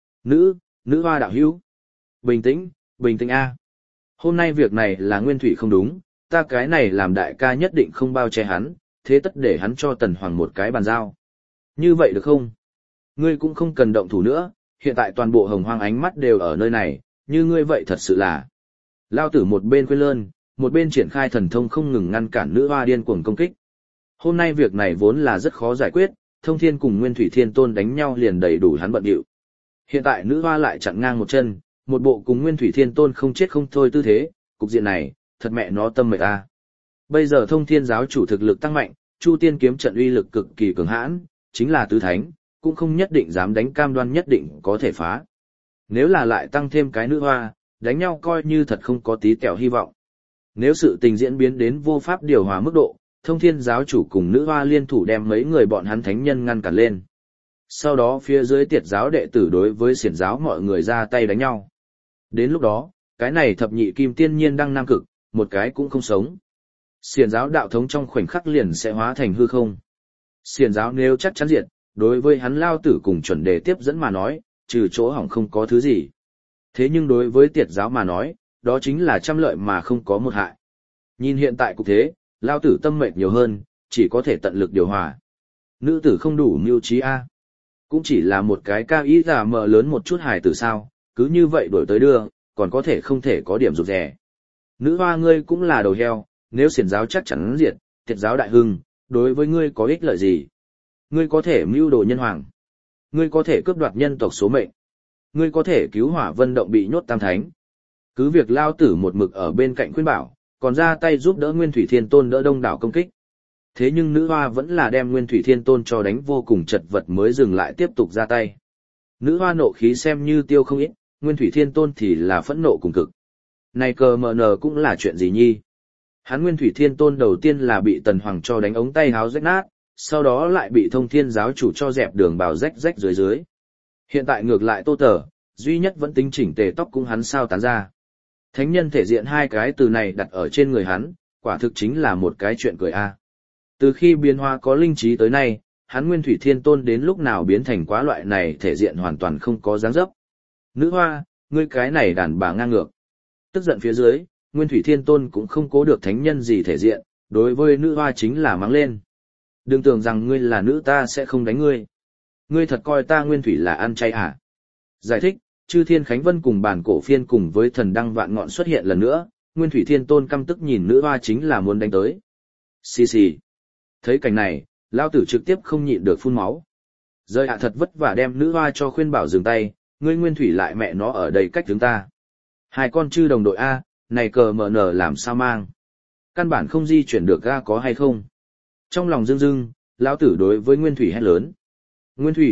Nữ hoa đạo hữu. Bình tĩnh a. Hôm nay việc này là Nguyên Thủy không đúng, ta cái này làm đại ca nhất định không bao che hắn, thế tất để hắn cho Tần Hoàng một cái bàn giao. Như vậy được không? Ngươi cũng không cần động thủ nữa, hiện tại toàn bộ hồng hoang ánh mắt đều ở nơi này, như ngươi vậy thật sự là. Lao tử một bên khuyên lơn, một bên triển khai thần thông không ngừng ngăn cản nữ hoa điên cuồng công kích. Hôm nay việc này vốn là rất khó giải quyết, Thông Thiên cùng Nguyên Thủy Thiên Tôn đánh nhau liền đầy đủ hắn bận điệu. Hiện tại nữ hoa lại chặn ngang một chân, một bộ cùng Nguyên Thủy Thiên Tôn không chết không thôi tư thế, cục diện này, thật mẹ nó tâm mệt ta. Bây giờ Thông Thiên giáo chủ thực lực tăng mạnh, Chu Tiên kiếm trận uy lực cực kỳ cường hãn, chính là tứ thánh, cũng không nhất định dám đánh cam đoan nhất định có thể phá. Nếu là lại tăng thêm cái nữ hoa, đánh nhau coi như thật không có tí kẹo hy vọng. Nếu sự tình diễn biến đến vô pháp điều hòa mức độ, Thông Thiên giáo chủ cùng nữ hoa liên thủ đem mấy người bọn hắn thánh nhân ngăn cản lên. Sau đó phía dưới tiệt giáo đệ tử đối với xiển giáo mọi người ra tay đánh nhau. Đến lúc đó, cái này thập nhị kim tiên nhiên đăng nam cực, một cái cũng không sống. Xiển giáo đạo thống trong khoảnh khắc liền sẽ hóa thành hư không. Xiển giáo nếu chắc chắn diệt, đối với hắn lao tử cùng chuẩn đề tiếp dẫn mà nói, trừ chỗ hỏng không có thứ gì. Thế nhưng đối với tiệt giáo mà nói, đó chính là trăm lợi mà không có một hại. Nhìn hiện tại cục thế, lao tử tâm mệt nhiều hơn, chỉ có thể tận lực điều hòa. Nữ tử không đủ mưu trí a. Cũng chỉ là một cái cao ý giả mờ lớn một chút hài tử sao, cứ như vậy đổi tới đưa, còn có thể không thể có điểm rụt rè. Nữ hoa ngươi cũng là đầu heo, nếu xiển giáo chắc chắn diệt, tiệt giáo đại hưng, đối với ngươi có ích lợi gì? Ngươi có thể mưu đồ nhân hoàng. Ngươi có thể cướp đoạt nhân tộc số mệnh. Ngươi có thể cứu hỏa vân động bị nhốt tam thánh. Cứ việc lao tử một mực ở bên cạnh khuyên bảo, còn ra tay giúp đỡ Nguyên Thủy Thiên Tôn đỡ đông đảo công kích. Thế nhưng nữ hoa vẫn là đem Nguyên Thủy Thiên Tôn cho đánh vô cùng chật vật mới dừng lại tiếp tục ra tay. Nữ hoa nộ khí xem như tiêu không ít, Nguyên Thủy Thiên Tôn thì là phẫn nộ cùng cực. Này cờ mờ nờ cũng là chuyện gì nhi? Hắn Nguyên Thủy Thiên Tôn đầu tiên là bị Tần Hoàng cho đánh ống tay háo rách nát, sau đó lại bị Thông Thiên giáo chủ cho dẹp đường bào rách rách dưới dưới. Hiện tại ngược lại tô tờ, duy nhất vẫn tính chỉnh tề tóc cũng hắn sao tán ra. Thánh nhân thể diện hai cái từ này đặt ở trên người hắn, quả thực chính là một cái chuyện cười a. Từ khi biến hóa có linh trí tới nay, hắn Nguyên Thủy Thiên Tôn đến lúc nào biến thành quá loại này thể diện hoàn toàn không có dáng dấp. Nữ hoa, ngươi cái này đàn bà ngang ngược. Tức giận phía dưới, Nguyên Thủy Thiên Tôn cũng không cố được thánh nhân gì thể diện, đối với nữ hoa chính là mắng lên. Đừng tưởng rằng ngươi là nữ ta sẽ không đánh ngươi. Ngươi thật coi ta Nguyên Thủy là ăn chay à? Giải thích, Chư Thiên Khánh Vân cùng bản cổ phiên cùng với thần đăng vạn ngọn xuất hiện lần nữa, Nguyên Thủy Thiên Tôn căm tức nhìn nữ hoa chính là muốn đánh tới. Xì xì. Thấy cảnh này, lao tử trực tiếp không nhịn được phun máu. Rơi thật vất vả đem nữ hoa cho khuyên bảo dừng tay, ngươi Nguyên Thủy lại mẹ nó ở đây cách chúng ta. Hai con chư đồng đội A, này cờ mở nở làm sao mang. Căn bản không di chuyển được ga có hay không. Trong lòng rưng rưng, lão tử đối với Nguyên Thủy hét lớn. Nguyên Thủy,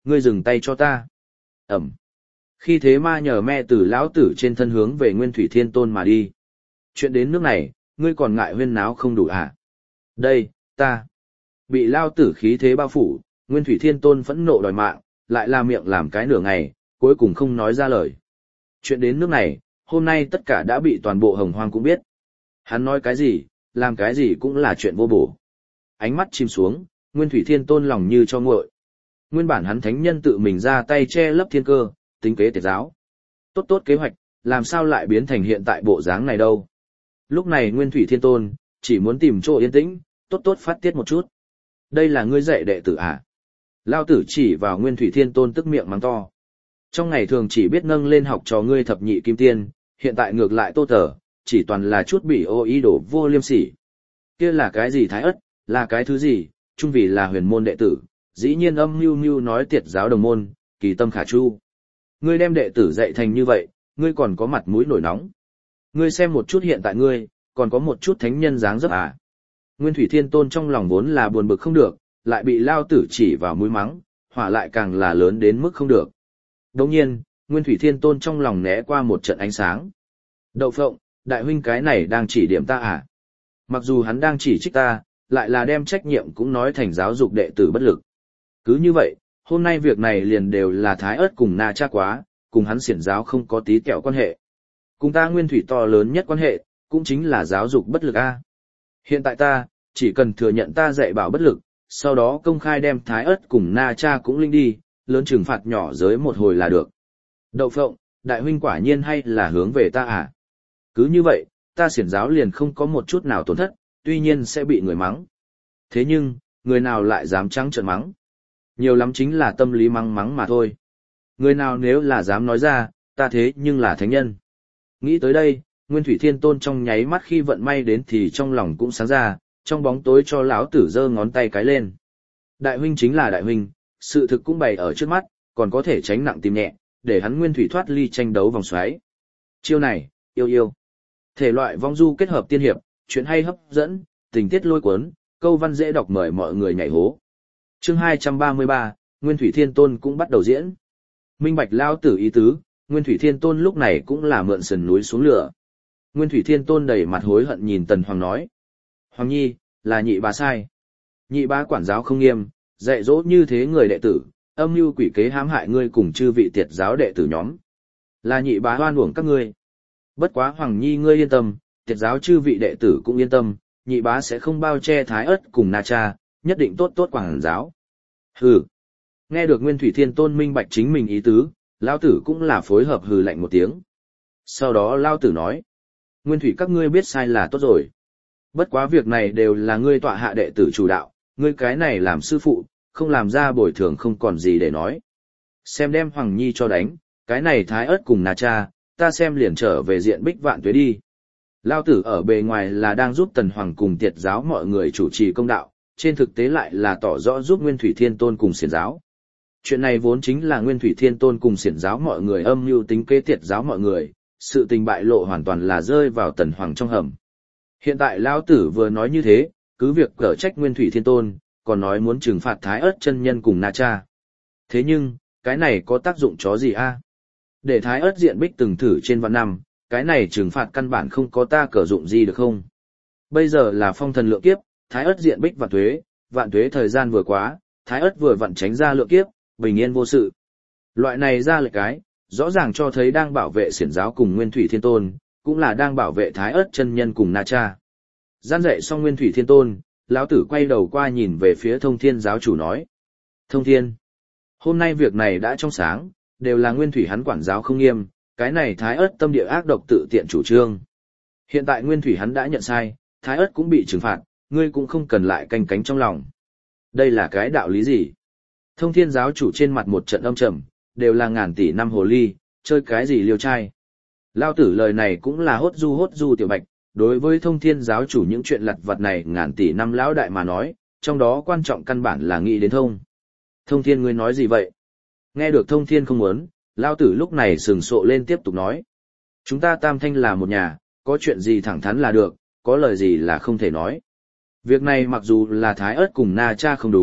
ngươi dừng tay cho ta. Ẩm. Khi thế ma nhờ me từ lão tử trên thân hướng về Nguyên Thủy Thiên Tôn mà đi. Chuyện đến nước này, ngươi còn ngại huyên náo không đủ à? Đây, ta. Bị lao tử khí thế bao phủ, Nguyên Thủy Thiên Tôn phẫn nộ đòi mạng, lại la miệng làm cái nửa ngày, cuối cùng không nói ra lời. Chuyện đến nước này, hôm nay tất cả đã bị toàn bộ Hồng Hoang cũng biết. Hắn nói cái gì, làm cái gì cũng là chuyện vô bổ. Ánh mắt chìm xuống, Nguyên Thủy Thiên Tôn lòng như cho nguội. Nguyên bản hắn thánh nhân tự mình ra tay che lấp thiên cơ, tính kế tiệt giáo. Tốt tốt kế hoạch, làm sao lại biến thành hiện tại bộ dáng này đâu. Lúc này Nguyên Thủy Thiên Tôn, chỉ muốn tìm chỗ yên tĩnh, tốt tốt phát tiết một chút. Đây là ngươi dạy đệ tử à? Lao tử chỉ vào Nguyên Thủy Thiên Tôn tức miệng mắng to. Trong ngày thường chỉ biết nâng lên học trò ngươi thập nhị kim tiên, hiện tại ngược lại tô tở, chỉ toàn là chút bị ô ý đồ vô liêm sỉ. Kia là cái gì thái ất, là cái thứ gì, chung vì là huyền môn đệ tử, dĩ nhiên âm mưu mưu nói tiệt giáo đồng môn, kỳ tâm khả chu. Ngươi đem đệ tử dạy thành như vậy, ngươi còn có mặt mũi nổi nóng. Ngươi xem một chút hiện tại ngươi, còn có một chút thánh nhân dáng dấp à. Nguyên Thủy Thiên Tôn trong lòng vốn là buồn bực không được, lại bị lao tử chỉ vào mũi mắng, hỏa lại càng là lớn đến mức không được. Đồng nhiên, Nguyên Thủy Thiên Tôn trong lòng né qua một trận ánh sáng. Đậu phộng, đại huynh cái này đang chỉ điểm ta à? Mặc dù hắn đang chỉ trích ta, lại là đem trách nhiệm cũng nói thành giáo dục đệ tử bất lực. Cứ như vậy, hôm nay việc này liền đều là Thái Ất cùng Na Cha quá, cùng hắn xiển giáo không có tí kẹo quan hệ. Cùng ta Nguyên Thủy to lớn nhất quan hệ, cũng chính là giáo dục bất lực a. Hiện tại ta, chỉ cần thừa nhận ta dạy bảo bất lực, sau đó công khai đem Thái Ất cùng Na Cha cũng linh đi, lớn trừng phạt nhỏ giới một hồi là được. Đậu phộng, đại huynh quả nhiên hay là hướng về ta à? Cứ như vậy, ta xiển giáo liền không có một chút nào tổn thất, tuy nhiên sẽ bị người mắng. Thế nhưng, người nào lại dám trắng trợn mắng? Nhiều lắm chính là tâm lý mắng mắng mà thôi. Người nào nếu là dám nói ra, ta thế nhưng là thánh nhân. Nghĩ tới đây, Nguyên Thủy Thiên Tôn trong nháy mắt khi vận may đến thì trong lòng cũng sáng ra, trong bóng tối cho lão tử giơ ngón tay cái lên. Đại huynh chính là đại huynh, sự thực cũng bày ở trước mắt, còn có thể tránh nặng tìm nhẹ, để hắn Nguyên Thủy thoát ly tranh đấu vòng xoáy. Chiêu này, yêu yêu. Thể loại vong du kết hợp tiên hiệp, chuyện hay hấp dẫn, tình tiết lôi cuốn, câu văn dễ đọc mời mọi người nhảy hố. Chương 233, Nguyên Thủy Thiên Tôn cũng bắt đầu diễn. Minh bạch lao tử ý tứ, Nguyên Thủy Thiên Tôn lúc này cũng là mượn sườn núi xuống lửa. Nguyên Thủy Thiên Tôn đầy mặt hối hận nhìn Tần Hoàng nói. Hoàng nhi, là nhị bá sai. Nhị bá quản giáo không nghiêm, dạy dỗ như thế người đệ tử, âm mưu quỷ kế hãm hại ngươi cùng chư vị tiệt giáo đệ tử nhóm. Là nhị bá oan uổng các ngươi. Bất quá Hoàng nhi ngươi yên tâm, tiệt giáo chư vị đệ tử cũng yên tâm, nhị bá sẽ không bao che Thái Ất cùng Na Cha, nhất định tốt tốt quản giáo. Hừ. Nghe được Nguyên Thủy Thiên Tôn minh bạch chính mình ý tứ, Lao tử cũng là phối hợp hừ lạnh một tiếng. Sau đó Lao tử nói. Nguyên Thủy các ngươi biết sai là tốt rồi. Bất quá việc này đều là ngươi tọa hạ đệ tử chủ đạo, ngươi cái này làm sư phụ, không làm ra bồi thường không còn gì để nói. Xem đem Hoàng Nhi cho đánh, cái này Thái Ất cùng Na Cha, ta xem liền trở về diện Bích Vạn Tuế đi. Lao tử ở bề ngoài là đang giúp Tần Hoàng cùng tiệt giáo mọi người chủ trì công đạo, trên thực tế lại là tỏ rõ giúp Nguyên Thủy Thiên Tôn cùng xiển giáo. Chuyện này vốn chính là Nguyên Thủy Thiên Tôn cùng xiển giáo mọi người âm mưu tính kế tiệt giáo mọi người, sự tình bại lộ hoàn toàn là rơi vào Tần Hoàng trong hầm. Hiện tại Lão tử vừa nói như thế, cứ việc cở trách Nguyên Thủy Thiên Tôn, còn nói muốn trừng phạt Thái Ất chân nhân cùng Na Cha. Thế nhưng, cái này có tác dụng chó gì a? Để Thái Ất diện Bích từng thử trên vạn năm, cái này trừng phạt căn bản không có ta cở dụng gì được không? Bây giờ là phong thần lượng kiếp, Thái Ất diện Bích vạn tuế thời gian vừa quá, Thái Ất vừa vặn tránh ra lượng kiếp, bình yên vô sự. Loại này ra lệch cái, rõ ràng cho thấy đang bảo vệ xiển giáo cùng Nguyên Thủy Thiên Tôn, cũng là đang bảo vệ Thái Ất chân nhân cùng Na Cha. Gian dạy xong Nguyên Thủy Thiên Tôn, lão tử quay đầu qua nhìn về phía Thông Thiên giáo chủ nói. Thông Thiên, hôm nay việc này đã trong sáng, đều là Nguyên Thủy hắn quản giáo không nghiêm, cái này Thái Ất tâm địa ác độc tự tiện chủ trương. Hiện tại Nguyên Thủy hắn đã nhận sai, Thái Ất cũng bị trừng phạt, ngươi cũng không cần lại canh cánh trong lòng. Đây là cái đạo lý gì? Thông Thiên giáo chủ trên mặt một trận âm trầm, đều là ngàn tỷ năm hồ ly, chơi cái gì liêu trai. Lao tử lời này cũng là hốt du tiểu bạch, đối với Thông Thiên giáo chủ những chuyện lặt vặt này ngàn tỷ năm lão đại mà nói, trong đó quan trọng căn bản là nghĩ đến thông. Thông Thiên ngươi nói gì vậy? Nghe được Thông Thiên không muốn, Lao tử lúc này sừng sộ lên tiếp tục nói. Chúng ta tam thanh là một nhà, có chuyện gì thẳng thắn là được, có lời gì là không thể nói. Việc này mặc dù là Thái Ất cùng Na Cha không đúng,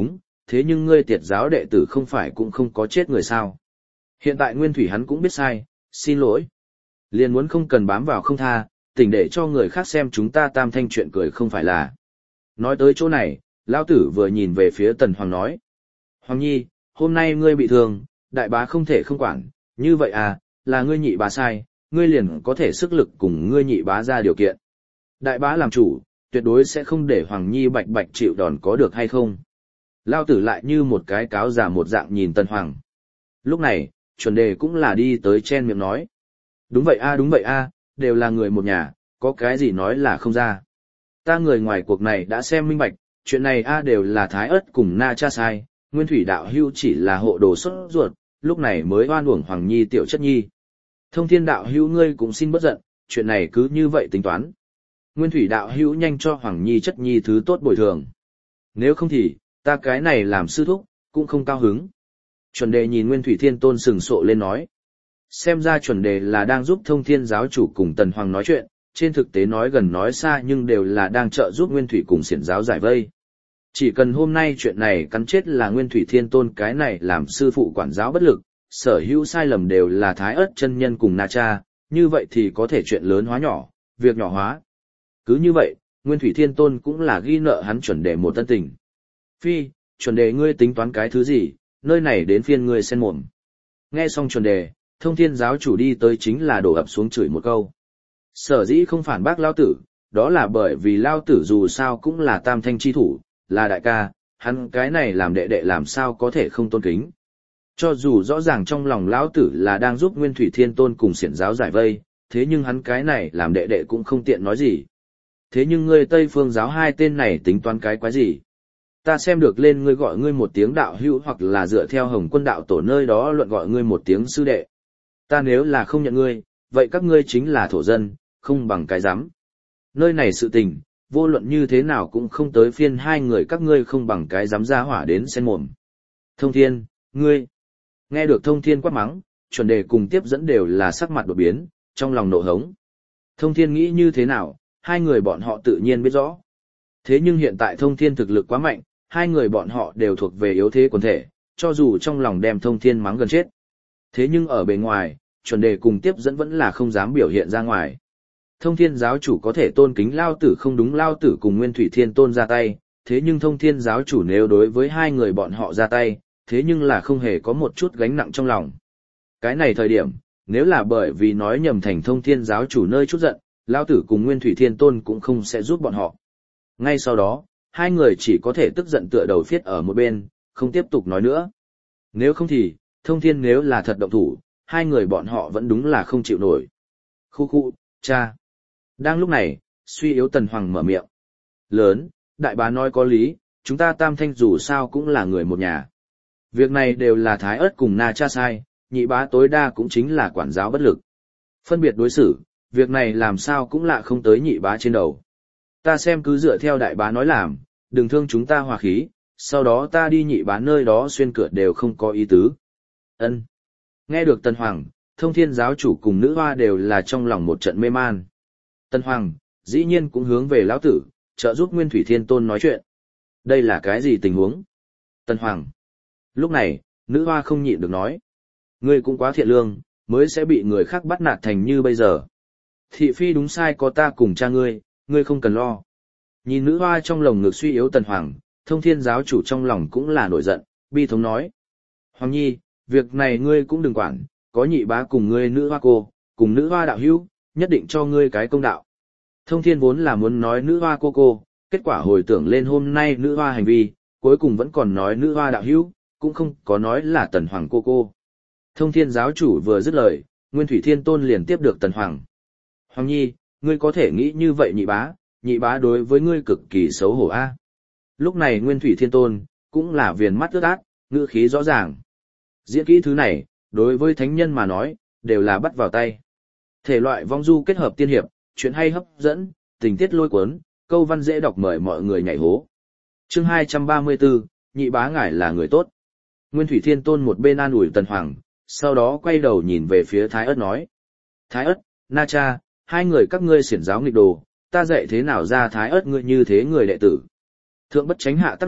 thế nhưng ngươi tiệt giáo đệ tử không phải cũng không có chết người sao. Hiện tại Nguyên Thủy hắn cũng biết sai, xin lỗi. Liền muốn không cần bám vào không tha, tỉnh để cho người khác xem chúng ta Tam Thanh chuyện cười không phải là. Nói tới chỗ này, Lão Tử vừa nhìn về phía Tần Hoàng nói. Hoàng Nhi, hôm nay ngươi bị thương, đại bá không thể không quản, như vậy à, là ngươi nhị bá sai, ngươi liền có thể sức lực cùng ngươi nhị bá ra điều kiện. Đại bá làm chủ, tuyệt đối sẽ không để Hoàng Nhi bạch bạch chịu đòn có được hay không. Lão Tử lại như một cái cáo giả một dạng nhìn Tần Hoàng. Lúc này, chuẩn đề cũng là đi tới chen miệng nói. Đúng vậy a, đều là người một nhà, có cái gì nói là không ra. Ta người ngoài cuộc này đã xem minh bạch, chuyện này a đều là Thái Ất cùng Na Cha sai, Nguyên Thủy đạo hưu chỉ là hộ đồ sốt ruột, lúc này mới oan uổng Hoàng Nhi tiểu chất nhi. Thông Thiên đạo hưu ngươi cũng xin bất giận, chuyện này cứ như vậy tính toán. Nguyên Thủy đạo hưu nhanh cho Hoàng Nhi chất nhi thứ tốt bồi thường. Nếu không thì, ta cái này làm sư thúc, cũng không cao hứng. Chuẩn đề nhìn Nguyên Thủy Thiên Tôn sừng sộ lên nói. Xem ra chuẩn đề là đang giúp Thông Thiên giáo chủ cùng Tần Hoàng nói chuyện, trên thực tế nói gần nói xa nhưng đều là đang trợ giúp Nguyên Thủy cùng xiển giáo giải vây. Chỉ cần hôm nay chuyện này cắn chết là Nguyên Thủy Thiên Tôn cái này làm sư phụ quản giáo bất lực, sở hữu sai lầm đều là Thái Ất chân nhân cùng Na Cha, như vậy thì có thể chuyện lớn hóa nhỏ, việc nhỏ hóa. Cứ như vậy, Nguyên Thủy Thiên Tôn cũng là ghi nợ hắn chuẩn đề một tân tình. Phi, chuẩn đề ngươi tính toán cái thứ gì, nơi này đến phiên ngươi xen mồm. Nghe xong chuẩn đề, Thông Thiên giáo chủ đi tới chính là đổ ập xuống chửi một câu. Sở dĩ không phản bác Lao Tử, đó là bởi vì Lao Tử dù sao cũng là Tam Thanh chi thủ, là đại ca, hắn cái này làm đệ đệ làm sao có thể không tôn kính. Cho dù rõ ràng trong lòng Lão Tử là đang giúp Nguyên Thủy Thiên Tôn cùng xiển giáo giải vây, thế nhưng hắn cái này làm đệ đệ cũng không tiện nói gì. Thế nhưng ngươi Tây Phương giáo hai tên này tính toán cái quái gì? Ta xem được lên ngươi gọi ngươi một tiếng đạo hữu hoặc là dựa theo Hồng Quân đạo tổ nơi đó luận gọi ngươi một tiếng sư đệ. Ta nếu là không nhận ngươi, vậy các ngươi chính là thổ dân, không bằng cái rắm. Nơi này sự tình, vô luận như thế nào cũng không tới phiên hai người các ngươi không bằng cái rắm ra hỏa đến xen mồm. Thông Thiên, ngươi. Nghe được Thông Thiên quát mắng, chuẩn đề cùng tiếp dẫn đều là sắc mặt đột biến, trong lòng nộ hống. Thông Thiên nghĩ như thế nào, hai người bọn họ tự nhiên biết rõ. Thế nhưng hiện tại Thông Thiên thực lực quá mạnh, hai người bọn họ đều thuộc về yếu thế quần thể, cho dù trong lòng đem Thông Thiên mắng gần chết. Thế nhưng ở bề ngoài, chuẩn đề cùng tiếp dẫn vẫn là không dám biểu hiện ra ngoài. Thông Thiên giáo chủ có thể tôn kính Lao Tử không đúng Lao Tử cùng Nguyên Thủy Thiên Tôn ra tay, thế nhưng Thông Thiên giáo chủ nếu đối với hai người bọn họ ra tay, thế nhưng là không hề có một chút gánh nặng trong lòng. Cái này thời điểm, nếu là bởi vì nói nhầm thành Thông Thiên giáo chủ nơi chút giận, Lao Tử cùng Nguyên Thủy Thiên Tôn cũng không sẽ giúp bọn họ. Ngay sau đó, hai người chỉ có thể tức giận tựa đầu phiết ở một bên, không tiếp tục nói nữa. Nếu không thì, Thông Thiên nếu là thật động thủ, hai người bọn họ vẫn đúng là không chịu nổi. Khu khu, cha. Đang lúc này, suy yếu Tần Hoàng mở miệng. Lớn, đại bá nói có lý, chúng ta Tam Thanh dù sao cũng là người một nhà. Việc này đều là Thái Ất cùng Na Cha sai, nhị bá tối đa cũng chính là quản giáo bất lực. Phân biệt đối xử, việc này làm sao cũng lạ không tới nhị bá trên đầu. Ta xem cứ dựa theo đại bá nói làm, đừng thương chúng ta hòa khí, sau đó ta đi nhị bá nơi đó xuyên cửa đều không có ý tứ. Ân. Nghe được Tần Hoàng, Thông Thiên giáo chủ cùng nữ hoa đều là trong lòng một trận mê man. Tần Hoàng, dĩ nhiên cũng hướng về Lão Tử, trợ giúp Nguyên Thủy Thiên Tôn nói chuyện. Đây là cái gì tình huống? Tần Hoàng. Lúc này, nữ hoa không nhịn được nói. Ngươi cũng quá thiện lương, mới sẽ bị người khác bắt nạt thành như bây giờ. Thị phi đúng sai có ta cùng cha ngươi, ngươi không cần lo. Nhìn nữ hoa trong lồng ngực suy yếu Tần Hoàng, Thông Thiên giáo chủ trong lòng cũng là nổi giận, bi thống nói. Hoàng Nhi, việc này ngươi cũng đừng quản, có nhị bá cùng ngươi nữ hoa cô, cùng nữ hoa đạo hữu, nhất định cho ngươi cái công đạo. Thông Thiên vốn là muốn nói nữ hoa cô, kết quả hồi tưởng lên hôm nay nữ hoa hành vi, cuối cùng vẫn còn nói nữ hoa đạo hữu, cũng không có nói là Tần Hoàng cô. Thông Thiên giáo chủ vừa dứt lời, Nguyên Thủy Thiên Tôn liền tiếp được Tần Hoàng. Hoàng Nhi, ngươi có thể nghĩ như vậy nhị bá đối với ngươi cực kỳ xấu hổ a. Lúc này Nguyên Thủy Thiên Tôn, cũng là viền mắt ướt át, ngữ khí rõ ràng. Diễn kỹ thứ này, đối với thánh nhân mà nói, đều là bắt vào tay. Thể loại vong du kết hợp tiên hiệp, chuyện hay hấp dẫn, tình tiết lôi cuốn, câu văn dễ đọc mời mọi người nhảy hố. Chương 234, nhị bá ngài là người tốt. Nguyên Thủy Thiên Tôn một bên an ủi Tần Hoàng, sau đó quay đầu nhìn về phía Thái Ất nói. Thái Ất, Na Cha, hai người các ngươi xiển giáo nghịch đồ, ta dạy thế nào ra Thái Ất ngươi như thế người đệ tử. Thượng bất tránh hạ tác loạn,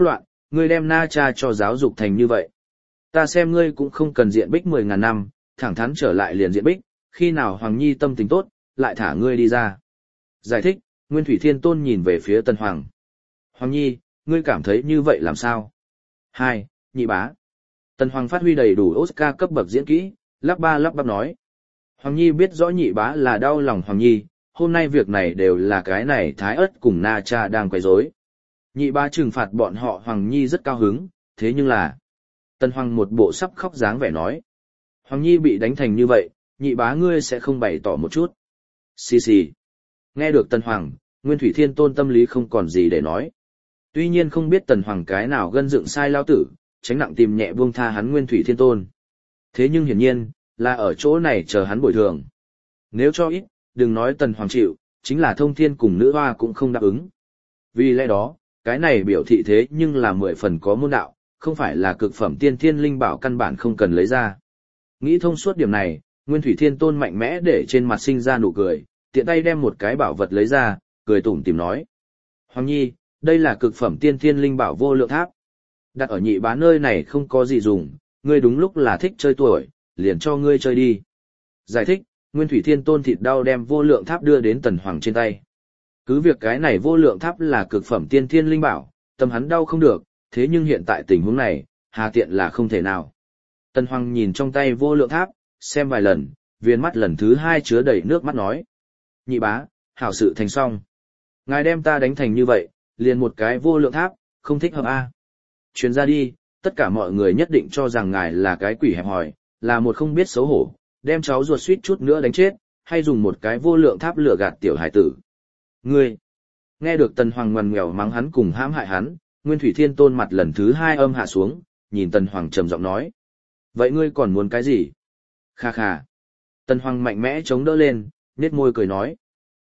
ngươi đem Na Cha cho giáo dục thành như vậy. Ta xem ngươi cũng không cần diện bích 10.000 năm, thẳng thắn trở lại liền diện bích, khi nào Hoàng Nhi tâm tình tốt, lại thả ngươi đi ra. Giải thích, Nguyên Thủy Thiên Tôn nhìn về phía Tần Hoàng. Hoàng Nhi, ngươi cảm thấy như vậy làm sao? 2. Nhị bá. Tần Hoàng phát huy đầy đủ Oscar cấp bậc diễn kỹ, lắp bắp nói. Hoàng Nhi biết rõ nhị bá là đau lòng Hoàng Nhi, hôm nay việc này đều là cái này Thái Ất cùng Na Cha đang quấy rối. Nhị bá trừng phạt bọn họ Hoàng Nhi rất cao hứng, thế nhưng là... Tần Hoàng một bộ sắp khóc dáng vẻ nói. Hoàng Nhi bị đánh thành như vậy, nhị bá ngươi sẽ không bày tỏ một chút. Xì xì. Nghe được Tần Hoàng, Nguyên Thủy Thiên Tôn tâm lý không còn gì để nói. Tuy nhiên không biết Tần Hoàng cái nào gân dựng sai lao tử, tránh nặng tìm nhẹ buông tha hắn Nguyên Thủy Thiên Tôn. Thế nhưng hiển nhiên, là ở chỗ này chờ hắn bồi thường. Nếu cho ít, đừng nói Tần Hoàng chịu, chính là Thông Thiên cùng nữ hoa cũng không đáp ứng. Vì lẽ đó, cái này biểu thị thế nhưng là 10 phần có môn đạo, không phải là cực phẩm tiên thiên linh bảo căn bản không cần lấy ra. Nghĩ thông suốt điểm này, Nguyên Thủy Thiên Tôn mạnh mẽ để trên mặt sinh ra nụ cười, tiện tay đem một cái bảo vật lấy ra, cười tủm tỉm nói. Hoàng Nhi, đây là cực phẩm tiên thiên linh bảo vô lượng tháp. Đặt ở nhị bá nơi này không có gì dùng, ngươi đúng lúc là thích chơi tuổi, liền cho ngươi chơi đi. Giải thích, Nguyên Thủy Thiên Tôn thịt đau đem vô lượng tháp đưa đến Tần Hoàng trên tay. Cứ việc cái này vô lượng tháp là cực phẩm tiên thiên linh bảo, tâm hắn đau không được, thế nhưng hiện tại tình huống này, hà tiện là không thể nào. Tần Hoàng nhìn trong tay vô lượng tháp, xem vài lần, viên mắt lần thứ 2 chứa đầy nước mắt nói. Nhị bá, hảo sự thành xong. Ngài đem ta đánh thành như vậy, liền một cái vô lượng tháp, không thích hợp a. Truyền ra đi, tất cả mọi người nhất định cho rằng ngài là cái quỷ hẹp hòi, là một không biết xấu hổ, đem cháu ruột suýt chút nữa đánh chết, hay dùng một cái vô lượng tháp lừa gạt tiểu hải tử. Ngươi! Nghe được Tần Hoàng ngoằn nghèo mắng hắn cùng hãm hại hắn, Nguyên Thủy Thiên Tôn mặt lần thứ 2 âm hạ xuống, nhìn Tần Hoàng trầm giọng nói. Vậy ngươi còn muốn cái gì? Kha kha. Tần Hoàng mạnh mẽ chống đỡ lên, nhếch môi cười nói.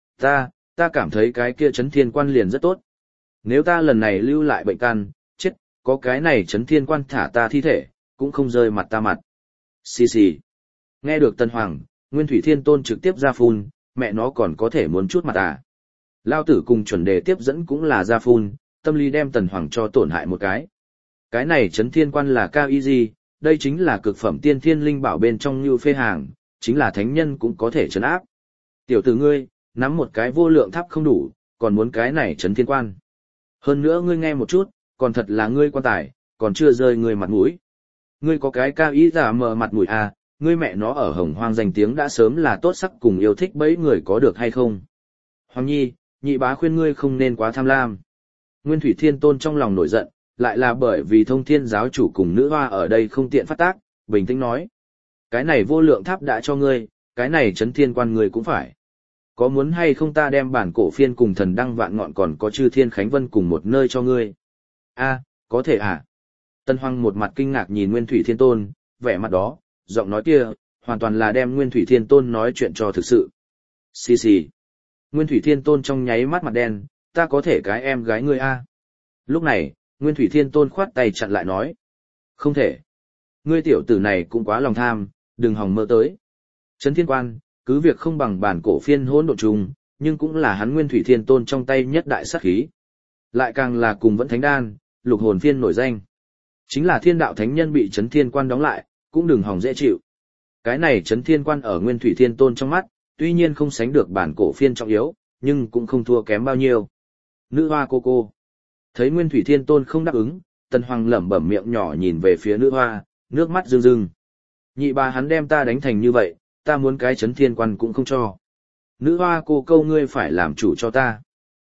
Ta cảm thấy cái kia Chấn Thiên Quan liền rất tốt. Nếu ta lần này lưu lại bệnh căn, chết, có cái này Chấn Thiên Quan thả ta thi thể, cũng không rơi mặt ta mặt. Xì xì. Nghe được Tần Hoàng, Nguyên Thủy Thiên Tôn trực tiếp ra phun, mẹ nó còn có thể muốn chút mặt à. Lao tử cùng chuẩn đề tiếp dẫn cũng là ra phun, tâm lý đem Tần Hoàng cho tổn hại một cái. Cái này Chấn Thiên Quan là cao y gì, đây chính là cực phẩm tiên thiên linh bảo bên trong như phê hàng, chính là thánh nhân cũng có thể trấn áp. Tiểu tử ngươi, nắm một cái vô lượng tháp không đủ, còn muốn cái này Chấn Thiên Quan. Hơn nữa ngươi nghe một chút, còn thật là ngươi quan tài, còn chưa rơi ngươi mặt mũi. Ngươi có cái cao ý giả mờ mặt mũi à, ngươi mẹ nó ở Hồng Hoang danh tiếng đã sớm là tốt sắc cùng yêu thích bấy người có được hay không. Hoàng Nhi, nhị bá khuyên ngươi không nên quá tham lam. Nguyên Thủy Thiên Tôn trong lòng nổi giận, lại là bởi vì Thông Thiên giáo chủ cùng nữ hoa ở đây không tiện phát tác, bình tĩnh nói. Cái này vô lượng tháp đã cho ngươi, cái này Chấn Thiên Quan ngươi cũng phải. Có muốn hay không ta đem bản cổ phiên cùng thần đăng vạn ngọn còn có chư thiên khánh vân cùng một nơi cho ngươi? A, có thể à? Tân Hoang một mặt kinh ngạc nhìn Nguyên Thủy Thiên Tôn, vẻ mặt đó, giọng nói kia, hoàn toàn là đem Nguyên Thủy Thiên Tôn nói chuyện cho thực sự. Xì xì. Nguyên Thủy Thiên Tôn trong nháy mắt mặt đen, ta có thể cái em gái ngươi a? Lúc này, Nguyên Thủy Thiên Tôn khoát tay chặn lại nói. Không thể. Ngươi tiểu tử này cũng quá lòng tham, đừng hòng mơ tới. Chấn Thiên Quan, cứ việc không bằng bản cổ phiên hỗn độn trùng, nhưng cũng là hắn Nguyên Thủy Thiên Tôn trong tay nhất đại sát khí. Lại càng là cùng vẫn thánh đan, lục hồn phiên nổi danh. Chính là thiên đạo thánh nhân bị Chấn Thiên Quan đóng lại, cũng đừng hòng dễ chịu. Cái này Chấn Thiên Quan ở Nguyên Thủy Thiên Tôn trong mắt, tuy nhiên không sánh được bản cổ phiên trọng yếu, nhưng cũng không thua kém bao nhiêu. Nữ hoa cô. Thấy Nguyên Thủy Thiên Tôn không đáp ứng, Tần Hoàng lẩm bẩm miệng nhỏ nhìn về phía nữ hoa, nước mắt rưng rưng. Nhị bà hắn đem ta đánh thành như vậy, ta muốn cái Chấn Thiên Quan cũng không cho. Nữ hoa cô câu ngươi phải làm chủ cho ta.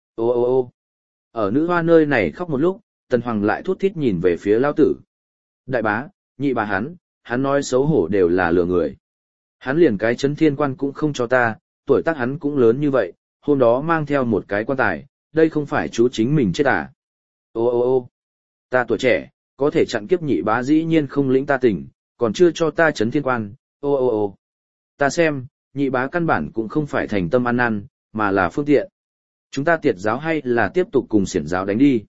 Ô. Ở nữ hoa nơi này khóc một lúc, Tần Hoàng lại thút thít nhìn về phía lao tử. Đại bá, nhị bà hắn nói xấu hổ đều là lừa người. Hắn liền cái Chấn Thiên Quan cũng không cho ta, tuổi tác hắn cũng lớn như vậy, hôm đó mang theo một cái quan tài, đây không phải chú chính mình chết à. Ô, ta tuổi trẻ, có thể chặn kiếp nhị bá dĩ nhiên không lĩnh ta tình, còn chưa cho ta Chấn Thiên Quan, ô. Ta xem, nhị bá căn bản cũng không phải thành tâm ăn năn, mà là phương tiện. Chúng ta tiệt giáo hay là tiếp tục cùng xiển giáo đánh đi.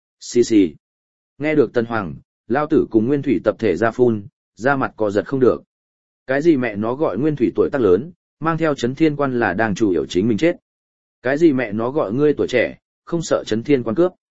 Xì. Nghe được Tân Hoàng, lao tử cùng Nguyên Thủy tập thể ra phun, ra mặt cò giật không được. Cái gì mẹ nó gọi Nguyên Thủy tuổi tác lớn, mang theo Chấn Thiên Quan là đang chủ yếu chính mình chết. Cái gì mẹ nó gọi ngươi tuổi trẻ, không sợ Chấn Thiên Quan cướp.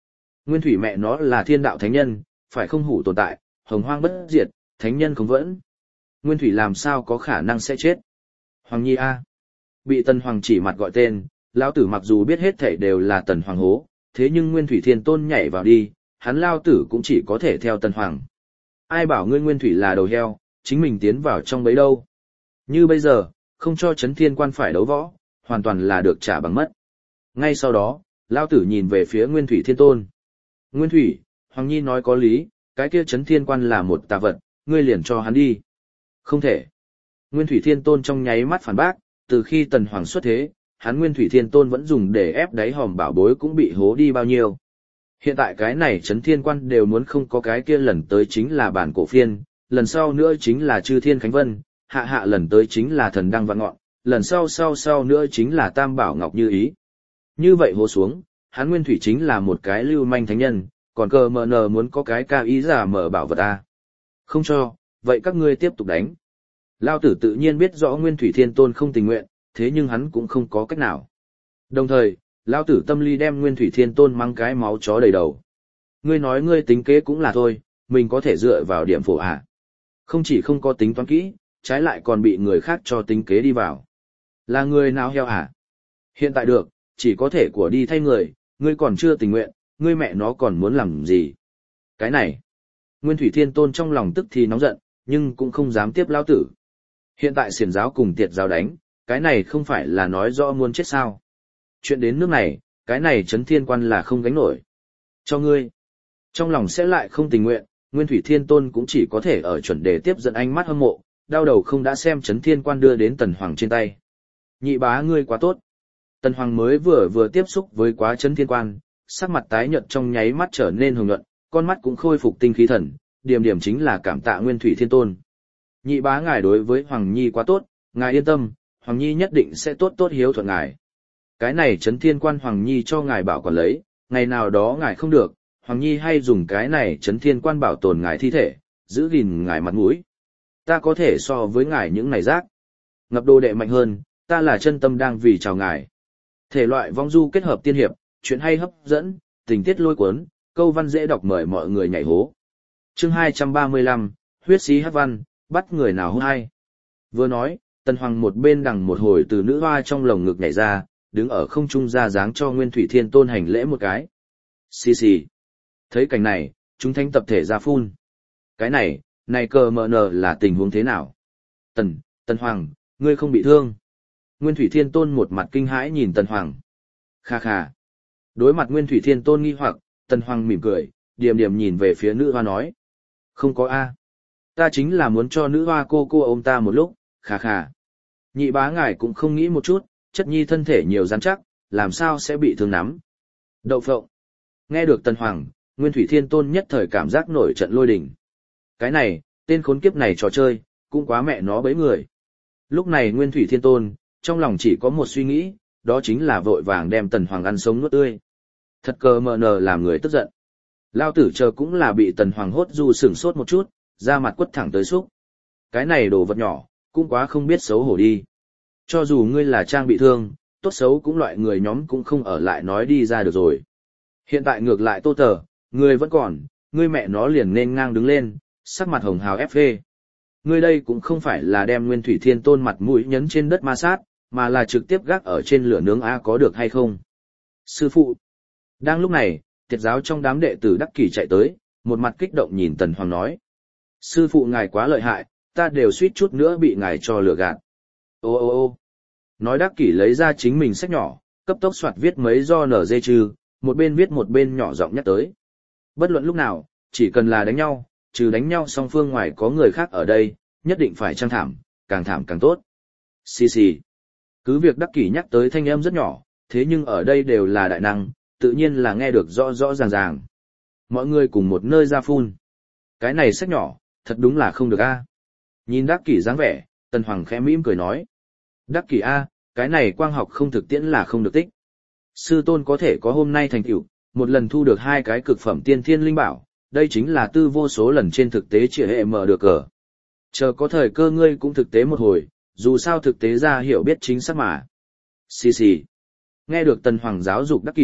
Nguyên thủy mẹ nó là thiên đạo thánh nhân, phải không hủ tồn tại, hồng hoang bất diệt, thánh nhân không vẫn. Nguyên thủy làm sao có khả năng sẽ chết? Hoàng Nhi a. Bị Tần Hoàng chỉ mặt gọi tên, lão tử mặc dù biết hết thảy đều là Tần Hoàng hố, thế nhưng Nguyên Thủy Thiên Tôn nhảy vào đi, hắn lao tử cũng chỉ có thể theo Tần Hoàng. Ai bảo ngươi Nguyên Thủy là đầu heo, chính mình tiến vào trong bấy đâu. Như bây giờ, không cho Chấn Thiên Quan phải đấu võ, hoàn toàn là được trả bằng mất. Ngay sau đó, lao tử nhìn về phía Nguyên Thủy Thiên Tôn. Nguyên Thủy, Hoàng Nhi nói có lý, cái kia Chấn Thiên Quan là một tà vật, ngươi liền cho hắn đi. Không thể. Nguyên Thủy Thiên Tôn trong nháy mắt phản bác, từ khi Tần Hoàng xuất thế, hắn Nguyên Thủy Thiên Tôn vẫn dùng để ép đáy hòm bảo bối cũng bị hố đi bao nhiêu. Hiện tại cái này Chấn Thiên Quan đều muốn không có cái kia lần tới chính là bản cổ phiên, lần sau nữa chính là Chư Thiên Khánh Vân, hạ lần tới chính là Thần Đăng Vạn Ngọn, lần sau nữa chính là Tam Bảo Ngọc Như Ý. Như vậy hố xuống, hắn Nguyên Thủy chính là một cái lưu manh thánh nhân, còn cờ mờ nờ muốn có cái ca ý giả mở bảo vật a. Không cho, vậy các ngươi tiếp tục đánh. Lao tử tự nhiên biết rõ Nguyên Thủy Thiên Tôn không tình nguyện, thế nhưng hắn cũng không có cách nào. Đồng thời, Lao tử tâm lý đem Nguyên Thủy Thiên Tôn mang cái máu chó đầy đầu. Ngươi nói ngươi tính kế cũng là thôi, mình có thể dựa vào điểm phổ à. Không chỉ không có tính toán kỹ, trái lại còn bị người khác cho tính kế đi vào. Là người nào heo à? Hiện tại được, chỉ có thể của đi thay người, ngươi còn chưa tình nguyện, ngươi mẹ nó còn muốn làm gì? Cái này, Nguyên Thủy Thiên Tôn trong lòng tức thì nóng giận, nhưng cũng không dám tiếp Lao tử. Hiện tại xiển giáo cùng tiệt giáo đánh, cái này không phải là nói rõ muốn chết sao. Chuyện đến nước này, cái này Chấn Thiên Quan là không gánh nổi. Cho ngươi. Trong lòng sẽ lại không tình nguyện, Nguyên Thủy Thiên Tôn cũng chỉ có thể ở chuẩn đề tiếp dẫn ánh mắt hâm mộ, đau đầu không đã xem Chấn Thiên Quan đưa đến Tần Hoàng trên tay. Nhị bá ngươi quá tốt. Tần Hoàng mới vừa tiếp xúc với quá Chấn Thiên Quan, sắc mặt tái nhợt trong nháy mắt trở nên hồng nhuận, con mắt cũng khôi phục tinh khí thần, điểm chính là cảm tạ Nguyên Thủy Thiên Tôn. Nhị bá ngài đối với Hoàng Nhi quá tốt, ngài yên tâm, Hoàng Nhi nhất định sẽ tốt hiếu thuận ngài. Cái này Chấn Thiên Quan Hoàng Nhi cho ngài bảo quản lấy, ngày nào đó ngài không được, Hoàng Nhi hay dùng cái này Chấn Thiên Quan bảo tồn ngài thi thể, giữ gìn ngài mặt mũi. Ta có thể so với ngài những này rác. Ngập đồ đệ mạnh hơn, ta là chân tâm đang vì chào ngài. Thể loại vong du kết hợp tiên hiệp, chuyện hay hấp dẫn, tình tiết lôi cuốn, câu văn dễ đọc mời mọi người nhảy hố. Chương 235, huyết xí hắc văn, bắt người nào hôn hay. Vừa nói, Tần Hoàng một bên đằng một hồi từ nữ hoa trong lồng ngực nhảy ra, đứng ở không trung ra dáng cho Nguyên Thủy Thiên Tôn hành lễ một cái. Xì xì. Thấy cảnh này, chúng thánh tập thể ra phun. Cái này cờ mờ nờ là tình huống thế nào? Tần Hoàng, ngươi không bị thương. Nguyên Thủy Thiên Tôn một mặt kinh hãi nhìn Tần Hoàng. Kha kha. Đối mặt Nguyên Thủy Thiên Tôn nghi hoặc, Tần Hoàng mỉm cười, điềm nhìn về phía nữ hoa nói. Không có a. Ta chính là muốn cho nữ hoa cô ôm ta một lúc, kha kha. Nhị bá ngài cũng không nghĩ một chút, chất nhi thân thể nhiều rắn chắc, làm sao sẽ bị thương nắm. Đậu phộng. Nghe được Tần Hoàng, Nguyên Thủy Thiên Tôn nhất thời cảm giác nổi trận lôi đình. Cái này, tên khốn kiếp này trò chơi, cũng quá mẹ nó bấy người. Lúc này Nguyên Thủy Thiên Tôn, trong lòng chỉ có một suy nghĩ, đó chính là vội vàng đem Tần Hoàng ăn sống nuốt tươi. Thật cờ mờ nờ làm người tức giận. Lao tử chờ cũng là bị Tần Hoàng hốt du sửng sốt một chút, ra mặt quất thẳng tới xúc. Cái này đồ vật nhỏ, cũng quá không biết xấu hổ đi. Cho dù ngươi là trang bị thương, tốt xấu cũng loại người nhóm cũng không ở lại nói đi ra được rồi. Hiện tại ngược lại Tô Tờ, ngươi vẫn còn, ngươi mẹ nó liền nên ngang đứng lên, sắc mặt hồng hào ép phê. Ngươi đây cũng không phải là đem Nguyên Thủy Thiên Tôn mặt mũi nhấn trên đất ma sát, mà là trực tiếp gác ở trên lửa nướng A có được hay không? Sư phụ. Đang lúc này, tiệt giáo trong đám đệ tử Đắc Kỷ chạy tới, một mặt kích động nhìn Tần Hoàng nói. Sư phụ ngài quá lợi hại, ta đều suýt chút nữa bị ngài cho lừa gạt. Ô. Nói Đắc Kỷ lấy ra chính mình sách nhỏ, cấp tốc soạt viết mấy do nở dê trừ, một bên viết một bên nhỏ giọng nhắc tới. Bất luận lúc nào, chỉ cần là đánh nhau, trừ đánh nhau song phương ngoài có người khác ở đây, nhất định phải trang thảm càng tốt. Xì. Cứ việc Đắc Kỷ nhắc tới thanh âm rất nhỏ, thế nhưng ở đây đều là đại năng, tự nhiên là nghe được rõ ràng. Mọi người cùng một nơi ra phun. Cái này sách nhỏ, thật đúng là không được a. Nhìn Đắc Kỷ dáng vẻ, Tần Hoàng khẽ mỉm cười nói. Đắc Kỷ a, cái này quang học không thực tiễn là không được tích. Sư tôn có thể có hôm nay thành tựu, một lần thu được 2 cái cực phẩm tiên thiên linh bảo, đây chính là tư vô số lần trên thực tế chỉ hệ mở được cờ. Chờ có thời cơ ngươi cũng thực tế một hồi, dù sao thực tế ra hiểu biết chính xác mà. Xì. Nghe được Tần Hoàng giáo dục Đắc Kỷ,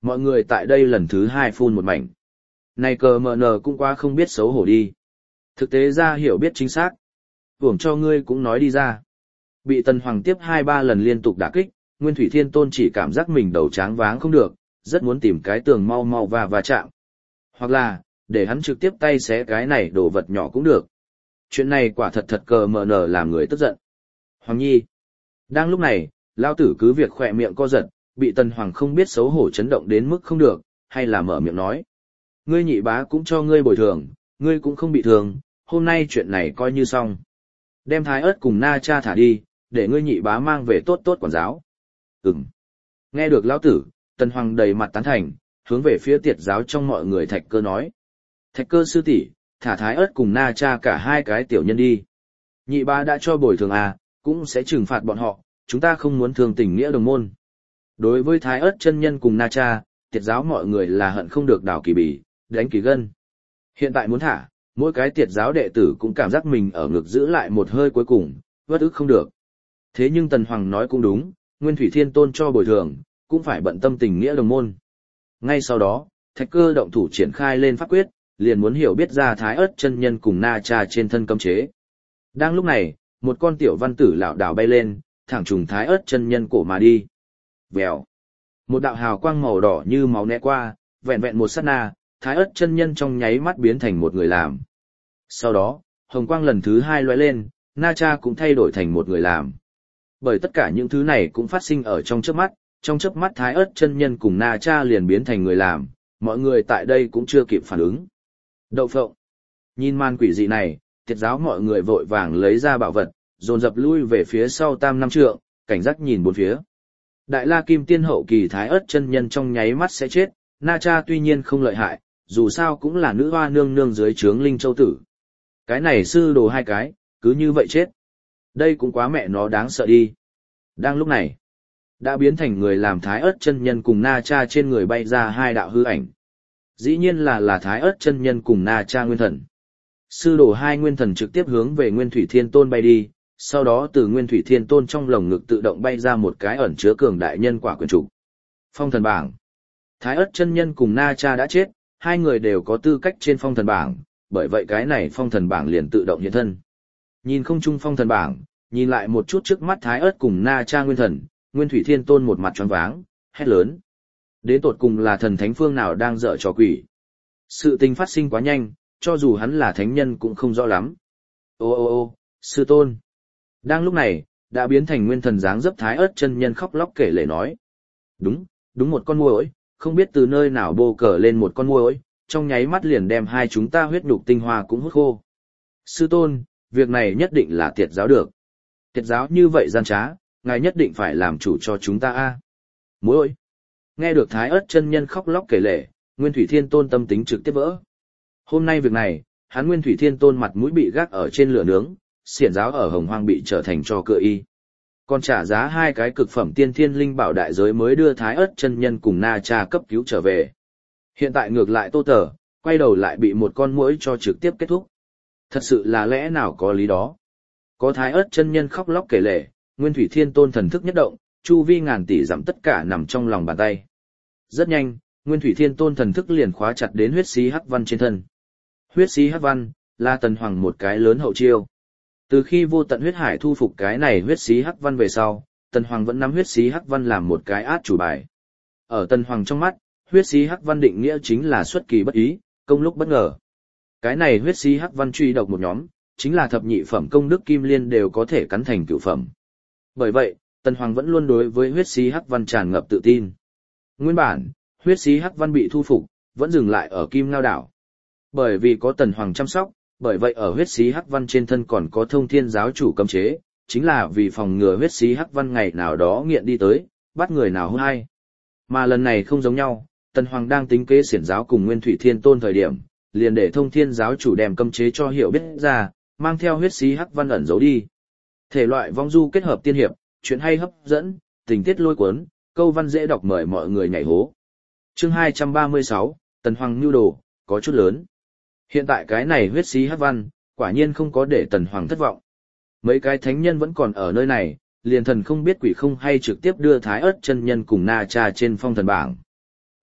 Mọi người tại đây lần thứ hai phun một mảnh. Này cờ mờ nờ cũng quá không biết xấu hổ đi. Thực tế ra hiểu biết chính xác. Hưởng cho ngươi cũng nói đi ra. Bị Tần Hoàng tiếp 2-3 lần liên tục đả kích, Nguyên Thủy Thiên Tôn chỉ cảm giác mình đầu tráng váng không được, rất muốn tìm cái tường mau mau và chạm. Hoặc là, để hắn trực tiếp tay xé cái này đồ vật nhỏ cũng được. Chuyện này quả thật thật cờ mờ nở làm người tức giận. Hoàng Nhi. Đang lúc này, lao tử cứ việc khỏe miệng co giật, bị Tần Hoàng không biết xấu hổ chấn động đến mức không được, hay là mở miệng nói. Ngươi nhị bá cũng cho ngươi bồi thường, ngươi cũng không bị thương, hôm nay chuyện này coi như xong. Đem Thái Ất cùng Na Cha thả đi, để ngươi nhị bá mang về tốt tốt quản giáo. Ừm. Nghe được lão tử, Tần Hoàng đầy mặt tán thành, hướng về phía tiệt giáo trong mọi người Thạch Cơ nói. Thạch Cơ sư tỷ, thả Thái Ất cùng Na Cha cả hai cái tiểu nhân đi. Nhị bá đã cho bồi thường à, cũng sẽ trừng phạt bọn họ, chúng ta không muốn thương tình nghĩa đồng môn. Đối với Thái Ất chân nhân cùng Na Cha, tiệt giáo mọi người là hận không được đào kỳ bỉ, đánh kỳ gân. Hiện tại muốn thả, mỗi cái tiệt giáo đệ tử cũng cảm giác mình ở ngực giữ lại một hơi cuối cùng, vất ức không được. Thế nhưng Tần Hoàng nói cũng đúng, Nguyên Thủy Thiên Tôn cho bồi thường, cũng phải bận tâm tình nghĩa đồng môn. Ngay sau đó, Thạch Cơ động thủ triển khai lên pháp quyết, liền muốn hiểu biết ra Thái Ất chân nhân cùng Na Cha trên thân cấm chế. Đang lúc này, một con tiểu văn tử lảo đảo bay lên, thẳng trùng Thái Ất chân nhân cổ mà đi. Vèo. Một đạo hào quang màu đỏ như máu né qua, vẹn vẹn một sát na, Thái Ất chân nhân trong nháy mắt biến thành một người làm. Sau đó, hồng quang lần thứ hai lóe lên, Na Cha cũng thay đổi thành một người làm. Bởi tất cả những thứ này cũng phát sinh ở trong chớp mắt Thái Ất chân nhân cùng Na Cha liền biến thành người làm, mọi người tại đây cũng chưa kịp phản ứng. Đậu phộng. Nhìn màn quỷ dị này, tiệt giáo mọi người vội vàng lấy ra bảo vật, dồn dập lui về phía sau tam năm trượng, cảnh giác nhìn bốn phía. Đại La Kim Tiên hậu kỳ Thái Ất chân nhân trong nháy mắt sẽ chết, Na Cha tuy nhiên không lợi hại, dù sao cũng là nữ hoa nương nương dưới trướng Linh Châu Tử. Cái này sư đồ hai cái, cứ như vậy chết. Đây cũng quá mẹ nó đáng sợ đi. Đang lúc này, đã biến thành người làm Thái Ất chân nhân cùng Na Cha trên người bay ra hai đạo hư ảnh. Dĩ nhiên là Thái Ất chân nhân cùng Na Cha nguyên thần. Sư đồ hai nguyên thần trực tiếp hướng về Nguyên Thủy Thiên Tôn bay đi, sau đó từ Nguyên Thủy Thiên Tôn trong lồng ngực tự động bay ra một cái ẩn chứa cường đại nhân quả quyền trục. Phong thần bảng. Thái Ất chân nhân cùng Na Cha đã chết, hai người đều có tư cách trên phong thần bảng, bởi vậy cái này phong thần bảng liền tự động hiện thân. Nhìn không chung phong thần bảng, nhìn lại một chút trước mắt Thái Ất cùng Na Cha nguyên thần, Nguyên Thủy Thiên Tôn một mặt choáng váng, hét lớn. Đến tột cùng là thần thánh phương nào đang dở trò quỷ. Sự tình phát sinh quá nhanh, cho dù hắn là thánh nhân cũng không rõ lắm. Ô, sư tôn. Đang lúc này, đã biến thành nguyên thần dáng dấp Thái Ất chân nhân khóc lóc kể lể nói. Đúng một con muỗi, không biết từ nơi nào bô cờ lên một con muỗi, trong nháy mắt liền đem hai chúng ta huyết nhục tinh hoa cũng hút khô. Sư tôn, việc này nhất định là tiệt giáo được. Tiệt giáo như vậy gian trá, ngài nhất định phải làm chủ cho chúng ta a. Muỗi. Nghe được Thái Ất chân nhân khóc lóc kể lể, Nguyên Thủy Thiên Tôn tâm tính trực tiếp vỡ. Hôm nay việc này, hắn Nguyên Thủy Thiên Tôn mặt mũi bị gác ở trên lửa nướng, xiển giáo ở Hồng Hoang bị trở thành trò cười y. Còn trả giá hai cái cực phẩm tiên thiên linh bảo đại giới mới đưa Thái Ất chân nhân cùng Na Cha cấp cứu trở về. Hiện tại ngược lại Tô Tở, quay đầu lại bị một con muỗi cho trực tiếp kết thúc. Thật sự là lẽ nào có lý đó. Có Thái Ất chân nhân khóc lóc kể lể, Nguyên Thủy Thiên Tôn thần thức nhất động, chu vi ngàn tỷ dặm tất cả nằm trong lòng bàn tay. Rất nhanh, Nguyên Thủy Thiên Tôn thần thức liền khóa chặt đến huyết xí hắc văn trên thân. Huyết xí hắc văn là Tần Hoàng một cái lớn hậu chiêu. Từ khi Vô Tận Huyết Hải thu phục cái này huyết xí hắc văn về sau, Tần Hoàng vẫn nắm huyết xí hắc văn làm một cái át chủ bài. Ở Tần Hoàng trong mắt, huyết xí hắc văn định nghĩa chính là xuất kỳ bất ý, công lúc bất ngờ. Cái này huyết xí hắc văn truy độc một nhóm, chính là thập nhị phẩm công đức kim liên đều có thể cắn thành cửu phẩm. Bởi vậy, Tần Hoàng vẫn luôn đối với huyết xí hắc văn tràn ngập tự tin. Nguyên bản, huyết xí hắc văn bị thu phục, vẫn dừng lại ở Kim Ngao đảo. Bởi vì có Tần Hoàng chăm sóc, bởi vậy ở huyết xí hắc văn trên thân còn có Thông Thiên giáo chủ cấm chế, chính là vì phòng ngừa huyết xí hắc văn ngày nào đó nghiện đi tới, bắt người nào hư hay. Mà lần này không giống nhau, Tần Hoàng đang tính kế xiển giáo cùng Nguyên Thủy Thiên Tôn thời điểm, liền để Thông Thiên giáo chủ đem cấm chế cho hiểu biết ra, mang theo huyết xí hắc văn ẩn giấu đi. Thể loại vong du kết hợp tiên hiệp, chuyện hay hấp dẫn, tình tiết lôi cuốn, câu văn dễ đọc mời mọi người nhảy hố. Chương 236, Tần Hoàng nưu đồ, có chút lớn. Hiện tại cái này huyết xí hắc văn, quả nhiên không có để Tần Hoàng thất vọng. Mấy cái thánh nhân vẫn còn ở nơi này, liền thần không biết quỷ không hay trực tiếp đưa Thái Ất chân nhân cùng Na Cha trên phong thần bảng.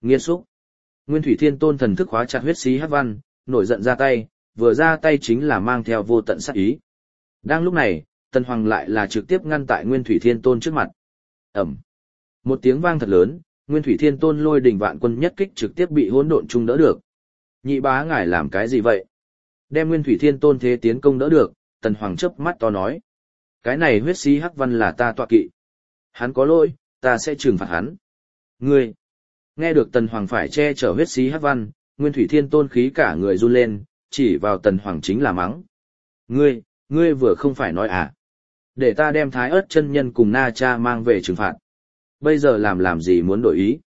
Nghiên xúc. Nguyên Thủy Thiên Tôn thần thức khóa chặt huyết xí hắc văn, nổi giận ra tay, vừa ra tay chính là mang theo vô tận sát ý. Đang lúc này, Tần Hoàng lại là trực tiếp ngăn tại Nguyên Thủy Thiên Tôn trước mặt. Ẩm. Một tiếng vang thật lớn, Nguyên Thủy Thiên Tôn lôi đỉnh vạn quân nhất kích trực tiếp bị hỗn độn trung đỡ được. Nhị bá ngài làm cái gì vậy? Đem Nguyên Thủy Thiên Tôn thế tiến công đỡ được, Tần Hoàng chớp mắt to nói. Cái này huyết xí hắc văn là ta tọa kỵ. Hắn có lỗi, ta sẽ trừng phạt hắn. Ngươi. Nghe được Tần Hoàng phải che chở huyết xí hắc văn, Nguyên Thủy Thiên Tôn khí cả người run lên, chỉ vào Tần Hoàng chính là mắng. Ngươi vừa không phải nói à? Để ta đem Thái Ức chân nhân cùng Na Cha mang về trừng phạt. Bây giờ làm gì muốn đổi ý?